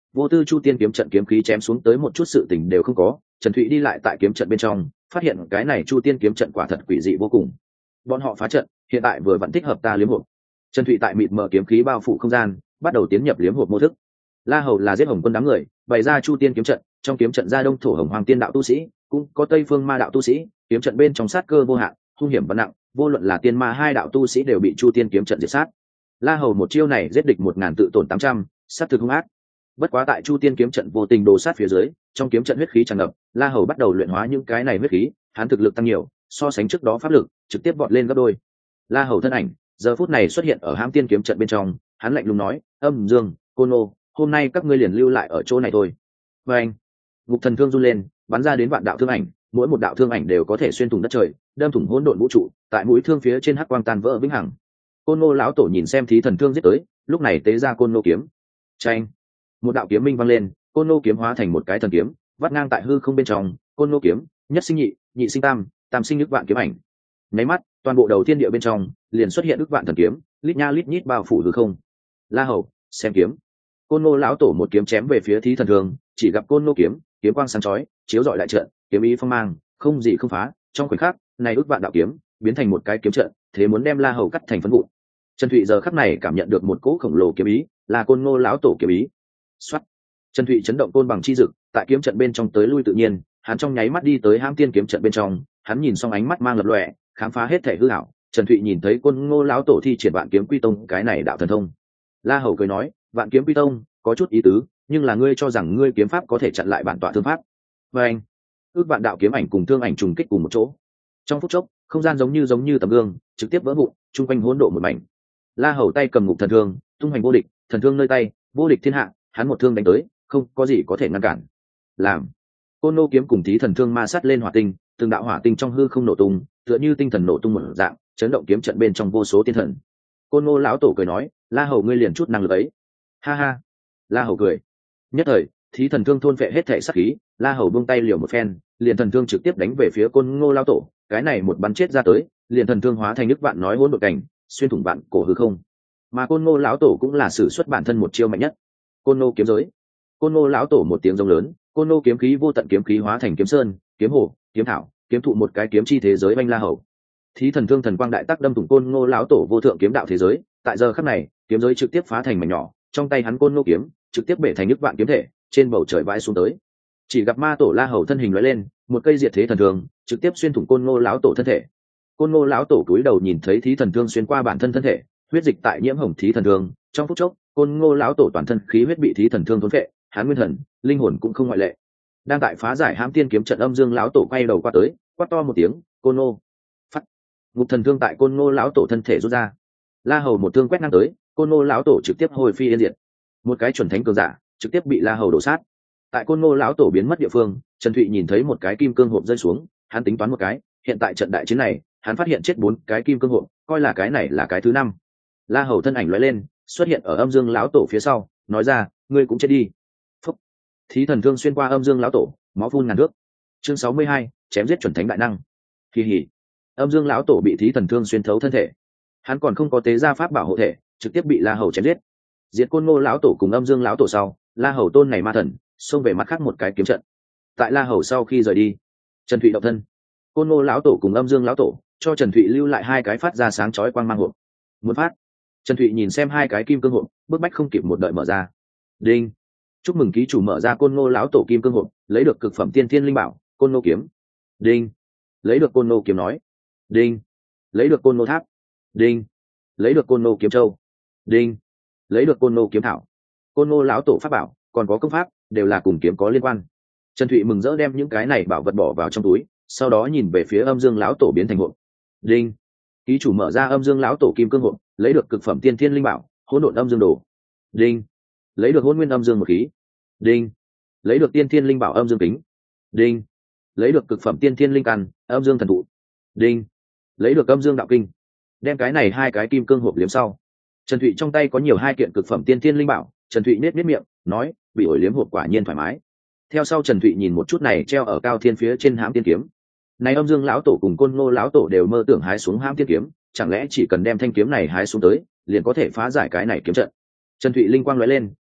vô tư chu tiên kiếm trận kiếm khí chém xuống tới một chút sự tình đều không có. Trần Thụy đi lại tại kiếm trận bên trong, phát hiện cái này chu tiên kiếm trận quả thật quỷ dị vô cùng. Bọn họ phá trận, hiện tại vừa vẫn thích hợp ta liếm hộp. Trần Thụy tại mịt mở kiếm khí bao phủ không gian, bắt đầu tiến nhập liếm hộp mô thức. La Hầu là giết Hồng Quân đám người, bày ra chu tiên kiếm trận, trong kiếm trận ra đông thổ hồng hoàng tiên đạo tu sĩ, cũng có tây phương ma đạo tu sĩ, kiếm trận bên trong sát cơ vô hạn, hung hiểm và nặng, vô luận là tiên ma hai đạo tu sĩ đều bị chu tiên kiếm trận diệt sát. La Hầu một chiêu này giết địch một ngàn tự tổn tám trăm, sát thực hung ác. Bất quá tại chu tiên kiếm trận vô tình đồ sát phía dưới, trong kiếm trận huyết khí tràn ngập, La Hầu bắt đầu luyện hóa những cái này huyết khí, hắn thực lực tăng nhiều, so sánh trước đó pháp lực trực tiếp vọt lên gấp đôi. La Hầu thân ảnh giờ phút này xuất hiện ở hãm tiên kiếm trận bên trong, hắn lạnh lùng nói: Âm Dương, Côn Nô, hôm nay các ngươi liền lưu lại ở chỗ này thôi. Và anh, ngục thần thương run lên, bắn ra đến vạn đạo thương ảnh, mỗi một đạo thương ảnh đều có thể xuyên thủng đất trời, đâm thủng hỗn độn vũ trụ, tại mũi thương phía trên hắc quang tan vỡ vĩnh hằng. Côn Nô lão tổ nhìn xem thí thần thương giết tới, lúc này tế ra Côn Nô kiếm. Chanh, một đạo kiếm minh vang lên, Côn Nô kiếm hóa thành một cái thần kiếm, vắt ngang tại hư không bên trong. Côn Nô kiếm, nhất sinh nhị, nhị sinh tam, tam sinh ức vạn kiếm ảnh. Nháy mắt, toàn bộ đầu thiên địa bên trong liền xuất hiện ức vạn thần kiếm, lít nha lít nhít bao phủ hư không. La Hầu, xem kiếm. Côn Nô lão tổ một kiếm chém về phía thí thần thương, chỉ gặp Côn Nô kiếm, kiếm quang sáng chói, chiếu rọi đại trận, kiếm ý phong mang, không gì không phá. Trong khoảnh khắc, này ức vạn đạo kiếm biến thành một cái kiếm trận, thế muốn đem La Hầu cắt thành phấn vụn. Trần Thụy giờ khắc này cảm nhận được một cỗ khổng lồ kiếm ý, là Côn Nô lão tổ kiếm ý. Soát. Trần Thụy chấn động côn bằng chi dực, tại kiếm trận bên trong tới lui tự nhiên, hắn trong nháy mắt đi tới hãm tiên kiếm trận bên trong, hắn nhìn xong ánh mắt mang lập lòe, khám phá hết thể hư ảo. Trần Thụy nhìn thấy Côn Ngô lão tổ thi triển Vạn Kiếm Quy Tông cái này đạo thần thông. La Hầu cười nói: Vạn Kiếm Quy Tông có chút ý tứ, nhưng là ngươi cho rằng ngươi kiếm pháp có thể chặn lại bản tọa thương pháp? Và anh, ước vạn đạo kiếm ảnh cùng thương ảnh trùng kích cùng một chỗ. Trong phút chốc, không gian giống như giống như tấm gương, trực tiếp vỡ vụn, trung quanh hỗn độn một mảnh. La Hầu tay cầm ngục thần thương, tung hoành vô địch, thần thương nơi tay, vô địch thiên hạ, hắn một thương đánh tới, không có gì có thể ngăn cản. Làm Côn Nô kiếm cùng thí thần thương ma sát lên hỏa tinh, từng đạo hỏa tinh trong hư không nổ tung, tựa như tinh thần nổ tung một dạng, chấn động kiếm trận bên trong vô số tiên thần. Côn Nô lão tổ cười nói: La Hầu ngươi liền chút năng lực ấy. Ha ha. La Hầu cười. Nhất thời, thí thần thương thôn phệ hết thể sát khí, La Hầu buông tay liều một phen, liền thần thương trực tiếp đánh về phía Côn Ngô lão tổ, cái này một bắn chết ra tới, liền thần thương hóa thành nước vạn nói hỗn độn cảnh, xuyên thủng vạn cổ hư không. Mà Côn Ngô lão tổ cũng là sử xuất bản thân một chiêu mạnh nhất. Côn Ngô kiếm giới. Côn Ngô lão tổ một tiếng rống lớn, Côn Ngô kiếm khí vô tận kiếm khí hóa thành kiếm sơn, kiếm hồ, kiếm thảo, kiếm thụ một cái kiếm chi thế giới oanh La Hầu. Thí thần thương thần quang đại tác đâm thủng Côn Ngô lão tổ vô thượng kiếm đạo thế giới, tại giờ khắc này, kiếm giới trực tiếp phá thành mảnh nhỏ, trong tay hắn Côn Ngô kiếm trực tiếp bể thành nước vạn kiếm thể, trên bầu trời vãi xuống tới. Chỉ gặp ma tổ La Hầu thân hình lóe lên, một cây diệt thế thần thương trực tiếp xuyên thủng Côn Ngô lão tổ thân thể. Côn Ngô lão tổ cúi đầu nhìn thấy thí thần thương xuyên qua bản thân thân thể, huyết dịch tại nhiễm hồng thí thần thương, trong phút chốc, Côn Ngô lão tổ toàn thân khí huyết bị thí thần thương thôn phệ, hắn nguyên thần, linh hồn cũng không ngoại lệ. Đang tại phá giải hãm tiên kiếm trận Âm Dương lão tổ quay đầu qua tới, quát to một tiếng: Côn Ngô! Phắt! Ngục thần thương tại Côn Ngô lão tổ thân thể rút ra. La Hầu một thương quét ngang tới, Côn Ngô lão tổ trực tiếp hồi phi yên diệt. Một cái chuẩn thánh cường giả trực tiếp bị La Hầu đổ sát. Tại Côn Ngô lão tổ biến mất địa phương, Trần Thụy nhìn thấy một cái kim cương hộp rơi xuống, hắn tính toán một cái, hiện tại trận đại chiến này, hắn phát hiện chết bốn cái kim cương hộp, coi là cái này là cái thứ năm. La Hầu thân ảnh lóe lên, xuất hiện ở Âm Dương lão tổ phía sau, nói ra: ngươi cũng chết đi. Phúc. Thí thần thương xuyên qua Âm Dương lão tổ, máu phun ngàn nước. Chương sáu mươi hai, chém giết chuẩn thánh đại năng. Kỳ hỉ. Âm Dương lão tổ bị thí thần thương xuyên thấu thân thể, hắn còn không có tế gia pháp bảo hộ thể, trực tiếp bị La Hầu chém giết. Diệt Côn Ngô lão tổ cùng Âm Dương lão tổ sau, La Hầu tôn này ma thần xông về mặt khác một cái kiếm trận. Tại La Hầu sau khi rời đi, Trần Thụy động thân, Côn Ngô lão tổ cùng Âm Dương lão tổ cho Trần Thụy lưu lại hai cái phát ra sáng chói quang mang hộp. Muốn phát. Trần Thụy nhìn xem hai cái kim cương hộp, bước bách không kịp một đợi mở ra. Đinh. Chúc mừng ký chủ mở ra Côn Ngô lão tổ kim cương hộp, lấy được cực phẩm tiên thiên linh bảo, Côn Ngô kiếm. Đinh. Lấy được Côn Ngô kiếm nói. Đinh. Lấy được Côn Ngô tháp. Đinh. Lấy được Côn Ngô kiếm châu. Đinh. Lấy được Côn Ngô kiếm thảo. Côn Ngô lão tổ pháp bảo, còn có công pháp, đều là cùng kiếm có liên quan. Trần Thụy mừng rỡ đem những cái này bảo vật bỏ vào trong túi, sau đó nhìn về phía Âm Dương lão tổ biến thành hộp. Đinh. Ký chủ mở ra Âm Dương lão tổ kim cương hộp, lấy được cực phẩm tiên thiên linh bảo, hỗn độn âm dương đồ. Đinh. Lấy được hỗn nguyên âm dương một khí. Đinh. Lấy được tiên thiên linh bảo âm dương kính. Đinh. Lấy được cực phẩm tiên thiên linh căn, âm dương thần thụ. Đinh. Lấy được âm dương đạo kinh. Đem cái này hai cái kim cương hộp liếm sau, Trần Thụy trong tay có nhiều hai kiện cực phẩm tiên thiên linh bảo. Trần Thụy nết nết miệng, nói: bị ổi liếm hộp quả nhiên thoải mái. Theo sau Trần Thụy nhìn một chút này treo ở cao thiên phía trên hãm tiên kiếm. Này Âm Dương lão tổ cùng Côn Ngô lão tổ đều mơ tưởng hái xuống hãm tiên kiếm, chẳng lẽ chỉ cần đem thanh kiếm này hái xuống tới, liền có thể phá giải cái này kiếm trận? Trần Thụy linh quang lóe lên,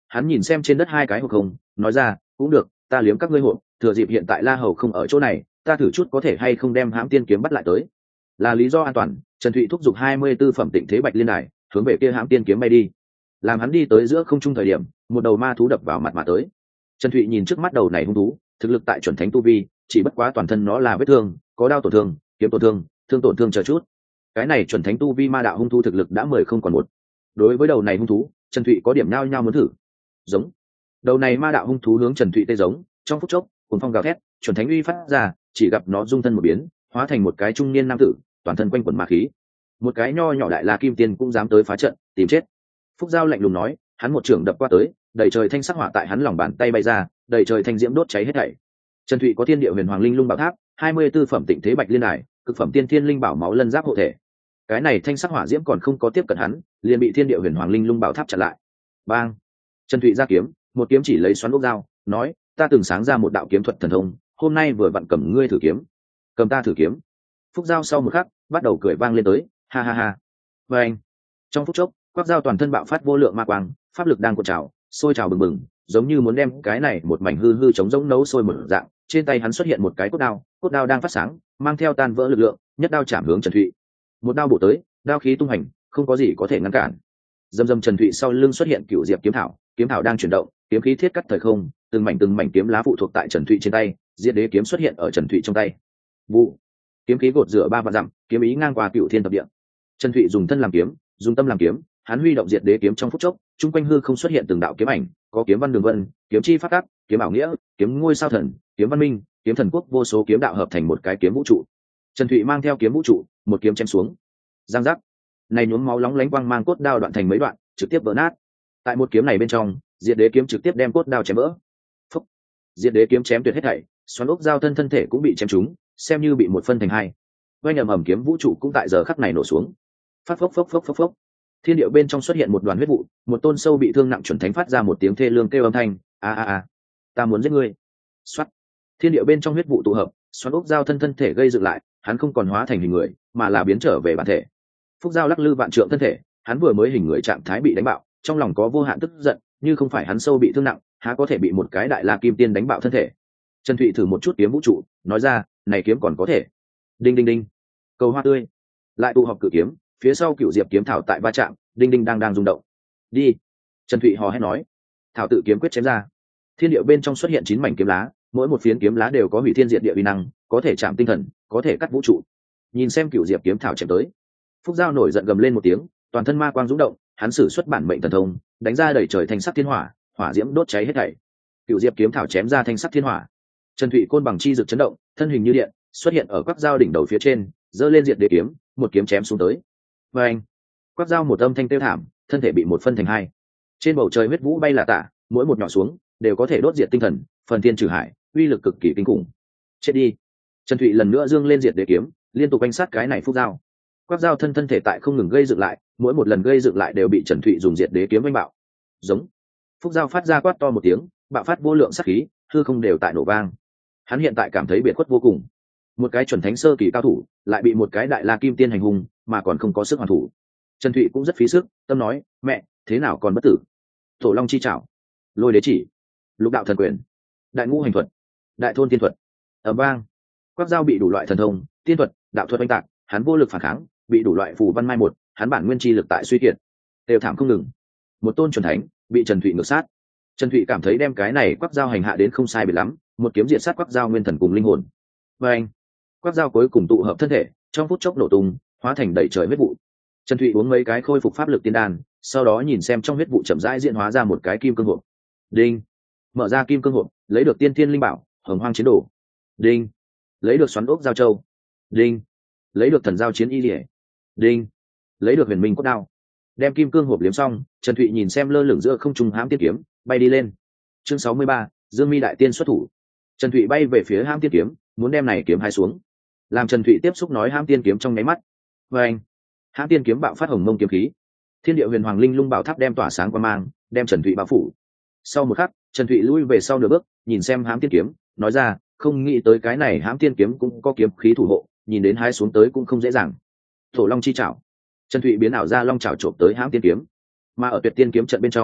hắn nhìn xem trên đất hai cái hộp không, nói ra, cũng được, ta liếm các ngươi hộp, thừa dịp hiện tại La Hầu không ở chỗ này, ta thử chút có thể hay không đem hãm tiên kiếm bắt lại tới. Là lý do an toàn, Trần Thụy thúc giục hai mươi tư phẩm Tịnh Thế Bạch Liên Đài, hướng về kia hãm tiên kiếm bay đi. Làm hắn đi tới giữa không trung thời điểm, một đầu ma thú đập vào mặt mà tới. Trần Thụy nhìn trước mắt đầu này hung thú, thực lực tại chuẩn thánh tu vi, chỉ bất quá toàn thân nó là vết thương, có đao tổn thương, kiếm tổn thương, thương tổn thương chờ chút. Cái này chuẩn thánh tu vi ma đạo hung thú thực lực đã mười không còn một. Đối với đầu này hung thú, Trần Thụy có điểm nhao nhao muốn thử. Giống. Đầu này ma đạo hung thú hướng Trần Thụy tê giống, trong phút chốc, cuồng phong gào thét, chuẩn thánh uy phát ra, chỉ gặp nó dung thân một biến, hóa thành một cái trung niên nam tử, toàn thân quanh quẩn ma khí. Một cái nho nhỏ đại la kim tiên cũng dám tới phá trận, tìm chết. Phúc Giao lạnh lùng nói, hắn một trường đập qua tới, đầy trời thanh sắc hỏa tại hắn lòng bàn tay bay ra, đầy trời thanh diễm đốt cháy hết thảy. Trần Thụy có thiên địa huyền hoàng linh lung bảo tháp, hai mươi tư phẩm Tịnh Thế Bạch Liên Đài, cực phẩm tiên thiên linh bảo máu lân giáp hộ thể. Cái này thanh sắc hỏa diễm còn không có tiếp cận hắn, liền bị thiên địa huyền hoàng linh lung bảo tháp chặn lại. Bang! Trần Thụy ra kiếm, một kiếm chỉ lấy xoắn ốc dao, nói, ta từng sáng ra một đạo kiếm thuật thần thông, hôm nay vừa vặn cầm ngươi thử kiếm. Cầm ta thử kiếm. Phúc Giao sau một khắc, bắt đầu cười vang lên tới, ha ha ha. Và anh, trong phút chốc, Quắc Giao toàn thân bạo phát vô lượng ma quang, pháp lực đang cuộn trào, sôi trào bừng bừng, giống như muốn đem cái này một mảnh hư hư chống rỗng nấu sôi một dạng. Trên tay hắn xuất hiện một cái cốt đao, cốt đao đang phát sáng, mang theo tan vỡ lực lượng, nhất đao chạm hướng Trần Thụy. Một đao bổ tới, đao khí tung hành, không có gì có thể ngăn cản. Dầm dầm Trần Thụy sau lưng xuất hiện cựu diệp kiếm thảo, kiếm thảo đang chuyển động, kiếm khí thiết cắt thời không, từng mảnh từng mảnh kiếm lá phụ thuộc tại Trần Thụy trên tay, diệt đế kiếm xuất hiện ở Trần Thụy trong tay. Vụ, kiếm khí gột rửa ba vạn dặm, kiếm ý ngang qua cựu thiên thập địa. Trần Thụy dùng thân làm kiếm, dùng tâm làm kiếm, hắn huy động diệt đế kiếm trong phút chốc, trung quanh hư không xuất hiện từng đạo kiếm ảnh, có kiếm văn đường vân, kiếm chi phát tắc, kiếm ảo nghĩa, kiếm ngôi sao thần, kiếm văn minh, kiếm thần quốc, vô số kiếm đạo hợp thành một cái kiếm vũ trụ. Trần Thụy mang theo kiếm vũ trụ, một kiếm chém xuống. Giang giác. Này nhuốm máu lóng lánh quang mang cốt đao đoạn thành mấy đoạn, trực tiếp vỡ nát. Tại một kiếm này bên trong, diệt đế kiếm trực tiếp đem cốt đao chém vỡ. Phúc. Diệt đế kiếm chém tuyệt hết thảy, xoắn ốc giao thân thân thể cũng bị chém trúng, xem như bị một phân thành hai. Oanh ầm ầm kiếm vũ trụ cũng tại giờ khắc này nổ xuống. Phát phốc phốc phốc phốc phốc. Thiên điệu bên trong xuất hiện một đoàn huyết vụ, một tôn sâu bị thương nặng chuẩn thánh phát ra một tiếng thê lương kêu âm thanh, a a a, ta muốn giết ngươi. Soát. Thiên điệu bên trong huyết vụ tụ hợp, xoắn ốc giao thân thân thể gây dựng lại, hắn không còn hóa thành hình người, mà là biến trở về bản thể. Phúc Giao lắc lư vạn trượng thân thể, hắn vừa mới hình người trạng thái bị đánh bạo, trong lòng có vô hạn tức giận, như không phải hắn sâu bị thương nặng, há có thể bị một cái đại la kim tiên đánh bạo thân thể. Trần Thụy thử một chút kiếm vũ trụ, nói ra, này kiếm còn có thể. Đinh đinh đinh. Cầu hoa tươi. Lại tụ họp cự kiếm, phía sau cựu diệp kiếm thảo tại va chạm, đinh đinh đang đang rung động. Đi. Trần Thụy hò hét nói. Thảo tự kiếm quyết chém ra. Thiên điệu bên trong xuất hiện chín mảnh kiếm lá, mỗi một phiến kiếm lá đều có hủy thiên diệt địa uy năng, có thể chạm tinh thần, có thể cắt vũ trụ. Nhìn xem cựu diệp kiếm thảo chém tới. Phúc Giao nổi giận gầm lên một tiếng, toàn thân ma quang rung động, hắn sử xuất bản mệnh thần thông, đánh ra đẩy trời thanh sắc thiên hỏa, hỏa diễm đốt cháy hết thảy. Cựu diệp kiếm thảo chém ra thanh sắc thiên hỏa. Trần Thụy côn bằng chi rực chấn động, thân hình như điện, xuất hiện ở Quắc Giao đỉnh đầu phía trên, giơ lên diệt đế kiếm, một kiếm chém xuống tới. Và anh, Quắc Giao một âm thanh tiêu thảm, thân thể bị một phân thành hai. Trên bầu trời huyết vũ bay là tả, mỗi một nhỏ xuống đều có thể đốt diệt tinh thần, phần thiên trừ hải, uy lực cực kỳ kinh khủng. Chết đi. Trần Thụy lần nữa dương lên diệt đế kiếm, liên tục quanh sát cái này Phúc Giao. Quắc Giao thân thân thể tại không ngừng gây dựng lại, mỗi một lần gây dựng lại đều bị Trần Thụy dùng diệt đế kiếm đánh bạo. Giống. Phúc Giao phát ra quát to một tiếng, bạo phát vô lượng sát khí, hư không đều tại nổ vang. Hắn hiện tại cảm thấy biệt khuất vô cùng. Một cái chuẩn thánh sơ kỳ cao thủ, lại bị một cái đại la kim tiên hành hung, mà còn không có sức hoàn thủ. Trần Thụy cũng rất phí sức, tâm nói, mẹ, thế nào còn bất tử? Tổ Long chi trảo, Lôi đế chỉ, Lục đạo thần quyền, Đại ngũ hành thuật, Đại thôn tiên thuật. Ở bang, Quắc Giao bị đủ loại thần thông, tiên thuật, đạo thuật oanh tạc, hắn vô lực phản kháng, bị đủ loại phù văn mai một, hắn bản nguyên chi lực tại suy kiệt, đều thảm không ngừng. Một tôn chuẩn thánh bị Trần Thụy ngược sát. Trần Thụy cảm thấy đem cái này Quắc Giao hành hạ đến không sai biệt lắm, một kiếm diệt sát Quắc Giao nguyên thần cùng linh hồn. Và anh, Quắc Giao cuối cùng tụ hợp thân thể, trong phút chốc nổ tung, hóa thành đầy trời huyết vụ. Trần Thụy uống mấy cái khôi phục pháp lực tiên đan, sau đó nhìn xem trong huyết vụ chậm rãi diễn hóa ra một cái kim cương hộp. Đinh, mở ra kim cương hộp, lấy được tiên thiên linh bảo, hồng hoang chiến đồ. Đinh, lấy được xoắn ốc giao châu. Đinh, lấy được thần giao chiến y liễu. Đinh, lấy được huyền minh cốt đao. Đem kim cương hộp liếm xong, Trần Thụy nhìn xem lơ lửng giữa không trung hãm tiên kiếm, bay đi lên. Chương sáu mươi ba, Dương Mi đại tiên xuất thủ. Trần Thụy bay về phía hãm tiên kiếm, muốn đem này kiếm hai xuống. Làm Trần Thụy tiếp xúc nói hãm tiên kiếm trong nháy mắt. Và anh, hãm tiên kiếm bạo phát hồng mông kiếm khí. Thiên địa huyền hoàng linh lung bảo tháp đem tỏa sáng qua mang, đem Trần Thụy bao phủ. Sau một khắc, Trần Thụy lui về sau nửa bước, nhìn xem hãm tiên kiếm, nói ra, không nghĩ tới cái này hãm tiên kiếm cũng có kiếm khí thủ hộ, nhìn đến hai xuống tới cũng không dễ dàng. Tổ Long chi chảo. Trần Thụy biến ảo ra long chảo trộm tới hãm tiên kiếm. Mà ở tuyệt tiên kiếm trận bên trong,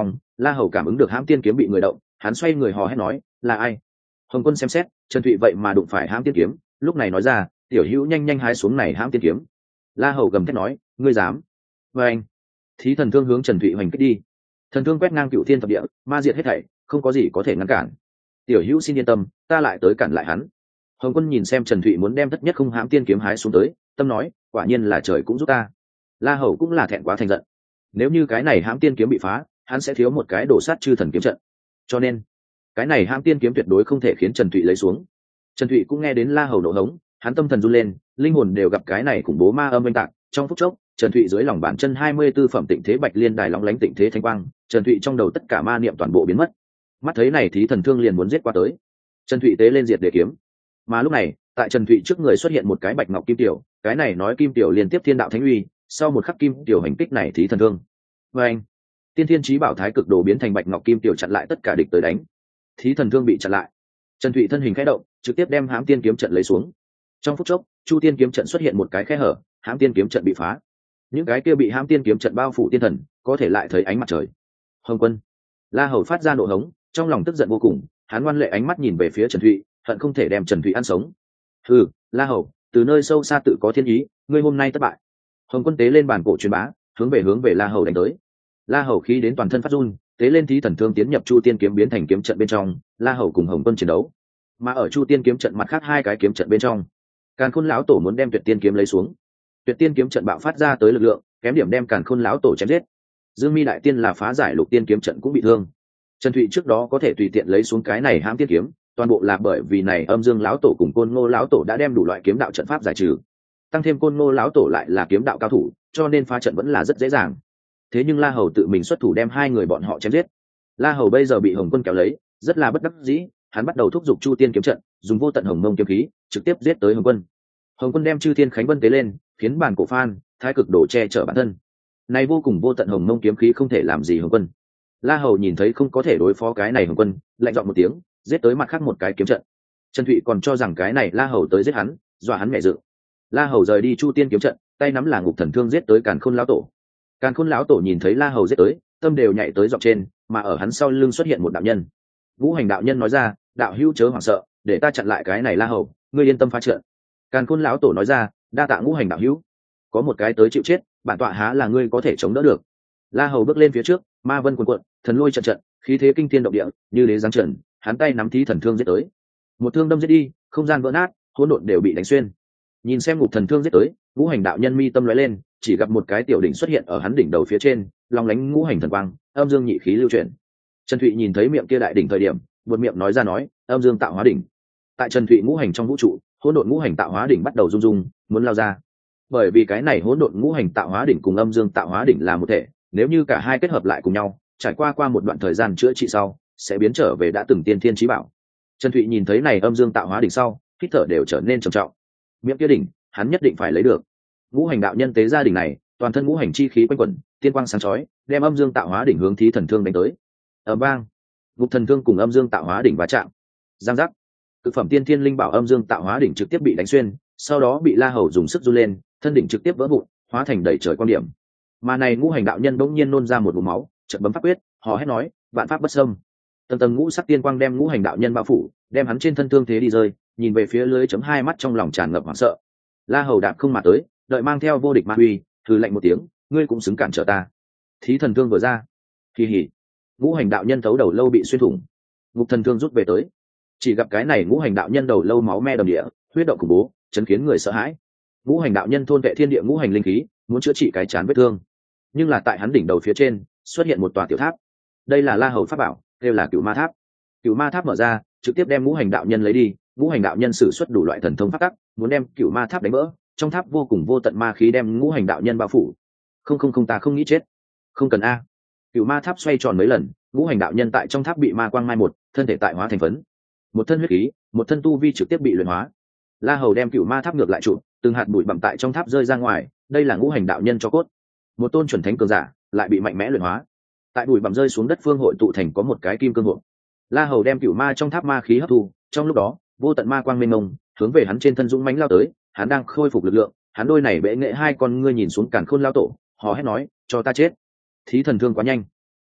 La Hầu cảm ứng được hãm tiên kiếm bị người động, hắn xoay người hò hét nói, là ai? Hồng Quân xem xét, Trần Thụy vậy mà đụng phải hãm tiên kiếm, lúc này nói ra, tiểu hữu nhanh nhanh hái xuống này hãm tiên kiếm. La Hầu gầm thét nói, ngươi dám? Và anh, thí thần thương hướng Trần Thụy hoành kích đi. Thần thương quét ngang cựu thiên thập địa, ma diệt hết thảy, không có gì có thể ngăn cản. Tiểu hữu xin yên tâm, ta lại tới cản lại hắn. Hồng Quân nhìn xem Trần Thụy muốn đem thất nhất không hãm tiên kiếm hái xuống tới, tâm nói, quả nhiên là trời cũng giúp ta. La Hầu cũng là thẹn quá thành giận. Nếu như cái này hãm tiên kiếm bị phá, hắn sẽ thiếu một cái đổ sát chư thần kiếm trận. Cho nên, cái này hãm tiên kiếm tuyệt đối không thể khiến Trần Thụy lấy xuống. Trần Thụy cũng nghe đến La Hầu nộ hống, hắn tâm thần run lên, linh hồn đều gặp cái này khủng bố ma âm oanh tạc. Trong phút chốc, Trần Thụy dưới lòng bàn chân hai mươi tư phẩm tịnh thế bạch liên đài lóng lánh tịnh thế thanh quang, Trần Thụy trong đầu tất cả ma niệm toàn bộ biến mất. Mắt thấy này thí thần thương liền muốn giết qua tới. Trần Thụy tế lên diệt đề kiếm. Mà lúc này, tại Trần Thụy trước người xuất hiện một cái bạch ngọc kim tiểu, cái này nói kim tiểu liên tiếp thiên đạo thánh uy, sau một khắc kim tiểu hành kích này thí thần thương. Và anh, tiên thiên chí bảo thái cực đồ biến thành bạch ngọc kim tiểu chặn lại tất cả địch tới đánh. Thí thần thương bị chặn lại. Trần Thụy thân hình khẽ động, trực tiếp đem hãm tiên kiếm trận lấy xuống. Trong phút chốc, chu tiên kiếm trận xuất hiện một cái khe hở, hãm tiên kiếm trận bị phá. Những cái kia bị hãm tiên kiếm trận bao phủ tiên thần, có thể lại thấy ánh mặt trời. Hồng Quân, La Hầu phát ra nộ hống, trong lòng tức giận vô cùng, hắn ngoan lệ ánh mắt nhìn về phía Trần Thụy, hận không thể đem Trần Thụy ăn sống. Hừ, La Hầu, từ nơi sâu xa tự có thiên ý, ngươi hôm nay thất bại. Hồng Quân tế lên bàn cổ truyền bá, hướng về hướng về La Hầu đánh tới. La Hầu khí đến toàn thân phát run, tế lên thí thần thương tiến nhập chu tiên kiếm biến thành kiếm trận bên trong. La Hầu cùng Hồng Quân chiến đấu, mà ở chu tiên kiếm trận mặt khác hai cái kiếm trận bên trong, Càn Khôn lão tổ muốn đem Tuyệt Tiên kiếm lấy xuống. Tuyệt Tiên kiếm trận bạo phát ra tới lực lượng, kém điểm đem Càn Khôn lão tổ chém giết. Dương Mi đại tiên là phá giải Lục Tiên kiếm trận cũng bị thương. Trần Thụy trước đó có thể tùy tiện lấy xuống cái này hãm tiên kiếm, toàn bộ là bởi vì này Âm Dương lão tổ cùng Côn Ngô lão tổ đã đem đủ loại kiếm đạo trận pháp giải trừ. Tăng thêm Côn Ngô lão tổ lại là kiếm đạo cao thủ, cho nên phá trận vẫn là rất dễ dàng. Thế nhưng La Hầu tự mình xuất thủ đem hai người bọn họ chém giết. La Hầu bây giờ bị Hồng Quân kéo lấy, rất là bất đắc dĩ, hắn bắt đầu thúc giục Chu Tiên kiếm trận, dùng vô tận hồng mông kiếm khí, trực tiếp giết tới Hồng Quân. Hồng Quân đem Chư Thiên Khánh Vân tế lên, khiến bàn cổ phan, thái cực đổ che chở bản thân. Này vô cùng vô tận hồng mông kiếm khí không thể làm gì Hồng Quân. La Hầu nhìn thấy không có thể đối phó cái này Hồng Quân, lạnh giọng một tiếng, giết tới mặt khác một cái kiếm trận. Trần Thụy còn cho rằng cái này La Hầu tới giết hắn, dọa hắn mẹ dự. La Hầu rời đi Chu Tiên kiếm trận, tay nắm là ngục thần thương giết tới Càn Khôn lão tổ. Càn Khôn lão tổ nhìn thấy La Hầu giết tới, tâm đều nhảy tới dọc trên, mà ở hắn sau lưng xuất hiện một đạo nhân. Ngũ Hành đạo nhân nói ra, đạo hữu chớ hoảng sợ, để ta chặn lại cái này La Hầu, ngươi yên tâm phá trận. Càn Khôn lão tổ nói ra, đa tạ Ngũ Hành đạo hữu, có một cái tới chịu chết, bản tọa há là ngươi có thể chống đỡ được. La Hầu bước lên phía trước, ma vân cuồn cuộn, thần lôi trận trận, khí thế kinh thiên động địa, như đế giáng trần, hắn tay nắm thí thần thương giết tới. Một thương đâm giết đi, không gian vỡ nát, hỗn độn đều bị đánh xuyên. Nhìn xem ngục thần thương giết tới, Ngũ Hành đạo nhân mi tâm lóe lên, chỉ gặp một cái tiểu đỉnh xuất hiện ở hắn đỉnh đầu phía trên, long lánh ngũ hành thần quang, âm dương nhị khí lưu chuyển. Trần Thụy nhìn thấy miệng kia đại đỉnh thời điểm, buột miệng nói ra nói, âm dương tạo hóa đỉnh. Tại Trần Thụy ngũ hành trong vũ trụ, hỗn độn ngũ hành tạo hóa đỉnh bắt đầu rung rung, muốn lao ra. Bởi vì cái này hỗn độn ngũ hành tạo hóa đỉnh cùng âm dương tạo hóa đỉnh là một thể, nếu như cả hai kết hợp lại cùng nhau, trải qua qua một đoạn thời gian chữa trị sau, sẽ biến trở về đã từng tiên thiên chí bảo. Trần Thụy nhìn thấy này âm dương tạo hóa đỉnh sau, hít thở đều trở nên trầm trọng. Miệng kia đỉnh, hắn nhất định phải lấy được. Ngũ hành đạo nhân tế gia đỉnh này, toàn thân ngũ hành chi khí quanh quẩn, tiên quang sáng chói, đem âm dương tạo hóa đỉnh hướng thí thần thương đánh tới. Ầm vang, ngục thần thương cùng âm dương tạo hóa đỉnh va chạm. Giang giác, cực phẩm tiên thiên linh bảo âm dương tạo hóa đỉnh trực tiếp bị đánh xuyên, sau đó bị La Hầu dùng sức giơ lên, thân đỉnh trực tiếp vỡ vụn, hóa thành đầy trời quan điểm. Mà này ngũ hành đạo nhân bỗng nhiên nôn ra một ngụm máu, chợt bấm pháp quyết, họ hét nói, vạn pháp bất xâm. Tầng tầng ngũ sắc tiên quang đem ngũ hành đạo nhân bao phủ, đem hắn trên thân thương thế đi rơi, nhìn về phía lưới chấm hai mắt trong lòng tràn ngập hoảng sợ. La Hầu đạp không mà tới, đợi mang theo vô địch ma uy, thử lạnh một tiếng, ngươi cũng xứng cản trở ta. Thí thần thương vừa ra, kỳ hỉ, ngũ hành đạo nhân thấu đầu lâu bị xuyên thủng, ngục thần thương rút về tới, chỉ gặp cái này ngũ hành đạo nhân đầu lâu máu me đầm địa, huyết động khủng bố, chấn khiến người sợ hãi. Ngũ hành đạo nhân thôn vệ thiên địa ngũ hành linh khí, muốn chữa trị cái chán vết thương, nhưng là tại hắn đỉnh đầu phía trên xuất hiện một tòa tiểu tháp. Đây là La Hầu pháp bảo, kêu là Cửu Ma Tháp. Cửu Ma Tháp mở ra, trực tiếp đem ngũ hành đạo nhân lấy đi. Ngũ hành đạo nhân sử xuất đủ loại thần thông pháp tắc, muốn đem Cửu Ma Tháp đánh vỡ. Trong tháp vô cùng vô tận ma khí đem ngũ hành đạo nhân bao phủ. Không không không, ta không nghĩ chết. Không cần a. Cửu Ma Tháp xoay tròn mấy lần, ngũ hành đạo nhân tại trong tháp bị ma quang mai một, thân thể tại hóa thành phấn. Một thân huyết khí, một thân tu vi trực tiếp bị luyện hóa. La Hầu đem Cửu Ma Tháp ngược lại trụ, từng hạt bụi bặm tại trong tháp rơi ra ngoài, đây là ngũ hành đạo nhân cho cốt. Một tôn chuẩn thánh cường giả lại bị mạnh mẽ luyện hóa. Tại bụi bặm rơi xuống đất phương hội tụ thành có một cái kim cương hộp. La Hầu đem Cửu Ma trong tháp ma khí hấp thu, trong lúc đó, vô tận ma quang mênh mông, hướng về hắn trên thân dũng mãnh lao tới, hắn đang khôi phục lực lượng, hắn đôi này bệ nghệ hai con ngươi nhìn xuống Càn Khôn lão tổ, họ hét nói, cho ta chết. Thí thần thương quá nhanh.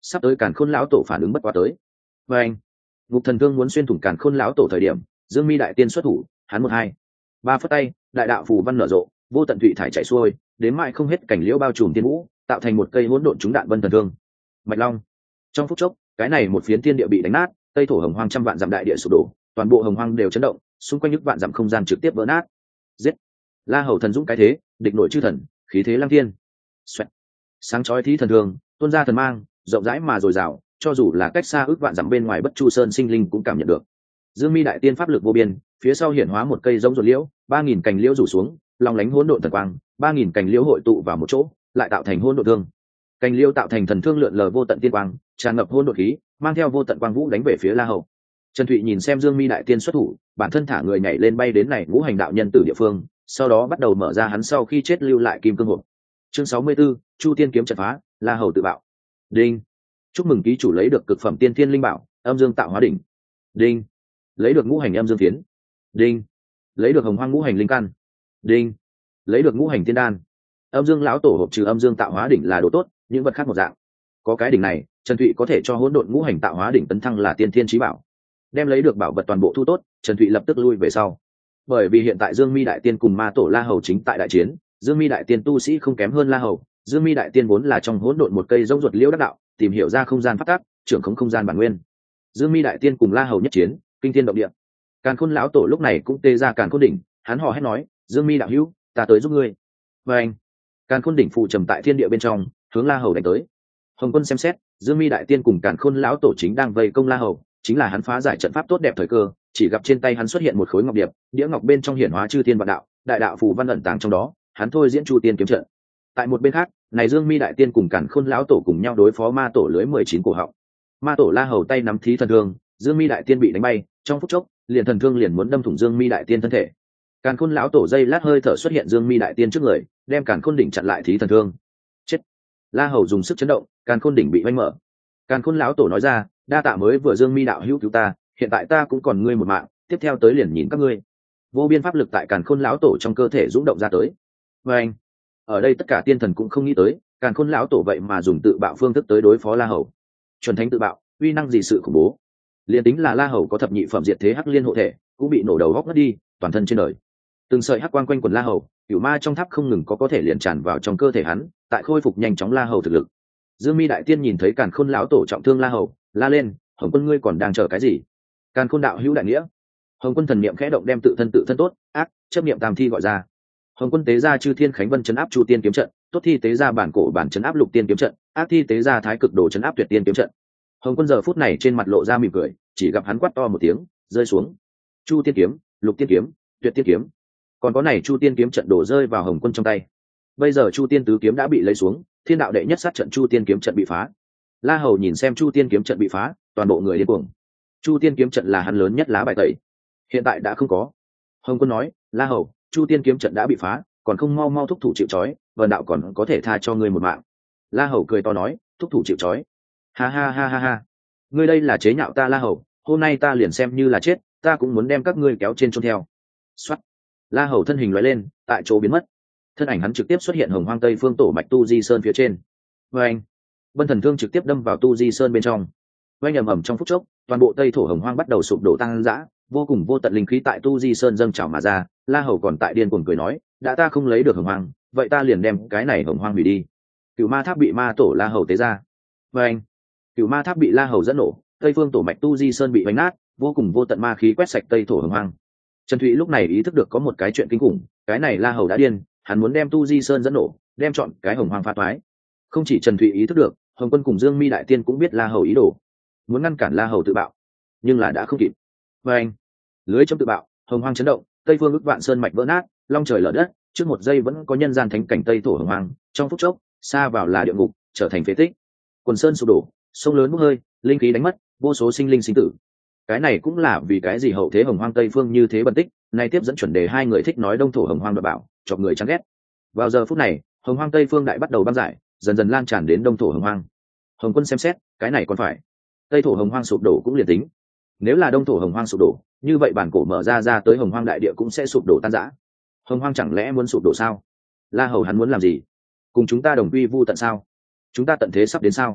sắp tới càn khôn lão tổ phản ứng bất quá tới. Và anh, ngục thần thương muốn xuyên thủng càn khôn lão tổ thời điểm, Dương Mi đại tiên xuất thủ, hắn một hai ba phất tay, đại đạo phù văn nở rộ, vô tận thủy thải chảy xuôi, đến mãi không hết cảnh liễu bao trùm thiên vũ, tạo thành một cây hỗn độn trúng đạn vân thần thương. Mạch long, trong phút chốc, cái này một phiến thiên địa bị đánh nát, tây thổ hồng hoang trăm vạn dặm đại địa sụp đổ, toàn bộ hồng hoang đều chấn động, xung quanh những vạn dặm không gian trực tiếp vỡ nát. Giết! La Hầu thần dũng cái thế, địch nội chư thần, khí thế lăng thiên. Xoẹt. Sáng chói thí thần thương, tuôn ra thần mang, rộng rãi mà dồi dào, cho dù là cách xa ước vạn dặm bên ngoài Bất Chu Sơn sinh linh cũng cảm nhận được. Dương Mi đại tiên pháp lực vô biên, phía sau hiển hóa một cây giống ruột liễu, ba nghìn cành liễu rủ xuống, long lánh hỗn độn thần quang, ba nghìn cành liễu hội tụ vào một chỗ, lại tạo thành hỗn độn thương. Cành liễu tạo thành thần thương lượn lờ vô tận tiên quang, tràn ngập hỗn độn khí, mang theo vô tận quang vũ đánh về phía La Hầu. Trần Thụy nhìn xem Dương Mi đại tiên xuất thủ, bản thân thả người nhảy lên bay đến này ngũ hành đạo nhân tử địa phương, sau đó bắt đầu mở ra hắn sau khi chết lưu lại kim cương hộp. Chương sáu mươi 64, Chu Tiên kiếm trận phá, La Hầu tự bạo. Đinh. Chúc mừng ký chủ lấy được cực phẩm tiên thiên linh bảo, Âm Dương Tạo Hóa đỉnh. Đinh. Lấy được ngũ hành âm dương phiến. Đinh. Lấy được hồng hoang ngũ hành linh căn. Đinh. Lấy được ngũ hành tiên đan. Âm Dương lão tổ hộp trừ Âm Dương Tạo Hóa đỉnh là đồ tốt, những vật khác một dạng. Có cái đỉnh này, Trần Thụy có thể cho hỗn độn ngũ hành tạo hóa đỉnh tấn thăng là tiên thiên chí bảo. Đem lấy được bảo vật toàn bộ thu tốt, Trần Thụy lập tức lui về sau. Bởi vì hiện tại Dương Mi đại tiên cùng ma tổ La Hầu chính tại đại chiến, Dương Mi đại tiên tu sĩ không kém hơn La Hầu, Dương Mi đại tiên vốn là trong hỗn độn một cây rông ruột liễu đắc đạo, tìm hiểu ra không gian phát tác, trưởng khống không gian bản nguyên. Dương Mi đại tiên cùng La Hầu nhất chiến, kinh thiên động địa. Càn Khôn lão tổ lúc này cũng tê ra Càn Khôn đỉnh, hắn hò hét nói, "Dương Mi đạo hữu, ta tới giúp ngươi." Và anh, Càn Khôn đỉnh phụ trầm tại thiên địa bên trong, hướng La Hầu đánh tới. Hồng Quân xem xét, Dương Mi đại tiên cùng Càn Khôn lão tổ chính đang vây công La Hầu, chính là hắn phá giải trận pháp tốt đẹp thời cơ, chỉ gặp trên tay hắn xuất hiện một khối ngọc điệp, đĩa ngọc bên trong hiển hóa chư thiên vạn đạo, đại đạo phù văn ẩn tàng trong đó, hắn thôi diễn Chu Tiên kiếm trận. Tại một bên khác, này Dương Mi đại tiên cùng Càn Khôn lão tổ cùng nhau đối phó ma tổ lưới mười chín cổ họng. Ma tổ La Hầu tay nắm thí thần thương, Dương Mi đại tiên bị đánh bay, trong phút chốc, liền thần thương liền muốn đâm thủng Dương Mi đại tiên thân thể. Càn Khôn lão tổ dây lát hơi thở xuất hiện Dương Mi đại tiên trước người, đem Càn Khôn đỉnh chặn lại thí thần thương. Chết! La Hầu dùng sức chấn động, Càn Khôn đỉnh bị vênh mở. Càn Khôn lão tổ nói ra, đa tạ mới vừa Dương Mi đạo hữu cứu ta, hiện tại ta cũng còn ngươi một mạng, tiếp theo tới liền nhìn các ngươi. Vô biên pháp lực tại Càn Khôn lão tổ trong cơ thể dũng động ra tới. Và anh, ở đây tất cả tiên thần cũng không nghĩ tới, Càn Khôn lão tổ vậy mà dùng tự bạo phương thức tới đối phó La Hầu. Chuẩn thánh tự bạo, uy năng gì sự khủng bố. Liên tính là La Hầu có thập nhị phẩm diệt thế hắc liên hộ thể, cũng bị nổ đầu góc mất đi, toàn thân trên đời. Từng sợi hắc quang quanh quần La Hầu, cửu ma trong tháp không ngừng có có thể liền tràn vào trong cơ thể hắn, tại khôi phục nhanh chóng La Hầu thực lực. Dương Mi đại tiên nhìn thấy Càn Khôn lão tổ trọng thương La Hầu, la lên, Hồng Quân ngươi còn đang chờ cái gì? Càn Khôn đạo hữu đại nghĩa. Hồng Quân thần niệm khẽ động đem tự thân tự thân tốt, ác, chấp niệm tam thi gọi ra. Hồng Quân tế ra chư thiên khánh vân chấn áp Chu Tiên kiếm trận, tốt thi tế ra bản cổ bản chấn áp Lục Tiên kiếm trận, ác thi tế ra thái cực đồ chấn áp Tuyệt Tiên kiếm trận. Hồng Quân giờ phút này trên mặt lộ ra mỉm cười, chỉ gặp hắn quát to một tiếng, rơi xuống. Chu Tiên kiếm, Lục Tiên kiếm, Tuyệt Tiên kiếm. Còn có này Chu Tiên kiếm trận đổ rơi vào Hồng Quân trong tay. Bây giờ Chu Tiên tứ kiếm đã bị lấy xuống, thiên đạo đệ nhất sát trận Chu Tiên kiếm trận bị phá. La Hầu nhìn xem Chu Tiên kiếm trận bị phá, toàn bộ người điên cuồng. Chu Tiên kiếm trận là hắn lớn nhất lá bài tẩy, hiện tại đã không có. Hồng Quân nói, La Hầu, Chu Tiên kiếm trận đã bị phá, còn không mau mau thúc thủ chịu trói, vần đạo còn có thể tha cho ngươi một mạng. La Hầu cười to nói, thúc thủ chịu trói. Ha ha ha ha ha, ngươi đây là chế nhạo ta La Hầu, hôm nay ta liền xem như là chết, ta cũng muốn đem các ngươi kéo trên chôn theo. Soát. La Hầu thân hình lóe lên, tại chỗ biến mất. Thân ảnh hắn trực tiếp xuất hiện Hồng Hoang Tây phương tổ mạch Tu Di Sơn phía trên. Và anh, Vân Thần Thương trực tiếp đâm vào Tu Di Sơn bên trong. Vang ầm ầm trong phút chốc, toàn bộ Tây thổ Hồng Hoang bắt đầu sụp đổ tăng dã, vô cùng vô tận linh khí tại Tu Di Sơn dâng trào mà ra. La Hầu còn tại điên cuồng cười nói, đã ta không lấy được Hồng Hoang, vậy ta liền đem cái này Hồng Hoang hủy đi. Cửu Ma Tháp bị Ma tổ La Hầu tế ra. Và anh, Cửu Ma Tháp bị La Hầu dẫn nổ, Tây phương tổ mạch Tu Di Sơn bị vánh nát, vô cùng vô tận ma khí quét sạch Tây thổ Hồng Hoang. Trần Thụy lúc này ý thức được có một cái chuyện kinh khủng, cái này La Hầu đã điên, hắn muốn đem Tu Di Sơn dẫn nổ, đem chọn cái Hồng Hoang phá toái. Không chỉ Trần Thụy ý thức được, Hồng Quân cùng Dương Mi đại tiên cũng biết La Hầu ý đồ, muốn ngăn cản La Hầu tự bạo, nhưng là đã không kịp. Và anh, lưới trong tự bạo, Hồng Hoang chấn động, Tây phương ức vạn sơn mạch vỡ nát, long trời lở đất, trước một giây vẫn có nhân gian thánh cảnh Tây thổ Hồng Hoang, trong phút chốc, xa vào là địa ngục, trở thành phế tích. Quần sơn sụp đổ, sông lớn bốc hơi, linh khí đánh mất, vô số sinh linh sinh tử. Cái này cũng là vì cái gì hậu thế Hồng Hoang Tây phương như thế bần tích, nay tiếp dẫn chuẩn đề hai người thích nói đông thổ Hồng Hoang đoạt bảo, chọc người chán ghét. Vào giờ phút này, Hồng Hoang Tây phương đại bắt đầu băng giải, dần dần lan tràn đến đông thổ Hồng Hoang. Hồng Quân xem xét, cái này còn phải, Tây thổ Hồng Hoang sụp đổ cũng liền tính, nếu là đông thổ Hồng Hoang sụp đổ, như vậy bản cổ mở ra ra tới Hồng Hoang đại địa cũng sẽ sụp đổ tan rã. Hồng Hoang chẳng lẽ muốn sụp đổ sao? La Hầu hắn muốn làm gì? Cùng chúng ta đồng quy vu tận sao? Chúng ta tận thế sắp đến sao?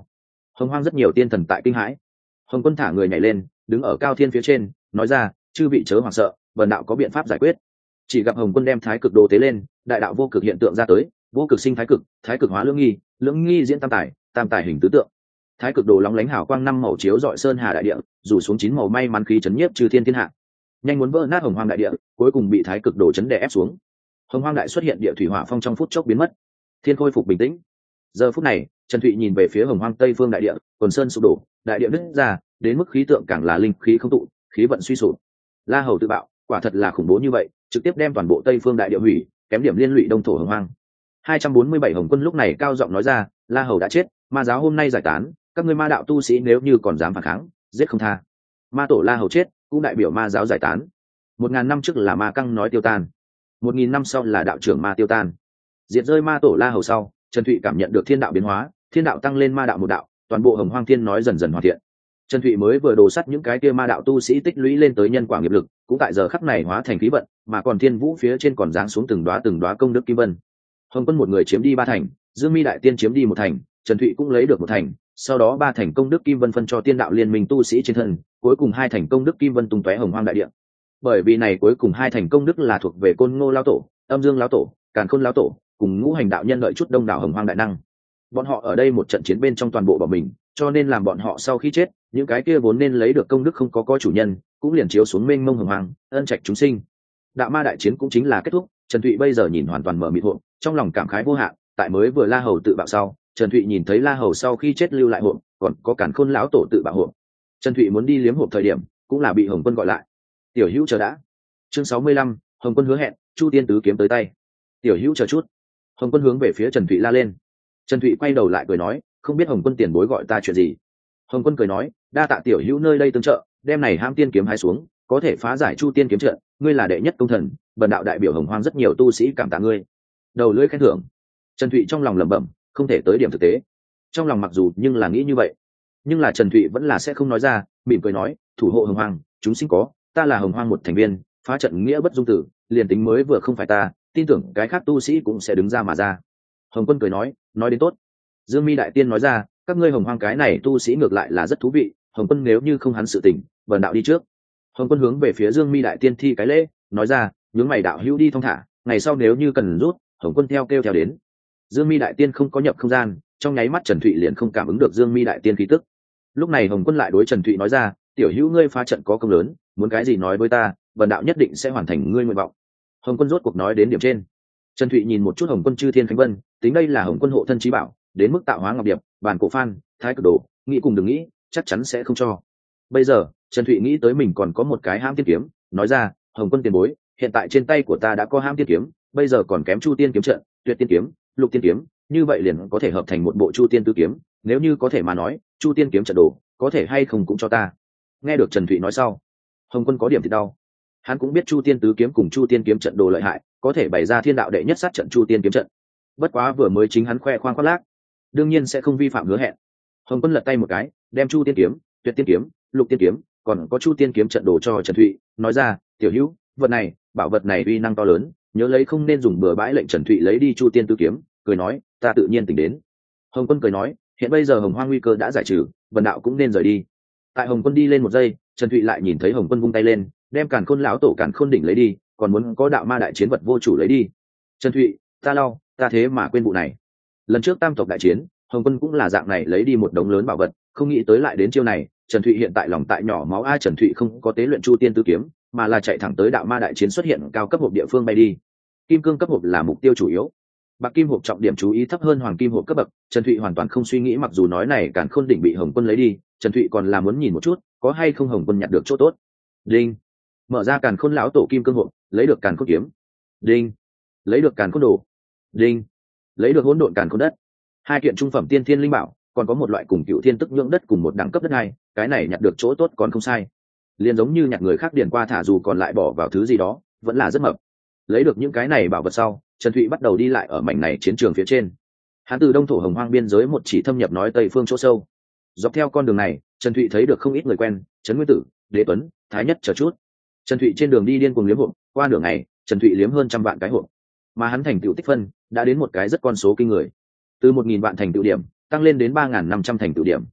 Hồng Hoang rất nhiều tiên thần tại kinh hãi. Hồng Quân thả người nhảy lên, đứng ở cao thiên phía trên, nói ra, chư vị chớ hoảng sợ, vần đạo có biện pháp giải quyết. Chỉ gặp Hồng Quân đem thái cực đồ tế lên, đại đạo vô cực hiện tượng ra tới, vô cực sinh thái cực, thái cực hóa lưỡng nghi, lưỡng nghi diễn tam tài, tam tài hình tứ tượng. Thái cực đồ lóng lánh hào quang năm màu chiếu rọi sơn hà đại địa, rủ xuống chín màu may mắn khí chấn nhiếp trừ thiên thiên hạ. Nhanh muốn vỡ nát Hồng Hoang đại địa, cuối cùng bị thái cực đồ chấn đè ép xuống. Hồng Hoang đại xuất hiện địa thủy hỏa phong trong phút chốc biến mất, thiên khôi phục bình tĩnh. Giờ phút này, Trần Thụy nhìn về phía Hồng Hoang tây phương đại địa, quần sơn sụp đổ, đại địa nứt ra, đến mức khí tượng càng là linh khí không tụ, khí vận suy sụp. La Hầu tự bạo, quả thật là khủng bố như vậy, trực tiếp đem toàn bộ tây phương đại địa hủy, kém điểm liên lụy đông thổ Hồng Hoang. hai trăm bốn mươi bảy Hồng Quân lúc này cao giọng nói ra, La Hầu đã chết, ma giáo hôm nay giải tán, các ngươi ma đạo tu sĩ nếu như còn dám phản kháng, giết không tha. Ma tổ La Hầu chết, cũng đại biểu ma giáo giải tán. Một ngàn năm trước là ma căng nói tiêu tan, một nghìn năm sau là đạo trưởng ma tiêu tan. Diệt rơi ma tổ La Hầu sau, Trần Thụy cảm nhận được thiên đạo biến hóa, thiên đạo tăng lên ma đạo một đạo, toàn bộ Hồng Hoang thiên nói dần dần hoàn thiện. Trần Thụy mới vừa đồ sắt những cái kia ma đạo tu sĩ tích lũy lên tới nhân quả nghiệp lực, cũng tại giờ khắc này hóa thành khí vận, mà còn thiên vũ phía trên còn giáng xuống từng đóa từng đóa công đức kim vân. Hồng Quân một người chiếm đi ba thành, Dương Mi đại tiên chiếm đi một thành, Trần Thụy cũng lấy được một thành, sau đó ba thành công đức kim vân phân cho tiên đạo liên minh tu sĩ trên thân, cuối cùng hai thành công đức kim vân tung tóe Hồng Hoang đại địa. Bởi vì này cuối cùng hai thành công đức là thuộc về Côn Ngô lão tổ, Âm Dương lão tổ, Càn Khôn lão tổ, cùng ngũ hành đạo nhân đợi chút đông đảo Hồng Hoang đại năng. Bọn họ ở đây một trận chiến bên trong toàn bộ bỏ mình, cho nên làm bọn họ sau khi chết, những cái kia vốn nên lấy được công đức không có có chủ nhân, cũng liền chiếu xuống mênh mông Hồng Hoang, ân trạch chúng sinh. Đạo ma đại chiến cũng chính là kết thúc, Trần Thụy bây giờ nhìn hoàn toàn mở mịt hộp, trong lòng cảm khái vô hạn, tại mới vừa La Hầu tự bạo sau, Trần Thụy nhìn thấy La Hầu sau khi chết lưu lại hộp, còn có Càn Khôn lão tổ tự bạo hộp. Trần Thụy muốn đi liếm hộp thời điểm, cũng là bị Hồng Quân gọi lại. Tiểu Hữu chờ đã. Chương sáu mươi lăm, Hồng Quân hứa hẹn, Chu Tiên tứ kiếm tới tay. Tiểu Hữu chờ chút. Hồng Quân hướng về phía Trần Thụy la lên. Trần Thụy quay đầu lại cười nói, không biết Hồng Quân tiền bối gọi ta chuyện gì. Hồng Quân cười nói, đa tạ Tiểu Hữu nơi đây tương trợ, đem này Hãm Tiên kiếm hái xuống, có thể phá giải Chu Tiên kiếm trận, ngươi là đệ nhất công thần, bần đạo đại biểu Hồng Hoang rất nhiều tu sĩ cảm tạ ngươi. Đầu lưỡi khen thưởng. Trần Thụy trong lòng lẩm bẩm, không thể tới điểm thực tế. Trong lòng mặc dù nhưng là nghĩ như vậy, nhưng là Trần Thụy vẫn là sẽ không nói ra, mỉm cười nói, thủ hộ Hồng Hoang, chúng sinh có, ta là Hồng Hoang một thành viên, phá trận nghĩa bất dung tử, liền tính mới vừa không phải ta, tin tưởng cái khác tu sĩ cũng sẽ đứng ra mà ra. Hồng Quân cười nói, nói đến tốt. Dương Mi đại tiên nói ra, các ngươi Hồng Hoang cái này tu sĩ ngược lại là rất thú vị, Hồng Quân nếu như không hắn sự tình, bần đạo đi trước. Hồng Quân hướng về phía Dương Mi đại tiên thi cái lễ, nói ra, nhướng mày đạo hữu đi thong thả, ngày sau nếu như cần rút, Hồng Quân theo kêu theo đến. Dương Mi đại tiên không có nhập không gian, trong nháy mắt Trần Thụy liền không cảm ứng được Dương Mi đại tiên khí tức. Lúc này Hồng Quân lại đối Trần Thụy nói ra, tiểu hữu ngươi phá trận có công lớn, muốn cái gì nói với ta, bần đạo nhất định sẽ hoàn thành ngươi nguyện vọng. Hồng Quân rốt cuộc nói đến điểm trên. Trần Thụy nhìn một chút Hồng Quân chư thiên khánh vân, tính đây là Hồng Quân hộ thân chí bảo, đến mức tạo hóa ngọc điệp, bản cổ phan, thái cực đồ, nghĩ cùng đừng nghĩ, chắc chắn sẽ không cho. Bây giờ Trần Thụy nghĩ tới mình còn có một cái Hãm Tiên kiếm, nói ra, Hồng Quân tiền bối, hiện tại trên tay của ta đã có Hãm Tiên kiếm, bây giờ còn kém Chu Tiên kiếm trận, Tuyệt Tiên kiếm, Lục Tiên kiếm, như vậy liền có thể hợp thành một bộ Chu Tiên tứ kiếm, nếu như có thể mà nói, Chu Tiên kiếm trận đồ, có thể hay không cũng cho ta. Nghe được Trần Thụy nói sau, Hồng Quân có điểm thì đau. Hắn cũng biết Chu Tiên tứ kiếm cùng Chu Tiên kiếm trận đồ lợi hại, có thể bày ra thiên đạo đệ nhất sát trận Chu Tiên kiếm trận. Bất quá vừa mới chính hắn khoe khoang khoác lác, đương nhiên sẽ không vi phạm hứa hẹn. Hồng Quân lật tay một cái, đem Chu Tiên kiếm, Tuyệt Tiên kiếm, Lục Tiên kiếm, còn có Chu Tiên kiếm trận đồ cho Trần Thụy, nói ra, tiểu hữu, vật này, bảo vật này uy năng to lớn, nhớ lấy không nên dùng bừa bãi. Lệnh Trần Thụy lấy đi Chu Tiên tứ kiếm, cười nói, ta tự nhiên tỉnh đến. Hồng Quân cười nói, hiện bây giờ Hồng Hoang nguy cơ đã giải trừ, vần đạo cũng nên rời đi. Tại Hồng Quân đi lên một giây, Trần Thụy lại nhìn thấy Hồng Quân vung tay lên, đem Càn Khôn lão tổ Càn Khôn đỉnh lấy đi, còn muốn có đạo ma đại chiến vật vô chủ lấy đi. Trần Thụy, ta lau, ta thế mà quên vụ này. Lần trước tam tộc đại chiến, Hồng Quân cũng là dạng này lấy đi một đống lớn bảo vật, không nghĩ tới lại đến chiêu này. Trần Thụy hiện tại lòng tại nhỏ máu a. Trần Thụy không có tế luyện Chu Tiên tứ kiếm, mà là chạy thẳng tới đạo ma đại chiến xuất hiện cao cấp hộp địa phương bay đi. Kim cương cấp hộp là mục tiêu chủ yếu, bạc kim hộp trọng điểm chú ý thấp hơn hoàng kim hộp cấp bậc. Trần Thụy hoàn toàn không suy nghĩ, mặc dù nói này Càn Khôn đỉnh bị Hồng Quân lấy đi, Trần Thụy còn là muốn nhìn một chút có hay không Hồng Quân nhặt được chỗ tốt. Đinh, mở ra Càn Khôn lão tổ kim cương hộp, lấy được Càn Khôn kiếm. Đinh, lấy được Càn Khôn đồ. Đinh, lấy được hỗn độn Càn Khôn đất. Hai kiện trung phẩm tiên thiên linh bảo, còn có một loại cùng cựu thiên tức nhưỡng đất cùng một đẳng cấp đất này, cái này nhặt được chỗ tốt còn không sai. Liền giống như nhặt người khác điền qua thả, dù còn lại bỏ vào thứ gì đó, vẫn là rất mập. Lấy được những cái này bảo vật sau, Trần Thụy bắt đầu đi lại ở mảnh này chiến trường phía trên. Hắn từ đông thổ Hồng Hoang biên giới một chỉ thâm nhập nói tây phương chỗ sâu. Dọc theo con đường này, Trần Thụy thấy được không ít người quen, Trấn Nguyên Tử, Đế Tuấn, Thái Nhất chờ chút. Trần Thụy trên đường đi điên cuồng liếm hộp, qua nửa ngày, Trần Thụy liếm hơn trăm vạn cái hộp, mà hắn thành tựu tích phân đã đến một cái rất con số kinh người, từ một nghìn vạn thành tựu điểm tăng lên đến ba nghìn năm trăm thành tựu điểm,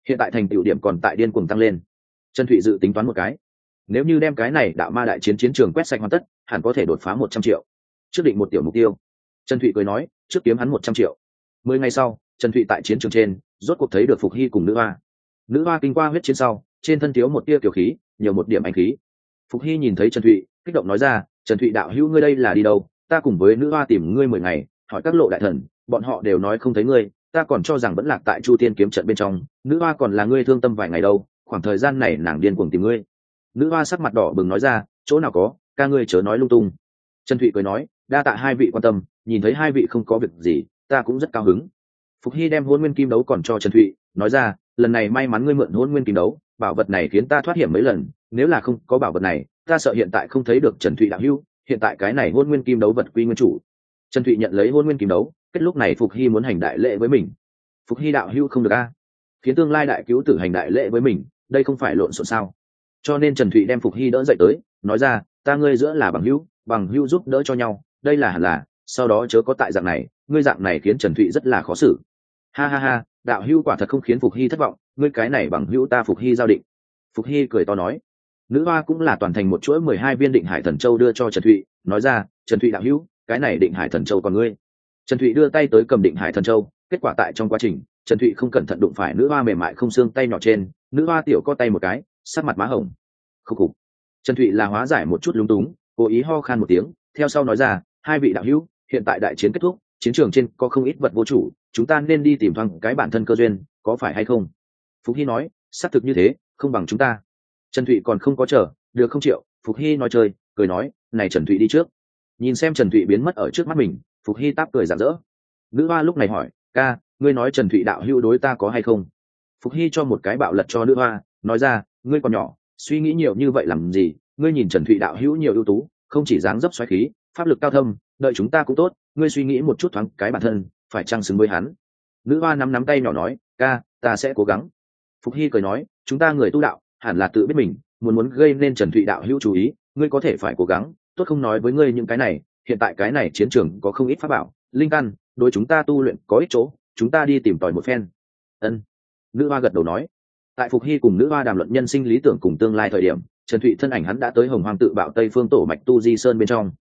hiện tại thành tựu điểm còn tại điên cuồng tăng lên. Trần Thụy dự tính toán một cái, nếu như đem cái này đạo ma đại chiến chiến trường quét sạch hoàn tất, hẳn có thể đột phá một trăm triệu. Trước định một tiểu mục tiêu. Trần Thụy cười nói, trước kiếm hắn một trăm triệu. Mười ngày sau, Trần Thụy tại chiến trường trên, rốt cuộc thấy được Phục Hy cùng nữ hoa. Nữ hoa kinh qua huyết chiến sau, trên thân thiếu một tia kiều khí, nhiều một điểm anh khí. Phục Hy nhìn thấy Trần Thụy, kích động nói ra, Trần Thụy đạo hữu ngươi đây là đi đâu? Ta cùng với nữ hoa tìm ngươi mười ngày, hỏi các lộ đại thần, bọn họ đều nói không thấy ngươi, ta còn cho rằng vẫn lạc tại Chu Tiên kiếm trận bên trong, nữ hoa còn là ngươi thương tâm vài ngày đâu, khoảng thời gian này nàng điên cuồng tìm ngươi. Nữ hoa sắc mặt đỏ bừng nói ra, chỗ nào có, ca ngươi chớ nói lung tung. Trần Thụy cười nói, đa tạ hai vị quan tâm, nhìn thấy hai vị không có việc gì, ta cũng rất cao hứng. Phục Hy đem Hôn Nguyên Kim Đấu còn cho Trần Thụy, nói ra, lần này may mắn ngươi mượn Hôn Nguyên Kim Đấu, bảo vật này khiến ta thoát hiểm mấy lần, nếu là không có bảo vật này, ta sợ hiện tại không thấy được Trần Thụy đạo hữu, hiện tại cái này Hôn Nguyên Kim Đấu vật quy nguyên chủ. Trần Thụy nhận lấy Hôn Nguyên Kim Đấu, kết lúc này Phục Hy muốn hành đại lễ với mình. Phục Hy đạo hữu không được a, khiến tương lai đại cứu tử hành đại lễ với mình, đây không phải lộn xộn sao? Cho nên Trần Thụy đem Phục Hy đỡ dậy tới, nói ra, ta ngươi giữa là bằng hữu, bằng hữu giúp đỡ cho nhau, đây là hẳn là, sau đó chớ có tại dạng này, ngươi dạng này khiến Trần Thụy rất là khó xử. Ha ha ha, đạo hữu quả thật không khiến Phục Hy thất vọng, ngươi cái này bằng hữu ta Phục Hy giao định. Phục Hy cười to nói, nữ hoa cũng là toàn thành một chuỗi mười hai viên Định Hải Thần Châu đưa cho Trần Thụy, nói ra, Trần Thụy đạo hữu, cái này Định Hải Thần Châu còn ngươi. Trần Thụy đưa tay tới cầm Định Hải Thần Châu, kết quả tại trong quá trình, Trần Thụy không cẩn thận đụng phải nữ hoa mềm mại không xương tay nhỏ trên, nữ hoa tiểu co tay một cái, sắc mặt má hồng. Khúc khục. Trần Thụy là hóa giải một chút lúng túng, cố ý ho khan một tiếng, theo sau nói ra, hai vị đạo hữu, hiện tại đại chiến kết thúc, chiến trường trên có không ít vật vô chủ, chúng ta nên đi tìm thoáng cái bản thân cơ duyên, có phải hay không? Phục Hy nói, xác thực như thế, không bằng chúng ta. Trần Thụy còn không có chờ, được không chịu, Phục Hy nói chơi, cười nói, này Trần Thụy đi trước. Nhìn xem Trần Thụy biến mất ở trước mắt mình, Phục Hy táp cười rạng rỡ. Nữ hoa lúc này hỏi, ca, ngươi nói Trần Thụy đạo hữu đối ta có hay không? Phục Hy cho một cái bạo lật cho nữ hoa, nói ra, ngươi còn nhỏ, suy nghĩ nhiều như vậy làm gì? Ngươi nhìn Trần Thụy đạo hữu nhiều ưu tú, không chỉ dáng dấp xoáy khí, pháp lực cao thâm, đợi chúng ta cũng tốt, ngươi suy nghĩ một chút thoáng cái bản thân, phải chăng xứng với hắn? Nữ hoa nắm nắm tay nhỏ nói, ca, ta sẽ cố gắng. Phục Hy cười nói, chúng ta người tu đạo, hẳn là tự biết mình, muốn muốn gây nên Trần Thụy đạo hữu chú ý, ngươi có thể phải cố gắng, tốt không nói với ngươi những cái này, hiện tại cái này chiến trường có không ít pháp bảo, linh căn, đối chúng ta tu luyện có ích chỗ, chúng ta đi tìm tòi một phen. Ân. Nữ hoa gật đầu nói. Tại Phục Hy cùng nữ hoa đàm luận nhân sinh lý tưởng cùng tương lai thời điểm, Trần Thụy thân ảnh hắn đã tới Hồng Hoang tự bạo Tây Phương tổ mạch Tu Di Sơn bên trong.